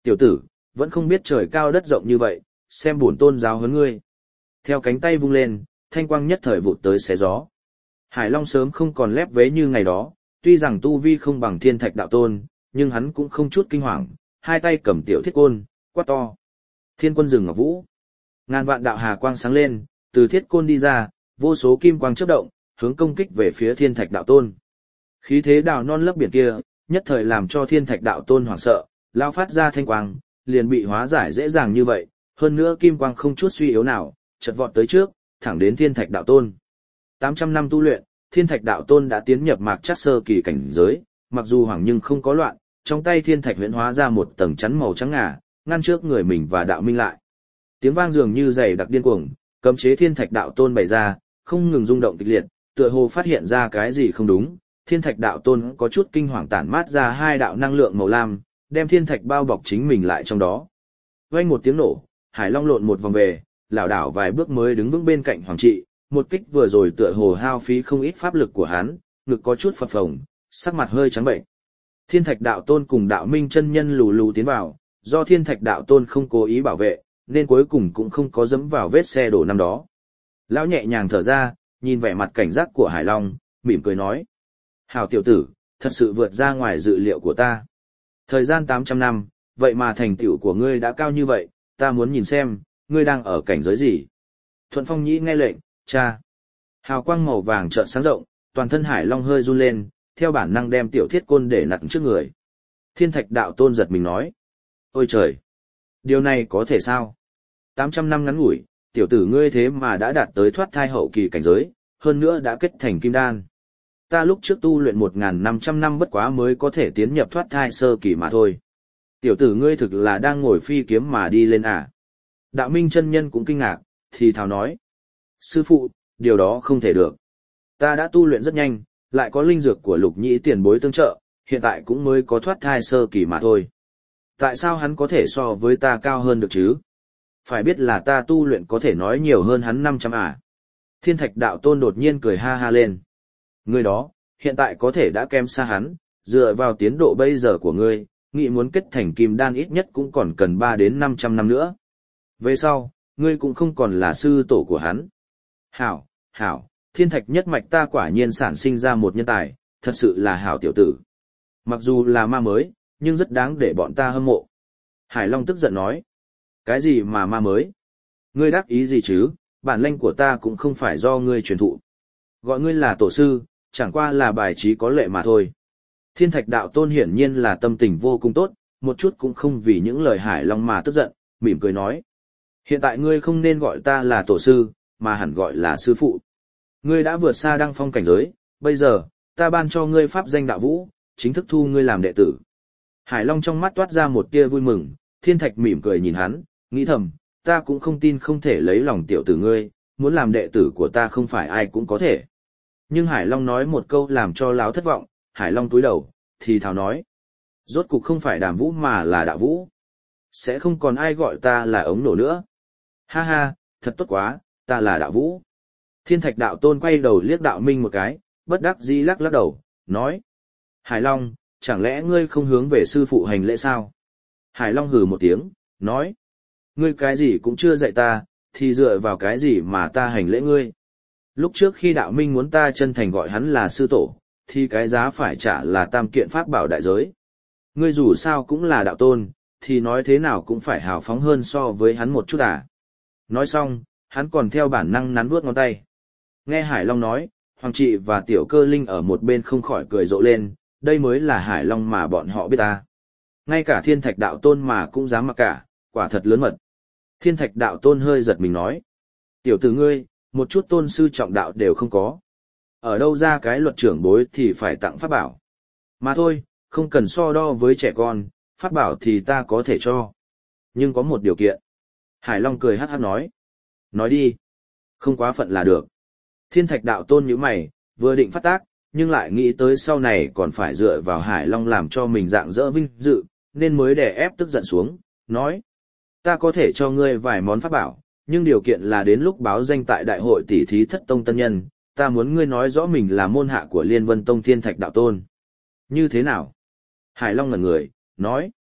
Tiểu tử, vẫn không biết trời cao đất rộng như vậy, xem bổn tôn giáo huấn ngươi. Theo cánh tay vung lên, thanh quang nhất thời vụt tới xé gió. Hải Long sớm không còn lép vế như ngày đó, tuy rằng tu vi không bằng Thiên Thạch đạo tôn, nhưng hắn cũng không chút kinh hoàng, hai tay cầm tiểu thiết côn, quát to. Thiên quân rừng ngọc vũ. Ngàn vạn đạo hà quang sáng lên, từ thiết côn đi ra, vô số kim quang chớp động, hướng công kích về phía Thiên Thạch đạo tôn. Khí thế đào non lấp biển kia, nhất thời làm cho Thiên Thạch đạo tôn hoảng sợ, lao phát ra thanh quang, liền bị hóa giải dễ dàng như vậy, hơn nữa kim quang không chút suy yếu nào, chợt vọt tới trước, thẳng đến Thiên Thạch đạo tôn. 800 năm tu luyện, Thiên Thạch đạo tôn đã tiến nhập mạc chắc sơ kỳ cảnh giới, mặc dù hoảng nhưng không có loạn, trong tay Thiên Thạch huyễn hóa ra một tầng chắn màu trắng ngà, ngăn trước người mình và đạo minh lại. Tiếng vang dường như dày đặc điên cuồng, cấm chế Thiên Thạch đạo tôn bày ra, không ngừng rung động kịch liệt, tựa hồ phát hiện ra cái gì không đúng. Thiên Thạch đạo tôn có chút kinh hoàng tản mát ra hai đạo năng lượng màu lam, đem thiên thạch bao bọc chính mình lại trong đó. Vang một tiếng nổ, Hải Long lộn một vòng về, lảo đảo vài bước mới đứng vững bên cạnh Hoàng Trị, một kích vừa rồi tựa hồ hao phí không ít pháp lực của hắn, ngực có chút phập phồng, sắc mặt hơi trắng bệnh. Thiên Thạch đạo tôn cùng đạo minh chân nhân lù lù tiến vào, do Thiên Thạch đạo tôn không cố ý bảo vệ, nên cuối cùng cũng không có dẫm vào vết xe đổ năm đó. Lão nhẹ nhàng thở ra, nhìn vẻ mặt cảnh giác của Hải Long, mỉm cười nói: "Hảo tiểu tử, thật sự vượt ra ngoài dự liệu của ta. Thời gian 800 năm, vậy mà thành tựu của ngươi đã cao như vậy, ta muốn nhìn xem, ngươi đang ở cảnh giới gì." Thuận Phong Nhĩ nghe lệnh, cha. Hào quang màu vàng chợt sáng rộng, toàn thân Hải Long hơi run lên, theo bản năng đem tiểu thiết côn để nặng trước người. Thiên Thạch đạo tôn giật mình nói: "Ôi trời! Điều này có thể sao? 800 năm ngắn ngủi, tiểu tử ngươi thế mà đã đạt tới thoát thai hậu kỳ cảnh giới, hơn nữa đã kết thành kim đan. Ta lúc trước tu luyện 1.500 năm bất quá mới có thể tiến nhập thoát thai sơ kỳ mà thôi. Tiểu tử ngươi thực là đang ngồi phi kiếm mà đi lên à?" Đạo minh chân nhân cũng kinh ngạc, thì thào nói: "Sư phụ, điều đó không thể được. Ta đã tu luyện rất nhanh, lại có linh dược của Lục Nhĩ tiền bối tương trợ, hiện tại cũng mới có thoát thai sơ kỳ mà thôi. Tại sao hắn có thể so với ta cao hơn được chứ? Phải biết là ta tu luyện có thể nói nhiều hơn hắn 500 à?" Thiên Thạch đạo tôn đột nhiên cười ha ha lên. "Ngươi đó, hiện tại có thể đã kém xa hắn, dựa vào tiến độ bây giờ của ngươi, nghĩ muốn kết thành kim đan ít nhất cũng còn cần 3 đến 500 năm nữa. Về sau, ngươi cũng không còn là sư tổ của hắn." Hảo, hảo, Thiên Thạch nhất mạch ta quả nhiên sản sinh ra một nhân tài, thật sự là hảo tiểu tử. Mặc dù là ma mới, nhưng rất đáng để bọn ta hâm mộ. Hải Long tức giận nói: "Cái gì mà ma mới? Ngươi đắc ý gì chứ, bản lĩnh của ta cũng không phải do ngươi truyền thụ. Gọi ngươi là tổ sư, chẳng qua là bài trí có lệ mà thôi." Thiên Thạch đạo tôn hiển nhiên là tâm tình vô cùng tốt, một chút cũng không vì những lời Hải Long mà tức giận, mỉm cười nói: "Hiện tại ngươi không nên gọi ta là tổ sư, mà hẳn gọi là sư phụ. Ngươi đã vượt xa đăng phong cảnh giới, bây giờ, ta ban cho ngươi pháp danh đạo vũ, chính thức thu ngươi làm đệ tử." Hải Long trong mắt toát ra một tia vui mừng, Thiên Thạch mỉm cười nhìn hắn, nghĩ thầm, ta cũng không tin không thể lấy lòng tiểu tử ngươi, muốn làm đệ tử của ta không phải ai cũng có thể. Nhưng Hải Long nói một câu làm cho lão thất vọng, Hải Long cúi đầu, thì thào nói: "Rốt cục không phải Đàm Vũ mà là Đạo Vũ. Sẽ không còn ai gọi ta là ống nổ nữa. Ha ha, thật tốt quá, ta là Đạo Vũ." Thiên Thạch đạo tôn quay đầu liếc Đạo Minh một cái, bất đắc dĩ lắc lắc đầu, nói: "Hải Long, chẳng lẽ ngươi không hướng về sư phụ hành lễ sao?" Hải Long hừ một tiếng, nói: "Ngươi cái gì cũng chưa dạy ta, thì dựa vào cái gì mà ta hành lễ ngươi? Lúc trước khi Đạo Minh muốn ta chân thành gọi hắn là sư tổ, thì cái giá phải trả là tam kiện pháp bảo đại giới. Ngươi dù sao cũng là đạo tôn, thì nói thế nào cũng phải hào phóng hơn so với hắn một chút à." Nói xong, hắn còn theo bản năng nắn vuốt ngón tay. Nghe Hải Long nói, Hoàng Trị và Tiểu Cơ Linh ở một bên không khỏi cười rộ lên, đây mới là Hải Long mà bọn họ biết ta. Ngay cả Thiên Thạch đạo tôn mà cũng dám mặc cả, quả thật lớn mật. Thiên Thạch đạo tôn hơi giật mình nói: "Tiểu tử ngươi, một chút tôn sư trọng đạo đều không có. Ở đâu ra cái luật trưởng bối thì phải tặng pháp bảo. Mà thôi, không cần so đo với trẻ con, pháp bảo thì ta có thể cho. Nhưng có một điều kiện." Hải Long cười hắc hắc nói: "Nói đi. Không quá phận là được." Thiên Thạch đạo tôn nhíu mày, vừa định phát tác, nhưng lại nghĩ tới sau này còn phải dựa vào Hải Long làm cho mình dạng dỡ vinh dự, nên mới đè ép tức giận xuống, nói: "Ta có thể cho ngươi vài món pháp bảo, nhưng điều kiện là đến lúc báo danh tại đại hội tỷ thí thất tông tân nhân, ta muốn ngươi nói rõ mình là môn hạ của Liên Vân Tông Thiên Thạch đạo tôn." "Như thế nào?" Hải Long ngẩn người, nói: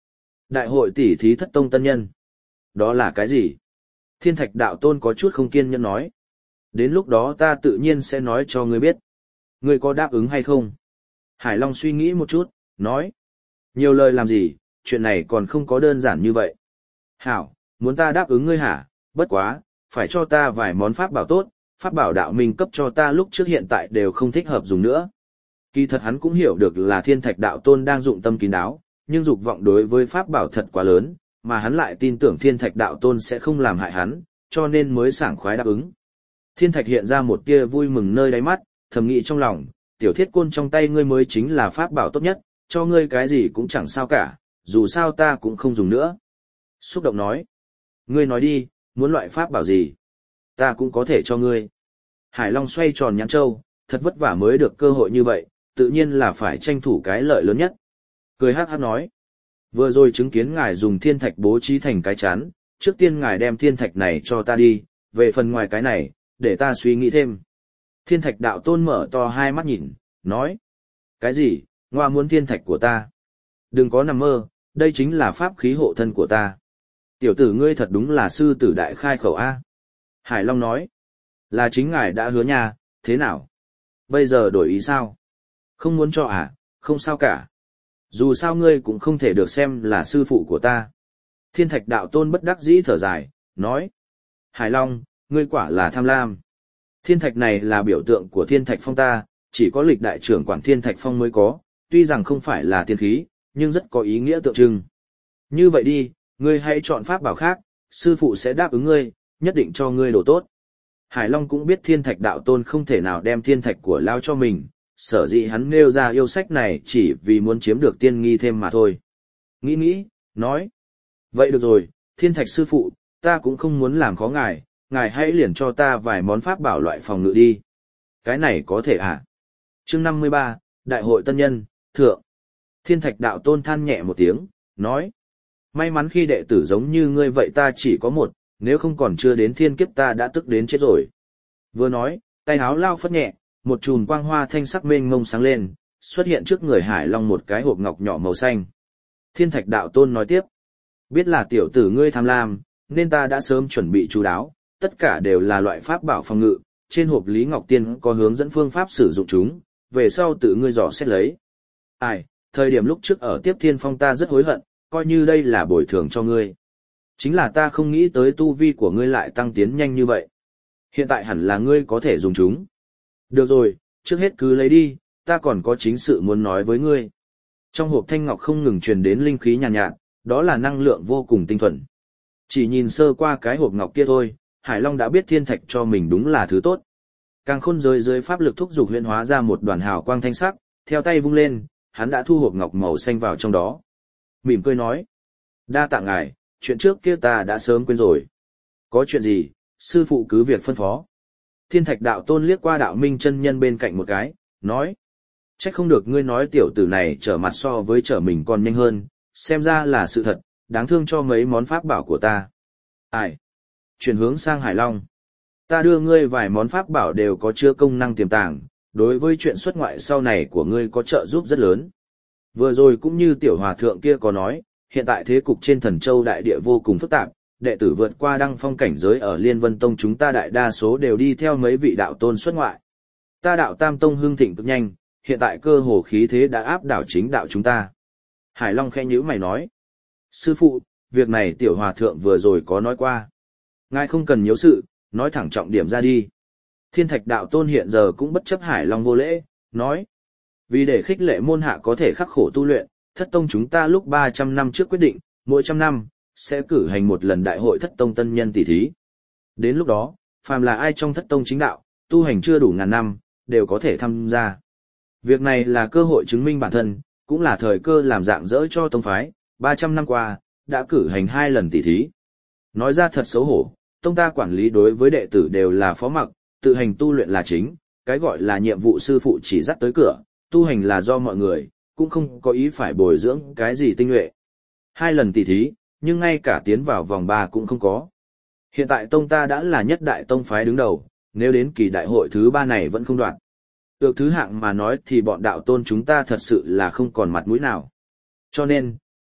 Đại hội tỷ thí thất tông tân nhân. Đó là cái gì? Thiên Thạch đạo tôn có chút không kiên nhẫn nói. Đến lúc đó ta tự nhiên sẽ nói cho ngươi biết. Ngươi có đáp ứng hay không? Hải Long suy nghĩ một chút, nói. Nhiều lời làm gì, chuyện này còn không có đơn giản như vậy. Hảo, muốn ta đáp ứng ngươi hả? Bất quá, phải cho ta vài món pháp bảo tốt, pháp bảo đạo minh cấp cho ta lúc trước hiện tại đều không thích hợp dùng nữa. Kỳ thật hắn cũng hiểu được là Thiên Thạch đạo tôn đang dụng tâm kín đáo, nhưng dục vọng đối với pháp bảo thật quá lớn, mà hắn lại tin tưởng Thiên Thạch đạo tôn sẽ không làm hại hắn, cho nên mới sảng khoái đáp ứng. Thiên Thạch hiện ra một tia vui mừng nơi đáy mắt, thầm nghĩ trong lòng, tiểu thiết côn trong tay ngươi mới chính là pháp bảo tốt nhất, cho ngươi cái gì cũng chẳng sao cả, dù sao ta cũng không dùng nữa. Xúc động nói, ngươi nói đi, muốn loại pháp bảo gì? Ta cũng có thể cho ngươi. Hải Long xoay tròn nhãn châu, thật vất vả mới được cơ hội như vậy, tự nhiên là phải tranh thủ cái lợi lớn nhất. Cười hát hát nói, vừa rồi chứng kiến ngài dùng thiên thạch bố trí thành cái chán, trước tiên ngài đem thiên thạch này cho ta đi, về phần ngoài cái này, để ta suy nghĩ thêm. Thiên Thạch đạo tôn mở to hai mắt nhìn, nói, cái gì, ngoa muốn thiên thạch của ta? Đừng có nằm mơ, đây chính là pháp khí hộ thân của ta. Tiểu tử ngươi thật đúng là sư tử đại khai khẩu A. Hải Long nói, là chính ngài đã hứa nha, thế nào? Bây giờ đổi ý sao? Không muốn cho à, không sao cả. Dù sao ngươi cũng không thể được xem là sư phụ của ta. Thiên Thạch đạo tôn bất đắc dĩ thở dài, nói, Hải Long, ngươi quả là tham lam. Thiên thạch này là biểu tượng của thiên thạch phong ta, chỉ có lịch đại trưởng quản thiên thạch phong mới có, tuy rằng không phải là tiên khí, nhưng rất có ý nghĩa tượng trưng. Như vậy đi, ngươi hãy chọn pháp bảo khác, sư phụ sẽ đáp ứng ngươi, nhất định cho ngươi đồ tốt. Hải Long cũng biết thiên thạch đạo tôn không thể nào đem thiên thạch của Lao cho mình, sở dĩ hắn nêu ra yêu sách này chỉ vì muốn chiếm được tiên nghi thêm mà thôi. Nghĩ, nói. Vậy được rồi, thiên thạch sư phụ, ta cũng không muốn làm khó ngài, ngài hãy liền cho ta vài món pháp bảo loại phòng ngự đi. Cái này có thể à? Chương 53, Đại hội Tân Nhân, Thượng. Thiên Thạch đạo tôn than nhẹ một tiếng, nói. May mắn khi đệ tử giống như ngươi vậy ta chỉ có một, nếu không còn chưa đến thiên kiếp ta đã tức đến chết rồi. Vừa nói, tay áo lao phất nhẹ, một chùm quang hoa thanh sắc mênh mông sáng lên, xuất hiện trước người Hải Long một cái hộp ngọc nhỏ màu xanh. Thiên Thạch đạo tôn nói tiếp. Biết là tiểu tử ngươi tham lam, nên ta đã sớm chuẩn bị chú đáo, tất cả đều là loại pháp bảo phòng ngự, trên hộp Lý Ngọc Tiên có hướng dẫn phương pháp sử dụng chúng, về sau tự ngươi dò xét lấy. Ai, thời điểm lúc trước ở Tiếp Thiên Phong ta rất hối hận, coi như đây là bồi thường cho ngươi. Chính là ta không nghĩ tới tu vi của ngươi lại tăng tiến nhanh như vậy. Hiện tại hẳn là ngươi có thể dùng chúng. Được rồi, trước hết cứ lấy đi, ta còn có chính sự muốn nói với ngươi. Trong hộp thanh ngọc không ngừng truyền đến linh khí nhàn nhạt, đó là năng lượng vô cùng tinh thuần. Chỉ nhìn sơ qua cái hộp ngọc kia thôi, Hải Long đã biết thiên thạch cho mình đúng là thứ tốt. Càng khôn rơi dưới pháp lực thúc dục huyễn hóa ra một đoàn hào quang thanh sắc, theo tay vung lên, hắn đã thu hộp ngọc màu xanh vào trong đó. Mỉm cười nói, đa tạ ngài, chuyện trước kia ta đã sớm quên rồi. Có chuyện gì, sư phụ cứ việc phân phó. Thiên Thạch đạo tôn liếc qua đạo minh chân nhân bên cạnh một cái, nói, trách không được ngươi nói tiểu tử này trở mặt so với trở mình còn nhanh hơn, xem ra là sự thật, đáng thương cho mấy món pháp bảo của ta. Ai? Chuyển hướng sang Hải Long. Ta đưa ngươi vài món pháp bảo đều có chứa công năng tiềm tàng, đối với chuyện xuất ngoại sau này của ngươi có trợ giúp rất lớn. Vừa rồi cũng như tiểu hòa thượng kia có nói, hiện tại thế cục trên Thần Châu đại địa vô cùng phức tạp, đệ tử vượt qua đăng phong cảnh giới ở Liên Vân Tông chúng ta đại đa số đều đi theo mấy vị đạo tôn xuất ngoại. Ta đạo Tam Tông hưng thịnh cực nhanh, hiện tại cơ hồ khí thế đã áp đảo chính đạo chúng ta. Hải Long khẽ nhíu mày nói. Sư phụ, việc này tiểu hòa thượng vừa rồi có nói qua. Ngài không cần nhiễu sự, nói thẳng trọng điểm ra đi. Thiên Thạch đạo tôn hiện giờ cũng bất chấp Hải Long vô lễ, nói. Vì để khích lệ môn hạ có thể khắc khổ tu luyện, thất tông chúng ta lúc 300 năm trước quyết định, mỗi trăm năm, sẽ cử hành một lần đại hội thất tông tân nhân tỷ thí. Đến lúc đó, phàm là ai trong thất tông chính đạo, tu hành chưa đủ ngàn năm, đều có thể tham gia. Việc này là cơ hội chứng minh bản thân, cũng là thời cơ làm dạng dỡ cho tông phái, 300 năm qua, đã cử hành 2 lần tỷ thí. Nói ra thật xấu hổ, tông ta quản lý đối với đệ tử đều là phó mặc, tự hành tu luyện là chính, cái gọi là nhiệm vụ sư phụ chỉ dắt tới cửa, tu hành là do mọi người, cũng không có ý phải bồi dưỡng cái gì tinh nhuệ. 2 lần tỷ thí, nhưng ngay cả tiến vào vòng 3 cũng không có. Hiện tại tông ta đã là nhất đại tông phái đứng đầu, nếu đến kỳ đại hội thứ 3 này vẫn không đoạt được thứ hạng mà nói thì bọn đạo tôn chúng ta thật sự là không còn mặt mũi nào. Cho nên,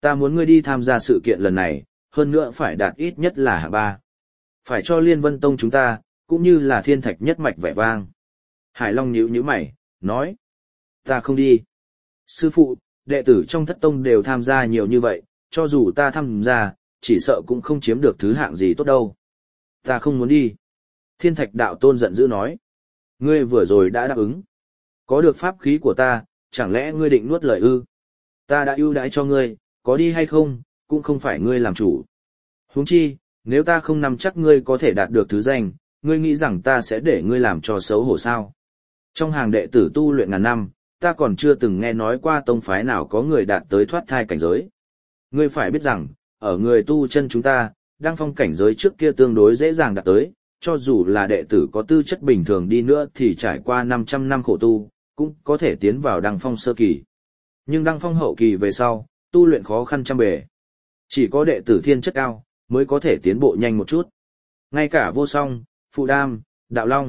Ta muốn ngươi đi tham gia sự kiện lần này, hơn nữa phải đạt ít nhất là hạng 3. Phải cho Liên Vân Tông chúng ta, cũng như là thiên thạch nhất mạch vẻ vang. Hải Long nhíu mày, nói. Ta không đi. Sư phụ, đệ tử trong thất tông đều tham gia nhiều như vậy, cho dù ta tham gia, chỉ sợ cũng không chiếm được thứ hạng gì tốt đâu. Ta không muốn đi. Thiên thạch đạo tôn giận dữ nói. Ngươi vừa rồi đã đáp ứng. Có được pháp khí của ta, chẳng lẽ ngươi định nuốt lời ư? Ta đã ưu đãi cho ngươi, có đi hay không, cũng không phải ngươi làm chủ. Huống chi, nếu ta không nắm chắc ngươi có thể đạt được thứ danh, ngươi nghĩ rằng ta sẽ để ngươi làm cho xấu hổ sao? Trong hàng đệ tử tu luyện ngàn năm, ta còn chưa từng nghe nói qua tông phái nào có người đạt tới thoát thai cảnh giới. Ngươi phải biết rằng, ở người tu chân chúng ta, đăng phong cảnh giới trước kia tương đối dễ dàng đạt tới, cho dù là đệ tử có tư chất bình thường đi nữa thì trải qua 500 năm khổ tu, cũng có thể tiến vào đăng phong sơ kỳ. Nhưng đăng phong hậu kỳ về sau, tu luyện khó khăn trăm bề. Chỉ có đệ tử thiên chất cao, mới có thể tiến bộ nhanh một chút. Ngay cả vô song, phụ đam, đạo long.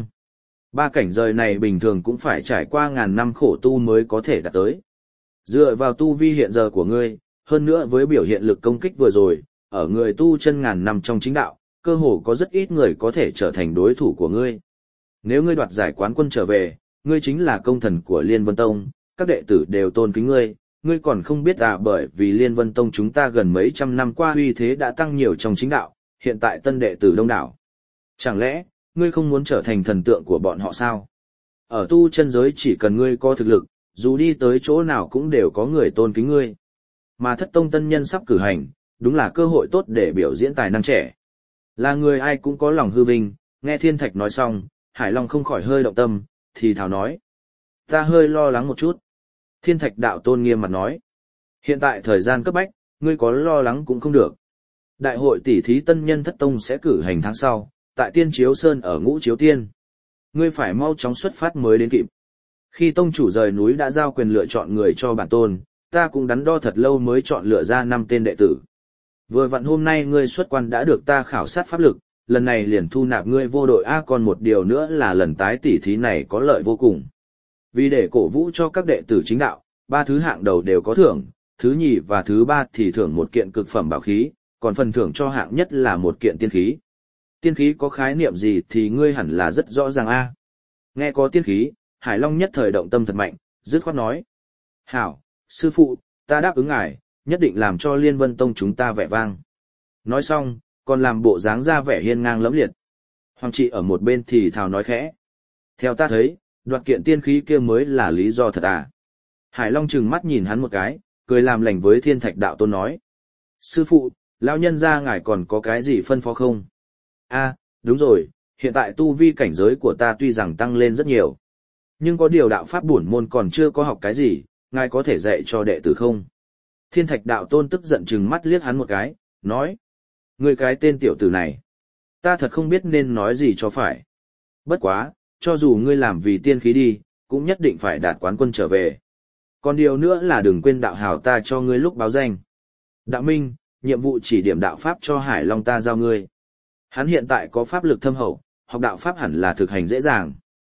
3 cảnh giới này bình thường cũng phải trải qua ngàn năm khổ tu mới có thể đạt tới. Dựa vào tu vi hiện giờ của ngươi, hơn nữa với biểu hiện lực công kích vừa rồi, ở người tu chân ngàn năm trong chính đạo, cơ hồ có rất ít người có thể trở thành đối thủ của ngươi. Nếu ngươi đoạt giải quán quân trở về, ngươi chính là công thần của Liên Vân Tông, các đệ tử đều tôn kính ngươi, ngươi còn không biết à, bởi vì Liên Vân Tông chúng ta gần mấy trăm năm qua uy thế đã tăng nhiều trong chính đạo, hiện tại tân đệ tử đông đảo. Chẳng lẽ, ngươi không muốn trở thành thần tượng của bọn họ sao? Ở tu chân giới chỉ cần ngươi có thực lực, dù đi tới chỗ nào cũng đều có người tôn kính ngươi. Mà thất tông tân nhân sắp cử hành, đúng là cơ hội tốt để biểu diễn tài năng trẻ. Là người ai cũng có lòng hư vinh, nghe Thiên Thạch nói xong, Hải Long không khỏi hơi động tâm, thì thào nói. Ta hơi lo lắng một chút. Thiên Thạch đạo tôn nghiêm mặt nói. Hiện tại thời gian cấp bách, ngươi có lo lắng cũng không được. Đại hội tỷ thí tân nhân thất tông sẽ cử hành tháng sau, tại Tiên Chiếu Sơn ở Ngũ Chiếu Tiên. Ngươi phải mau chóng xuất phát mới đến kịp. Khi tông chủ rời núi đã giao quyền lựa chọn người cho bản tôn, ta cũng đắn đo thật lâu mới chọn lựa ra 5 tên đệ tử. Vừa vặn hôm nay ngươi xuất quan đã được ta khảo sát pháp lực, lần này liền thu nạp ngươi vô đội A, còn một điều nữa là lần tái tỷ thí này có lợi vô cùng. Vì để cổ vũ cho các đệ tử chính đạo, 3 thứ hạng đầu đều có thưởng, thứ nhì và thứ 3 thì thưởng một kiện cực phẩm bảo khí, còn phần thưởng cho hạng nhất là một kiện tiên khí. Tiên khí có khái niệm gì thì ngươi hẳn là rất rõ ràng a. Nghe có tiên khí, Hải Long nhất thời động tâm thật mạnh, dứt khoát nói. Hảo, sư phụ, ta đáp ứng ngài, nhất định làm cho Liên Vân Tông chúng ta vẻ vang. Nói xong, còn làm bộ dáng ra vẻ hiên ngang lẫm liệt. Hoàng trị ở một bên thì thào nói khẽ. Theo ta thấy, đoạt kiện tiên khí kia mới là lý do thật à. Hải Long trừng mắt nhìn hắn một cái, cười làm lành với Thiên Thạch đạo tôn nói. Sư phụ, lão nhân gia ngài còn có cái gì phân phó không? A, đúng rồi, hiện tại tu vi cảnh giới của ta tuy rằng tăng lên rất nhiều. Nhưng có điều đạo pháp bổn môn còn chưa có học cái gì, ngài có thể dạy cho đệ tử không? Thiên Thạch đạo tôn tức giận trừng mắt liếc hắn một cái, nói. Ngươi cái tên tiểu tử này, ta thật không biết nên nói gì cho phải. Bất quá, cho dù ngươi làm vì tiên khí đi, cũng nhất định phải đạt quán quân trở về. Còn điều nữa là đừng quên đạo hào ta cho ngươi lúc báo danh. Đạo Minh, nhiệm vụ chỉ điểm đạo pháp cho Hải Long ta giao ngươi. Hắn hiện tại có pháp lực thâm hậu, học đạo pháp hẳn là thực hành dễ dàng.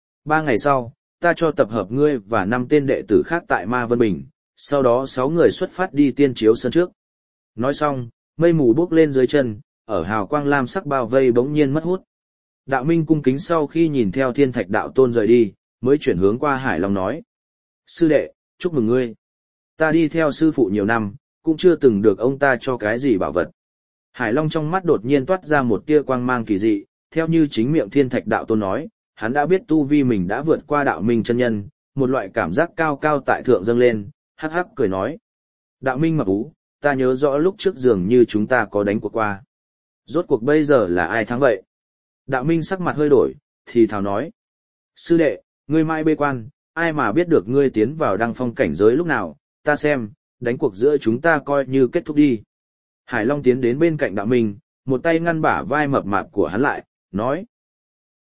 3 ngày sau, ta cho tập hợp ngươi và 5 tên đệ tử khác tại Ma Vân Bình, sau đó 6 người xuất phát đi Tiên Chiếu Sơn trước. Nói xong, mây mù bốc lên dưới chân, ở hào quang lam sắc bao vây bỗng nhiên mất hút. Đạo Minh cung kính sau khi nhìn theo Thiên Thạch đạo tôn rời đi, mới chuyển hướng qua Hải Long nói. Sư đệ, chúc mừng ngươi. Ta đi theo sư phụ nhiều năm, cũng chưa từng được ông ta cho cái gì bảo vật. Hải Long trong mắt đột nhiên toát ra một tia quang mang kỳ dị, theo như chính miệng Thiên Thạch đạo tôn nói, hắn đã biết tu vi mình đã vượt qua đạo minh chân nhân, một loại cảm giác cao cao tại thượng dâng lên, hắc hắc cười nói. Đạo minh mập ú, ta nhớ rõ lúc trước dường như chúng ta có đánh cuộc qua. Rốt cuộc bây giờ là ai thắng vậy? Đạo minh sắc mặt hơi đổi, thì thào nói. Sư đệ, ngươi mai bê quan, ai mà biết được ngươi tiến vào đăng phong cảnh giới lúc nào, ta xem, đánh cuộc giữa chúng ta coi như kết thúc đi. Hải Long tiến đến bên cạnh đạo minh, một tay ngăn bả vai mập mạp của hắn lại, nói.